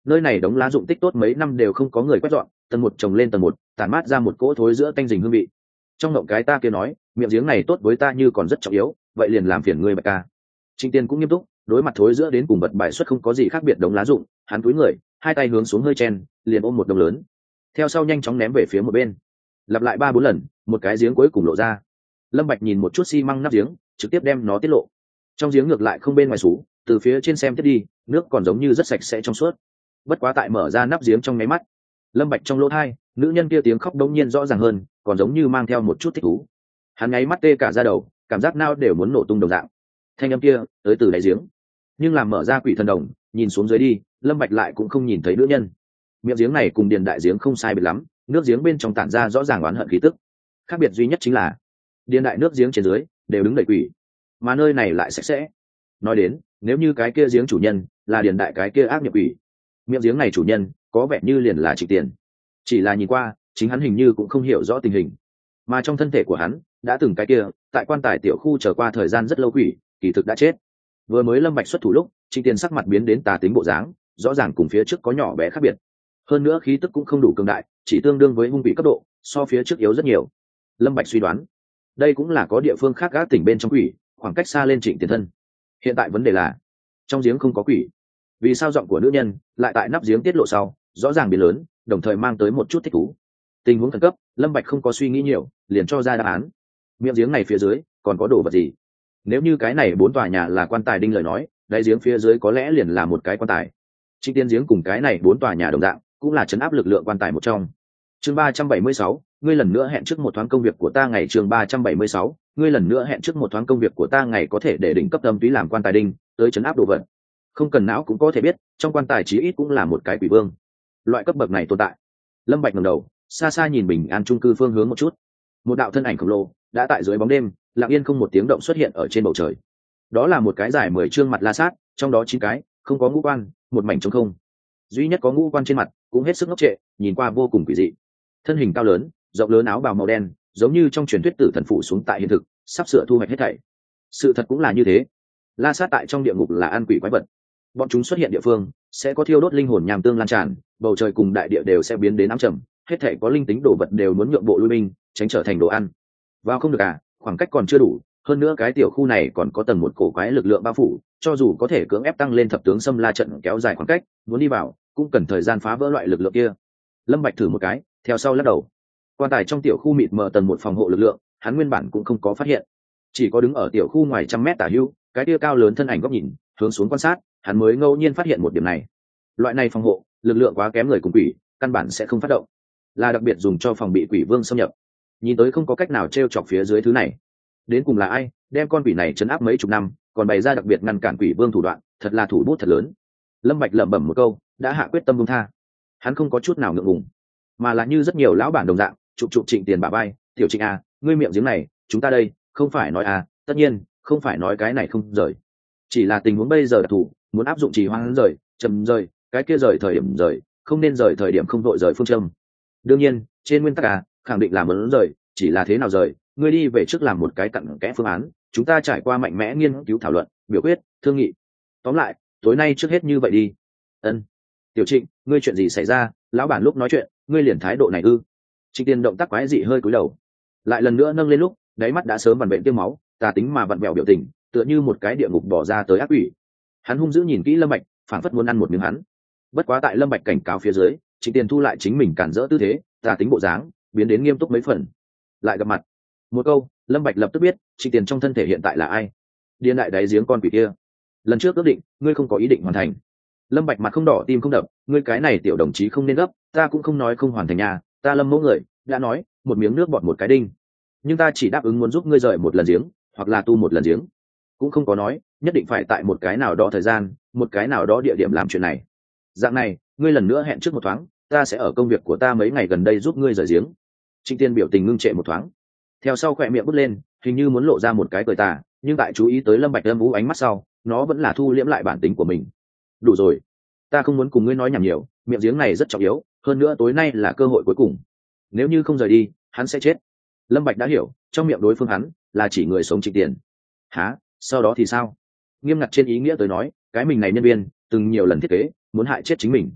nơi này đống lá dụng tích tốt mấy năm đều không có người quét dọn, tầng một chồng lên tầng một, tản mát ra một cỗ thối giữa tanh dình hương vị. Trong ngộng cái ta kia nói, miệng giếng này tốt với ta như còn rất trọng yếu, vậy liền làm phiền ngươi Bạch ca. Trịnh Tiên cũng nghiêm túc, đối mặt thối giữa đến cùng bật bài xuất không có gì khác biệt đống lá dụng, hắn cúi người, hai tay hướng xuống hơi chen, liền ôm một đống lớn, theo sau nhanh chóng ném về phía một bên. Lặp lại 3-4 lần, một cái giếng cuối cùng lộ ra. Lâm Bạch nhìn một chút xi măng nắp giếng, trực tiếp đem nó tiết lộ. Trong giếng ngược lại không bên ngoài xú, từ phía trên xem tiếp đi, nước còn giống như rất sạch sẽ trong suốt. Bất quá tại mở ra nắp giếng trong mấy mắt, Lâm Bạch trong lỗ tai, nữ nhân kia tiếng khóc đống nhiên rõ ràng hơn, còn giống như mang theo một chút thích thú. Hắn nháy mắt tê cả da đầu, cảm giác nào đều muốn nổ tung đồng dạng. Thanh âm kia tới từ đáy giếng, nhưng làm mở ra quỷ thần đồng, nhìn xuống dưới đi, Lâm Bạch lại cũng không nhìn thấy nữ nhân. Miệng giếng này cùng điền đại giếng không sai biệt lắm, nước giếng bên trong tản ra rõ ràng oán hận khí tức. Khác biệt duy nhất chính là điền đại nước giếng trên dưới đều đứng đầy quỷ, mà nơi này lại sạch sẽ. Nói đến, nếu như cái kia giếng chủ nhân là điền đại cái kia ác nhập quỷ, miệng giếng này chủ nhân có vẻ như liền là Trịnh Tiền. Chỉ là nhìn qua, chính hắn hình như cũng không hiểu rõ tình hình, mà trong thân thể của hắn đã từng cái kia tại quan tài tiểu khu chờ qua thời gian rất lâu quỷ, kỳ thực đã chết. Vừa mới Lâm Bạch xuất thủ lúc, Trịnh Tiền sắc mặt biến đến tà tính bộ dáng, rõ ràng cùng phía trước có nhỏ bé khác biệt. Hơn nữa khí tức cũng không đủ cường đại, chỉ tương đương với hung quỷ cấp độ, so phía trước yếu rất nhiều. Lâm Bạch suy đoán, đây cũng là có địa phương khác gác tỉnh bên trong quỷ, khoảng cách xa lên Trịnh Tiền thân. Hiện tại vấn đề là, trong giếng không có quỷ, vì sao giọng của nữ nhân lại tại nắp giếng tiết lộ sau, rõ ràng biến lớn, đồng thời mang tới một chút thích thú. Tình huống khẩn cấp, Lâm Bạch không có suy nghĩ nhiều, liền cho ra đáp án. Miệng giếng này phía dưới còn có đồ vật gì? Nếu như cái này 4 tòa nhà là quan tài đinh lời nói, đáy giếng phía dưới có lẽ liền là một cái quan tài. Trịnh Tiên giếng cùng cái này 4 tòa nhà đồng dạng, cũng là trấn áp lực lượng quan tài một trong. Chương 376, ngươi lần nữa hẹn trước một thoáng công việc của ta ngày. Chương 376, ngươi lần nữa hẹn trước một thoáng công việc của ta ngày có thể để đỉnh cấp tâm túy làm quan tài đinh, tới trấn áp đồ vật. Không cần não cũng có thể biết, trong quan tài chí ít cũng là một cái quỷ vương. Loại cấp bậc này tồn tại. Lâm Bạch ngẩng đầu, xa xa nhìn bình an chung cư phương hướng một chút. Một đạo thân ảnh khổng lồ đã tại dưới bóng đêm, lặng yên không một tiếng động xuất hiện ở trên bầu trời. Đó là một cái dài 10 trương mặt la sát, trong đó 9 cái không có ngũ quan, một mảnh trống không. Duy nhất có ngũ quan trên mặt, cũng hết sức ngốc trệ, nhìn qua vô cùng quỷ dị. Thân hình cao lớn, rộng lớn, áo bào màu đen, giống như trong truyền thuyết tử thần phụ xuống tại hiện thực, sắp sửa thu hoạch hết thảy. Sự thật cũng là như thế. La sát tại trong địa ngục là ăn quỷ quái vật. Bọn chúng xuất hiện địa phương, sẽ có thiêu đốt linh hồn nham tương lan tràn, bầu trời cùng đại địa đều sẽ biến đến ám trầm, hết thảy có linh tính đồ vật đều muốn nhượng bộ lui binh, tránh trở thành đồ ăn. Vào không được à, khoảng cách còn chưa đủ, hơn nữa cái tiểu khu này còn có tầng một cổ quái lực lượng bao phủ, cho dù có thể cưỡng ép tăng lên thập tướng xâm la trận kéo dài khoảng cách, muốn đi vào cũng cần thời gian phá vỡ loại lực lượng kia. Lâm Bạch thử một cái, theo sau lắc đầu. Quan tài trong tiểu khu mịt mờ tầng một phòng hộ lực lượng, hắn nguyên bản cũng không có phát hiện, chỉ có đứng ở tiểu khu ngoài 100 mét tả hữu, cái kia cao lớn thân ảnh góc nhìn, hướng xuống quan sát, hắn mới ngẫu nhiên phát hiện một điểm này. Loại này phòng hộ, lực lượng quá kém người cùng quỷ, căn bản sẽ không phát động, là đặc biệt dùng cho phòng bị quỷ vương xâm nhập. Nhìn tới không có cách nào treo chọc phía dưới thứ này. Đến cùng là ai đem con quỷ này trấn áp mấy chục năm, còn bày ra đặc biệt ngăn cản quỷ vương thủ đoạn, thật là thủ bút thật lớn. Lâm Bạch lẩm bẩm một câu, đã hạ quyết tâm buông tha. Hắn không có chút nào ngượng ngùng, mà là như rất nhiều lão bản đồng dạng, chụp chụp Trịnh Tiền bả vai, "Tiểu Trịnh à, ngươi miệng giếng này, chúng ta đây, không phải nói à, tất nhiên, không phải nói cái này không rời. Chỉ là tình huống bây giờ đặc thù, muốn áp dụng trì hoãn rời, chậm rời, cái kia rời thời điểm rời, không nên rời thời điểm không vội rời phương châm. Đương nhiên, trên nguyên tắc à, khẳng định là muốn rời, chỉ là thế nào rời, ngươi đi về trước làm một cái cặn kẽ phương án, chúng ta trải qua mạnh mẽ nghiên cứu thảo luận, biểu quyết, thương nghị. Tóm lại, tối nay trước hết như vậy đi." Ân. "Tiểu Trịnh, ngươi chuyện gì xảy ra, lão bản lúc nói chuyện, ngươi liền thái độ này ư?" Trịnh Tiền động tác quái dị hơi cúi đầu, lại lần nữa nâng lên lúc, đáy mắt đã sớm vằn vện tiêu máu, tà tính mà vặn vẹo biểu tình, tựa như một cái địa ngục bỏ ra tới ác quỷ. Hắn hung dữ nhìn kỹ Lâm Bạch, phảng phất muốn ăn một miếng hắn. Bất quá tại Lâm Bạch cảnh cáo phía dưới, Trịnh Tiền thu lại chính mình cản rỡ tư thế, tà tính bộ dáng biến đến nghiêm túc mấy phần. Lại gặp mặt, một câu, Lâm Bạch lập tức biết Trịnh Tiền trong thân thể hiện tại là ai. Điên đại đáy giếng con quỷ kia. Lần trước ước định, ngươi không có ý định hoàn thành. Lâm Bạch mặt không đỏ tim không đập, ngươi cái này tiểu đồng chí không nên gấp, ta cũng không nói không hoàn thành nhà, ta Lâm mẫu người đã nói, một miếng nước bọt một cái đinh. Nhưng ta chỉ đáp ứng muốn giúp ngươi rời một lần giếng, hoặc là tu một lần giếng, cũng không có nói nhất định phải tại một cái nào đó thời gian, một cái nào đó địa điểm làm chuyện này. Dạng này, ngươi lần nữa hẹn trước một thoáng, ta sẽ ở công việc của ta mấy ngày gần đây giúp ngươi rời giếng. Trịnh Tiên biểu tình ngưng trệ một thoáng, theo sau khỏe miệng bứt lên, hình như muốn lộ ra một cái cười tà, nhưng tại chú ý tới Lâm Bạch âm u ánh mắt sau, nó vẫn là thu liễm lại bản tính của mình. Đủ rồi, ta không muốn cùng ngươi nói nhảm nhiều, miệng giếng này rất trọng yếu, hơn nữa tối nay là cơ hội cuối cùng. Nếu như không rời đi, hắn sẽ chết. Lâm Bạch đã hiểu, trong miệng đối phương hắn là chỉ người sống Trịnh Tiền. Hả? Sau đó thì sao? Nghiêm ngặt trên ý nghĩa tới nói, cái mình này nhân viên từng nhiều lần thiết kế muốn hại chết chính mình.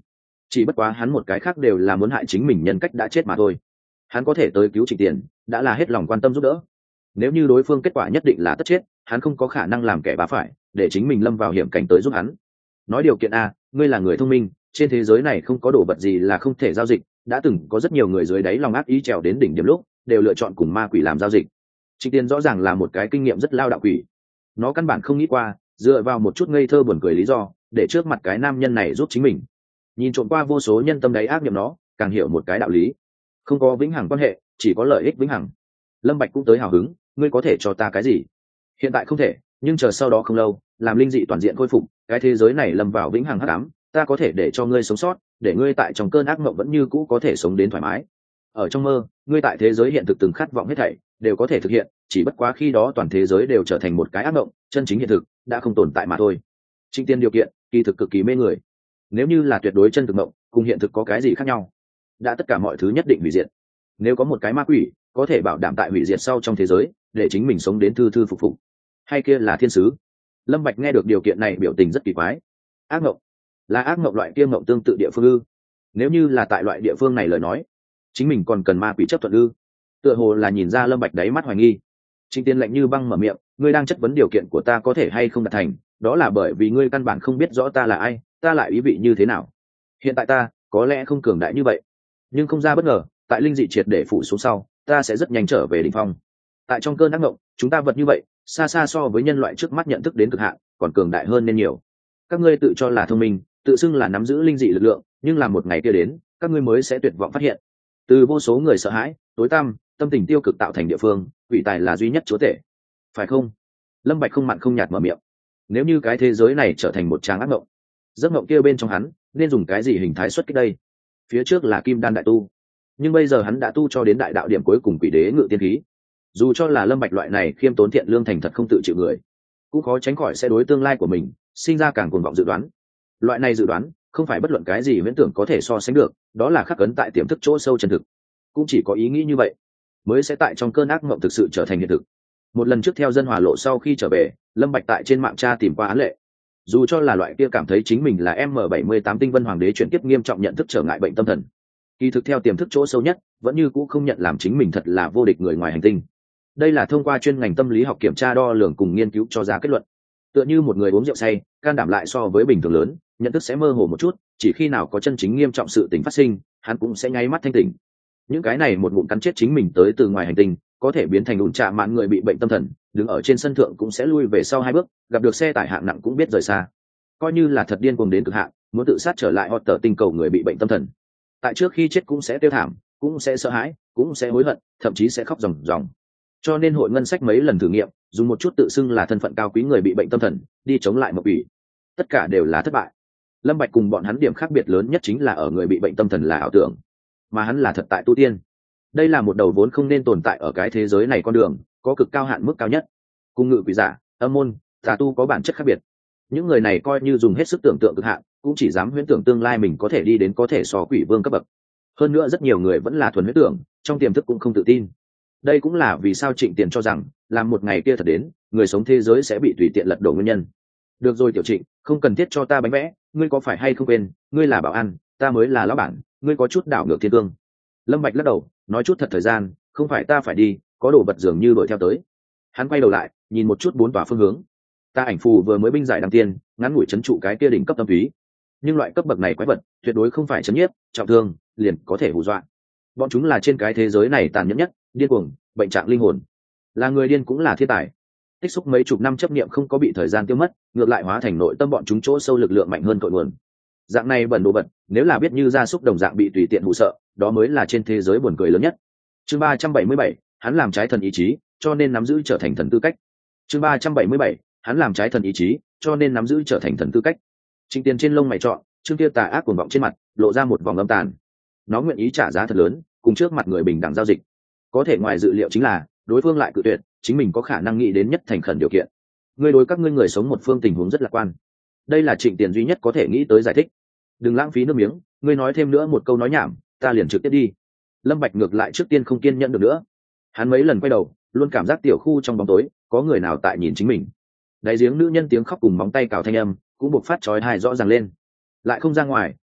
chỉ bất quá hắn một cái khác đều là muốn hại chính mình nhân cách đã chết mà thôi. Hắn có thể tới cứu Trịnh Tiền đã là hết lòng quan tâm giúp đỡ. Nếu như đối phương kết quả nhất định là tất chết, hắn không có khả năng làm kẻ bá phải để chính mình lâm vào hiểm cảnh tới giúp hắn. Nói điều kiện a, ngươi là người thông minh, trên thế giới này không có đồ vật gì là không thể giao dịch, đã từng có rất nhiều người dưới đáy lòng ác ý trèo đến đỉnh điểm lúc đều lựa chọn cùng ma quỷ làm giao dịch. Trịnh Tiền rõ ràng là một cái kinh nghiệm rất lao đạo quỷ, nó căn bản không nghĩ qua dựa vào một chút ngây thơ buồn cười lý do để trước mặt cái nam nhân này giúp chính mình. Nhìn trộm qua vô số nhân tâm đáy ác niệm, nó càng hiểu một cái đạo lý: không có vĩnh hằng quan hệ, chỉ có lợi ích vĩnh hằng. Lâm Bạch cũng tới hào hứng: ngươi có thể cho ta cái gì? Hiện tại không thể, nhưng chờ sau đó không lâu, làm linh dị toàn diện khôi phục, cái thế giới này lâm vào vĩnh hằng hắc ám, ta có thể để cho ngươi sống sót, để ngươi tại trong cơn ác mộng vẫn như cũ có thể sống đến thoải mái. Ở trong mơ, ngươi tại thế giới hiện thực từng khát vọng hết thảy đều có thể thực hiện, chỉ bất quá khi đó toàn thế giới đều trở thành một cái ác mộng, chân chính hiện thực đã không tồn tại mà thôi. Trịnh Tiên điều kiện kỳ thực cực kỳ mê người. Nếu như là tuyệt đối chân thực mộng, cùng hiện thực có cái gì khác nhau? Đã tất cả mọi thứ nhất định hủy diệt. Nếu có một cái ma quỷ có thể bảo đảm tại hủy diệt sau trong thế giới để chính mình sống đến thư thư phục phục, hay kia là thiên sứ? Lâm Bạch nghe được điều kiện này biểu tình rất kỳ quái. Ác mộng? Là ác mộng loại kia mộng tương tự địa phương ư? Nếu như là tại loại địa phương này lời nói, chính mình còn cần ma quỷ chấp thuận ư? Tựa hồ là nhìn ra Lâm Bạch đáy mắt hoài nghi. Trịnh Tiên lạnh như băng mở miệng: ngươi đang chất vấn điều kiện của ta có thể hay không đạt thành, đó là bởi vì ngươi căn bản không biết rõ ta là ai, ta lại ý vị như thế nào. Hiện tại ta có lẽ không cường đại như vậy, nhưng không ra bất ngờ, tại linh dị triệt để phủ xuống sau, ta sẽ rất nhanh trở về đỉnh phong. Tại trong cơn ác mộng, chúng ta vật như vậy, xa xa so với nhân loại trước mắt nhận thức đến cực hạn, còn cường đại hơn nên nhiều. Các ngươi tự cho là thông minh, tự xưng là nắm giữ linh dị lực lượng, nhưng là một ngày kia đến, các ngươi mới sẽ tuyệt vọng phát hiện, từ vô số người sợ hãi, tối tăm, tâm tình tiêu cực tạo thành địa phương, quỷ tài là duy nhất chúa tể, phải không? Lâm Bạch không mặn không nhạt mở miệng. Nếu như cái thế giới này trở thành một tràng ác mộng, giấc mộng kia bên trong hắn nên dùng cái gì hình thái xuất kích đây? Phía trước là kim đan đại tu, nhưng bây giờ hắn đã tu cho đến đại đạo điểm cuối cùng quỷ đế ngự tiên khí. Dù cho là Lâm Bạch loại này khiêm tốn thiện lương thành thật không tự chịu người, cũng khó tránh khỏi sẽ đối tương lai của mình sinh ra càng cuồng vọng dự đoán. Loại này dự đoán không phải bất luận cái gì viễn tưởng có thể so sánh được, đó là khắc ấn tại tiềm thức chỗ sâu chân thực. Cũng chỉ có ý nghĩ như vậy mới sẽ tại trong cơn ác mộng thực sự trở thành hiện thực. Một lần trước theo dân hòa lộ sau khi trở về, Lâm Bạch tại trên mạng tra tìm qua án lệ. Dù cho là loại kia cảm thấy chính mình là M78 tinh vân hoàng đế chuyển tiếp nghiêm trọng nhận thức trở ngại bệnh tâm thần, kỳ thực theo tiềm thức chỗ sâu nhất vẫn như cũ không nhận làm chính mình thật là vô địch người ngoài hành tinh. Đây là thông qua chuyên ngành tâm lý học kiểm tra đo lường cùng nghiên cứu cho ra kết luận. Tựa như một người uống rượu say, can đảm lại so với bình thường lớn, nhận thức sẽ mơ hồ một chút, chỉ khi nào có chân chính nghiêm trọng sự tình phát sinh, hắn cũng sẽ nháy mắt thanh tỉnh. Những cái này một ngụm cắn chết chính mình tới từ ngoài hành tinh, có thể biến thành ủn trạ mạn người bị bệnh tâm thần, đứng ở trên sân thượng cũng sẽ lui về sau 2 bước, gặp được xe tải hạng nặng cũng biết rời xa. Coi như là thật điên cuồng đến cực hạn, muốn tự sát trở lại hoặc tờ tinh cầu người bị bệnh tâm thần, tại trước khi chết cũng sẽ tiêu thảm, cũng sẽ sợ hãi, cũng sẽ hối hận, thậm chí sẽ khóc ròng ròng. Cho nên hội ngân sách mấy lần thử nghiệm, dùng một chút tự xưng là thân phận cao quý người bị bệnh tâm thần đi chống lại mộng ủy, tất cả đều là thất bại. Lâm Bạch cùng bọn hắn điểm khác biệt lớn nhất chính là ở người bị bệnh tâm thần là ảo tưởng, mà hắn là thật tại tu tiên. Đây là một đầu vốn không nên tồn tại ở cái thế giới này con đường, có cực cao hạn mức cao nhất. Cùng ngự quỷ giả, âm môn, tà tu có bản chất khác biệt. Những người này coi như dùng hết sức tưởng tượng cực hạn, cũng chỉ dám huyễn tưởng tương lai mình có thể đi đến có thể so quỷ vương cấp bậc. Hơn nữa rất nhiều người vẫn là thuần huyễn tưởng, trong tiềm thức cũng không tự tin. Đây cũng là vì sao Trịnh Tiền cho rằng làm một ngày kia thật đến, người sống thế giới sẽ bị tùy tiện lật đổ nguyên nhân. Được rồi Tiểu Trịnh, không cần thiết cho ta bánh vẽ, ngươi có phải hay không quên, ngươi là bảo an, ta mới là lão bản, ngươi có chút đảo ngược thiên cương. Lâm Bạch lắc đầu, nói chút thật thời gian, không phải ta phải đi, có đồ vật dường như đuổi theo tới. Hắn quay đầu lại, nhìn một chút 4 tòa phương hướng. Ta ảnh phù vừa mới binh giải đăng tiên, ngắn ngủi trấn trụ cái kia đỉnh cấp tâm túy. Nhưng loại cấp bậc này quái vật, tuyệt đối không phải chấn nhiếp, trọng thương, liền có thể hù dọa. Bọn chúng là trên cái thế giới này tàn nhẫn nhất, điên cuồng, bệnh trạng linh hồn. Là người điên cũng là thiên tài. Tích xúc mấy chục năm chấp niệm không có bị thời gian tiêu mất, ngược lại hóa thành nội tâm bọn chúng chỗ sâu lực lượng mạnh hơn cội nguồn. Dạng này bẩn đồ vật, nếu là biết như gia súc đồng dạng bị tùy tiện hù sợ, đó mới là trên thế giới buồn cười lớn nhất. Chương 377, hắn làm trái thần ý chí, cho nên nắm giữ trở thành thần tư cách. Chương 377, hắn làm trái thần ý chí, cho nên nắm giữ trở thành thần tư cách. Trịnh Tiền trên lông mày trọn, trương kia tà ác cuồng vọng trên mặt, lộ ra một vòng âm tàn. Nó nguyện ý trả giá thật lớn, cùng trước mặt người bình đẳng giao dịch. Có thể ngoài dự liệu chính là, đối phương lại cự tuyệt, chính mình có khả năng nghĩ đến nhất thành khẩn điều kiện. Ngươi đối các ngươi người sống một phương tình huống rất lạc quan. Đây là Trịnh Tiền duy nhất có thể nghĩ tới giải thích. Đừng lãng phí nước miếng, ngươi nói thêm nữa một câu nói nhảm, ta liền trực tiếp đi. Lâm Bạch ngược lại trước tiên không kiên nhẫn được nữa. Hắn mấy lần quay đầu, luôn cảm giác tiểu khu trong bóng tối có người nào tại nhìn chính mình. Đáy giếng nữ nhân tiếng khóc cùng móng tay cào thanh âm cũng buộc phát chói tai rõ ràng lên. Lại không ra ngoài,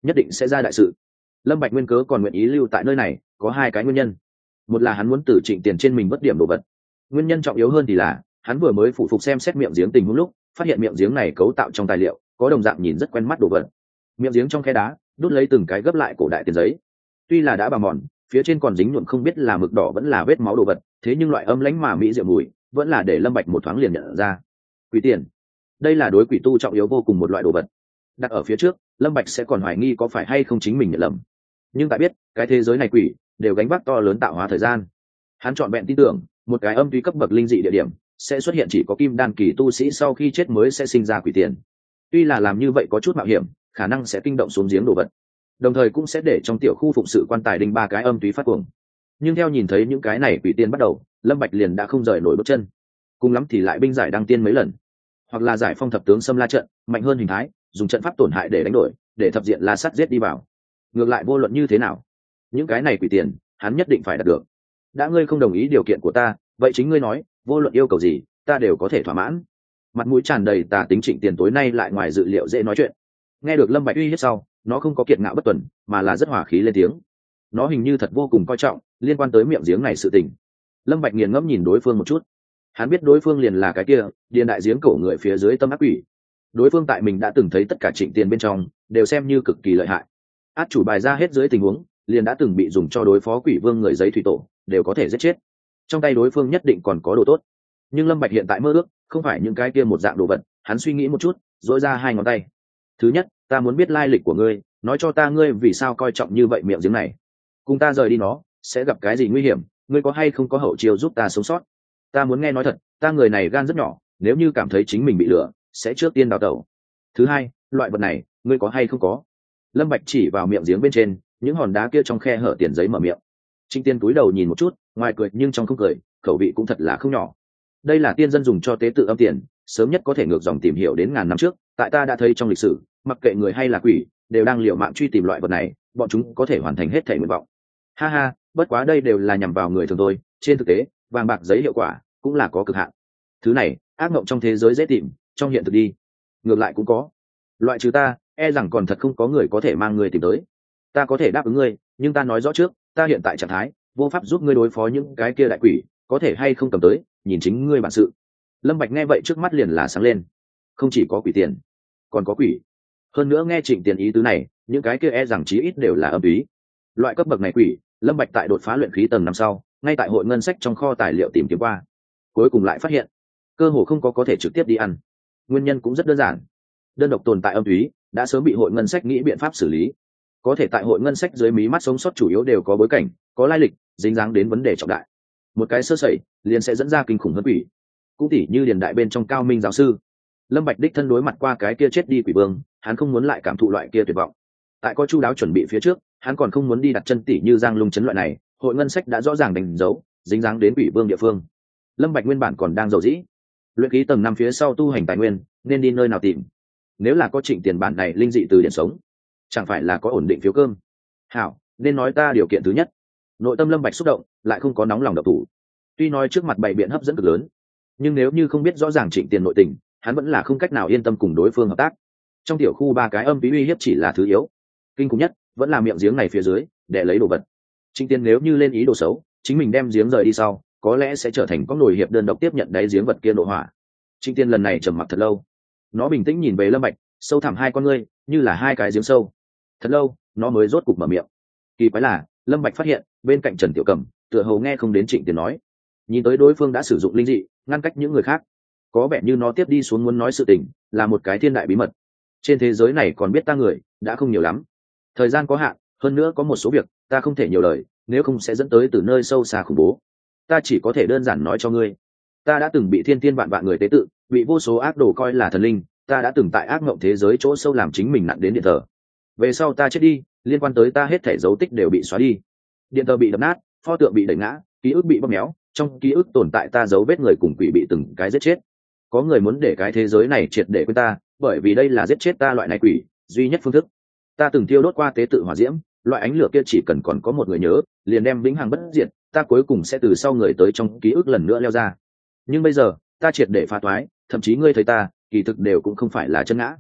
nhất định sẽ ra đại sự. Lâm Bạch nguyên cớ còn nguyện ý lưu tại nơi này có hai cái nguyên nhân. Một là hắn muốn từ Trịnh Tiền trên mình bất điểm đồ vật. Nguyên nhân trọng yếu hơn thì là hắn vừa mới phụ phục xem xét miệng giếng tình huống lúc phát hiện miệng giếng này cấu tạo trong tài liệu có đồng dạng nhìn rất quen mắt đồ vật. Miệng giếng trong khe đá đút lấy từng cái gấp lại cổ đại tiền giấy, tuy là đã bào mòn, phía trên còn dính nhuộm không biết là mực đỏ vẫn là vết máu đồ vật, thế nhưng loại âm lãnh mà mỹ diệu mùi vẫn là để Lâm Bạch một thoáng liền nhận ra. Quỷ tiền, đây là đối quỷ tu trọng yếu vô cùng một loại đồ vật. Đặt ở phía trước, Lâm Bạch sẽ còn hoài nghi có phải hay không chính mình nhận lầm, nhưng tại biết cái thế giới này quỷ đều gánh vác to lớn tạo hóa thời gian. Hắn chọn vẹn tin tưởng một cái âm tuy cấp bậc linh dị địa điểm sẽ xuất hiện chỉ có kim đan kỳ tu sĩ sau khi chết mới sẽ sinh ra quỷ tiền. Tuy là làm như vậy có chút mạo hiểm, khả năng sẽ kinh động xuống giếng đồ vật, đồng thời cũng sẽ để trong tiểu khu phụng sự quan tài đinh ba cái âm túy phát cuồng. Nhưng theo nhìn thấy những cái này quỷ tiên bắt đầu, Lâm Bạch liền đã không rời nổi bước chân. Cùng lắm thì lại binh giải đăng tiên mấy lần, hoặc là giải phong thập tướng xâm la trận mạnh hơn hình thái, dùng trận pháp tổn hại để đánh đổi, để thập diện la sắt giết đi vào. Ngược lại vô luận như thế nào, những cái này quỷ tiền hắn nhất định phải đạt được. Đã ngươi không đồng ý điều kiện của ta, vậy chính ngươi nói, vô luận yêu cầu gì ta đều có thể thỏa mãn. Mặt mũi tràn đầy tà tính Trịnh Tiền tối nay lại ngoài dự liệu dễ nói chuyện. Nghe được Lâm Bạch uy hiếp sau, nó không có kiệt ngạo bất tuần, mà là rất hòa khí lên tiếng. Nó hình như thật vô cùng coi trọng liên quan tới miệng giếng này sự tình. Lâm Bạch nghiền ngẫm nhìn đối phương một chút, hắn biết đối phương liền là cái kia điền đại giếng cổ người phía dưới tâm ác quỷ. Đối phương tại mình đã từng thấy tất cả Trịnh Tiền bên trong đều xem như cực kỳ lợi hại. Át chủ bài ra hết dưới tình huống, liền đã từng bị dùng cho đối phó quỷ vương người giấy thủy tổ đều có thể giết chết. Trong tay đối phương nhất định còn có đồ tốt. Nhưng Lâm Bạch hiện tại mơ ước không phải những cái kia một dạng đồ vật. Hắn suy nghĩ một chút, duỗi ra hai ngón tay. Thứ nhất, ta muốn biết lai lịch của ngươi, nói cho ta ngươi vì sao coi trọng như vậy miệng giếng này. Cùng ta rời đi nó sẽ gặp cái gì nguy hiểm, ngươi có hay không có hậu chiêu giúp ta sống sót. Ta muốn nghe nói thật, ta người này gan rất nhỏ, nếu như cảm thấy chính mình bị lừa sẽ trước tiên đào tẩu. Thứ hai, loại vật này ngươi có hay không có. Lâm Bạch chỉ vào miệng giếng bên trên những hòn đá kia trong khe hở tiền giấy mở miệng. Trịnh Tiên cúi đầu nhìn một chút, ngoài cười nhưng trong không cười, khẩu vị cũng thật là không nhỏ. Đây là tiên dân dùng cho tế tự âm tiền, sớm nhất có thể ngược dòng tìm hiểu đến ngàn năm trước, tại ta đã thấy trong lịch sử, mặc kệ người hay là quỷ đều đang liều mạng truy tìm loại vật này, bọn chúng có thể hoàn thành hết thể nguyện vọng. Ha ha, bất quá đây đều là nhằm vào người thường thôi, trên thực tế vàng bạc giấy hiệu quả cũng là có cực hạn. Thứ này ác mộng trong thế giới dễ tìm, trong hiện thực đi ngược lại cũng có. Loại trừ ta e rằng còn thật không có người có thể mang người tìm tới. Ta có thể đáp ứng ngươi, nhưng ta nói rõ trước, ta hiện tại trạng thái vô pháp giúp ngươi đối phó những cái kia đại quỷ, có thể hay không cầm tới nhìn chính ngươi bản sự. Lâm Bạch nghe vậy trước mắt liền là sáng lên. Không chỉ có quỷ tiền, còn có quỷ. Hơn nữa nghe Trịnh Tiền ý tứ này, những cái kia e rằng chí ít đều là âm ý. Loại cấp bậc này quỷ, Lâm Bạch tại đột phá luyện khí tầng 5 sau, ngay tại hội ngân sách trong kho tài liệu tìm kiếm qua, cuối cùng lại phát hiện cơ hồ không có thể trực tiếp đi ăn. Nguyên nhân cũng rất đơn giản, đơn độc tồn tại âm ý đã sớm bị hội ngân sách nghĩ biện pháp xử lý. Có thể tại hội ngân sách dưới mí mắt sống sót chủ yếu đều có bối cảnh, có lai lịch, dính dáng đến vấn đề trọng đại. Một cái sơ sẩy liền sẽ dẫn ra kinh khủng hơn quỷ. Cũng tỉ như điền đại bên trong Cao Minh giáo sư. Lâm Bạch đích thân đối mặt qua cái kia chết đi quỷ vương, hắn không muốn lại cảm thụ loại kia tuyệt vọng. Tại có chu đáo chuẩn bị phía trước, hắn còn không muốn đi đặt chân tỉ như Giang Lung chấn loại này, hội ngân sách đã rõ ràng đánh dấu, dính dáng đến quỷ vương địa phương. Lâm Bạch nguyên bản còn đang dầu dĩ, luyện khí tầng 5 phía sau tu hành tài nguyên, nên đi nơi nào tìm? Nếu là có Trịnh Tiền bản này linh dị từ điển sống, chẳng phải là có ổn định phiếu cơm. Hảo, nên nói ta điều kiện thứ nhất. Nội tâm Lâm Bạch xúc động, lại không có nóng lòng động thủ. Tuy nói trước mặt bày biện hấp dẫn cực lớn, nhưng nếu như không biết rõ ràng Trịnh Tiền nội tình, hắn vẫn là không cách nào yên tâm cùng đối phương hợp tác. Trong tiểu khu ba cái âm bí uy hiếp chỉ là thứ yếu, kinh khủng nhất vẫn là miệng giếng này phía dưới để lấy đồ vật. Trịnh Tiền nếu như lên ý đồ xấu, chính mình đem giếng rời đi sau, có lẽ sẽ trở thành có nổi hiệp đơn độc tiếp nhận đáy giếng vật kia nội hỏa. Trịnh Tiền lần này trầm mặc thật lâu, nó bình tĩnh nhìn về Lâm Bạch, sâu thẳm hai con ngươi như là hai cái giếng sâu. Thật lâu, nó mới rốt cục mở miệng. Kỳ quái là, Lâm Bạch phát hiện bên cạnh Trần Tiểu Cẩm tựa hồ nghe không đến Trịnh Tiền nói. Nhìn tới đối phương đã sử dụng linh dị ngăn cách những người khác, có vẻ như nó tiếp đi xuống muốn nói sự tình là một cái thiên đại bí mật. Trên thế giới này còn biết ta người đã không nhiều lắm, thời gian có hạn, hơn nữa có một số việc ta không thể nhiều lời, nếu không sẽ dẫn tới từ nơi sâu xa khủng bố. Ta chỉ có thể đơn giản nói cho ngươi, ta đã từng bị thiên thiên vạn vạn người tế tự, bị vô số ác đồ coi là thần linh, ta đã từng tại ác mộng thế giới chỗ sâu làm chính mình nặng đến điện thờ. Về sau ta chết đi, liên quan tới ta hết thảy dấu tích đều bị xóa đi, điện thờ bị đập nát, pho tượng bị đẩy ngã, ký ức bị bóp méo, trong ký ức tồn tại ta dấu vết người cùng quỷ bị từng cái giết chết. Có người muốn để cái thế giới này triệt để quên ta, bởi vì đây là giết chết ta loại này quỷ duy nhất phương thức. Ta từng thiêu đốt qua tế tự hỏa diễm, loại ánh lửa kia chỉ cần còn có một người nhớ, liền đem vĩnh hằng bất diệt, ta cuối cùng sẽ từ sau người tới trong ký ức lần nữa leo ra. Nhưng bây giờ ta triệt để phá toái, thậm chí ngươi thấy ta kỳ thực đều cũng không phải là chân ngã.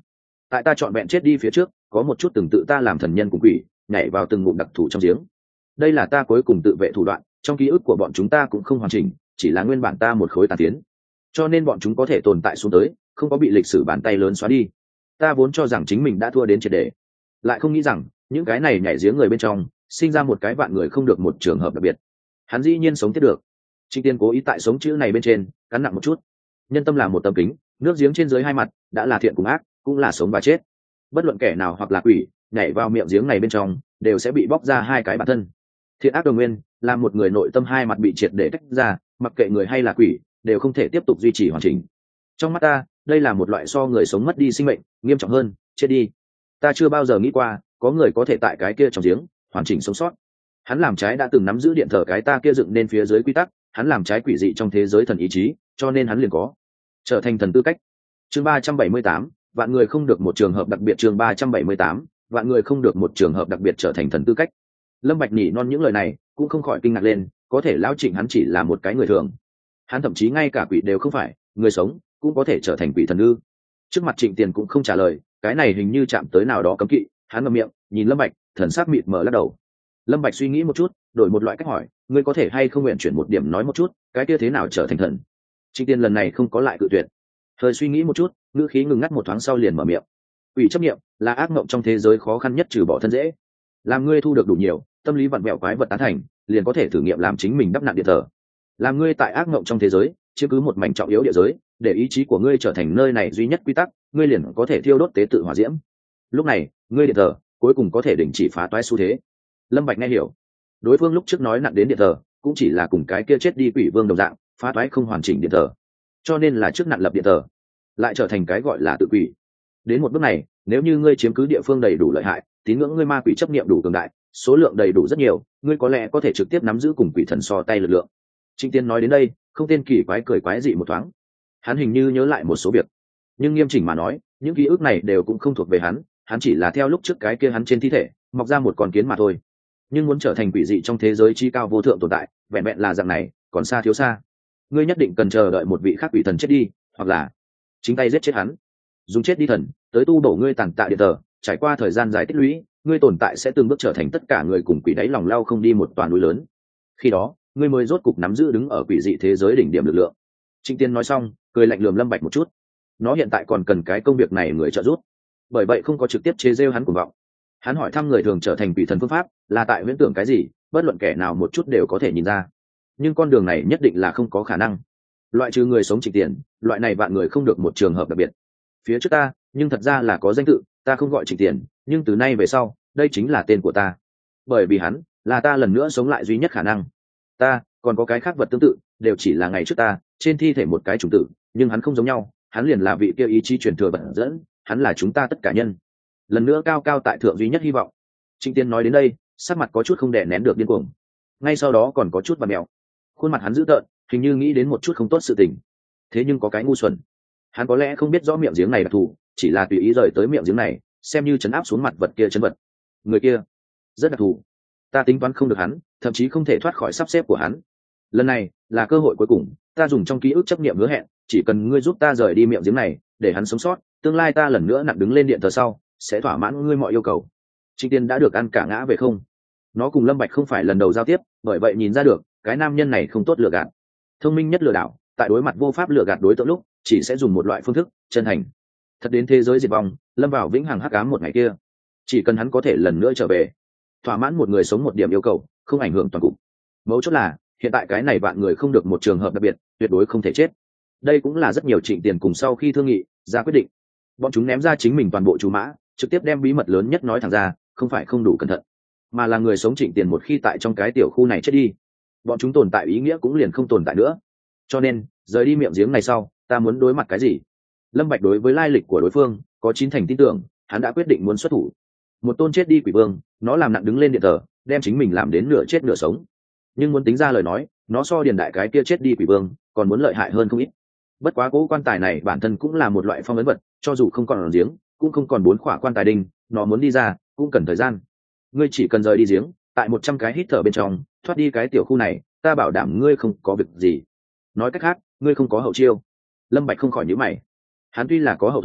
tại ta trọn vẹn chết đi phía trước có một chút từng tự ta làm thần nhân cùng quỷ nhảy vào từng ngụm đặc thù trong giếng. Đây là ta cuối cùng tự vệ thủ đoạn, trong ký ức của bọn chúng ta cũng không hoàn chỉnh, chỉ là nguyên bản ta một khối tàn tiến, cho nên bọn chúng có thể tồn tại xuống tới, không có bị lịch sử bàn tay lớn xóa đi. Ta vốn cho rằng chính mình đã thua đến triệt để, lại không nghĩ rằng những cái này nhảy giếng người bên trong sinh ra một cái vạn người không được một trường hợp đặc biệt. Hắn dĩ nhiên sống tiếp được. Trịnh Tiên cố ý tại sống chữ này bên trên cắn nặng một chút. Nhân tâm là một tấm kính, nước giếng trên dưới hai mặt, đã là thiện cùng ác, cũng là sống và chết. Bất luận kẻ nào hoặc là quỷ nhảy vào miệng giếng này bên trong đều sẽ bị bóc ra hai cái bản thân. Thiện ác đồng nguyên là một người nội tâm hai mặt bị triệt để tách ra, mặc kệ người hay là quỷ đều không thể tiếp tục duy trì hoàn chỉnh. Trong mắt ta, đây là một loại so người sống mất đi sinh mệnh nghiêm trọng hơn, chết đi. Ta chưa bao giờ nghĩ qua có người có thể tại cái kia trong giếng hoàn chỉnh sống sót. Hắn làm trái đã từng nắm giữ điện thờ cái ta kia dựng nên phía dưới quy tắc, hắn làm trái quỷ dị trong thế giới thần ý chí, cho nên hắn liền có trở thành thần tư cách. Chương 378, vạn người không được một trường hợp đặc biệt. Chương 378, vạn người không được một trường hợp đặc biệt trở thành thần tư cách. Lâm Bạch nỉ non những lời này cũng không khỏi kinh ngạc lên, có thể lão Trịnh hắn chỉ là một cái người thường, hắn thậm chí ngay cả quỷ đều không phải, người sống cũng có thể trở thành quỷ thần ư? Trước mặt Trịnh Tiền cũng không trả lời, cái này hình như chạm tới nào đó cấm kỵ. Hắn ngậm miệng nhìn Lâm Bạch, thần sắc mịt mờ lắc đầu. Lâm Bạch suy nghĩ một chút, đổi một loại cách hỏi, ngươi có thể hay không nguyện chuyển một điểm nói một chút, cái kia thế nào trở thành thần? Trịnh Tiên lần này không có lại cự tuyệt, hơi suy nghĩ một chút, ngữ khí ngừng ngắt một thoáng sau liền mở miệng. Quỷ chấp niệm là ác mộng trong thế giới khó khăn nhất trừ bỏ thân dễ. Làm ngươi thu được đủ nhiều tâm lý vặn vẹo quái vật tán thành, liền có thể thử nghiệm làm chính mình đắp nặn điện thờ. Làm ngươi tại ác mộng trong thế giới chiếm cứ một mảnh trọng yếu địa giới, để ý chí của ngươi trở thành nơi này duy nhất quy tắc, ngươi liền có thể thiêu đốt tế tự hỏa diễm. Lúc này, ngươi điện thờ cuối cùng có thể đình chỉ phá toái xu thế. Lâm Bạch nghe hiểu, đối phương lúc trước nói nặng đến điện thờ cũng chỉ là cùng cái kia chết đi quỷ vương đồng dạng, phá toái không hoàn chỉnh điện thờ, cho nên là trước nặng lập điện thờ lại trở thành cái gọi là tự quỷ. Đến một bước này, nếu như ngươi chiếm cứ địa phương đầy đủ lợi hại, tín ngưỡng ngươi ma quỷ chấp niệm đủ cường đại, số lượng đầy đủ rất nhiều, ngươi có lẽ có thể trực tiếp nắm giữ cùng quỷ thần so tay lực lượng. Trịnh Tiên nói đến đây, không tên kỳ quái cười quái dị một thoáng. Hắn hình như nhớ lại một số việc, nhưng nghiêm chỉnh mà nói, những ký ức này đều cũng không thuộc về hắn, hắn chỉ là theo lúc trước cái kia hắn trên thi thể mọc ra một con kiến mà thôi. Nhưng muốn trở thành quỷ dị trong thế giới chi cao vô thượng tồn tại, vẹn vẹn là dạng này, còn xa thiếu xa. Ngươi nhất định cần chờ đợi một vị khác quỷ thần chết đi, hoặc là chính tay giết chết hắn, dùng chết đi thần tới tu bổ ngươi tàn tạ điện thờ. Trải qua thời gian dài tích lũy, ngươi tồn tại sẽ từng bước trở thành tất cả người cùng quỷ đáy lòng lao không đi một toàn núi lớn. Khi đó, ngươi mới rốt cục nắm giữ đứng ở quỷ dị thế giới đỉnh điểm lực lượng. Trịnh Tiên nói xong, cười lạnh lườm Lâm Bạch một chút. Nó hiện tại còn cần cái công việc này người trợ giúp, bởi vậy không có trực tiếp chế giễu hắn cuồng vọng. Hắn hỏi thăm người thường trở thành quỷ thần phương pháp là tại huyễn tưởng cái gì, bất luận kẻ nào một chút đều có thể nhìn ra. Nhưng con đường này nhất định là không có khả năng. Loại trừ người sống Trịnh Tiền, loại này vạn người không được một trường hợp đặc biệt. Phía trước ta, nhưng thật ra là có danh tự, ta không gọi Trịnh Tiền, nhưng từ nay về sau, đây chính là tên của ta. Bởi vì hắn là ta lần nữa sống lại duy nhất khả năng. Ta còn có cái khác vật tương tự, đều chỉ là ngày trước ta trên thi thể một cái chủng tử, nhưng hắn không giống nhau, hắn liền là vị kia ý chí truyền thừa vận dẫn, hắn là chúng ta tất cả nhân. Lần nữa cao cao tại thượng duy nhất hy vọng. Trịnh Tiên nói đến đây, sắc mặt có chút không đè nén được điên cuồng, ngay sau đó còn có chút bặm mèo, khuôn mặt hắn dữ tợn, hình như nghĩ đến một chút không tốt sự tình. Thế nhưng có cái ngu xuẩn, hắn có lẽ không biết rõ miệng giếng này đặc thù, chỉ là tùy ý rời tới miệng giếng này, xem như chấn áp xuống mặt vật kia chân vật. Người kia rất đặc thù, ta tính toán không được hắn, thậm chí không thể thoát khỏi sắp xếp của hắn. Lần này là cơ hội cuối cùng, ta dùng trong ký ức chấp niệm hứa hẹn, chỉ cần ngươi giúp ta rời đi miệng giếng này, để hắn sống sót, tương lai ta lần nữa nặng đứng lên điện thờ sau, sẽ thỏa mãn ngươi mọi yêu cầu. Trịnh Tiên đã được ăn cả ngã về không. Nó cùng Lâm Bạch không phải lần đầu giao tiếp, bởi vậy nhìn ra được cái nam nhân này không tốt lừa gạt. Thông minh nhất lừa đảo, tại đối mặt vô pháp lừa gạt đối tượng lúc, chỉ sẽ dùng một loại phương thức chân thành. Thật đến thế giới diệt vong, lâm vào vĩnh hằng hắc ám một ngày kia, chỉ cần hắn có thể lần nữa trở về, thỏa mãn một người sống một điểm yêu cầu, không ảnh hưởng toàn cục. Mấu chốt là hiện tại cái này vạn người không được một trường hợp đặc biệt, tuyệt đối không thể chết. Đây cũng là rất nhiều Trịnh Tiền cùng sau khi thương nghị ra quyết định. Bọn chúng ném ra chính mình toàn bộ chú mã, trực tiếp đem bí mật lớn nhất nói thẳng ra, không phải không đủ cẩn thận, mà là người sống Trịnh Tiền một khi tại trong cái tiểu khu này chết đi, bọn chúng tồn tại ý nghĩa cũng liền không tồn tại nữa. Cho nên rời đi miệng giếng này sau, ta muốn đối mặt cái gì? Lâm Bạch đối với lai lịch của đối phương có 9 thành tin tưởng, hắn đã quyết định muốn xuất thủ. Một tôn chết đi quỷ vương, nó làm nặng đứng lên điện thờ, đem chính mình làm đến nửa chết nửa sống. Nhưng muốn tính ra lời nói, nó so điền đại cái kia chết đi quỷ vương còn muốn lợi hại hơn không ít. Bất quá cố quan tài này bản thân cũng là một loại phong ấn vật, cho dù không còn ở giếng, cũng không còn 4 khỏa quan tài đinh, nó muốn đi ra cũng cần thời gian. Ngươi chỉ cần rời đi giếng, tại 100 cái hít thở bên trong, thoát đi cái tiểu khu này, ta bảo đảm ngươi không có việc gì. Nói cách khác, ngươi không có hậu chiêu. Lâm Bạch không khỏi nhíu mày. Hắn tuy là có hậu thủ,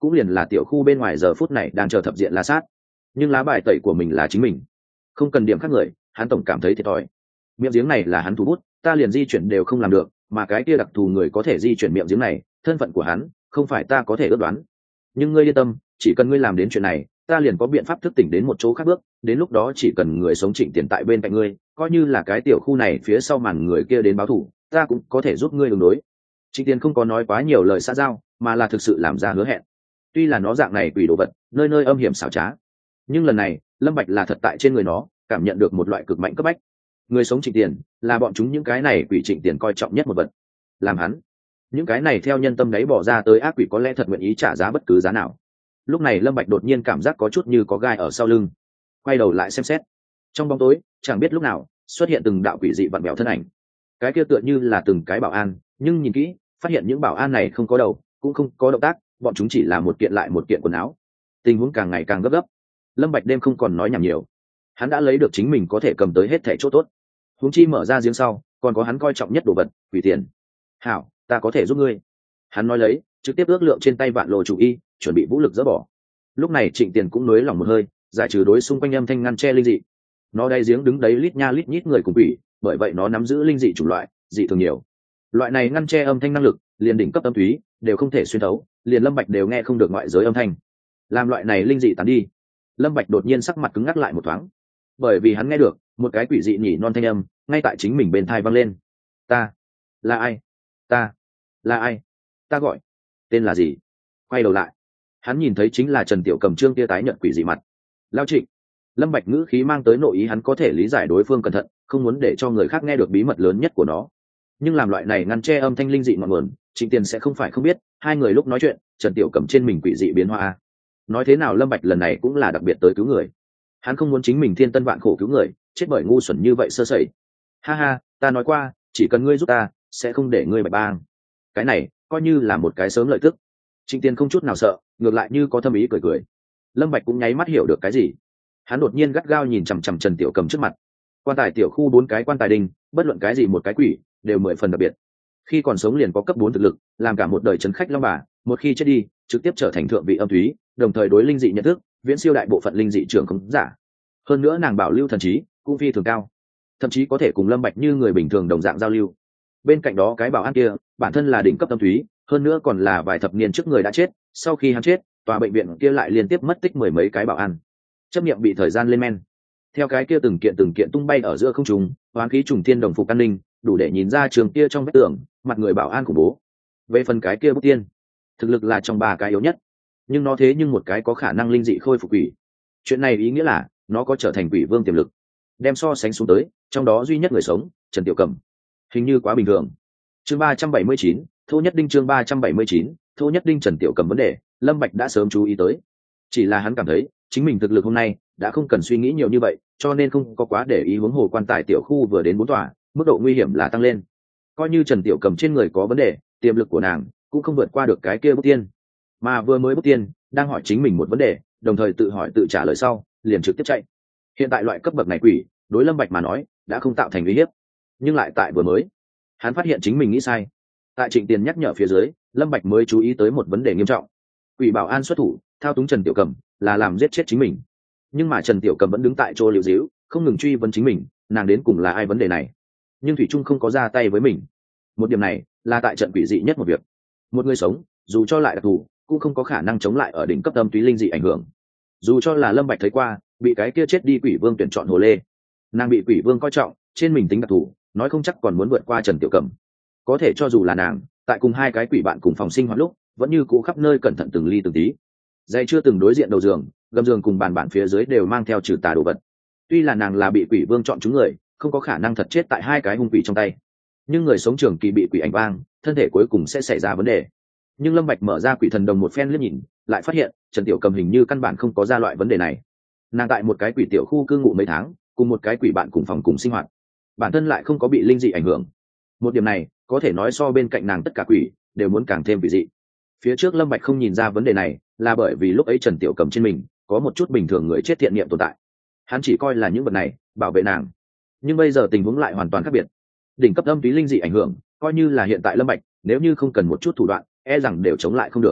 cũng liền là tiểu khu bên ngoài giờ phút này đang chờ thập diện la sát. Nhưng lá bài tẩy của mình là chính mình, không cần điểm khác người, hắn tổng cảm thấy thiệt thòi. Miệng giếng này là hắn thủ bút, ta liền di chuyển đều không làm được, mà cái kia đặc thù người có thể di chuyển miệng giếng này, thân phận của hắn không phải ta có thể ước đoán. Nhưng ngươi yên tâm, chỉ cần ngươi làm đến chuyện này, ta liền có biện pháp thức tỉnh đến một chỗ khác bước, đến lúc đó chỉ cần người sống Trịnh Tiền tại bên cạnh ngươi, coi như là cái tiểu khu này phía sau màn người kia đến báo thù, ta cũng có thể giúp ngươi đường đối. Trịnh Tiền không có nói quá nhiều lời xã giao, mà là thực sự làm ra hứa hẹn. Tuy là nó dạng này quỷ đồ vật, nơi nơi âm hiểm xảo trá, nhưng lần này Lâm Bạch là thật tại trên người nó cảm nhận được một loại cực mạnh cấp bách. Người sống Trịnh Tiền là bọn chúng những cái này quỷ Trịnh Tiền coi trọng nhất một vật. Làm hắn, những cái này theo nhân tâm đấy bỏ ra tới ác quỷ có lẽ thật nguyện ý trả giá bất cứ giá nào. Lúc này Lâm Bạch đột nhiên cảm giác có chút như có gai ở sau lưng, quay đầu lại xem xét, trong bóng tối chẳng biết lúc nào xuất hiện từng đạo quỷ dị vặn vẹo thân ảnh. Cái kia tựa như là từng cái bảo an, nhưng nhìn kỹ phát hiện những bảo an này không có đầu cũng không có động tác, bọn chúng chỉ là một kiện lại một kiện quần áo. Tình huống càng ngày càng gấp gấp. Lâm Bạch đêm không còn nói nhảm nhiều, hắn đã lấy được chính mình có thể cầm tới hết thẻ chỗ tốt. Huống chi mở ra giếng sau còn có hắn coi trọng nhất đồ vật, quỷ tiền. Hảo, ta có thể giúp ngươi. Hắn nói lấy trực tiếp ước lượng trên tay vạn lộ chủ y, chuẩn bị vũ lực dỡ bỏ. Lúc này Trịnh Tiền cũng nới lòng một hơi, giải trừ đối xung quanh âm thanh ngăn che linh dị. Nó đáy giếng đứng đấy lít nha lít nhít người cùng quỷ, bởi vậy nó nắm giữ linh dị chủng loại dị thường nhiều. Loại này ngăn che âm thanh năng lực liền đỉnh cấp âm thúy đều không thể xuyên thấu, liền Lâm Bạch đều nghe không được ngoại giới âm thanh. Làm loại này linh dị tán đi, Lâm Bạch đột nhiên sắc mặt cứng ngắc lại một thoáng, bởi vì hắn nghe được một cái quỷ dị nhỉ non thanh âm ngay tại chính mình bên tai vang lên. Ta là ai? Ta là ai? Ta gọi tên là gì? Quay đầu lại, hắn nhìn thấy chính là Trần Tiểu Cầm trương tia tái nhợt quỷ dị mặt. Lao Trịnh. Lâm Bạch ngữ khí mang tới nội ý hắn có thể lý giải đối phương cẩn thận, không muốn để cho người khác nghe được bí mật lớn nhất của nó. Nhưng làm loại này ngăn che âm thanh linh dị ngọn nguồn, Trịnh Tiền sẽ không phải không biết, hai người lúc nói chuyện, Trần Tiểu Cầm trên mình quỷ dị biến hóa. Nói thế nào Lâm Bạch lần này cũng là đặc biệt tới cứu người. Hắn không muốn chính mình thiên tân vạn khổ cứu người, chết bởi ngu xuẩn như vậy sơ sẩy. Ha ha, ta nói qua, chỉ cần ngươi giúp ta, sẽ không để ngươi bạch bang. Cái này coi như là một cái sớm lợi tức. Trịnh Tiền không chút nào sợ, ngược lại như có thâm ý cười cười. Lâm Bạch cũng nháy mắt hiểu được cái gì. Hắn đột nhiên gắt gao nhìn chằm chằm Trần Tiểu Cầm trước mặt. Quan tài tiểu khu 4 cái quan tài đình, bất luận cái gì một cái quỷ, đều 10 phần đặc biệt. Khi còn sống liền có cấp 4 thực lực, làm cả một đời trấn khách long bà, một khi chết đi, trực tiếp trở thành thượng vị âm thúy, đồng thời đối linh dị nhận thức, viễn siêu đại bộ phận linh dị trưởng không giả. Hơn nữa nàng bảo lưu thần trí, cũng phi thường cao, thậm chí có thể cùng Lâm Bạch như người bình thường đồng dạng giao lưu. Bên cạnh đó cái bảo an kia, bản thân là đỉnh cấp âm thúy, hơn nữa còn là vài thập niên trước người đã chết, sau khi hắn chết, tòa bệnh viện kia lại liên tiếp mất tích 10 mấy cái bảo an. Chấp niệm bị thời gian lên men. Theo cái kia từng kiện tung bay ở giữa không trung, hoán khí trùng thiên đồng phục an ninh, đủ để nhìn ra trường kia trong vết tường, mặt người bảo an khủng bố. Về phần cái kia bút tiên, thực lực là trong 3 cái yếu nhất, nhưng nó thế nhưng một cái có khả năng linh dị khôi phục quỷ. Chuyện này ý nghĩa là nó có trở thành quỷ vương tiềm lực. Đem so sánh xuống tới, trong đó duy nhất người sống, Trần Tiểu Cầm, hình như quá bình thường. Chương 379, Thô Nhất Đinh chương 379, Thô Nhất Đinh Trần Tiểu Cầm vấn đề, Lâm Bạch đã sớm chú ý tới. Chỉ là hắn cảm thấy, chính mình thực lực hôm nay đã không cần suy nghĩ nhiều như vậy, cho nên không có quá để ý huống hồ quan tài tiểu khu vừa đến 4 tòa, mức độ nguy hiểm là tăng lên. Coi như Trần Tiểu Cầm trên người có vấn đề, tiềm lực của nàng cũng không vượt qua được cái kia bút tiên. Mà vừa mới bút tiên đang hỏi chính mình một vấn đề, đồng thời tự hỏi tự trả lời sau, liền trực tiếp chạy. Hiện tại loại cấp bậc này quỷ, đối Lâm Bạch mà nói, đã không tạo thành uy hiếp. Nhưng lại tại vừa mới, hắn phát hiện chính mình nghĩ sai. Tại Trịnh Tiền nhắc nhở phía dưới, Lâm Bạch mới chú ý tới một vấn đề nghiêm trọng. Quỷ bảo an xuất thủ, thao túng Trần Tiểu Cầm, là làm giết chết chính mình. Nhưng mà Trần Tiểu Cầm vẫn đứng tại chỗ liễu díu, không ngừng truy vấn chính mình, nàng đến cùng là ai vấn đề này. Nhưng thủy trung không có ra tay với mình. Một điểm này là tại trận quỷ dị nhất một việc. Một người sống, dù cho lại đặc thù, cũng không có khả năng chống lại ở đỉnh cấp âm túy linh dị ảnh hưởng. Dù cho là Lâm Bạch thấy qua, bị cái kia chết đi quỷ vương tuyển chọn hồ lê, nàng bị quỷ vương coi trọng, trên mình tính đặc thù, nói không chắc còn muốn vượt qua Trần Tiểu Cầm. Có thể cho dù là nàng, tại cùng hai cái quỷ bạn cùng phòng sinh hoạt lúc, vẫn như cũ khắp nơi cẩn thận từng ly từng tí. Dây chưa từng đối diện đầu giường, gầm giường cùng bàn phía dưới đều mang theo trừ tà đồ vật. Tuy là nàng là bị quỷ vương chọn chúng người, không có khả năng thật chết tại hai cái hung quỷ trong tay, nhưng người sống trường kỳ bị quỷ ảnh vang, thân thể cuối cùng sẽ xảy ra vấn đề. Nhưng Lâm Bạch mở ra quỷ thần đồng một phen liếc nhìn, lại phát hiện Trần Tiểu Cầm hình như căn bản không có ra loại vấn đề này. Nàng tại một cái quỷ tiểu khu cư ngụ mấy tháng, cùng một cái quỷ bạn cùng phòng cùng sinh hoạt, bản thân lại không có bị linh dị ảnh hưởng. Một điểm này có thể nói so bên cạnh nàng tất cả quỷ đều muốn càng thêm quỷ dị. Phía trước Lâm Bạch không nhìn ra vấn đề này, là bởi vì lúc ấy Trần Tiểu Cầm trên mình có một chút bình thường người chết thiện niệm tồn tại, hắn chỉ coi là những vật này bảo vệ nàng. Nhưng bây giờ tình huống lại hoàn toàn khác biệt, đỉnh cấp âm túy linh dị ảnh hưởng, coi như là hiện tại Lâm Bạch nếu như không cần một chút thủ đoạn, e rằng đều chống lại không được.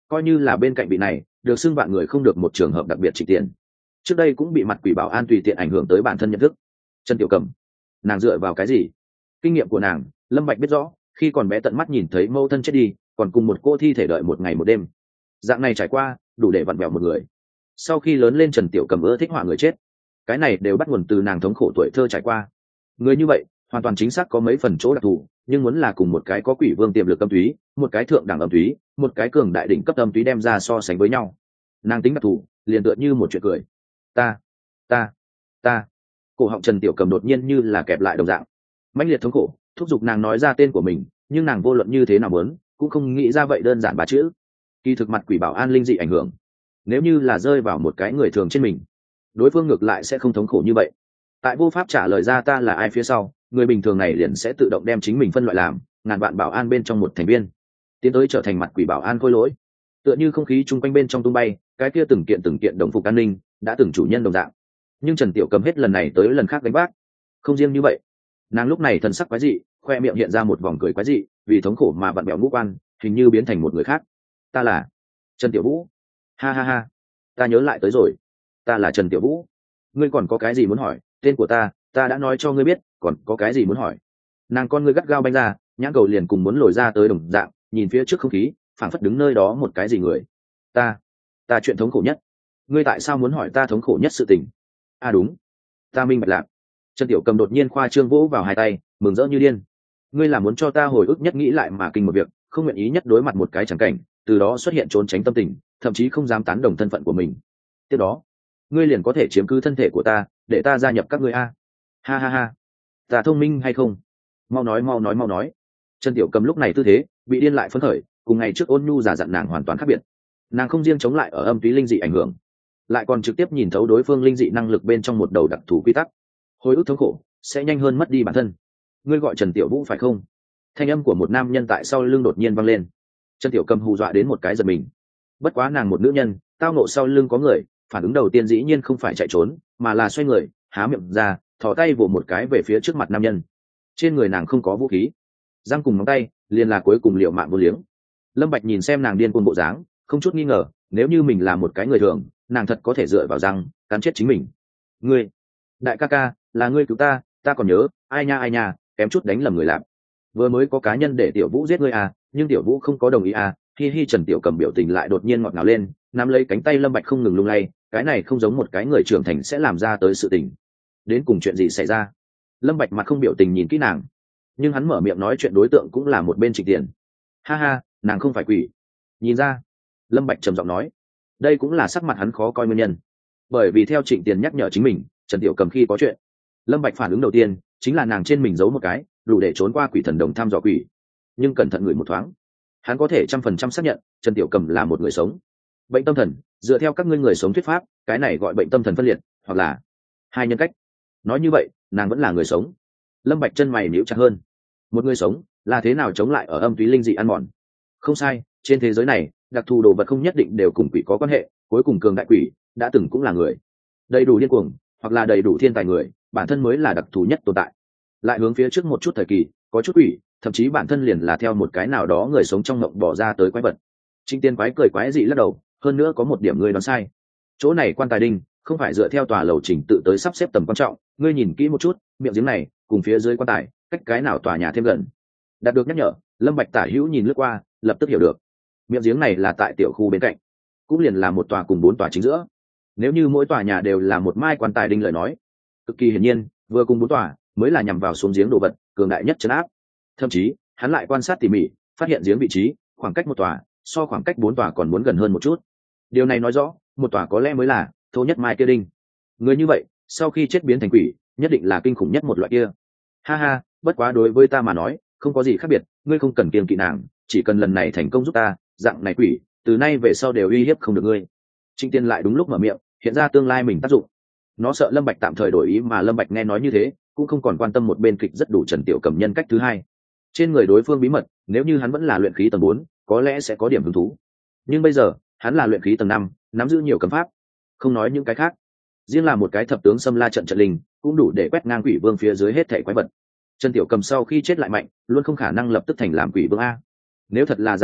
coi như là bên cạnh vị này được xưng vạn người không được một trường hợp đặc biệt trịnh tiền, trước đây cũng bị mặt quỷ bảo an tùy tiện ảnh hưởng tới bản thân nhận thức. Trần Tiểu Cầm, nàng dựa vào cái gì? Kinh nghiệm của nàng Lâm Bạch biết rõ, khi còn bé tận mắt nhìn thấy mâu thân chết đi, còn cùng một cô thi thể đợi một ngày một đêm, dạng này trải qua đủ để vặn vẹo một người. Sau khi lớn lên Trần Tiểu Cầm ưa thích họa người chết, cái này đều bắt nguồn từ nàng thống khổ tuổi thơ trải qua. Người như vậy hoàn toàn chính xác có mấy phần chỗ đặc thù, nhưng muốn là cùng một cái có quỷ vương tiềm lực âm túy, một cái thượng đẳng âm túy, một cái cường đại đỉnh cấp âm túy đem ra so sánh với nhau, nàng tính đặc thù liền tựa như một chuyện cười. Ta cổ họng Trần Tiểu Cầm đột nhiên như là kẹp lại đồng dạng, mãnh liệt thống khổ thúc giục nàng nói ra tên của mình, nhưng nàng vô luận như thế nào muốn cũng không nghĩ ra vậy đơn giản ba chữ. Kỳ thực mặt quỷ bảo an linh dị ảnh hưởng, nếu như là rơi vào một cái người thường trên mình, đối phương ngược lại sẽ không thống khổ như vậy. Tại vô pháp trả lời ra ta là ai phía sau, người bình thường này liền sẽ tự động đem chính mình phân loại làm ngàn vạn bảo an bên trong một thành viên, tiến tới trở thành mặt quỷ bảo an khôi lỗi, tựa như không khí chung quanh bên trong tung bay cái kia từng kiện đồng phục an ninh đã từng chủ nhân đồng dạng. Nhưng Trần Tiểu Cầm hết lần này tới lần khác đánh bác, không riêng như vậy, nàng lúc này thần sắc quái dị, khoe miệng hiện ra một vòng cười quái dị, vì thống khổ mà vặn bẹo ngũ quan, hình như biến thành một người khác. Ta là Trần Tiểu Vũ. Ha ha ha, ta nhớ lại tới rồi, ta là Trần Tiểu Vũ. Ngươi còn có cái gì muốn hỏi? Tên của ta đã nói cho ngươi biết, còn có cái gì muốn hỏi? Nàng con ngươi gắt gao banh ra, nhãn cầu liền cùng muốn lồi ra tới đồng dạng, nhìn phía trước không khí, phảng phất đứng nơi đó một cái gì người. Ta chuyện thống khổ nhất. Ngươi tại sao muốn hỏi ta thống khổ nhất sự tình? À đúng, ta minh bạch lạc. Trần Tiểu Cầm đột nhiên khoa trương vỗ vào hai tay, mừng rỡ như điên. Ngươi là muốn cho ta hồi ức nhất nghĩ lại mà kinh một việc, không nguyện ý nhất đối mặt một cái chẳng cảnh, từ đó xuất hiện trốn tránh tâm tình, thậm chí không dám tán đồng thân phận của mình. Tiếp đó, ngươi liền có thể chiếm cứ thân thể của ta, để ta gia nhập các ngươi a. Ha ha ha, ta thông minh hay không? Mau nói. Trần Tiểu Cầm lúc này tư thế bị điên lại phấn khởi, cùng ngày trước ôn nhu giả dặn nàng hoàn toàn khác biệt. Nàng không riêng chống lại ở âm túy linh dị ảnh hưởng, lại còn trực tiếp nhìn thấu đối phương linh dị năng lực bên trong một đầu đặc thù quy tắc. Hồi ức thống khổ sẽ nhanh hơn mất đi bản thân. Ngươi gọi Trần Tiểu Vũ phải không? Thanh âm của một nam nhân tại sau lưng đột nhiên vang lên. Trần Tiểu Cầm hù dọa đến một cái giật mình. Bất quá nàng một nữ nhân, tao nộ sau lưng có người, phản ứng đầu tiên dĩ nhiên không phải chạy trốn, mà là xoay người, há miệng ra, thò tay vỗ một cái về phía trước mặt nam nhân. Trên người nàng không có vũ khí, răng cùng móng tay liền là cuối cùng liệu mạng vô liếng. Lâm Bạch nhìn xem nàng điên cuồng bộ dáng, không chút nghi ngờ, nếu như mình là một cái người thường, nàng thật có thể dựa vào răng cắn chết chính mình. Ngươi, đại ca ca, là ngươi cứu ta, ta còn nhớ, ai nha, kém chút đánh lầm người làm. Vừa mới có cá nhân để Tiểu Vũ giết ngươi à, nhưng Tiểu Vũ không có đồng ý à. Hi Trần Tiểu Cầm biểu tình lại đột nhiên ngọt ngào lên, nắm lấy cánh tay Lâm Bạch không ngừng lung lay, cái này không giống một cái người trưởng thành sẽ làm ra tới sự tình. Đến cùng chuyện gì xảy ra? Lâm Bạch mặt không biểu tình nhìn kỹ nàng, nhưng hắn mở miệng nói chuyện đối tượng cũng là một bên Trịnh Tiền. Ha ha, nàng không phải quỷ. Nhìn ra. Lâm Bạch trầm giọng nói, đây cũng là sắc mặt hắn khó coi nguyên nhân, bởi vì theo Trịnh Tiền nhắc nhở chính mình, Trần Tiểu Cầm khi có chuyện, Lâm Bạch phản ứng đầu tiên chính là nàng trên mình giấu một cái đủ để trốn qua quỷ thần đồng thăm dò quỷ. Nhưng cẩn thận ngửi một thoáng, hắn có thể 100% xác nhận Trần Tiểu Cầm là một người sống. Bệnh tâm thần, dựa theo các ngươi người sống thuyết pháp, cái này gọi bệnh tâm thần phân liệt, hoặc là hai nhân cách. Nói như vậy, nàng vẫn là người sống. Lâm Bạch chân mày nhíu chặt hơn. Một người sống là thế nào chống lại ở âm túy linh dị ăn mòn? Không sai, trên thế giới này, đặc thù đồ vật không nhất định đều cùng quỷ có quan hệ, cuối cùng cường đại quỷ đã từng cũng là người. Đầy đủ điên cuồng, hoặc là đầy đủ thiên tài người, bản thân mới là đặc thù nhất tồn tại. Lại hướng phía trước một chút thời kỳ, có chút quỷ, thậm chí bản thân liền là theo một cái nào đó người sống trong mộng bỏ ra tới quái vật. Trịnh Tiên quái cười quái dị lắc đầu, hơn nữa có một điểm ngươi đoán sai. Chỗ này quan tài đinh không phải dựa theo tòa lầu trình tự tới sắp xếp tầm quan trọng, ngươi nhìn kỹ một chút, miệng giếng này cùng phía dưới quan tài, cách cái nào tòa nhà thêm gần. Đạt được nhắc nhở, Lâm Bạch tả hữu nhìn lướt qua, lập tức hiểu được. Miệng giếng này là tại tiểu khu bên cạnh, cũng liền là một tòa cùng 4 tòa chính giữa. Nếu như mỗi tòa nhà đều là một mai quan tài đinh lời nói, cực kỳ hiển nhiên, vừa cùng 4 tòa mới là nhằm vào xuống giếng đồ vật cường đại nhất trấn áp. Thậm chí, hắn lại quan sát tỉ mỉ, phát hiện giếng vị trí, khoảng cách một tòa, so khoảng cách 4 tòa còn muốn gần hơn một chút. Điều này nói rõ, một tòa có lẽ mới là thô nhất mai kia đinh. Người như vậy, sau khi chết biến thành quỷ, nhất định là kinh khủng nhất một loại kia. Ha ha, bất quá đối với ta mà nói, không có gì khác biệt, ngươi không cần kiêng kỵ nàng, chỉ cần lần này thành công giúp ta, dạng này quỷ, từ nay về sau đều uy hiếp không được ngươi. Trịnh Tiên lại đúng lúc mở miệng, hiện ra tương lai mình tác dụng. Nó sợ Lâm Bạch tạm thời đổi ý, mà Lâm Bạch nghe nói như thế, cũng không còn quan tâm một bên kịch rất đủ Trần Tiểu Cầm nhân cách thứ hai. Trên người đối phương bí mật, nếu như hắn vẫn là luyện khí tầng 4, có lẽ sẽ có điểm hứng thú. Nhưng bây giờ, hắn là luyện khí tầng 5, nắm giữ nhiều cấm pháp. Không nói những cái khác, riêng là một cái thập tướng xâm la trận trận linh, cũng đủ để quét ngang quỷ vương phía dưới hết thảy quái vật. Trần Tiểu Cầm sau khi chết lại mạnh, luôn không khả năng lập tức thành làm quỷ vương a. Nếu thật là dạng này,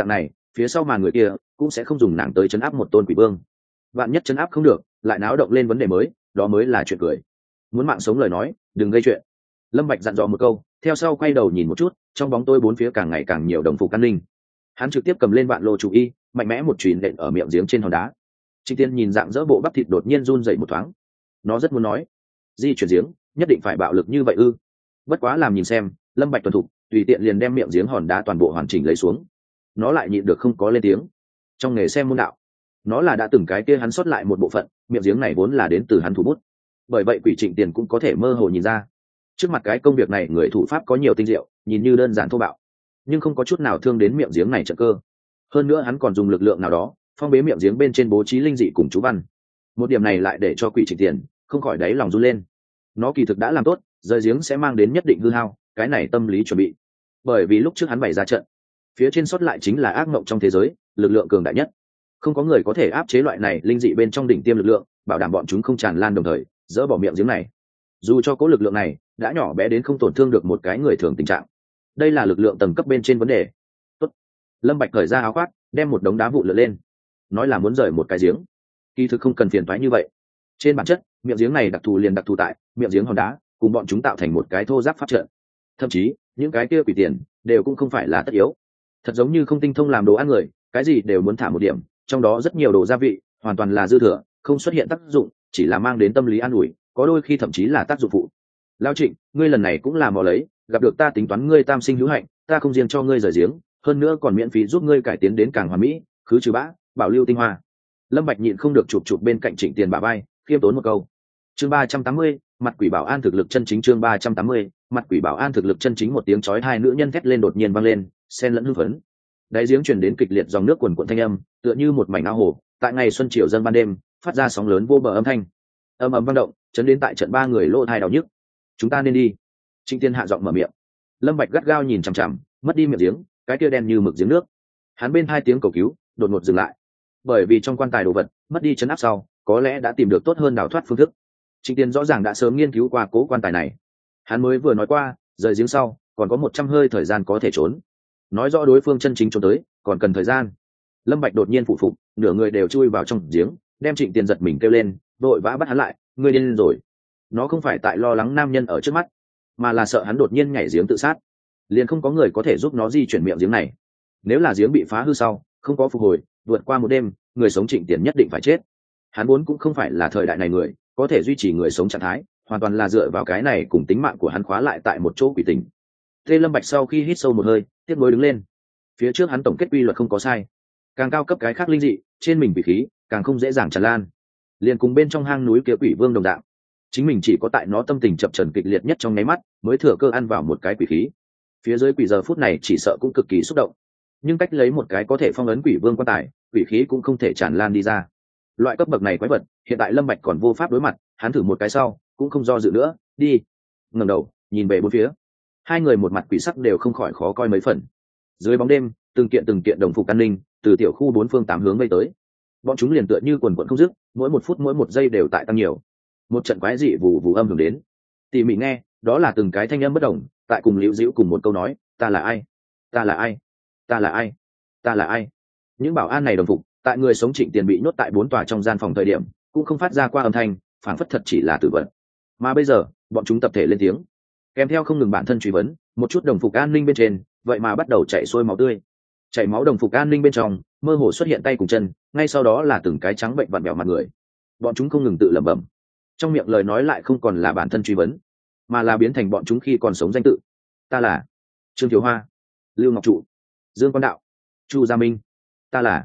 phía sau mà người kia cũng sẽ không dùng nàng tới chấn áp một tôn quỷ vương. Vạn nhất chấn áp không được, lại náo động lên vấn đề mới, đó mới là chuyện cười. Muốn mạng sống lời nói, đừng gây chuyện. Lâm Bạch dặn dò một câu, theo sau quay đầu nhìn một chút, trong bóng tối bốn phía càng ngày càng nhiều đồng phục an ninh. Hắn trực tiếp cầm lên vạn lô chủ y, mạnh mẽ một chùy nện ở miệng giếng trên hòn đá. Trịnh Tiên nhìn dạng dỡ bộ bắp thịt đột nhiên run rẩy một thoáng. Nó rất muốn nói, di chuyển giếng, nhất định phải bạo lực như vậy ư? Bất quá làm nhìn xem, Lâm Bạch tuần thục, tùy tiện liền đem miệng giếng hòn đá toàn bộ hoàn chỉnh lấy xuống. Nó lại nhịn được không có lên tiếng. Trong nghề xem môn đạo, nó là đã từng cái kia hắn sót lại một bộ phận, miệng giếng này vốn là đến từ hắn thủ bút. Bởi vậy Quỷ Trịnh Tiền cũng có thể mơ hồ nhìn ra, trước mặt cái công việc này người thủ pháp có nhiều tinh diệu, nhìn như đơn giản thô bạo, nhưng không có chút nào thương đến miệng giếng này trận cơ. Hơn nữa hắn còn dùng lực lượng nào đó phong bế miệng giếng bên trên bố trí linh dị cùng chú văn. Một điểm này lại để cho Quỷ Trịnh Tiền không khỏi đáy lòng run lên. Nó kỳ thực đã làm tốt, rời giếng sẽ mang đến nhất định hư hao, cái này tâm lý chuẩn bị. Bởi vì lúc trước hắn bày ra trận, phía trên sót lại chính là ác mộng trong thế giới, lực lượng cường đại nhất. Không có người có thể áp chế loại này linh dị bên trong đỉnh tiêm lực lượng, bảo đảm bọn chúng không tràn lan đồng thời dỡ bỏ miệng giếng này. Dù cho cố lực lượng này đã nhỏ bé đến không tổn thương được một cái người thường tình trạng, đây là lực lượng tầng cấp bên trên vấn đề. Tốt. Lâm Bạch cởi ra áo khoác, đem một đống đá vụn lượn lên, nói là muốn rời một cái giếng. Kỳ thực không cần phiền toái như vậy. Trên bản chất, miệng giếng này đặc thù liền đặc thù tại miệng giếng hòn đá, cùng bọn chúng tạo thành một cái thô ráp pháp trận. Thậm chí, những cái kia quỷ tiền đều cũng không phải là tất yếu. Thật giống như không tinh thông làm đồ ăn người, cái gì đều muốn thả một điểm, trong đó rất nhiều đồ gia vị, hoàn toàn là dư thừa, không xuất hiện tác dụng, chỉ là mang đến tâm lý an ủi, có đôi khi thậm chí là tác dụng phụ. Lão Trịnh, ngươi lần này cũng là mò lấy, gặp được ta tính toán ngươi tam sinh hữu hạnh, ta không riêng cho ngươi rời giếng, hơn nữa còn miễn phí giúp ngươi cải tiến đến càng hoàn mỹ, khứ trừ bã, bảo lưu tinh hoa. Lâm Bạch nhịn không được chụp chụp bên cạnh Trịnh Tiền bả vai, khiêm tốn một câu. Chương 380, mặt quỷ bảo an thực lực chân chính. Chương 380, mặt quỷ bảo an thực lực chân chính. Một tiếng chói hai nữ nhân thét lên đột nhiên vang lên, xen lẫn hưng phấn. Đáy giếng truyền đến kịch liệt dòng nước cuồn cuộn thanh âm, tựa như một mảnh ao hồ, tại ngày xuân chiều dâng ban đêm, phát ra sóng lớn vô bờ âm thanh. Ầm ầm vang động, chấn đến tại trận ba người lỗ tai đau nhức. Chúng ta nên đi. Trịnh Tiên hạ giọng mở miệng. Lâm Bạch gắt gao nhìn chằm chằm, mất đi miệng giếng, cái kia đen như mực giếng nước. Hắn bên hai tiếng cầu cứu, đột ngột dừng lại. Bởi vì trong quan tài đồ vật mất đi chấn áp sau, có lẽ đã tìm được tốt hơn đào thoát phương thức. Trịnh Tiên rõ ràng đã sớm nghiên cứu qua cố quan tài này. Hắn mới vừa nói qua, rời giếng sau, còn có 100 hơi thời gian có thể trốn. Nói rõ đối phương chân chính trốn tới, còn cần thời gian. Lâm Bạch đột nhiên phụ phục, nửa người đều chui vào trong giếng, đem Trịnh Tiên giật mình kêu lên, vội vã bắt hắn lại, ngươi điên rồi. Nó không phải tại lo lắng nam nhân ở trước mắt, mà là sợ hắn đột nhiên nhảy giếng tự sát. Liền không có người có thể giúp nó di chuyển miệng giếng này. Nếu là giếng bị phá hư sau, không có phục hồi, vượt qua một đêm, người sống Trịnh Tiền nhất định phải chết. Hắn vốn cũng không phải là thời đại này người, có thể duy trì người sống trạng thái, hoàn toàn là dựa vào cái này cùng tính mạng của hắn khóa lại tại một chỗ quỷ tình. Tê Lâm Bạch sau khi hít sâu một hơi, tiếp nối đứng lên. Phía trước hắn tổng kết quy luật không có sai, càng cao cấp cái khác linh dị, trên mình quỷ khí càng không dễ dàng tràn lan. Liền cùng bên trong hang núi kia quỷ vương đồng dạng, chính mình chỉ có tại nó tâm tình chập chờn kịch liệt nhất trong nháy mắt, mới thừa cơ ăn vào một cái quỷ khí. Phía dưới quỷ giờ phút này chỉ sợ cũng cực kỳ xúc động, nhưng cách lấy một cái có thể phong ấn quỷ vương quan tài, quỷ khí cũng không thể tràn lan đi ra. Loại cấp bậc này quái vật, hiện tại Lâm Bạch còn vô pháp đối mặt, hắn thử một cái sau, cũng không do dự nữa, đi. Ngẩng đầu, nhìn về bốn phía. Hai người một mặt quỷ sắc đều không khỏi khó coi mấy phần. Dưới bóng đêm, từng kiện đồng phục an ninh từ tiểu khu bốn phương tám hướng vây tới. Bọn chúng liền tựa như quần quần không dứt, mỗi một phút mỗi một giây đều tại tăng nhiều. Một trận quái dị vù vù âm hưởng đến. Tỉ mỉ nghe, đó là từng cái thanh âm bất đồng, tại cùng liễu dĩu cùng một câu nói, ta là ai, ta là ai, ta là ai, ta là ai. Những bảo an này đồng phục, tại người sống Trịnh Tiền bị nhốt tại 4 tòa trong gian phòng thời điểm, cũng không phát ra qua âm thanh, phảng phất thật chỉ là tử vận. Mà bây giờ, bọn chúng tập thể lên tiếng, kèm theo không ngừng bản thân truy vấn, một chút đồng phục an ninh bên trên, vậy mà bắt đầu chảy xuôi máu tươi. Chảy máu đồng phục an ninh bên trong, mơ hồ xuất hiện tay cùng chân, ngay sau đó là từng cái trắng bệnh vặn vẹo mặt người. Bọn chúng không ngừng tự lẩm bẩm, trong miệng lời nói lại không còn là bản thân truy vấn, mà là biến thành bọn chúng khi còn sống danh tự. Ta là Trương Thiếu Hoa, Lưu Ngọc Trụ, Dương Quan Đạo, Chu Gia Minh. Ta là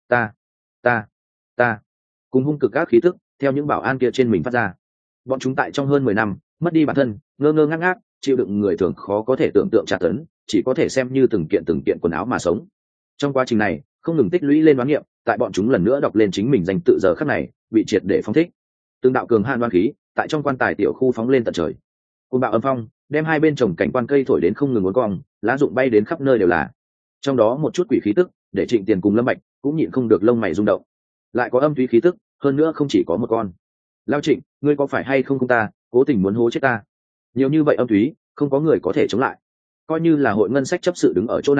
ta cùng hung cực các khí tức theo những bảo an kia trên mình phát ra. Bọn chúng tại trong hơn 10 năm mất đi bản thân, ngơ ngơ ngác ngác, chịu đựng người thường khó có thể tưởng tượng tra tấn, chỉ có thể xem như từng kiện quần áo mà sống. Trong quá trình này không ngừng tích lũy lên đoán nghiệm, tại bọn chúng lần nữa đọc lên chính mình danh tự giờ khắc này bị triệt để phóng thích. Từng đạo cường hạn đoan khí tại trong quan tài tiểu khu phóng lên tận trời. Cơn bão âm phong đem hai bên trồng cảnh quan cây thổi đến không ngừng uốn cong, lá rụng bay đến khắp nơi đều là. Trong đó một chút quỷ khí tức để Trịnh Tiền cùng Lâm Bạch cũng nhịn không được lông mày rung động. Lại có âm thúy khí tức, hơn nữa không chỉ có một con. Lao Trịnh, ngươi có phải hay không ta, cố tình muốn hố chết ta? Nhiều như vậy âm thúy, không có người có thể chống lại. Coi như là hội ngân sách chấp sự đứng ở chỗ này,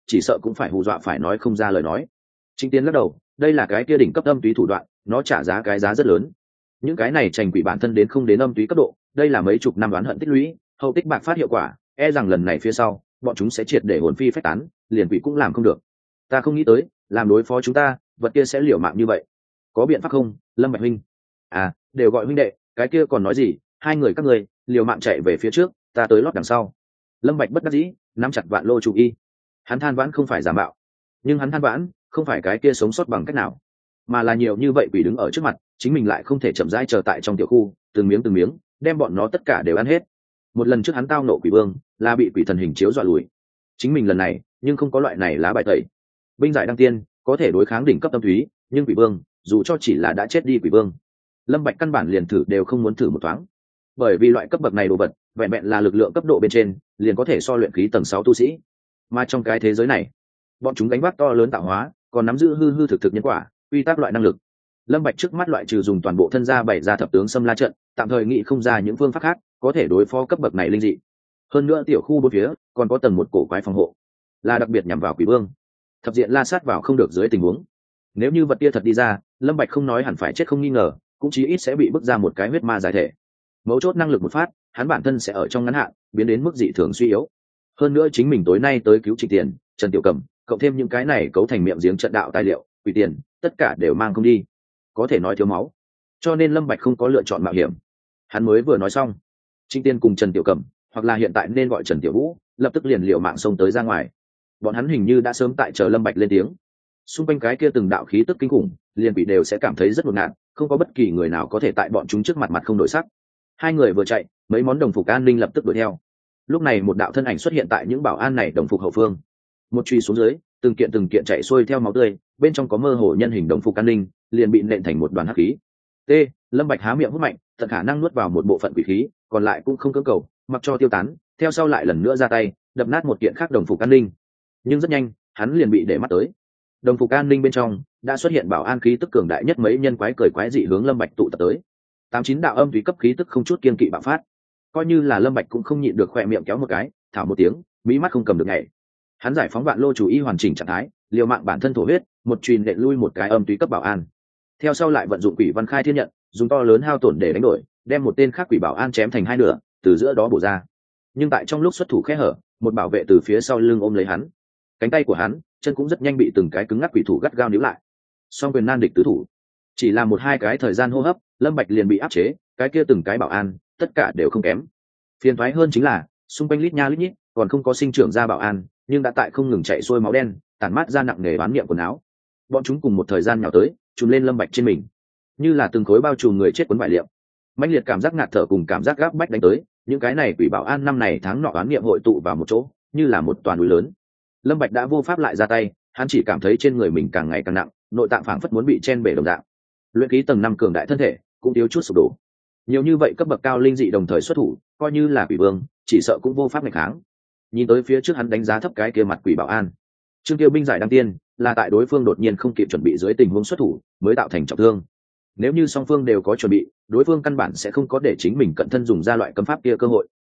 chỉ sợ cũng phải hù dọa phải nói không ra lời nói. Trịnh Tiên lắc đầu, đây là cái kia đỉnh cấp âm túy thủ đoạn, nó trả giá cái giá rất lớn. Những cái này trành quỷ bản thân đến không đến âm túy cấp độ, đây là mấy chục năm oán hận tích lũy, hậu tích bạc phát hiệu quả, e rằng lần này phía sau bọn chúng sẽ triệt để hồn phi phách tán, liền quỷ cũng làm không được. Ta không nghĩ tới làm đối phó chúng ta vật kia sẽ liều mạng như vậy, có biện pháp không, Lâm Bạch huynh? À, đều gọi huynh đệ, cái kia còn nói gì, hai người các ngươi liều mạng chạy về phía trước, ta tới lót đằng sau. Lâm Bạch bất đắc dĩ nắm chặt vạn lô chủ y. Hắn than vãn không phải giả mạo, nhưng hắn than vãn không phải cái kia sống sót bằng cách nào, mà là nhiều như vậy quỷ đứng ở trước mặt, chính mình lại không thể chậm rãi chờ tại trong tiểu khu, từng miếng đem bọn nó tất cả đều ăn hết. Một lần trước hắn tao nộ quỷ vương là bị quỷ thần hình chiếu dọa lùi, chính mình lần này nhưng không có loại này lá bài tẩy. Binh giải đăng tiên có thể đối kháng đỉnh cấp tâm thúy, nhưng quỷ vương dù cho chỉ là đã chết đi quỷ vương, Lâm Bạch căn bản liền thử đều không muốn thử một thoáng, bởi vì loại cấp bậc này đồ vật vẹn vẹn là lực lượng cấp độ bên trên liền có thể so luyện khí tầng 6 tu sĩ, mà trong cái thế giới này bọn chúng gánh vác to lớn tạo hóa, còn nắm giữ hư thực nhân quả quy tắc loại năng lực. Lâm Bạch trước mắt loại trừ dùng toàn bộ thân gia bày ra thập tướng xâm la trận, tạm thời nghĩ không ra những phương pháp khác có thể đối phó cấp bậc này linh dị. Hơn nữa tiểu khu bốn phía còn có tầng một cổ quái phòng hộ, là đặc biệt nhằm vào quỷ vương, thập diện la sát vào không được dưới tình huống. Nếu như vật kia thật đi ra, Lâm Bạch không nói hẳn phải chết không nghi ngờ, cũng chí ít sẽ bị bức ra một cái huyết ma giải thể. Mấu chốt năng lực một phát, hắn bản thân sẽ ở trong ngắn hạn biến đến mức dị thường suy yếu. Hơn nữa chính mình tối nay tới cứu Trịnh Tiền, Trần Tiểu Cẩm, cộng thêm những cái này cấu thành miệng giếng trận đạo tài liệu, quỷ tiền, tất cả đều mang không đi, có thể nói thiếu máu. Cho nên Lâm Bạch không có lựa chọn mạo hiểm. Hắn mới vừa nói xong, Trịnh Tiên cùng Trần Tiểu Cẩm, hoặc là hiện tại nên gọi Trần Tiểu Vũ, lập tức liền liều mạng xông tới ra ngoài. Bọn hắn hình như đã sớm tại chờ Lâm Bạch lên tiếng. Xung quanh cái kia từng đạo khí tức kinh khủng, liền quỷ đều sẽ cảm thấy rất hỗn loạn, không có bất kỳ người nào có thể tại bọn chúng trước mặt không đổi sắc. Hai người vừa chạy, mấy món đồng phục an ninh lập tức đuổi theo. Lúc này một đạo thân ảnh xuất hiện tại những bảo an này đồng phục hậu phương. Một truy xuống dưới, từng kiện chạy xuôi theo máu tươi, bên trong có mơ hồ nhân hình đồng phục an ninh, liền bị nện thành một đoàn hắc khí. T. Lâm Bạch há miệng hút mạnh, tận khả năng nuốt vào một bộ phận quỷ khí, còn lại cũng không cưỡng cầu, mặc cho tiêu tán, theo sau lại lần nữa ra tay, đập nát một kiện khác đồng phục an ninh. Nhưng rất nhanh, hắn liền bị để mắt tới. Đồng phục an ninh bên trong đã xuất hiện bảo an khí tức cường đại nhất mấy nhân quái cười quái dị hướng Lâm Bạch tụ tập tới. 89 đạo âm tùy cấp khí tức không chút kiên kỵ bạo phát. Coi như là Lâm Bạch cũng không nhịn được khóe miệng kéo một cái, thảo một tiếng, mỹ mắt không cầm được ngày. Hắn giải phóng vạn lô chủ y hoàn chỉnh trạng thái, liều mạng bản thân thổ huyết, một truyền đệ lui một cái âm tùy cấp bảo an. Theo sau lại vận dụng quỷ văn khai thiên nhận, dùng to lớn hao tổn để đánh đổi, đem một tên khác quỷ bảo an chém thành hai nửa, từ giữa đó bổ ra. Nhưng tại trong lúc xuất thủ khẽ hở, một bảo vệ từ phía sau lưng ôm lấy hắn. Cánh tay của hắn, chân cũng rất nhanh bị từng cái cứng ngắc quỷ thủ gắt gao níu lại. Song quyền nan địch tứ thủ, chỉ là một hai cái thời gian hô hấp, Lâm Bạch liền bị áp chế, cái kia từng cái bảo an, tất cả đều không kém. Phiền toái hơn chính là, xung quanh lít nha lít nhít, còn không có sinh trưởng ra bảo an, nhưng đã tại không ngừng chạy xuôi máu đen, tản mát ra nặng nề oán niệm quần áo. Bọn chúng cùng một thời gian nhào tới, trùm lên Lâm Bạch trên mình, như là từng khối bao trùm người chết cuốn vải liệm. Mãnh liệt cảm giác ngạt thở cùng cảm giác gáp bách đánh tới, những cái này quỷ bảo an năm này tháng nọ oán niệm hội tụ vào một chỗ, như là một toàn núi lớn. Lâm Bạch đã vô pháp lại ra tay, hắn chỉ cảm thấy trên người mình càng ngày càng nặng, nội tạng phảng phất muốn bị chen bể đồng dạng. Luyện khí tầng 5 cường đại thân thể cũng thiếu chút sụp đổ. Nhiều như vậy cấp bậc cao linh dị đồng thời xuất thủ, coi như là quỷ vương, chỉ sợ cũng vô pháp nghịch kháng. Nhìn tới phía trước hắn đánh giá thấp cái kia mặt quỷ bảo an. Trương Tiêu binh giải đăng tiên, là tại đối phương đột nhiên không kịp chuẩn bị dưới tình huống xuất thủ, mới tạo thành trọng thương. Nếu như song phương đều có chuẩn bị, đối phương căn bản sẽ không có để chính mình cận thân dùng ra loại cấm pháp kia cơ hội.